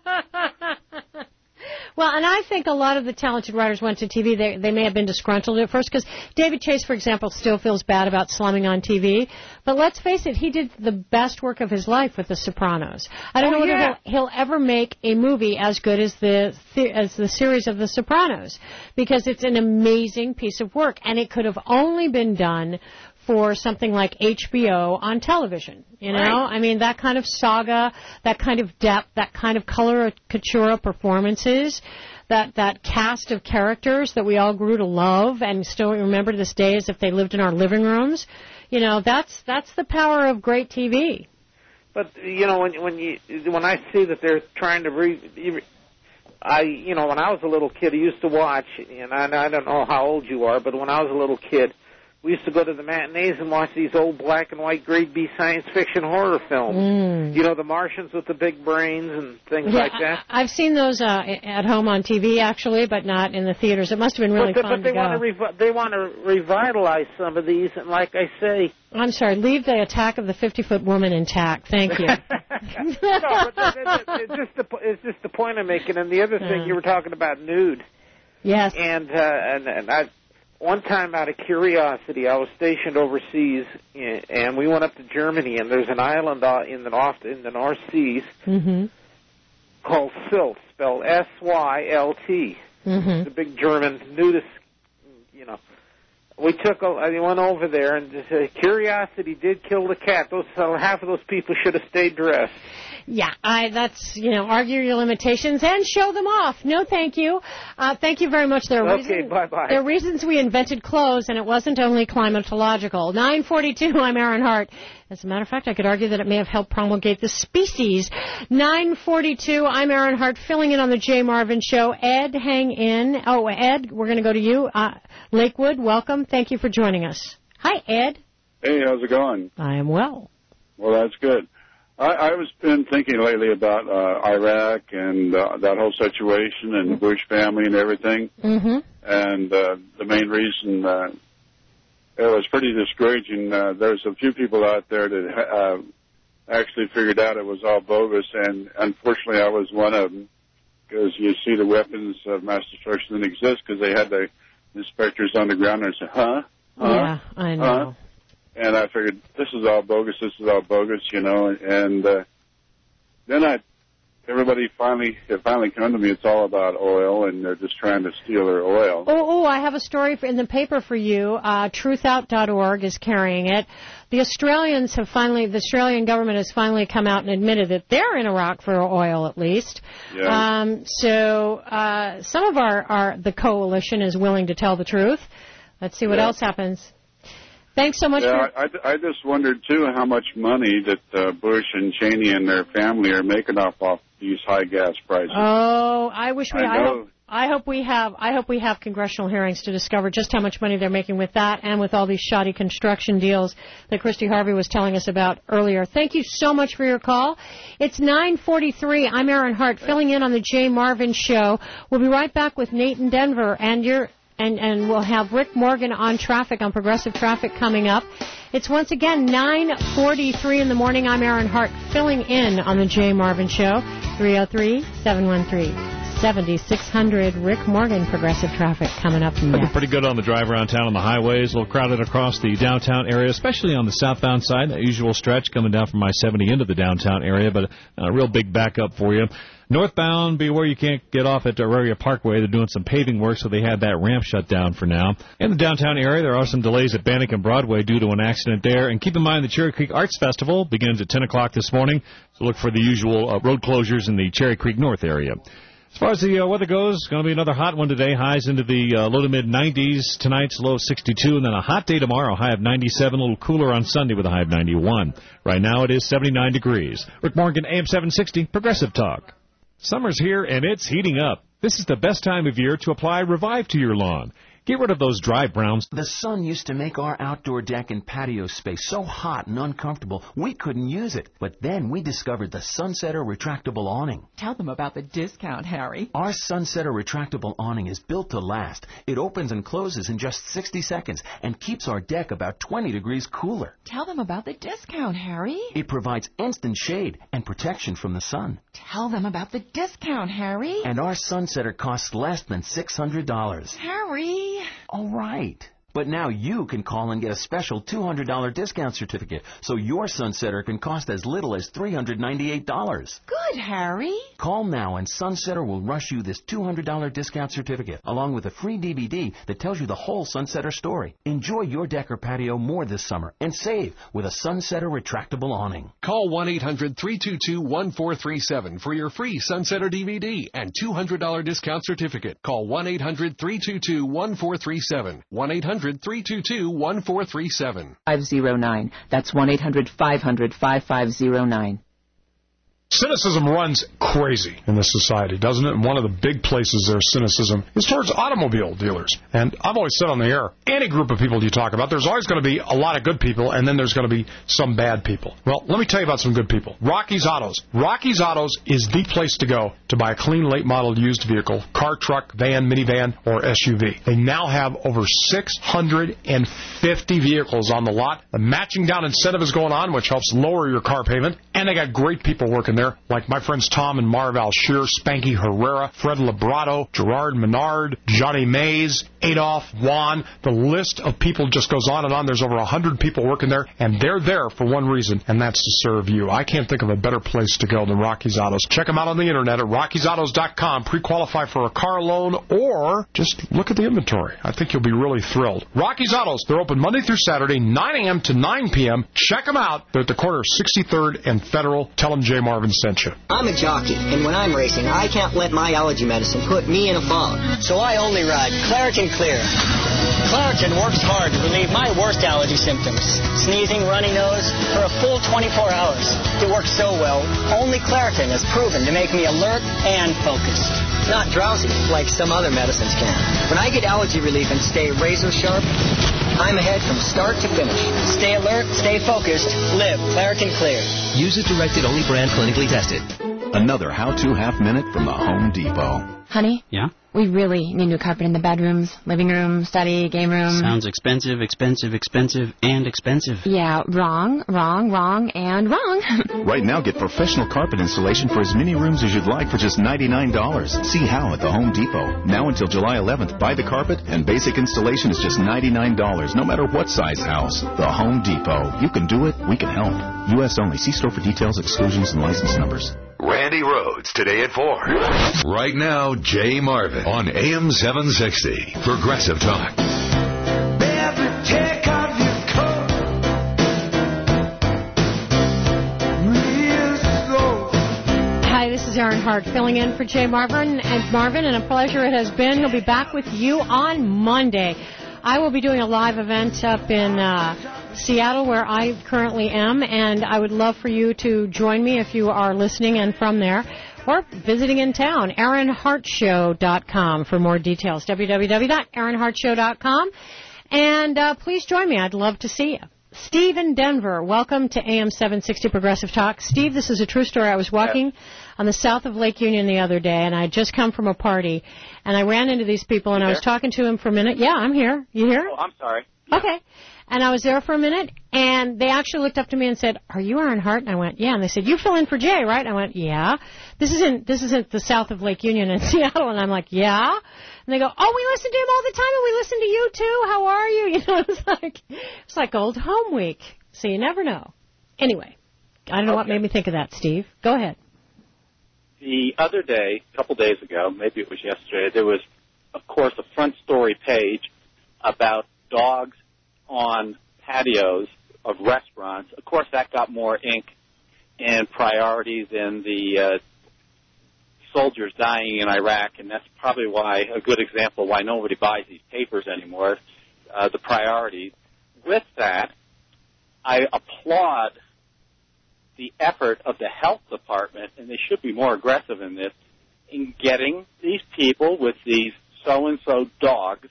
Well, and I think a lot of the talented writers went to T V. They they may have been disgruntled at first because David Chase, for example, still feels bad about slumming on T V. But let's face it, he did the best work of his life with The Sopranos. I don't oh, know whether yeah. he'll, he'll ever make a movie as good as the as the series of The Sopranos, because it's an amazing piece of work, and it could have only been done for something like H B O on television, you know? Right. I mean, that kind of saga, that kind of depth, that kind of caricature performances, that, that cast of characters that we all grew to love and still remember to this day as if they lived in our living rooms. You know, that's that's the power of great T V. But, you know, when when you when I see that they're trying to re... I, you know, when I was a little kid, I used to watch, and I, I don't know how old you are, but when I was a little kid, we used to go to the matinees and watch these old black and white grade B science fiction horror films. Mm. You know, the Martians with the big brains and things yeah, like that. I, I've seen those uh, at home on T V, actually, but not in the theaters. It must have been really but, fun but they to go. want to revi- they want to revitalize some of these, and like I say... I'm sorry, leave the Attack of the fifty-foot woman intact. Thank you. no, but it, it, it's, just the, it's just the point I'm making. And the other thing, uh. you were talking about nude. Yes. And, uh, and, and I... One time, out of curiosity, I was stationed overseas, and we went up to Germany. And there's an island in the North in the North Seas mm-hmm. called Sylt, spelled S Y L T. Mm-hmm. It's a big German nudist. You know, we took. A, I went over there, and just, uh, curiosity did kill the cat. Those uh, half of those people should have stayed dressed. Yeah, I, that's, you know, argue your limitations and show them off. No, thank you. Uh, thank you very much. There are, Okay, reasons, bye-bye. there are reasons we invented clothes, and it wasn't only climatological. nine forty-two, I'm Aaron Hart. As a matter of fact, I could argue that it may have helped promulgate the species. nine forty-two, I'm Aaron Hart, filling in on the Jay Marvin Show. Ed, hang in. Oh, Ed, we're going to go to you. Uh, Lakewood, welcome. Thank you for joining us. Hi, Ed. Hey, how's it going? I am well. Well, that's good. I, I was been thinking lately about uh, Iraq and uh, that whole situation and the Bush family and everything. Mm-hmm. And uh, the main reason uh, it was pretty discouraging. Uh, there's a few people out there that uh, actually figured out it was all bogus, and unfortunately I was one of them, because you see the weapons of mass destruction that exist, because they had the inspectors on the ground and said, huh? huh? Yeah, I know. Huh? And I figured, this is all bogus, this is all bogus, you know, and uh, then I, everybody finally, it finally come to me, it's all about oil, and they're just trying to steal their oil. Oh, oh, I have a story for, in the paper for you. Uh, truth out dot org is carrying it. The Australians have finally, the Australian government has finally come out and admitted that they're in Iraq for oil, at least. Yeah. Um, so uh, some of our, our, the coalition is willing to tell the truth. Let's see what Yeah. else happens. Thanks so much. Yeah, for... I, I just wondered, too, how much money that uh, Bush and Cheney and their family are making off off these high gas prices. Oh, I wish we. I I, know. hope, I hope we have. I hope we have congressional hearings to discover just how much money they're making with that, and with all these shoddy construction deals that Christy Harvey was telling us about earlier. Thank you so much for your call. It's nine forty-three. I'm Aaron Hart, filling in on the Jay Marvin Show. We'll be right back with Nate in Denver, and you're. And, and we'll have Rick Morgan on traffic, on Progressive Traffic, coming up. It's once again nine forty-three in the morning. I'm Aaron Hart, filling in on the Jay Marvin Show. three oh three, seven one three, seven six hundred. Rick Morgan, Progressive Traffic, coming up Looking next. pretty good on the drive around town on the highways. A little crowded across the downtown area, especially on the southbound side. That usual stretch coming down from I seventy into the downtown area, but a real big backup for you. Northbound, beware you can't get off at Auraria Parkway. They're doing some paving work, so they had that ramp shut down for now. In the downtown area, there are some delays at Bannock and Broadway due to an accident there. And keep in mind the Cherry Creek Arts Festival begins at ten o'clock this morning, so look for the usual uh, road closures in the Cherry Creek North area. As far as the uh, weather goes, it's going to be another hot one today. Highs into the uh, low to mid nineties. Tonight's low of sixty-two, and then a hot day tomorrow, high of ninety-seven. A little cooler on Sunday with a high of ninety-one. Right now it is seventy-nine degrees. Rick Morgan, A M seven sixty, Progressive Talk. Summer's here, and it's heating up. This is the best time of year to apply Revive to your lawn. Get rid of those dry browns. The sun used to make our outdoor deck and patio space so hot and uncomfortable we couldn't use it. But then we discovered the Sunsetter retractable awning. Tell them about the discount, Harry. Our Sunsetter retractable awning is built to last. It opens and closes in just sixty seconds and keeps our deck about twenty degrees cooler. Tell them about the discount, Harry. It provides instant shade and protection from the sun. Tell them about the discount, Harry. And our Sunsetter costs less than six hundred dollars. Harry. All right. But now you can call and get a special two hundred dollars discount certificate, so your Sunsetter can cost as little as three hundred ninety-eight dollars. Good, Harry. Call now and Sunsetter will rush you this two hundred dollars discount certificate, along with a free D V D that tells you the whole Sunsetter story. Enjoy your deck or patio more this summer and save with a Sunsetter retractable awning. Call one eight hundred, three two two, one four three seven for your free Sunsetter D V D and two hundred dollars discount certificate. Call one eight hundred, three two two, one four three seven. one eight hundred, three two two, one four three seven. five oh nine. That's one eight hundred, five hundred, five five oh nine. Cynicism runs crazy in this society, doesn't it? And one of the big places there's cynicism is towards automobile dealers. And I've always said on the air, any group of people you talk about, there's always going to be a lot of good people, and then there's going to be some bad people. Well, let me tell you about some good people. Rocky's Autos. Rocky's Autos is the place to go to buy a clean, late-model used vehicle, car, truck, van, minivan, or S U V. They now have over six hundred fifty vehicles on the lot. The matching down incentive is going on, which helps lower your car payment. And they got great people working there, like my friends Tom and Marv Alshear, Spanky Herrera, Fred Labrato, Gerard Menard, Johnny Mays, Adolph, Juan. The list of people just goes on and on. There's over one hundred people working there, and they're there for one reason, and that's to serve you. I can't think of a better place to go than Rocky's Autos. Check them out on the internet at rockies autos dot com. Pre-qualify for a car loan, or just look at the inventory. I think you'll be really thrilled. Rocky's Autos, they're open Monday through Saturday, nine a.m. to nine p.m. Check them out. They're at the corner of sixty-third and Federal. Tell them Jay Marvin sent you. I'm a jockey, and when I'm racing, I can't let my allergy medicine put me in a fog. So I only ride Claritin Clear. Claritin works hard to relieve my worst allergy symptoms, sneezing, runny nose, for a full twenty-four hours. It works so well, only Claritin has proven to make me alert and focused. Not drowsy, like some other medicines can. When I get allergy relief and stay razor sharp, I'm ahead from start to finish. Stay alert, stay focused, live Claritin Clear. Use it directed, only brand clinically tested. Another how-to half minute from the Home Depot. Honey? Yeah? We really need new carpet in the bedrooms, living room, study, game room. Sounds expensive, expensive, expensive, and expensive. Yeah, wrong, wrong, wrong, and wrong. Right now, get professional carpet installation for as many rooms as you'd like for just ninety-nine dollars. See how at the Home Depot. Now until July eleventh, buy the carpet, and basic installation is just ninety-nine dollars, no matter what size house. The Home Depot. You can do it, we can help. U S only. See store for details, exclusions, and license numbers. Randy Rhodes, today at four. Right now, Jay Marvin on A M seven sixty. Progressive Talk. Baby, take off your coat. Real slow. Hi, this is Erin Hart filling in for Jay Marvin and Marvin, and a pleasure it has been. He'll be back with you on Monday. I will be doing a live event up in uh, Seattle, where I currently am, and I would love for you to join me if you are listening and from there, or visiting in town. Erin Hart Show dot com for more details. w w w dot Erin Hart Show dot com. And uh, please join me. I'd love to see you. Steve in Denver, welcome to A M seven sixty Progressive Talk. Steve, this is a true story. I was walking on the south of Lake Union the other day, and I had just come from a party, and I ran into these people, and I was talking to them for a minute. Yeah, I'm here. You here? Oh, I'm sorry. Okay. And I was there for a minute, and they actually looked up to me and said, "Are you Erin Hart?" And I went, "Yeah." And they said, "You fill in for Jay, right?" And I went, "Yeah." This isn't this isn't the south of Lake Union in Seattle. And I'm like, "Yeah." And they go, "Oh, we listen to him all the time, and we listen to you too. How are you?" You know, it's like it's like old home week. So you never know. Anyway, I don't know okay. what made me think of that, Steve. Go ahead. The other day, a couple days ago, maybe it was yesterday, there was, of course, a front story page about dogs on patios of restaurants. Of course, that got more ink and priority than the uh, soldiers dying in Iraq, and that's probably why a good example why nobody buys these papers anymore, uh, the priorities. With that, I applaud the effort of the health department, and they should be more aggressive in this, in getting these people with these so-and-so dogs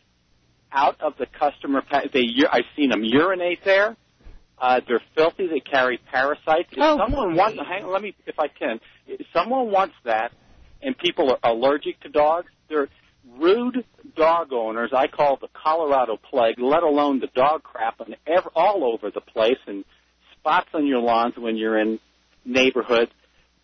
out of the customer. Pa- they, I've seen them urinate there. Uh, they're filthy. They carry parasites. If oh. someone wants, hang on, let me, if I can, if someone wants that, and people are allergic to dogs, they're rude dog owners. I call it the Colorado plague, let alone the dog crap on ever, all over the place and spots on your lawns when you're in neighborhoods.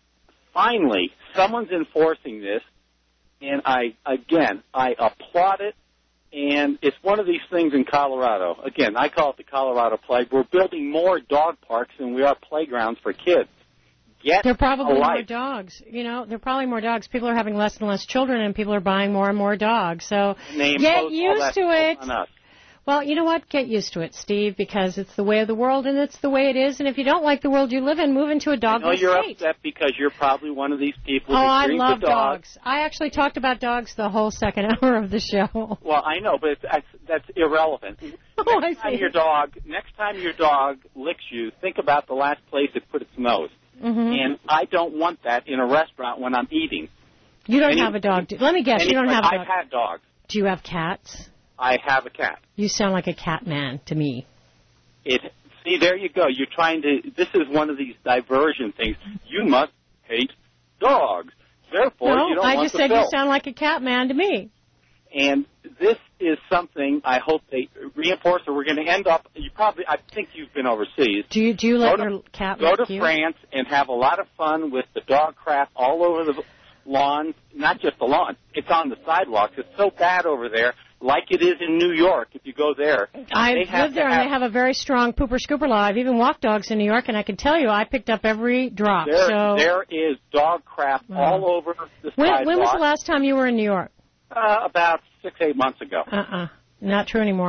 Finally, someone's enforcing this, and I, again, I applaud it, and it's one of these things in Colorado. Again, I call it the Colorado plague. We're building more dog parks than we are playgrounds for kids. Get there are probably a more life. dogs. You know, there are probably more dogs. People are having less and less children, and people are buying more and more dogs. So Name get post, used to it. On us. Well, you know what? Get used to it, Steve, because it's the way of the world, and it's the way it is. And if you don't like the world you live in, move into a I know dogless you're state. upset because you're probably one of these people Oh, who I dreams love of dogs. dogs. I actually talked about dogs the whole second hour of the show. Well, I know, but it's, that's, that's irrelevant. Oh, next I time see. your dog, next time your dog licks you, think about the last place it put its nose. Mm-hmm. And I don't want that in a restaurant when I'm eating. You don't Any, have a dog. Do, let me guess. any, You don't have a dog. I've had dogs. Do you have cats? I have a cat. You sound like a cat man to me. It. See, there you go. You're trying to. This is one of these diversion things. You must hate dogs. Therefore, no, you don't I want just the said bill. you sound like a cat man to me. And this is something I hope they reinforce, or we're going to end up. You probably. I think you've been overseas. Do you do you let go your to, cat go lick to you? France and have a lot of fun with the dog crap all over the lawn? Not just the lawn. It's on the sidewalks. It's so bad over there. Like it is in New York, if you go there. I've they have lived there, have, and they have a very strong pooper scooper law. I've even walked dogs in New York, and I can tell you, I picked up every drop. There, so there is dog crap Oh. all over the when, sidewalk. when was the last time you were in New York? Uh, about six, eight months ago. Uh-uh. Not true anymore.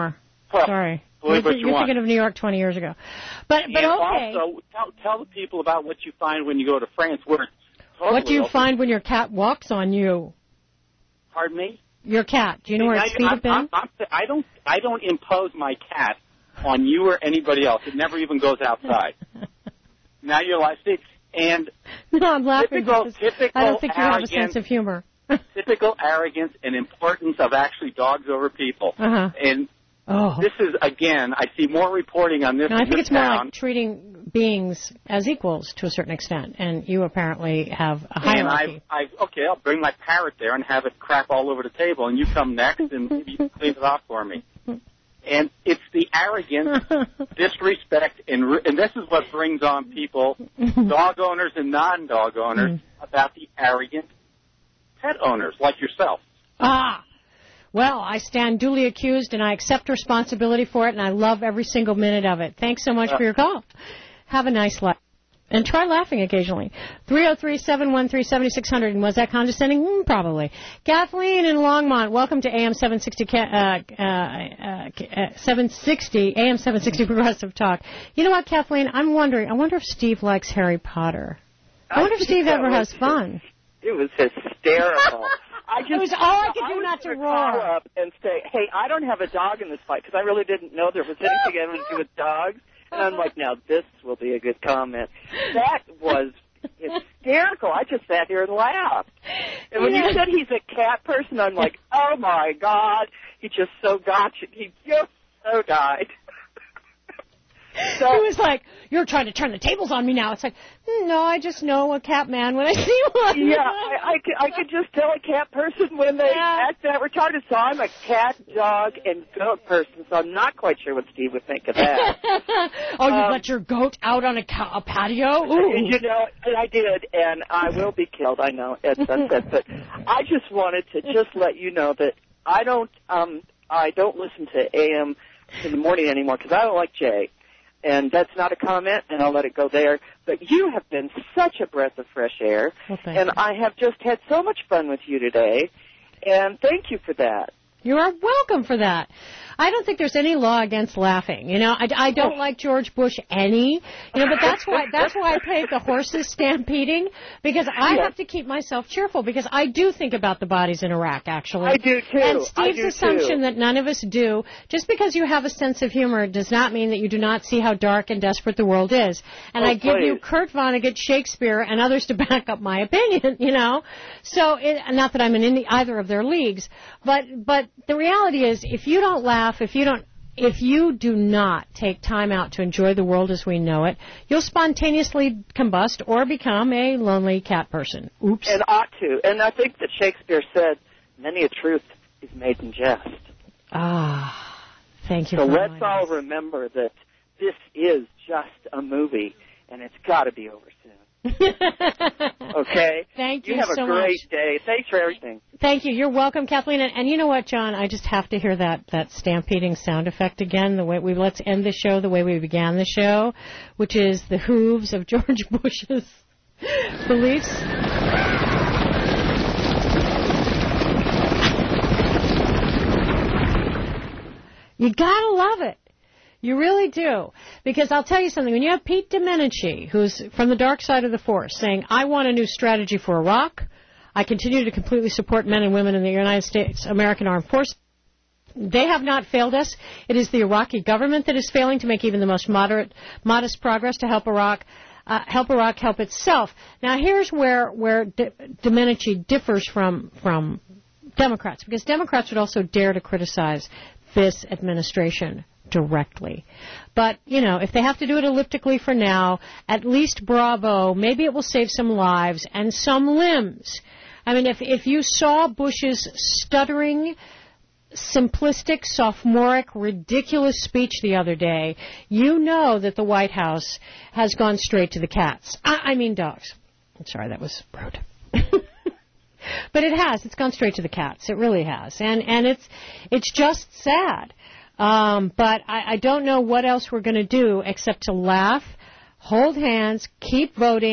Sorry. Believe what you're you you're want. thinking of New York twenty years ago. But but and okay. also, tell, tell the people about what you find when you go to France, where it's totally What do you open. find when your cat walks on you? Pardon me? Your cat. Do you know where Now its you- feet I'm, have been? I'm, I'm, I don't. I don't impose my cat on you or anybody else. It never even goes outside. Now you're like, see, and No, I'm laughing typical, because typical I don't think you have a arrogance, sense of humor. typical arrogance and importance of actually dogs over people. Uh-huh. And Oh. this is again, I see more reporting on this. No, I in think this it's more town. like treating beings as equals to a certain extent, and you apparently have a And hierarchy. I, I, okay, I'll bring my parrot there and have it crap all over the table, and you come next and maybe you clean it off for me. And it's the arrogance, disrespect, and re- and this is what brings on people, dog owners and non-dog owners, about the arrogant pet owners like yourself. Ah, well, I stand duly accused, and I accept responsibility for it, and I love every single minute of it. Thanks so much for your call. Have a nice life. And try laughing occasionally. three oh three, seven one three, seven six zero zero. And was that condescending? Mm, probably. Kathleen in Longmont, welcome to A M seven sixty, uh, uh, uh, seven sixty, A M seven sixty Progressive Talk. You know what, Kathleen? I'm wondering, I wonder if Steve likes Harry Potter. I wonder if Steve ever has fun. It was hysterical. I just, It was all I could do was not to gonna roar. Call up and say, hey, I don't have a dog in this fight because I really didn't know there was anything having to do with dogs. And I'm like, now this will be a good comment. That was hysterical. I just sat here and laughed. And when you said he's a cat person, I'm like, oh my God, he just so got you. He just so died. So, he was like, you're trying to turn the tables on me now. It's like, mm, no, I just know a cat man when I see one. Yeah, I, I, could, I could just tell a cat person when they Yeah. act that retarded. So I'm a cat, dog, and goat person, so I'm not quite sure what Steve would think of that. Oh, you Um, let your goat out on a, ca- a patio? Ooh. You know, and I did, and I will be killed, I know, at sunset. But I just wanted to just let you know that I don't, um, I don't listen to A M in the morning anymore because I don't like Jay. And that's not a comment, and I'll let it go there. But you have been such a breath of fresh air, Well, thank and you. I have just had so much fun with you today, and thank you for that. You are welcome for that. I don't think there's any law against laughing. You know, I, I don't like George Bush any, you know, but that's why that's why I played the horses stampeding, because I Yes. have to keep myself cheerful, because I do think about the bodies in Iraq, actually. I do, too. And I Steve's do, assumption too. that none of us do, just because you have a sense of humor does not mean that you do not see how dark and desperate the world is. And Oh, I give you please. Kurt Vonnegut, Shakespeare, and others to back up my opinion, you know. So, it, not that I'm in any, either of their leagues, but but the reality is, if you don't laugh, if you don't If you do not take time out to enjoy the world as we know it, you'll spontaneously combust or become a lonely cat person. Oops. And ought to. And I think that Shakespeare said, many a truth is made in jest. Ah, thank you So for let's reminding all us. remember that this is just a movie, and it's got to be over soon. Okay? Thank you You have so a great much. day. Thanks for everything. Thank you. You're welcome, Kathleen. And, and you know what, John? I just have to hear that, that stampeding sound effect again. The way we let's end the show the way we began the show, which is the hooves of George Bush's beliefs. You gotta love it. You really do. Because I'll tell you something, when you have Pete Domenici, who's from the dark side of the force, saying, I want a new strategy for Iraq, I continue to completely support men and women in the United States American Armed Forces, they have not failed us. It is the Iraqi government that is failing to make even the most moderate, modest progress to help Iraq uh, help Iraq help itself. Now, here's where where D- Domenici differs from from Democrats, because Democrats would also dare to criticize this administration directly. But, you know, if they have to do it elliptically for now, at least bravo, maybe it will save some lives and some limbs. I mean, if if you saw Bush's stuttering, simplistic, sophomoric, ridiculous speech the other day, you know that the White House has gone straight to the cats. I, I mean dogs. I'm sorry, that was rude. But it has. It's gone straight to the cats. It really has. And and it's it's just sad. Um, but I, I don't know what else we're going to do except to laugh, hold hands, keep voting,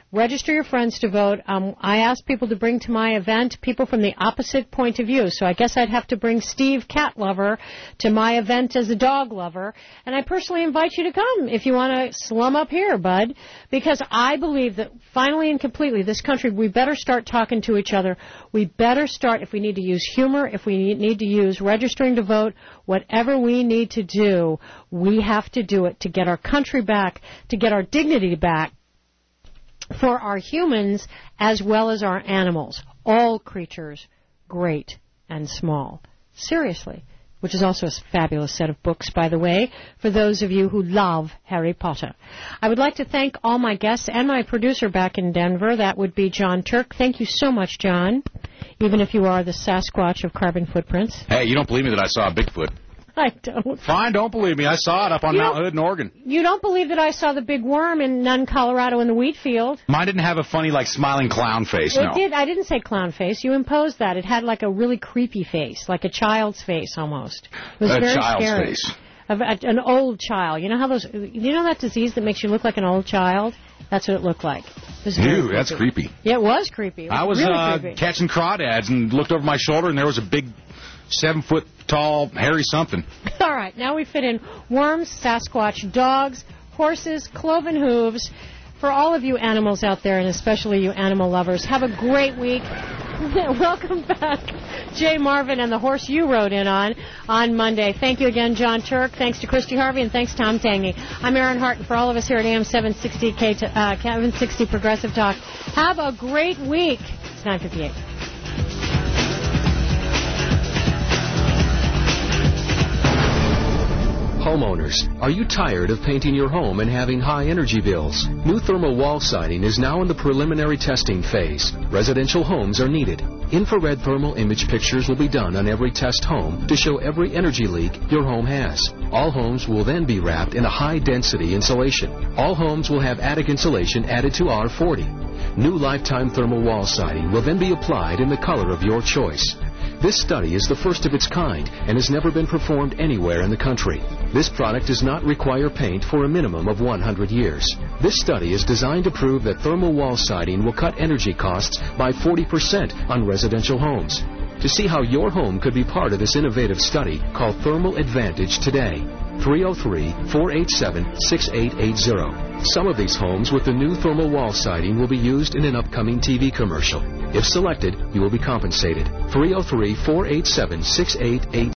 Register your friends to vote. Um, I asked people to bring to my event people from the opposite point of view. So I guess I'd have to bring Steve, cat lover, to my event as a dog lover. And I personally invite you to come if you want to slum up here, bud. Because I believe that finally and completely, this country, we better start talking to each other. We better start, if we need to use humor, if we need to use registering to vote, whatever we need to do, we have to do it to get our country back, to get our dignity back, for our humans as well as our animals. All creatures, great and small. Seriously. Which is also a fabulous set of books, by the way, for those of you who love Harry Potter. I would like to thank all my guests and my producer back in Denver. That would be John Turk. Thank you so much, John, even if you are the Sasquatch of Carbon Footprints. Hey, you don't believe me that I saw a Bigfoot. I don't. Fine, don't believe me. I saw it up on You Mount don't- Hood in Oregon. You don't believe that I saw the big worm in Nunn, Colorado in the wheat field? Mine didn't have a funny, like, smiling clown face, It no. did. I didn't say clown face. You imposed that. It had like a really creepy face, like a child's face almost. It was A very child's scary. face. Of a, an old child. You know how those? You know that disease that makes you look like an old child? That's what it looked like. It was very Ew, that's creepy. Yeah, it was creepy. It was I was really uh, creepy. catching crawdads and looked over my shoulder, and there was a big seven-foot-tall, hairy something. All right, now we fit in worms, Sasquatch, dogs, horses, cloven hooves. For all of you animals out there, and especially you animal lovers, have a great week. Welcome back, Jay Marvin and the horse you rode in on on Monday. Thank you again, John Turk. Thanks to Christy Harvey, and thanks, Tom Tangy. I'm Aaron Hart, and for all of us here at A M seven sixty, K to, uh, seven sixty Progressive Talk, have a great week. It's nine fifty-eight. Homeowners, are you tired of painting your home and having high energy bills? New thermal wall siding is now in the preliminary testing phase. Residential homes are needed. Infrared thermal image pictures will be done on every test home to show every energy leak your home has. All homes will then be wrapped in a high-density insulation. All homes will have attic insulation added to R forty. New lifetime thermal wall siding will then be applied in the color of your choice. This study is the first of its kind and has never been performed anywhere in the country. This product does not require paint for a minimum of one hundred years. This study is designed to prove that thermal wall siding will cut energy costs by forty percent on residential homes. To see how your home could be part of this innovative study, call Thermal Advantage today. three oh three, four eight seven, six eight eight zero. Some of these homes with the new thermal wall siding will be used in an upcoming T V commercial. If selected, you will be compensated. three oh three, four eight seven, six eight eight zero.